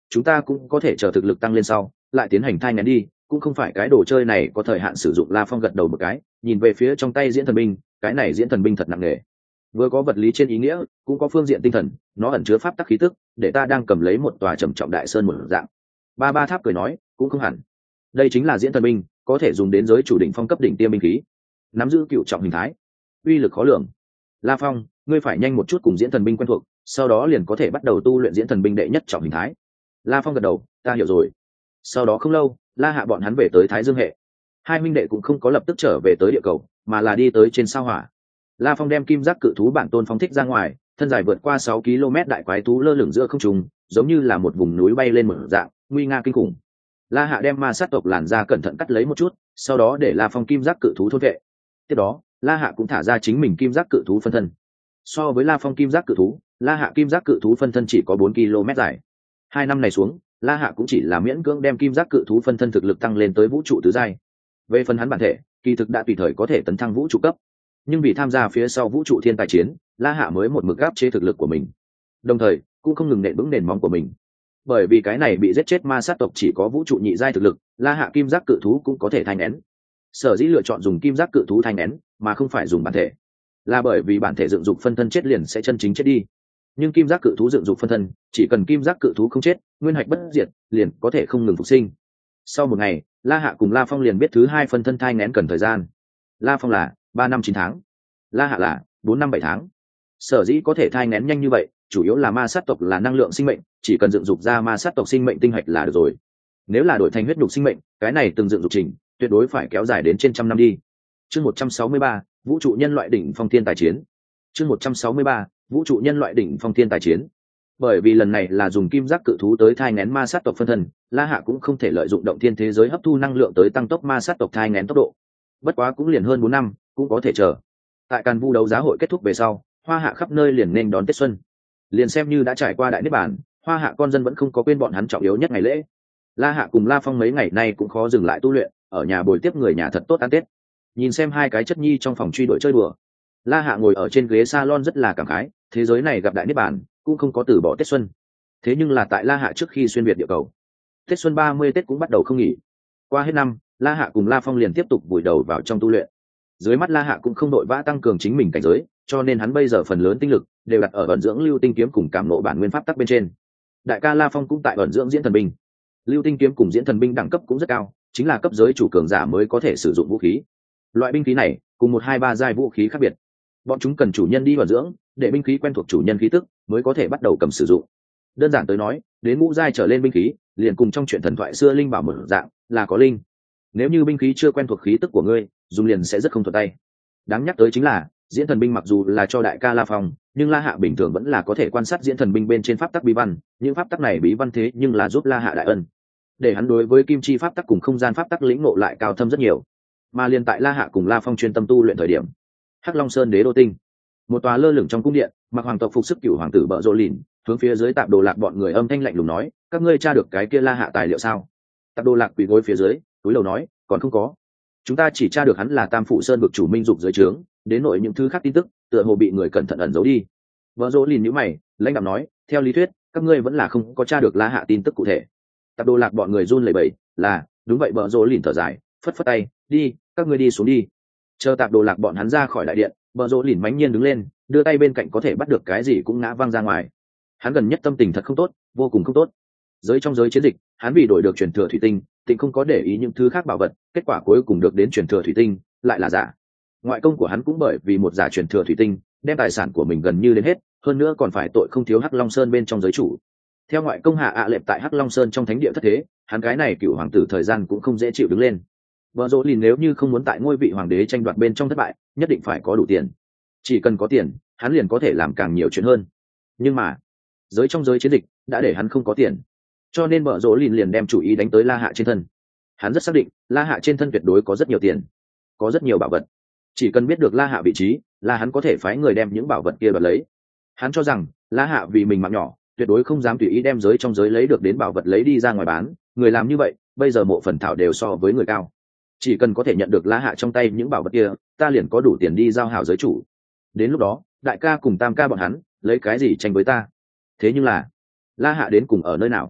Speaker 1: chúng ta cũng có thể chờ thực lực tăng lên sau lại tiến hành thai ngén đi, cũng không phải cái đồ chơi này có thời hạn sử dụng. La Phong gật đầu một cái, nhìn về phía trong tay diễn thần binh, cái này diễn thần binh thật nặng nề, vừa có vật lý trên ý nghĩa cũng có phương diện tinh thần, nó ẩn chứa pháp tắc khí tức, để ta đang cầm lấy một tòa trầm trọng đại sơn một dạng. Ba Ba Tháp cười nói, cũng không hẳn, đây chính là diễn thần binh, có thể dùng đến giới chủ đỉnh phong cấp đỉnh tiêm binh khí, nắm giữ cựu trọng hình thái, uy lực khó lường. La Phong, ngươi phải nhanh một chút cùng diễn thần binh quen thuộc, sau đó liền có thể bắt đầu tu luyện diễn thần binh đệ nhất trọng hình thái. La Phong gật đầu, ta hiểu rồi. Sau đó không lâu, La Hạ bọn hắn về tới Thái Dương hệ. Hai huynh đệ cũng không có lập tức trở về tới địa cầu, mà là đi tới trên sao hỏa. La Phong đem kim giác cự thú bản tôn phóng thích ra ngoài, thân dài vượt qua 6 km đại quái thú lơ lửng giữa không trung, giống như là một vùng núi bay lên một dạng, nguy nga kinh khủng. La Hạ đem ma sát tộc làn ra cẩn thận cắt lấy một chút, sau đó để La Phong kim giác cự thú thôn vệ. Tiếp đó, La Hạ cũng thả ra chính mình kim giác cự thú phân thân. So với La Phong kim giác cự thú, La Hạ kim giác cự thú phân thân chỉ có 4 km dài. 2 năm này xuống, La Hạ cũng chỉ là miễn cưỡng đem kim giác cự thú phân thân thực lực tăng lên tới vũ trụ tứ giai. Về phần hắn bản thể, kỳ thực đã tùy thời có thể tấn thăng vũ trụ cấp, nhưng vì tham gia phía sau vũ trụ thiên tài chiến, La Hạ mới một mực áp chế thực lực của mình, đồng thời cũng không ngừng nện vững nền móng của mình. Bởi vì cái này bị giết chết ma sát tộc chỉ có vũ trụ nhị giai thực lực, La Hạ kim giác cự thú cũng có thể thai nghén. Sở dĩ lựa chọn dùng kim giác cự thú thai nghén mà không phải dùng bản thể, là bởi vì bản thể dựng dục phân thân chết liền sẽ chân chính chết đi, nhưng kim giác cự thú dựng dục phân thân, chỉ cần kim giác cự thú không chết, nguyên hạch bất diệt, liền có thể không ngừng phục sinh. Sau một ngày, La Hạ cùng La Phong liền biết thứ hai phân thân thai nghén cần thời gian. La Phong là 3 năm 9 tháng, La Hạ là 4 năm 7 tháng. Sở dĩ có thể thai nghén nhanh như vậy, chủ yếu là ma sát tộc là năng lượng sinh mệnh, chỉ cần dựng dục ra ma sát tộc sinh mệnh tinh hạch là được rồi. Nếu là đổi thành huyết nhục sinh mệnh, cái này từng dựng dục trình tuyệt đối phải kéo dài đến trên trăm năm đi. Chương 163, vũ trụ nhân loại đỉnh phong thiên tài chiến. Chương 163, vũ trụ nhân loại đỉnh phong thiên tài chiến. Bởi vì lần này là dùng kim giác cự thú tới thai nghén ma sát tộc phân thân, La Hạ cũng không thể lợi dụng động thiên thế giới hấp thu năng lượng tới tăng tốc ma sát tộc thai nghén tốc độ. Bất quá cũng liền hơn 4 năm, cũng có thể chờ. Tại Càn Vu đấu giá hội kết thúc về sau, Hoa Hạ khắp nơi liền nên đón Tết xuân. Liền xem như đã trải qua đại niết bàn, Hoa Hạ con dân vẫn không có quên bọn hắn trọng yếu nhất ngày lễ. La Hạ cùng La Phong mấy ngày nay cũng khó dừng lại tu luyện, ở nhà bồi tiếp người nhà thật tốt ăn Tết. Nhìn xem hai cái chất nhi trong phòng truy đuổi chơi đùa, La Hạ ngồi ở trên ghế salon rất là cảm khái, thế giới này gặp đại niết bàn, cũng không có từ bỏ Tết xuân. Thế nhưng là tại La Hạ trước khi xuyên việt địa cầu, Tết xuân 30 Tết cũng bắt đầu không nghỉ. Qua hết năm, La Hạ cùng La Phong liền tiếp tục vùi đầu vào trong tu luyện. Dưới mắt La Hạ cũng không đội vã tăng cường chính mình cảnh giới, cho nên hắn bây giờ phần lớn tinh lực đều đặt ở ẩn dưỡng lưu tinh kiếm cùng cảm ngộ bản nguyên pháp tắc bên trên. Đại ca La Phong cũng tại ẩn dưỡng diễn thần binh. Lưu tinh kiếm cùng diễn thần binh đẳng cấp cũng rất cao, chính là cấp giới chủ cường giả mới có thể sử dụng vũ khí. Loại binh khí này cùng 1, 2, 3 giai vũ khí khác biệt, bọn chúng cần chủ nhân đi ẩn dưỡng, để binh khí quen thuộc chủ nhân khí tức mới có thể bắt đầu cầm sử dụng. Đơn giản tới nói, đến ngũ giai trở lên binh khí liền cùng trong chuyện thần thoại xưa linh bảo một dạng, là có linh. Nếu như binh khí chưa quen thuộc khí tức của ngươi, dùng liền sẽ rất không thuận tay. Đáng nhắc tới chính là, diễn thần binh mặc dù là cho đại ca La Phong, nhưng La Hạ bình thường vẫn là có thể quan sát diễn thần binh bên trên pháp tắc bí văn, những pháp tắc này bí văn thế nhưng là giúp La Hạ đại ân, để hắn đối với kim chi pháp tắc cùng không gian pháp tắc lĩnh ngộ lại cao thâm rất nhiều. Mà liền tại La Hạ cùng La Phong chuyên tâm tu luyện thời điểm, Hắc Long Sơn Đế đô tinh, một tòa lơ lửng trong cung điện, mặc hoàng tộc phục sức cửu hoàng tử Bợ Rộ Lìn hướng phía dưới Tạp Đồ Lạc bọn người âm thanh lạnh lùng nói, các ngươi tra được cái kia La Hạ tài liệu sao? Tạp Đồ Lạc quỳ gối phía dưới, túi lầu nói, còn không có, chúng ta chỉ tra được hắn là Tam Phụ Sơn vực chủ Minh Dục dưới trướng, đến nội những thứ khác tin tức tựa hồ bị người cẩn thận ẩn giấu đi. Bợ Rộ Lìn nhíu mày, lãnh đạm nói, theo lý thuyết các ngươi vẫn là không có tra được La Hạ tin tức cụ thể. Tạp Đồ Lạc bọn người run lẩy bẩy, là đúng vậy. Bợ Rộ Lìn thở dài, phất phất tay, đi, các ngươi đi xuống đi. Chờ Tạp Đồ Lạc bọn hắn ra khỏi đại điện, Bợ Rộ Lìn mãnh nhiên đứng lên, đưa tay bên cạnh có thể bắt được cái gì cũng ngã văng ra ngoài. Hắn gần nhất tâm tình thật không tốt, vô cùng không tốt. Trong giới chiến dịch, hắn vì đổi được truyền thừa thủy tinh, tịnh không có để ý những thứ khác bảo vật, kết quả cuối cùng được đến truyền thừa thủy tinh lại là giả. Ngoại công của hắn cũng bởi vì một giả truyền thừa thủy tinh, đem tài sản của mình gần như đến hết, hơn nữa còn phải tội không thiếu Hắc Long Sơn bên trong giới chủ. Theo ngoại công hạ lệnh tại Hắc Long Sơn trong thánh địa thất thế, hắn cái này cựu hoàng tử thời gian cũng không dễ chịu đứng lên. Bợ Rộ Lìn nếu như không muốn tại ngôi vị hoàng đế tranh đoạt bên trong thất bại, nhất định phải có đủ tiền. Chỉ cần có tiền, hắn liền có thể làm càng nhiều chuyện hơn. Nhưng mà trong giới chiến dịch đã để hắn không có tiền, cho nên Bợ Rộ Lìn liền đem chủ ý đánh tới La Hạ trên thân. Hắn rất xác định La Hạ trên thân tuyệt đối có rất nhiều tiền, có rất nhiều bảo vật. Chỉ cần biết được La Hạ vị trí, là hắn có thể phái người đem những bảo vật kia đoạt lấy. Hắn cho rằng La Hạ vì mình mạng nhỏ, tuyệt đối không dám tùy ý đem trong giới lấy được đến bảo vật lấy đi ra ngoài bán. Người làm như vậy, bây giờ mộ phần thảo đều so với người cao. Chỉ cần có thể nhận được La Hạ trong tay những bảo vật kia, ta liền có đủ tiền đi giao hảo giới chủ. Đến lúc đó, đại ca cùng tam ca bọn hắn lấy cái gì tranh với ta? Thế nhưng là La Hạ đến cùng ở nơi nào?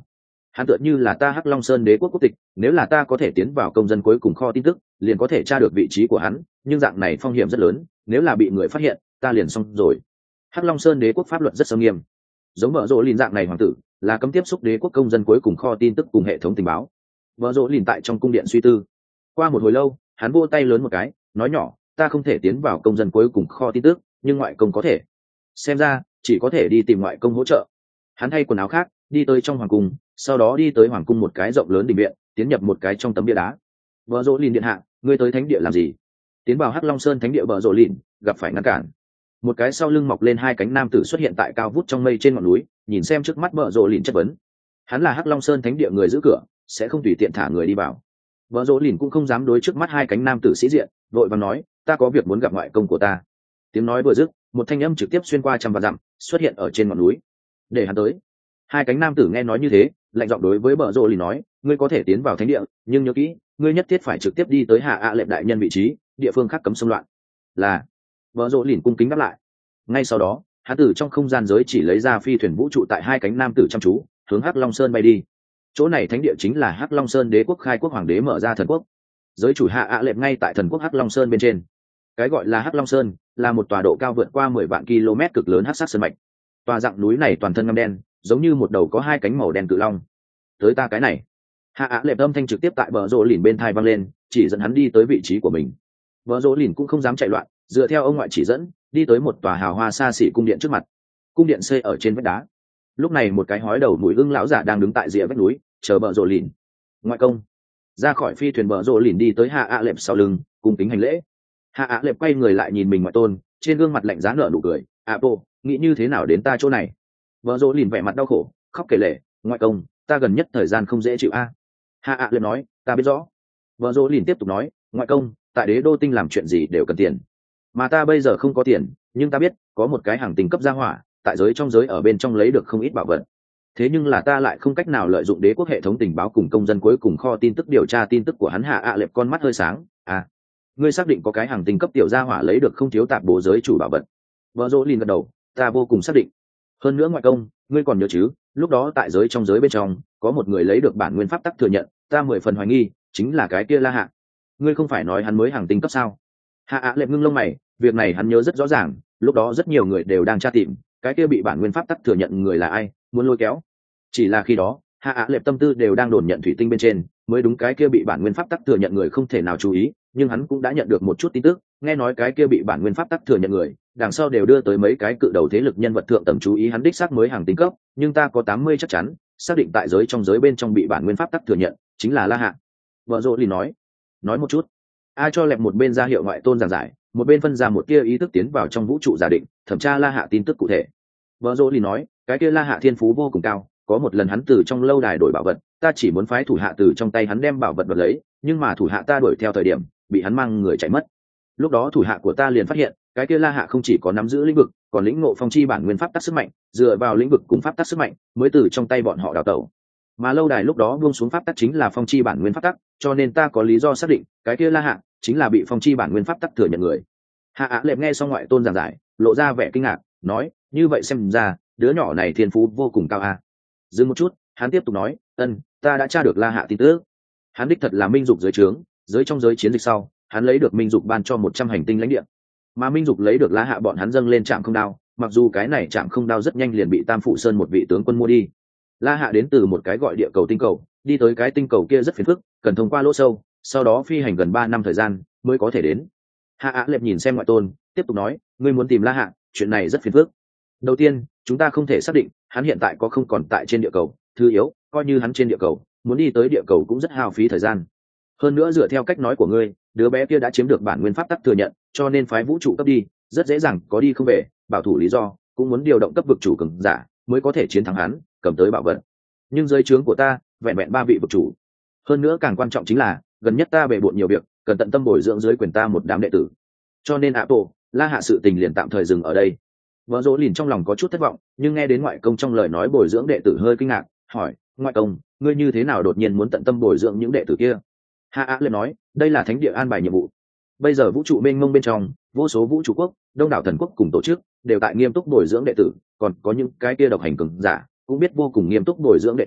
Speaker 1: Hắn tựa như là ta Hắc Long Sơn đế quốc quốc tịch, nếu là ta có thể tiến vào công dân cuối cùng kho tin tức, liền có thể tra được vị trí của hắn, nhưng dạng này phong hiểm rất lớn, nếu là bị người phát hiện, ta liền xong rồi. Hắc Long Sơn đế quốc pháp luật rất nghiêm nghiêm. Giống vợ rỗ lìn dạng này hoàng tử, là cấm tiếp xúc đế quốc công dân cuối cùng kho tin tức cùng hệ thống tình báo. Vợ rỗ lìn tại trong cung điện suy tư. Qua một hồi lâu, hắn vỗ tay lớn một cái, nói nhỏ, ta không thể tiến vào công dân cuối cùng kho tin tức, nhưng ngoại công có thể. Xem ra, chỉ có thể đi tìm ngoại công hỗ trợ. Hắn thay quần áo khác, đi tới trong hoàng cung, sau đó đi tới hoàng cung một cái rộng lớn đình viện, tiến nhập một cái trong tấm bia đá. Vợ rỗ lìn điện hạ, ngươi tới thánh địa làm gì? Tiến vào Hắc Long Sơn thánh địa vợ rỗ lìn, gặp phải ngăn cản. Một cái sau lưng mọc lên hai cánh nam tử xuất hiện tại cao vút trong mây trên ngọn núi, nhìn xem trước mắt vợ rỗ lìn chất vấn. Hắn là Hắc Long Sơn thánh địa người giữ cửa, sẽ không tùy tiện thả người đi vào. Vợ rỗ lìn cũng không dám đối trước mắt hai cánh nam tử sĩ diện, vội vàng nói, ta có việc muốn gặp ngoại công của ta. Tiếng nói vừa dứt, một thanh âm trực tiếp xuyên qua trăm vạn dặm, xuất hiện ở trên ngọn núi. Để hắn tới. Hai cánh nam tử nghe nói như thế, lạnh giọng đối với vợ rỗ lìn nói, ngươi có thể tiến vào thánh địa, nhưng nhớ kỹ, ngươi nhất thiết phải trực tiếp đi tới Hạ ạ lệ đại nhân vị trí, địa phương khác cấm xâm loạn. Là. Vợ rỗ lìn cung kính đáp lại. Ngay sau đó, hắn từ trong không gian giới chỉ lấy ra phi thuyền vũ trụ tại hai cánh nam tử chăm chú, hướng Hắc Long Sơn bay đi. Chỗ này thánh địa chính là Hắc Long Sơn đế quốc khai quốc hoàng đế mở ra thần quốc. Giới chủ Hạ ạ lệ ngay tại thần quốc Hắc Long Sơn bên trên. Cái gọi là Hắc Long Sơn là một tòa độ cao vượt qua 10 vạn km cực lớn hắc sát sơn mạch. Tòa dạng núi này toàn thân ngăm đen, giống như một đầu có hai cánh màu đen cự long. Tới ta cái này. Hạ ạ lệ âm thanh trực tiếp tại bờ rỗ lìn bên thai vang lên, chỉ dẫn hắn đi tới vị trí của mình. Bờ rỗ lìn cũng không dám chạy loạn, dựa theo ông ngoại chỉ dẫn, đi tới một tòa hào hoa xa xỉ cung điện trước mặt. Cung điện xây ở trên vách đá. Lúc này một cái hói đầu mũi ưng lão giả đang đứng tại rìa vách núi, chờ bờ rỗ lìn. Ngoại công. Ra khỏi phi thuyền bờ rỗ lìn đi tới Hạ ạ lệ sau lưng, cung kính hành lễ. Hạ ạ lệ quay người lại nhìn mình ngoại tôn, trên gương mặt lạnh giá nở nụ cười. Bộ, nghĩ như thế nào đến ta chỗ này? Bờ rỗ lìn vẻ mặt đau khổ, khóc kể lể, ngoại công, ta gần nhất thời gian không dễ chịu a. Hạ ạ lệ nói, ta biết rõ. Bờ rỗ lìn tiếp tục nói, ngoại công, tại đế đô tinh làm chuyện gì đều cần tiền, mà ta bây giờ không có tiền, nhưng ta biết có một cái hàng tinh cấp gia hỏa tại giới trong giới ở bên trong lấy được không ít bảo vật. Thế nhưng là ta lại không cách nào lợi dụng đế quốc hệ thống tình báo cùng công dân cuối cùng kho tin tức điều tra tin tức của hắn. Hạ ạ lệ con mắt hơi sáng, ngươi xác định có cái hàng tinh cấp tiểu gia hỏa lấy được không thiếu tạp bố giới chủ bảo vật? Vợ dỗ lìn gật đầu, ta vô cùng xác định. Hơn nữa ngoại công, ngươi còn nhớ chứ, lúc đó tại giới trong giới bên trong có một người lấy được bản nguyên pháp tắc thừa nhận, ta 10 phần hoài nghi chính là cái kia La Hạ. Ngươi không phải nói hắn mới hàng tinh cấp sao? Hạ ạ lệ ngưng lông mày, việc này hắn nhớ rất rõ ràng, lúc đó rất nhiều người đều đang tra tìm cái kia bị bản nguyên pháp tắc thừa nhận người là ai, muốn lôi kéo. Chỉ là khi đó Hạ ạ lệ tâm tư đều đang đồn nhận thủy tinh bên trên, mới đúng cái kia bị bản nguyên pháp tắc thừa nhận người không thể nào chú ý, nhưng hắn cũng đã nhận được một chút tin tức, nghe nói cái kia bị bản nguyên pháp tắc thừa nhận người đằng sau đều đưa tới mấy cái cự đầu thế lực nhân vật thượng tầm chú ý hắn đích xác mới hàng tinh cấp, nhưng ta có 80 chắc chắn xác định tại giới trong giới bên trong bị bản nguyên pháp tắc thừa nhận chính là La Hạ. Vợ rỗ lìn nói một chút. Ai cho lẹp một bên ra hiệu ngoại tôn giảng giải, một bên phân ra một tia ý thức tiến vào trong vũ trụ giả định thẩm tra La Hạ tin tức cụ thể. Vợ rỗ lìn nói, cái kia La Hạ thiên phú vô cùng cao, có một lần hắn từ trong lâu đài đổi bảo vật, ta chỉ muốn phái thủ hạ từ trong tay hắn đem bảo vật đoạt lấy, nhưng mà thủ hạ ta đuổi theo thời điểm bị hắn mang người chạy mất. Lúc đó thủ hạ của ta liền phát hiện cái kia La Hạ không chỉ có nắm giữ lĩnh vực, còn lĩnh ngộ phong chi bản nguyên pháp tắc sức mạnh, dựa vào lĩnh vực cùng pháp tắc sức mạnh mới từ trong tay bọn họ đào tẩu. Mà lâu đài lúc đó buông xuống pháp tắc chính là phong chi bản nguyên pháp tắc, cho nên ta có lý do xác định cái kia La Hạ chính là bị phong chi bản nguyên pháp tắc thừa nhận người. Hạ ạ lệ nghe xong ngoại tôn giảng giải, lộ ra vẻ kinh ngạc, nói, như vậy xem ra đứa nhỏ này thiên phú vô cùng cao a. Dừng một chút, hắn tiếp tục nói, ta đã tra được La Hạ tin tức. Hắn đích thật là minh dục dưới trướng, giới trong giới chiến dịch sau, hắn lấy được minh dục ban cho 100 hành tinh lãnh địa, mà minh dục lấy được La Hạ bọn hắn dâng lên trạm không đao, mặc dù cái này trạm không đao rất nhanh liền bị Tam Phụ Sơn một vị tướng quân mua đi. La Hạ đến từ một cái gọi địa cầu tinh cầu, đi tới cái tinh cầu kia rất phiền phức, cần thông qua lỗ sâu, sau đó phi hành gần 3 năm thời gian mới có thể đến. Hạ ạ lệp nhìn xem ngoại tôn, tiếp tục nói, ngươi muốn tìm La Hạ, chuyện này rất phiền phức. Đầu tiên, chúng ta không thể xác định hắn hiện tại có không còn tại trên địa cầu, thứ yếu, coi như hắn trên địa cầu, muốn đi tới địa cầu cũng rất hao phí thời gian. Hơn nữa dựa theo cách nói của ngươi, đứa bé kia đã chiếm được bản nguyên pháp tắc thừa nhận, cho nên phái vũ trụ cấp đi rất dễ dàng có đi không về, bảo thủ lý do cũng muốn điều động cấp vực chủ cường giả mới có thể chiến thắng hắn, cầm tới bảo vật. Nhưng dưới trướng của ta vẹn vẹn 3 vị vực chủ. Hơn nữa càng quan trọng chính là gần nhất ta bề bộn nhiều việc, cần tận tâm bồi dưỡng dưới quyền ta một đám đệ tử, cho nên La Hạ sự tình liền tạm thời dừng ở đây. Vợ dỗ lìn trong lòng có chút thất vọng, nhưng nghe đến ngoại công trong lời nói bồi dưỡng đệ tử hơi kinh ngạc, hỏi, ngoại công, ngươi như thế nào đột nhiên muốn tận tâm bồi dưỡng những đệ tử kia? Hạ á lên nói, đây là thánh địa an bài nhiệm vụ. Bây giờ vũ trụ mênh mông bên trong, vô số vũ trụ quốc, đông đảo thần quốc cùng tổ chức đều tại nghiêm túc bồi dưỡng đệ tử, còn có những cái kia độc hành cường giả cũng biết vô cùng nghiêm túc bồi dưỡng đệ tử,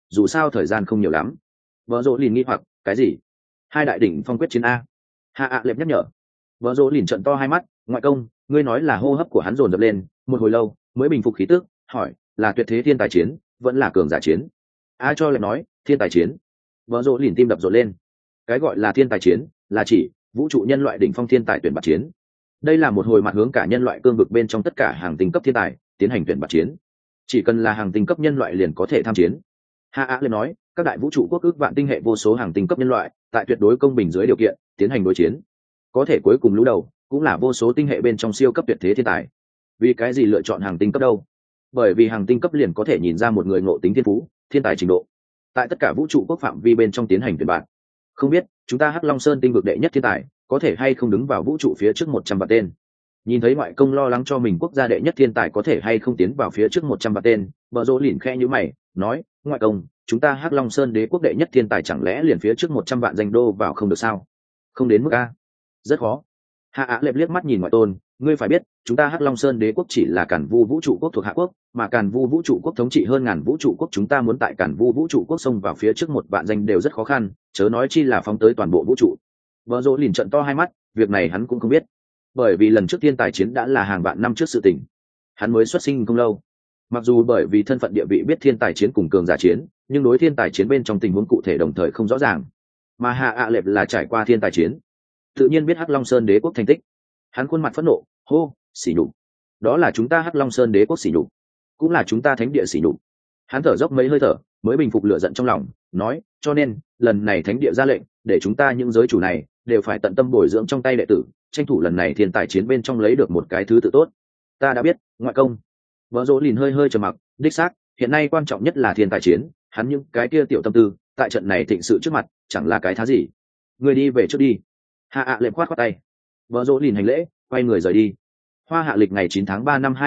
Speaker 1: dù sao thời gian không nhiều lắm. Vợ rỗ lìn nghi hoặc cái gì? Hai đại đỉnh phong quyết chiến a? Hạ ạ lệp nhắc nhở. Vợ rỗ lìn trận to hai mắt, ngoại công, ngươi nói là hô hấp của hắn dồn dập lên, một hồi lâu mới bình phục khí tức, hỏi, là tuyệt thế thiên tài chiến vẫn là cường giả chiến? A cho lệp nói, thiên tài chiến. Vợ rỗ lìn tim đập rộn lên. Cái gọi là thiên tài chiến là chỉ vũ trụ nhân loại đỉnh phong thiên tài tuyển bạt chiến. Đây là một hồi mặt hướng cả nhân loại cương vực bên trong tất cả hàng tinh cấp thiên tài tiến hành tuyển bạt chiến. Chỉ cần là hàng tinh cấp nhân loại liền có thể tham chiến. Hạ á lên nói, các đại vũ trụ quốc ước vạn tinh hệ vô số hàng tinh cấp nhân loại tại tuyệt đối công bình dưới điều kiện tiến hành đối chiến. Có thể cuối cùng lũ đầu cũng là vô số tinh hệ bên trong siêu cấp tuyệt thế thiên tài. Vì cái gì lựa chọn hàng tinh cấp đâu? Bởi vì hàng tinh cấp liền có thể nhìn ra một người ngộ tính thiên phú, thiên tài trình độ. Tại tất cả vũ trụ quốc phạm vi bên trong tiến hành tuyển bạt. Không biết chúng ta Hắc Long Sơn tinh vực đệ nhất thiên tài có thể hay không đứng vào vũ trụ phía trước 100 vạn tên. Nhìn thấy ngoại công lo lắng cho mình quốc gia đệ nhất thiên tài có thể hay không tiến vào phía trước 100 vạn tên, Bờ Rỗ lỉnh khẽ nhíu mày, nói, ngoại công, chúng ta Hắc Long Sơn đế quốc đệ nhất thiên tài chẳng lẽ liền phía trước 100 vạn danh đô vào không được sao? Không đến mức a? Rất khó. Hạ Á lệp liếc mắt nhìn ngoại tôn, ngươi phải biết, chúng ta Hắc Long Sơn đế quốc chỉ là Càn Vu vũ trụ quốc thuộc Hạ quốc, mà Càn Vu vũ trụ quốc thống trị hơn ngàn vũ trụ quốc, chúng ta muốn tại Càn Vu vũ trụ quốc xông vào phía trước 1 vạn danh đều rất khó khăn, chớ nói chi là phóng tới toàn bộ vũ trụ. Bờ Rỗ lỉnh trợn to hai mắt, việc này hắn cũng không biết, bởi vì lần trước thiên tài chiến đã là hàng vạn năm trước sự tình, hắn mới xuất sinh không lâu. Mặc dù bởi vì thân phận địa vị biết thiên tài chiến cùng cường giả chiến, nhưng đối thiên tài chiến bên trong tình huống cụ thể đồng thời không rõ ràng. Mà Hạ ạ lệp là trải qua thiên tài chiến, tự nhiên biết Hắc Long Sơn đế quốc thành tích. Hắn khuôn mặt phẫn nộ, hô, sỉ nhục. Đó là chúng ta Hắc Long Sơn đế quốc sỉ nhục, cũng là chúng ta thánh địa sỉ nhục. Hắn thở dốc mấy hơi thở, mới bình phục lửa giận trong lòng, nói, cho nên lần này thánh địa ra lệnh để chúng ta những giới chủ này đều phải tận tâm bồi dưỡng trong tay đệ tử, tranh thủ lần này thiên tài chiến bên trong lấy được một cái thứ tự tốt. Ta đã biết, ngoại công. Vợ Dỗ lìn hơi hơi trầm mặc, đích xác, hiện nay quan trọng nhất là thiên tài chiến, hắn những cái kia tiểu tâm tư, tại trận này thịnh sự trước mặt, chẳng là cái thá gì. Người đi về trước đi. Hạ ạ lệm khoát tay. Vợ Dỗ lìn hành lễ, quay người rời đi. Hoa hạ lịch ngày 9 tháng 3 năm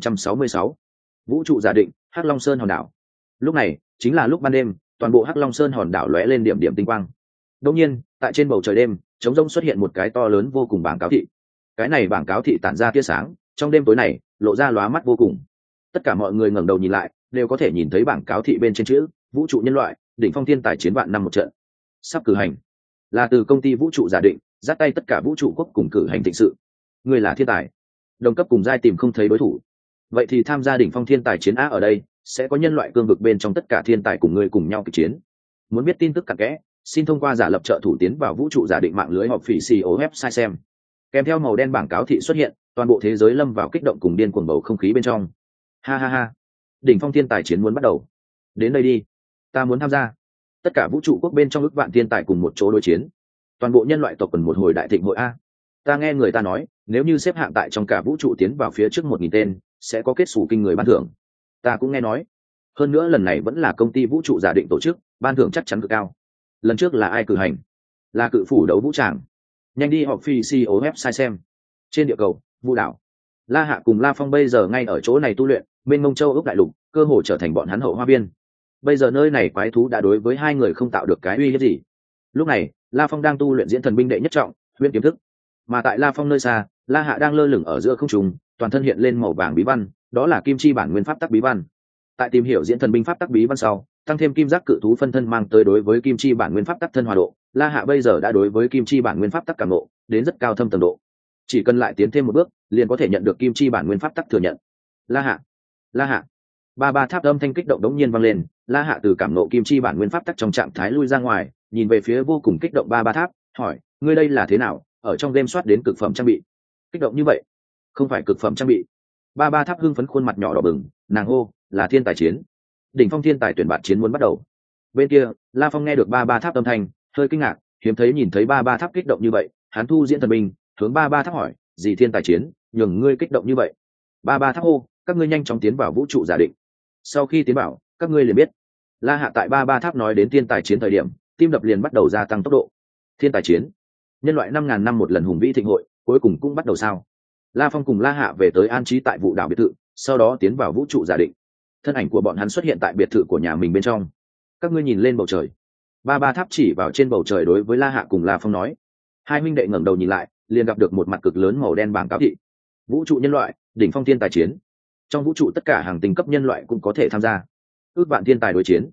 Speaker 1: 2066. Vũ trụ giả định, Hắc Long Sơn hòn đảo. Lúc này, chính là lúc ban đêm, toàn bộ Hắc Long Sơn hòn đảo lóe lên điểm điểm tinh quang. Đột nhiên, tại trên bầu trời đêm, trống rỗng xuất hiện một cái to lớn vô cùng bảng cáo thị. Cái này bảng cáo thị tản ra tia sáng, trong đêm tối này, lộ ra lóa mắt vô cùng. Tất cả mọi người ngẩng đầu nhìn lại, đều có thể nhìn thấy bảng cáo thị bên trên chữ vũ trụ nhân loại đỉnh phong thiên tài chiến vạn năm một trận sắp cử hành, là từ công ty vũ trụ giả định dắt tay tất cả vũ trụ quốc cùng cử hành thịnh sự. Người là thiên tài, đồng cấp cùng giai tìm không thấy đối thủ, vậy thì tham gia đỉnh phong thiên tài chiến á, ở đây sẽ có nhân loại cương vực bên trong tất cả thiên tài cùng người cùng nhau kịch chiến. Muốn biết tin tức cặn kẽ, xin thông qua giả lập trợ thủ tiến vào vũ trụ giả định mạng lưới họp phỉ CO website xem. Kèm theo màu đen bảng cáo thị xuất hiện, toàn bộ thế giới lâm vào kích động cùng điên cuồng bầu không khí bên trong. Ha ha ha, đỉnh phong thiên tài chiến muốn bắt đầu, đến đây đi, ta muốn tham gia. Tất cả vũ trụ quốc bên trong ước vạn thiên tài cùng một chỗ đối chiến, toàn bộ nhân loại tộc cần một hồi đại thịnh hội a. Ta nghe người ta nói, nếu như xếp hạng tại trong cả vũ trụ tiến vào phía trước 1000 tên, sẽ có kết xù kinh người ban thưởng. Ta cũng nghe nói, hơn nữa lần này vẫn là công ty vũ trụ giả định tổ chức, ban thưởng chắc chắn cực cao. Lần trước là ai cử hành? Là cự phủ đấu vũ tràng. Nhanh đi họp phi CO website xem. Trên địa cầu, Vu đảo, La Hạ cùng La Phong bây giờ ngay ở chỗ này tu luyện, bên Mông Châu ước đại lục, cơ hồ trở thành bọn hắn hậu hoa viên. Bây giờ nơi này quái thú đã đối với hai người không tạo được cái uy hiếp gì. Lúc này, La Phong đang tu luyện diễn thần binh đệ nhất trọng, huyễn kiếm thức. Mà tại La Phong nơi xa, La Hạ đang lơ lửng ở giữa không trung, toàn thân hiện lên màu vàng bí văn, đó là kim chi bản nguyên pháp tắc bí văn. Tại tìm hiểu diễn thần binh pháp tắc bí văn sau, tăng thêm kim giác cự thú phân thân mang tới đối với kim chi bản nguyên pháp tắc thân hòa độ, La Hạ bây giờ đã đối với kim chi bản nguyên pháp tắc cảm ngộ đến rất cao thâm tầng độ. Chỉ cần lại tiến thêm một bước, liền có thể nhận được kim chi bản nguyên pháp tắc thừa nhận. La Hạ, La Hạ. Ba tháp âm thanh kích động đống nhiên vang lên. La Hạ từ cảm ngộ kim chi bản nguyên pháp tắc trong trạng thái lui ra ngoài, nhìn về phía vô cùng kích động ba tháp, hỏi, ngươi đây là thế nào, ở trong game soát đến cực phẩm trang bị? Kích động như vậy? Không phải cực phẩm trang bị. Ba tháp hưng phấn khuôn mặt nhỏ đỏ bừng, nàng hô, là thiên tài chiến, đỉnh phong thiên tài tuyển bạt chiến muốn bắt đầu. Bên kia, La Phong nghe được ba tháp âm thanh, hơi kinh ngạc, hiếm thấy nhìn thấy ba tháp kích động như vậy, hắn thu diễn thần binh, hướng ba tháp hỏi, gì thiên tài chiến, nhường ngươi kích động như vậy? Ba tháp hô, các ngươi nhanh chóng tiến vào vũ trụ giả định. Sau khi tiến vào, các ngươi liền biết. La Hạ tại ba tháp nói đến thiên tài chiến thời điểm, tim đập liền bắt đầu gia tăng tốc độ. Thiên tài chiến, nhân loại 5000 năm một lần hùng vĩ thịnh hội, cuối cùng cũng bắt đầu sao? La Phong cùng La Hạ về tới an trí tại vụ đảo biệt thự, sau đó tiến vào vũ trụ giả định. Thân ảnh của bọn hắn xuất hiện tại biệt thự của nhà mình bên trong. Các ngươi nhìn lên bầu trời. Ba tháp chỉ vào trên bầu trời đối với La Hạ cùng La Phong nói. Hai huynh đệ ngẩng đầu nhìn lại, liền gặp được một mặt cực lớn màu đen bảng cáo thị. Vũ trụ nhân loại, đỉnh phong thiên tài chiến. Trong vũ trụ tất cả hàng tinh cấp nhân loại cũng có thể tham gia. Ước vạn thiên tài đối chiến.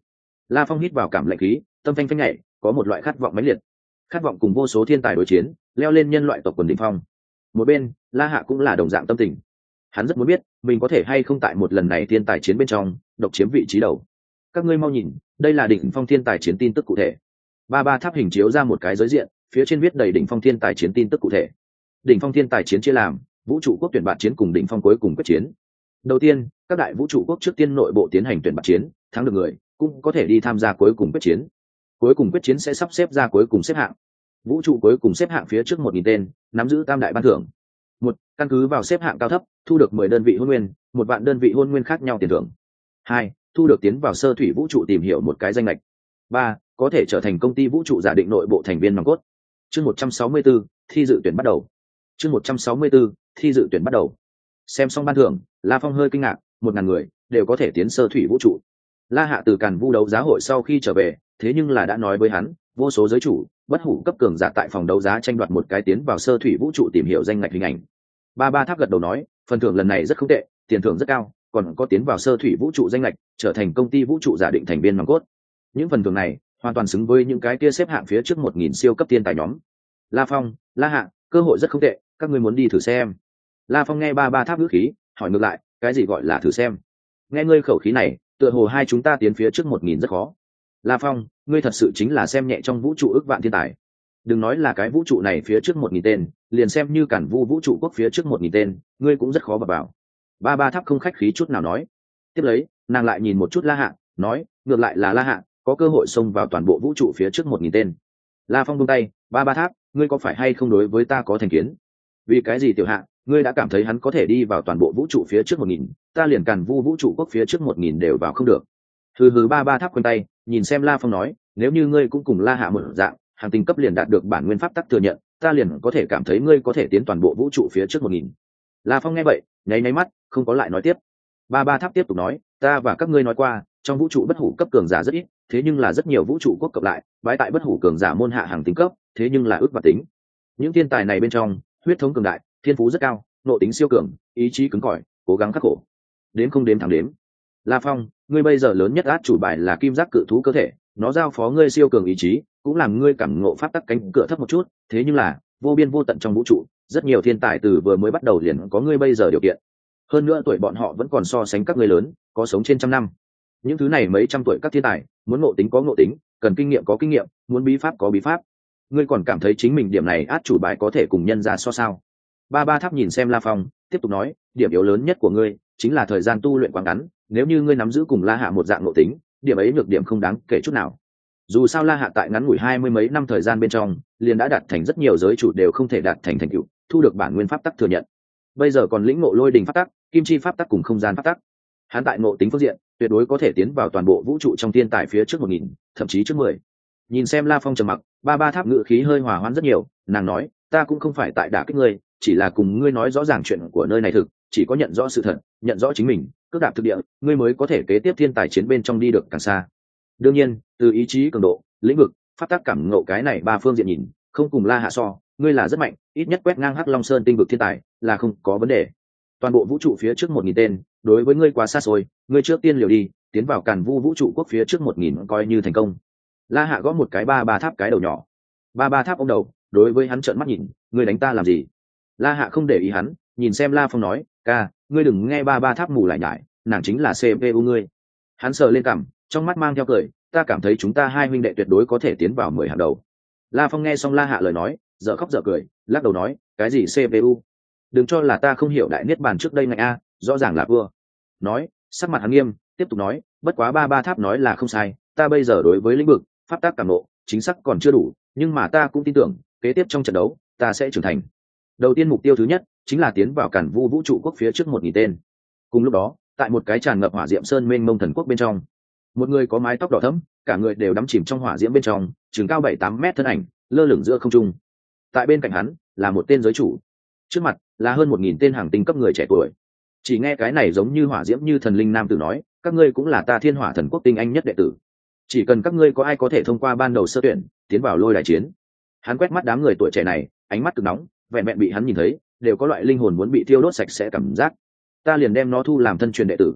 Speaker 1: La Phong hít vào cảm lạnh khí, tâm phanh phanh nhảy, có một loại khát vọng mãnh liệt, khát vọng cùng vô số thiên tài đối chiến, leo lên nhân loại tộc quần đỉnh phong. Một bên, La Hạ cũng là đồng dạng tâm tình. Hắn rất muốn biết, mình có thể hay không tại một lần này thiên tài chiến bên trong, độc chiếm vị trí đầu. Các ngươi mau nhìn, đây là đỉnh phong thiên tài chiến tin tức cụ thể. Ba tháp hình chiếu ra một cái giới diện, phía trên viết đầy đỉnh phong thiên tài chiến tin tức cụ thể. Đỉnh phong thiên tài chiến chia làm vũ trụ quốc tuyển bạt chiến cùng đỉnh phong cuối cùng quyết chiến. Đầu tiên, các đại vũ trụ quốc trước tiên nội bộ tiến hành tuyển bạt chiến, thắng được người cũng có thể đi tham gia cuối cùng quyết chiến. Cuối cùng quyết chiến sẽ sắp xếp ra cuối cùng xếp hạng. Vũ trụ cuối cùng xếp hạng phía trước 1000 tên, nắm giữ tam đại ban thưởng. Một, căn cứ vào xếp hạng cao thấp, thu được 10 đơn vị hôn nguyên, 1 vạn đơn vị hôn nguyên khác nhau tiền thưởng. Hai, thu được tiến vào sơ thủy vũ trụ tìm hiểu một cái danh lệch. Ba, có thể trở thành công ty vũ trụ giả định nội bộ thành viên nòng cốt. Chương 164, thi dự tuyển bắt đầu. Chương 164, thi dự tuyển bắt đầu. Xem xong ban thưởng, La Phong hơi kinh ngạc, 1000 người đều có thể tiến sơ thủy vũ trụ. La Hạ từ Càn Vu đấu giá hội sau khi trở về, thế nhưng là đã nói với hắn, vô số giới chủ, bất hủ cấp cường giả tại phòng đấu giá tranh đoạt một cái tiến vào sơ thủy vũ trụ tìm hiểu danh ngạch hình ảnh. Ba tháp gật đầu nói, phần thưởng lần này rất không tệ, tiền thưởng rất cao, còn có tiến vào sơ thủy vũ trụ danh ngạch, trở thành công ty vũ trụ giả định thành viên nòng cốt. Những phần thưởng này hoàn toàn xứng với những cái kia xếp hạng phía trước 1000 siêu cấp thiên tài nhóm. La Phong, La Hạ, cơ hội rất không tệ, các ngươi muốn đi thử xem. La Phong nghe ba tháp ngữ khí, hỏi ngược lại, cái gì gọi là thử xem? Nghe ngươi khẩu khí này, tựa hồ hai chúng ta tiến phía trước 1000 rất khó. La Phong, ngươi thật sự chính là xem nhẹ trong vũ trụ ước vạn thiên tài. Đừng nói là cái vũ trụ này phía trước 1000 tên, liền xem như Cản Vu vũ trụ quốc phía trước 1000 tên, ngươi cũng rất khó vào. Ba tháp không khách khí chút nào nói. Tiếp lấy, nàng lại nhìn một chút La Hạ, nói, ngược lại là La Hạ, có cơ hội xông vào toàn bộ vũ trụ phía trước 1000 tên. La Phong buông tay, ba tháp, ngươi có phải hay không đối với ta có thành kiến? Vì cái gì tiểu Hạ, ngươi đã cảm thấy hắn có thể đi vào toàn bộ vũ trụ phía trước 1000, ta liền Càn Vu vũ trụ quốc phía trước 1000 đều vào không được. Hừ ba tháp quanh tay, nhìn xem La Phong nói, nếu như ngươi cũng cùng La Hạ một dạng, hàng tinh cấp liền đạt được bản nguyên pháp tắc thừa nhận, ta liền có thể cảm thấy ngươi có thể tiến toàn bộ vũ trụ phía trước 1000. La Phong nghe vậy, nháy mắt, không có lại nói tiếp. Ba tháp tiếp tục nói, ta và các ngươi nói qua, trong vũ trụ bất hủ cấp cường giả rất ít, thế nhưng là rất nhiều vũ trụ quốc cộng lại, bái tại bất hủ cường giả môn hạ hàng tinh cấp, thế nhưng là ước và tính. Những thiên tài này bên trong, huyết thống cường đại, thiên phú rất cao, nội tính siêu cường, ý chí cứng cỏi, cố gắng khắc khổ. Đến không đếm thẳng đếm. La Phong, ngươi bây giờ lớn nhất át chủ bài là kim giác cự thú cơ thể, nó giao phó ngươi siêu cường ý chí, cũng làm ngươi cảm ngộ pháp tắc cánh cửa thấp một chút, thế nhưng là vô biên vô tận trong vũ trụ, rất nhiều thiên tài từ vừa mới bắt đầu liền có ngươi bây giờ điều kiện. Hơn nữa tuổi bọn họ vẫn còn so sánh các ngươi lớn, có sống trên trăm năm. Những thứ này mấy trăm tuổi các thiên tài, muốn ngộ tính có ngộ tính, cần kinh nghiệm có kinh nghiệm, muốn bí pháp có bí pháp. Ngươi còn cảm thấy chính mình điểm này át chủ bài có thể cùng nhân ra so sao? Ba tháp nhìn xem La Phong, tiếp tục nói, điểm yếu lớn nhất của ngươi chính là thời gian tu luyện quá ngắn, nếu như ngươi nắm giữ cùng La Hạ một dạng ngộ tính, điểm ấy nhược điểm không đáng kể chút nào. Dù sao La Hạ tại ngắn ngủi 20 mấy năm thời gian bên trong, liền đã đạt thành rất nhiều giới chủ đều không thể đạt thành thành tựu, thu được bản nguyên pháp tắc thừa nhận. Bây giờ còn lĩnh ngộ lôi đình pháp tắc, kim chi pháp tắc cùng không gian pháp tắc. Hắn tại ngộ tính phương diện, tuyệt đối có thể tiến vào toàn bộ vũ trụ trong thiên tài phía trước 1000, thậm chí trước 10. Nhìn xem La Phong trầm mặc, ba tháp ngữ khí hơi hòa hoãn rất nhiều, nàng nói, ta cũng không phải tại đả kích ngươi, chỉ là cùng ngươi nói rõ ràng chuyện của nơi này thực, chỉ có nhận rõ sự thật, nhận rõ chính mình, cước đạp thực địa, ngươi mới có thể kế tiếp thiên tài chiến bên trong đi được càng xa. Đương nhiên, từ ý chí cường độ, lĩnh vực, pháp tắc cảm ngộ cái này ba phương diện nhìn, không cùng La Hạ so, ngươi là rất mạnh, ít nhất quét ngang Hắc Long Sơn tinh vực thiên tài, là không có vấn đề. Toàn bộ vũ trụ phía trước 1000 tên, đối với ngươi quá xa xôi, ngươi trước tiên liều đi, tiến vào Càn Vu vũ trụ quốc phía trước 1000 coi như thành công. La Hạ gõ một cái ba tháp cái đầu nhỏ. Ba tháp ông đầu, đối với hắn trợn mắt nhìn, ngươi đánh ta làm gì? La Hạ không để ý hắn, nhìn xem La Phong nói, ca, ngươi đừng nghe ba tháp mù lại nhải, nàng chính là CPU ngươi. Hắn sờ lên cằm, trong mắt mang theo cười, ta cảm thấy chúng ta hai huynh đệ tuyệt đối có thể tiến vào 10 hàng đầu. La Phong nghe xong La Hạ lời nói, dở khóc dở cười, lắc đầu nói, cái gì CPU? Đừng cho là ta không hiểu đại niết bàn trước đây ngạch a, rõ ràng là vua. Nói, sắc mặt hắn nghiêm, tiếp tục nói, bất quá ba tháp nói là không sai, ta bây giờ đối với lĩnh vực pháp tắc cảm ngộ, chính xác còn chưa đủ, nhưng mà ta cũng tin tưởng, kế tiếp trong trận đấu, ta sẽ trưởng thành. Đầu tiên mục tiêu thứ nhất chính là tiến vào Càn Vu vũ trụ quốc phía trước 1000 tên. Cùng lúc đó, tại một cái tràn ngập hỏa diệm sơn mênh mông thần quốc bên trong, một người có mái tóc đỏ thẫm, cả người đều đắm chìm trong hỏa diễm bên trong, chừng cao 7-8 mét thân ảnh, lơ lửng giữa không trung. Tại bên cạnh hắn là một tên giới chủ, trước mặt là hơn 1000 tên hàng tinh cấp người trẻ tuổi. Chỉ nghe cái này giống như hỏa diễm như thần linh nam tử nói, các ngươi cũng là ta Thiên Hỏa Thần Quốc tinh anh nhất đệ tử. Chỉ cần các ngươi có ai có thể thông qua ban đầu sơ tuyển, tiến vào lôi đài chiến. Hắn quét mắt đám người tuổi trẻ này, ánh mắt cực nóng, vẹn vẹn bị hắn nhìn thấy, đều có loại linh hồn muốn bị thiêu đốt sạch sẽ cảm giác. Ta liền đem nó thu làm thân truyền đệ tử.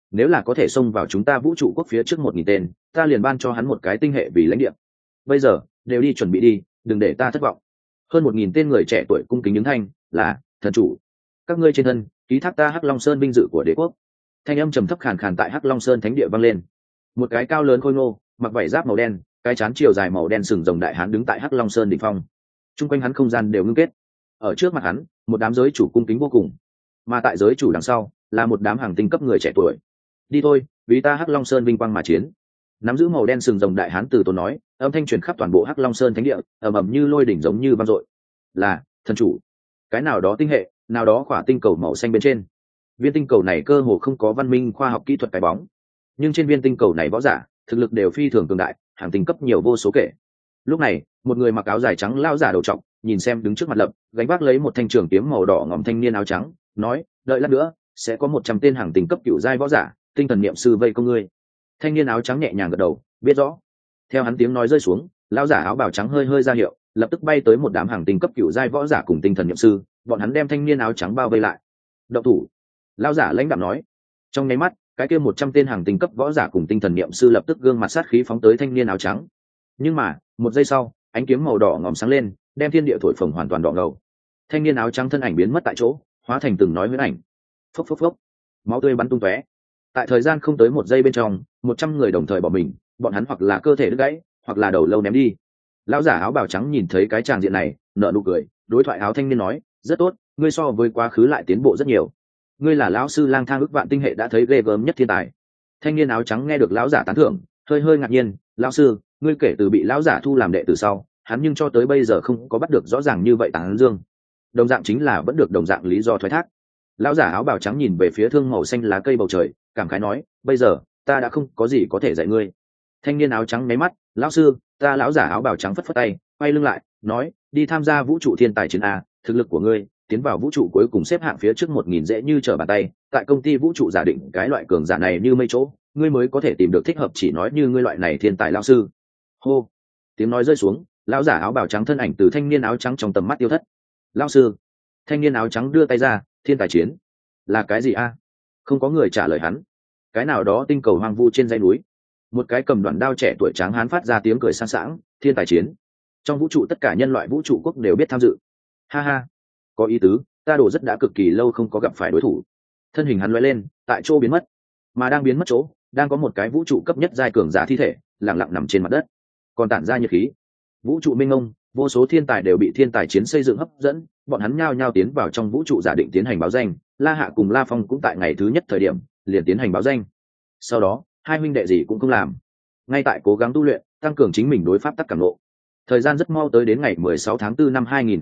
Speaker 1: nếu là có thể xông vào chúng ta vũ trụ quốc phía trước 1.000 tên, ta liền ban cho hắn một cái tinh hệ vì lãnh địa. Bây giờ đều đi chuẩn bị đi, đừng để ta thất vọng. Hơn 1.000 tên người trẻ tuổi cung kính ứng thanh, là thần chủ. Các ngươi trên thân ký thác ta Hắc Long Sơn vinh dự của đế quốc. Thanh âm trầm thấp khàn khàn tại Hắc Long Sơn thánh địa vang lên. Một cái cao lớn khôi ngô, mặc vải giáp màu đen, cái trán chiều dài màu đen sừng rồng đại hán đứng tại Hắc Long Sơn đỉnh phong. Trung quanh hắn không gian đều ngưng kết. Ở trước mặt hắn, một đám giới chủ cung kính vô cùng, mà tại giới chủ đằng sau là một đám hàng tinh cấp người trẻ tuổi. Đi thôi, vì ta Hắc Long Sơn vinh quang mà chiến. Nắm giữ màu đen sừng rồng đại hán từ tốn nói, âm thanh truyền khắp toàn bộ Hắc Long Sơn thánh địa, ầm ầm như lôi đỉnh giống như vang dội. Là thần chủ. Cái nào đó tinh hệ, nào đó khỏa tinh cầu màu xanh bên trên. Viên tinh cầu này cơ hồ không có văn minh khoa học kỹ thuật cái bóng, nhưng trên viên tinh cầu này võ giả thực lực đều phi thường cường đại, hàng tinh cấp nhiều vô số kể. Lúc này, một người mặc áo dài trắng lao giả đầu trọc, nhìn xem đứng trước mặt Lập, gánh vác lấy một thanh trường kiếm màu đỏ ngòm thanh niên áo trắng, nói, đợi lát nữa sẽ có 100 tên hàng tinh cấp cựu giai võ giả, tinh thần niệm sư vây công ngươi. Thanh niên áo trắng nhẹ nhàng gật đầu, biết rõ. Theo hắn tiếng nói rơi xuống, lao giả áo bào trắng hơi hơi ra hiệu, lập tức bay tới một đám hàng tinh cấp cựu giai võ giả cùng tinh thần niệm sư, bọn hắn đem thanh niên áo trắng bao vây lại. Động thủ. Lao giả lãnh đạm nói. Trong nháy mắt, cái kia 100 tên hàng tinh cấp võ giả cùng tinh thần niệm sư lập tức gương mặt sát khí phóng tới thanh niên áo trắng. Nhưng mà, một giây sau, ánh kiếm màu đỏ ngòm sáng lên, đem thiên địa thổi phồng hoàn toàn đỏ ngầu. Thanh niên áo trắng thân ảnh biến mất tại chỗ, hóa thành từng nói huyễn ảnh. Phốc phốc phốc, máu tươi bắn tung tóe. Tại thời gian không tới một giây bên trong, 100 người đồng thời bỏ mình, bọn hắn hoặc là cơ thể đứt gãy, hoặc là đầu lâu ném đi. Lão giả áo bào trắng nhìn thấy cái tràng diện này, nở nụ cười, đối thoại áo thanh niên nói, rất tốt, ngươi so với quá khứ lại tiến bộ rất nhiều. Ngươi là lão sư lang thang ức vạn tinh hệ đã thấy ghê gớm nhất thiên tài. Thanh niên áo trắng nghe được lão giả tán thưởng, hơi hơi ngạc nhiên, lão sư, ngươi kể từ bị lão giả thu làm đệ tử sau, hắn nhưng cho tới bây giờ không có bắt được rõ ràng như vậy tán dương. Đồng dạng chính là vẫn được đồng dạng lý do thoái thác. Lão giả áo bào trắng nhìn về phía thương màu xanh lá cây bầu trời, cảm khái nói, bây giờ ta đã không có gì có thể dạy ngươi. Thanh niên áo trắng nháy mắt, lão sư, ta lão giả áo bào trắng phất phất tay, quay lưng lại, nói, đi tham gia vũ trụ thiên tài chiến a, thực lực của ngươi tiến vào vũ trụ cuối cùng xếp hạng phía trước 1.000 dễ như trở bàn tay, tại công ty vũ trụ giả định cái loại cường giả này như mây chỗ, ngươi mới có thể tìm được thích hợp chỉ nói như ngươi loại này thiên tài lão sư. Hô. Tiếng nói rơi xuống, lão giả áo bào trắng thân ảnh từ thanh niên áo trắng trong tầm mắt tiêu thất. Lão sư. Thanh niên áo trắng đưa tay ra, thiên tài chiến là cái gì a? Không có người trả lời hắn. Cái nào đó tinh cầu hoang vu trên dãy núi, một cái cầm đoạn đao trẻ tuổi trắng hán phát ra tiếng cười sang sảng, thiên tài chiến. Trong vũ trụ tất cả nhân loại vũ trụ quốc đều biết tham dự. Ha ha, có ý tứ, ta đổ rất đã cực kỳ lâu không có gặp phải đối thủ. Thân hình hắn lóe lên, tại chỗ biến mất, mà đang biến mất chỗ, đang có một cái vũ trụ cấp nhất giai cường giả thi thể, lặng lặng nằm trên mặt đất, còn tản ra nhiệt khí. Vũ trụ mênh mông, vô số thiên tài đều bị thiên tài chiến xây dựng hấp dẫn, bọn hắn nhao nhao tiến vào trong vũ trụ giả định tiến hành báo danh. La Hạ cùng La Phong cũng tại ngày thứ nhất thời điểm liền tiến hành báo danh. Sau đó, hai huynh đệ gì cũng không làm, ngay tại cố gắng tu luyện, tăng cường chính mình đối pháp tắc cảm ngộ. Thời gian rất mau tới đến ngày 16 tháng 4 năm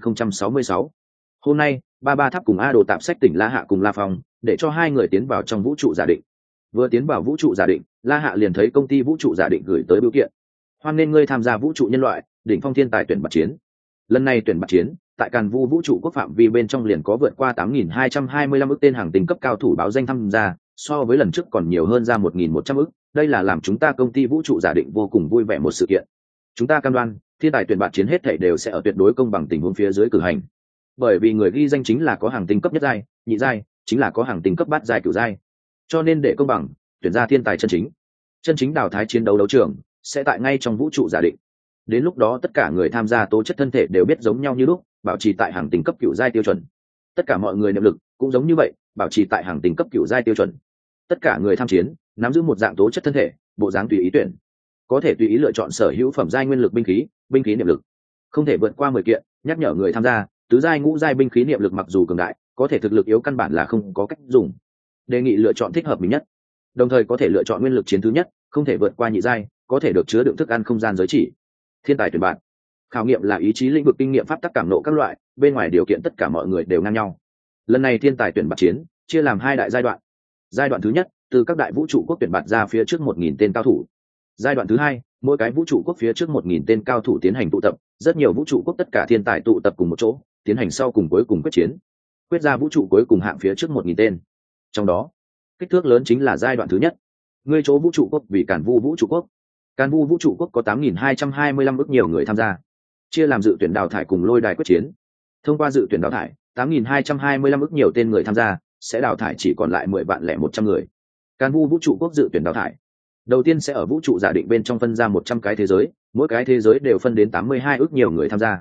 Speaker 1: 2066. Hôm nay, Ba Tháp cùng A Đồ tạm sách tỉnh La Hạ cùng La Phong, để cho hai người tiến vào trong vũ trụ giả định. Vừa tiến vào vũ trụ giả định, La Hạ liền thấy công ty vũ trụ giả định gửi tới bưu kiện. Hoan nên ngươi tham gia vũ trụ nhân loại đỉnh phong thiên tài tuyển bạt chiến. Lần này tuyển bạt chiến, tại Càn Vu vũ trụ quốc phạm vi bên trong liền có vượt qua 8.225 ức tên hàng tinh cấp cao thủ báo danh tham gia, so với lần trước còn nhiều hơn ra 1.100 ức. Đây là làm chúng ta công ty vũ trụ giả định vô cùng vui vẻ một sự kiện. Chúng ta cam đoan, thiên tài tuyển bạt chiến hết thảy đều sẽ ở tuyệt đối công bằng tình huống phía dưới cử hành. Bởi vì người ghi danh chính là có hàng tinh cấp nhất giai, nhị giai, chính là có hàng tinh cấp bát giai cửu giai. Cho nên để công bằng, tuyển ra thiên tài chân chính đào thái chiến đấu đấu trường sẽ tại ngay trong vũ trụ giả định. Đến lúc đó tất cả người tham gia tố chất thân thể đều biết giống nhau như lúc, bảo trì tại hàng tinh cấp cửu giai tiêu chuẩn. Tất cả mọi người niệm lực cũng giống như vậy, bảo trì tại hàng tinh cấp cửu giai tiêu chuẩn. Tất cả người tham chiến nắm giữ một dạng tố chất thân thể, bộ dáng tùy ý tuyển, có thể tùy ý lựa chọn sở hữu phẩm giai nguyên lực binh khí niệm lực, không thể vượt qua 10 kiện. Nhắc nhở người tham gia, tứ giai ngũ giai binh khí niệm lực mặc dù cường đại, có thể thực lực yếu căn bản là không có cách dùng. Đề nghị lựa chọn thích hợp mình nhất, đồng thời có thể lựa chọn nguyên lực chiến thứ nhất, không thể vượt qua nhị giai, có thể được chứa đựng thức ăn không gian giới chỉ. Thiên tài tuyển bạn, khảo nghiệm là ý chí lĩnh vực kinh nghiệm pháp tắc cảm nộ các loại, bên ngoài điều kiện tất cả mọi người đều ngang nhau. Lần này thiên tài tuyển bạt chiến chia làm hai đại giai đoạn. Giai đoạn thứ nhất, từ các đại vũ trụ quốc tuyển bạt ra phía trước 1.000 tên cao thủ. Giai đoạn thứ hai, mỗi cái vũ trụ quốc phía trước 1.000 tên cao thủ tiến hành tụ tập, rất nhiều vũ trụ quốc tất cả thiên tài tụ tập cùng một chỗ, tiến hành sau cùng cuối cùng quyết chiến, quyết ra vũ trụ cuối cùng hạng phía trước 1.000 tên. Trong đó, kích thước lớn chính là giai đoạn thứ nhất. Ngươi chỗ vũ trụ quốc vì Càn Vu vũ trụ quốc. Càn Vu vũ trụ quốc có 8.225 ức nhiều người tham gia, chia làm dự tuyển đào thải cùng lôi đài quyết chiến. Thông qua dự tuyển đào thải, 8.225 ức nhiều tên người tham gia, sẽ đào thải chỉ còn lại 10.100 người. Càn Vu vũ trụ quốc dự tuyển đào thải. Đầu tiên sẽ ở vũ trụ giả định bên trong phân ra 100 cái thế giới, mỗi cái thế giới đều phân đến 82 ước nhiều người tham gia.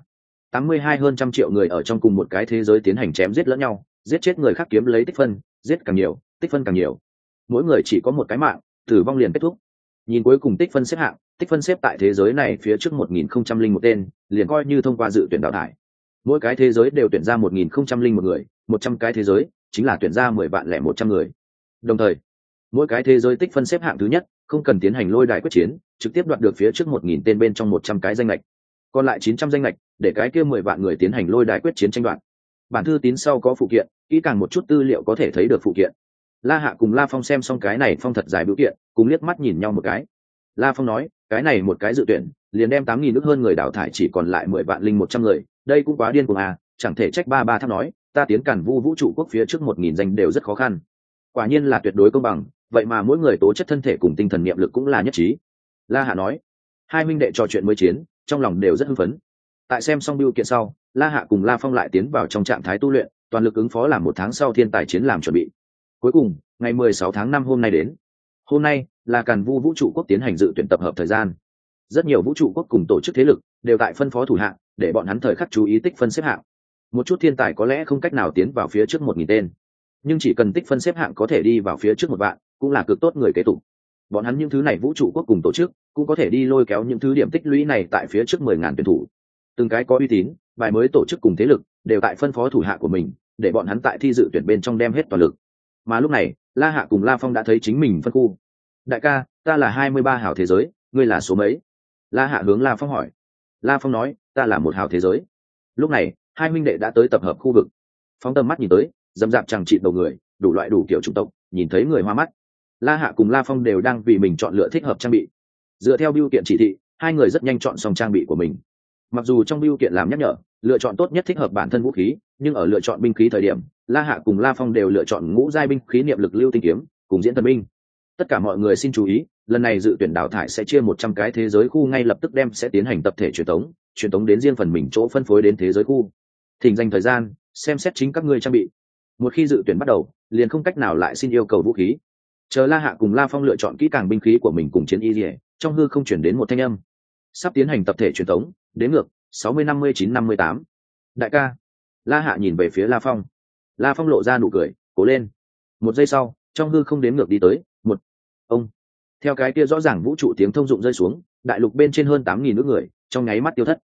Speaker 1: 82 hơn trăm triệu người ở trong cùng một cái thế giới tiến hành chém giết lẫn nhau, giết chết người khác kiếm lấy tích phân, giết càng nhiều, tích phân càng nhiều. Mỗi người chỉ có một cái mạng, tử vong liền kết thúc. Nhìn cuối cùng tích phân xếp hạng, tích phân xếp tại thế giới này phía trước 1001 tên, liền coi như thông qua dự tuyển đào thải. Mỗi cái thế giới đều tuyển ra 1001 người, 100 cái thế giới chính là tuyển ra 10 vạn lẻ 100 người. Đồng thời, mỗi cái thế giới tích phân xếp hạng thứ nhất, không cần tiến hành lôi đài quyết chiến, trực tiếp đoạt được phía trước 1000 tên bên trong 100 cái danh lệch. Còn lại 900 danh lệch, để cái kia 10 vạn người tiến hành lôi đài quyết chiến tranh đoạt. Bản thư tín sau có phụ kiện, kỹ càng một chút tư liệu có thể thấy được phụ kiện. La Hạ cùng La Phong xem xong cái này phong thật dài biểu kiện, cùng liếc mắt nhìn nhau một cái. La Phong nói, cái này một cái dự tuyển, liền đem 8000 nước hơn người đào thải chỉ còn lại 10 vạn linh 100 người, đây cũng quá điên cuồng à, chẳng thể trách ba tháp nói, ta tiến Càn Vu vũ trụ quốc phía trước 1000 danh đều rất khó khăn. Quả nhiên là tuyệt đối công bằng, vậy mà mỗi người tố chất thân thể cùng tinh thần niệm lực cũng là nhất trí. La Hạ nói, hai huynh đệ trò chuyện mới chiến, trong lòng đều rất hưng phấn. Tại xem xong biểu kiện sau, La Hạ cùng La Phong lại tiến vào trong trạng thái tu luyện, toàn lực ứng phó làm một tháng sau thiên tài chiến làm chuẩn bị. Cuối cùng, ngày 16 tháng 5 hôm nay đến. Hôm nay là Càn Vu vũ trụ quốc tiến hành dự tuyển tập hợp thời gian. Rất nhiều vũ trụ quốc cùng tổ chức thế lực đều tại phân phó thủ hạng, để bọn hắn thời khắc chú ý tích phân xếp hạng. Một chút thiên tài có lẽ không cách nào tiến vào phía trước 1000 tên, nhưng chỉ cần tích phân xếp hạng có thể đi vào phía trước 1 vạn, cũng là cực tốt người kế tục. Bọn hắn những thứ này vũ trụ quốc cùng tổ chức cũng có thể đi lôi kéo những thứ điểm tích lũy này tại phía trước 10.000 tuyển thủ. Từng cái có uy tín, vài mới tổ chức cùng thế lực đều tại phân phó thủ hạ của mình, để bọn hắn tại thi dự tuyển bên trong đem hết toàn lực. Mà lúc này, La Hạ cùng La Phong đã thấy chính mình phân khu. Đại ca, ta là 23 hào thế giới, ngươi là số mấy? La Hạ hướng La Phong hỏi. La Phong nói, ta là 1 hào thế giới. Lúc này, hai huynh đệ đã tới tập hợp khu vực. Phóng tầm mắt nhìn tới, dầm dạp chẳng chịt đầu người, đủ loại đủ kiểu chủng tộc, nhìn thấy người hoa mắt. La Hạ cùng La Phong đều đang vì mình chọn lựa thích hợp trang bị. Dựa theo bưu kiện chỉ thị, hai người rất nhanh chọn xong trang bị của mình. Mặc dù trong bưu kiện làm nhắc nhở, lựa chọn tốt nhất thích hợp bản thân vũ khí, nhưng ở lựa chọn binh khí thời điểm, La Hạ cùng La Phong đều lựa chọn ngũ giai binh khí niệm lực lưu tinh kiếm, cùng diễn thần binh. Tất cả mọi người xin chú ý, lần này dự tuyển đào thải sẽ chia 100 cái thế giới khu ngay lập tức đem sẽ tiến hành tập thể truyền tống đến riêng phần mình chỗ phân phối đến thế giới khu. Thỉnh dành thời gian, xem xét chính các ngươi trang bị. Một khi dự tuyển bắt đầu, liền không cách nào lại xin yêu cầu vũ khí. Chờ La Hạ cùng La Phong lựa chọn kỹ càng binh khí của mình cùng chiến y liễu, trong hư không chuyển đến một thanh âm. Sắp tiến hành tập thể truyền tống, đến ngược 60 59 58. Đại ca. La Hạ nhìn về phía La Phong. La Phong lộ ra nụ cười, cố lên. Một giây sau, trong hư không đến ngược đi tới, một ông. Theo cái kia rõ ràng vũ trụ tiếng thông dụng rơi xuống, đại lục bên trên hơn 8000 nước người, trong nháy mắt tiêu thất.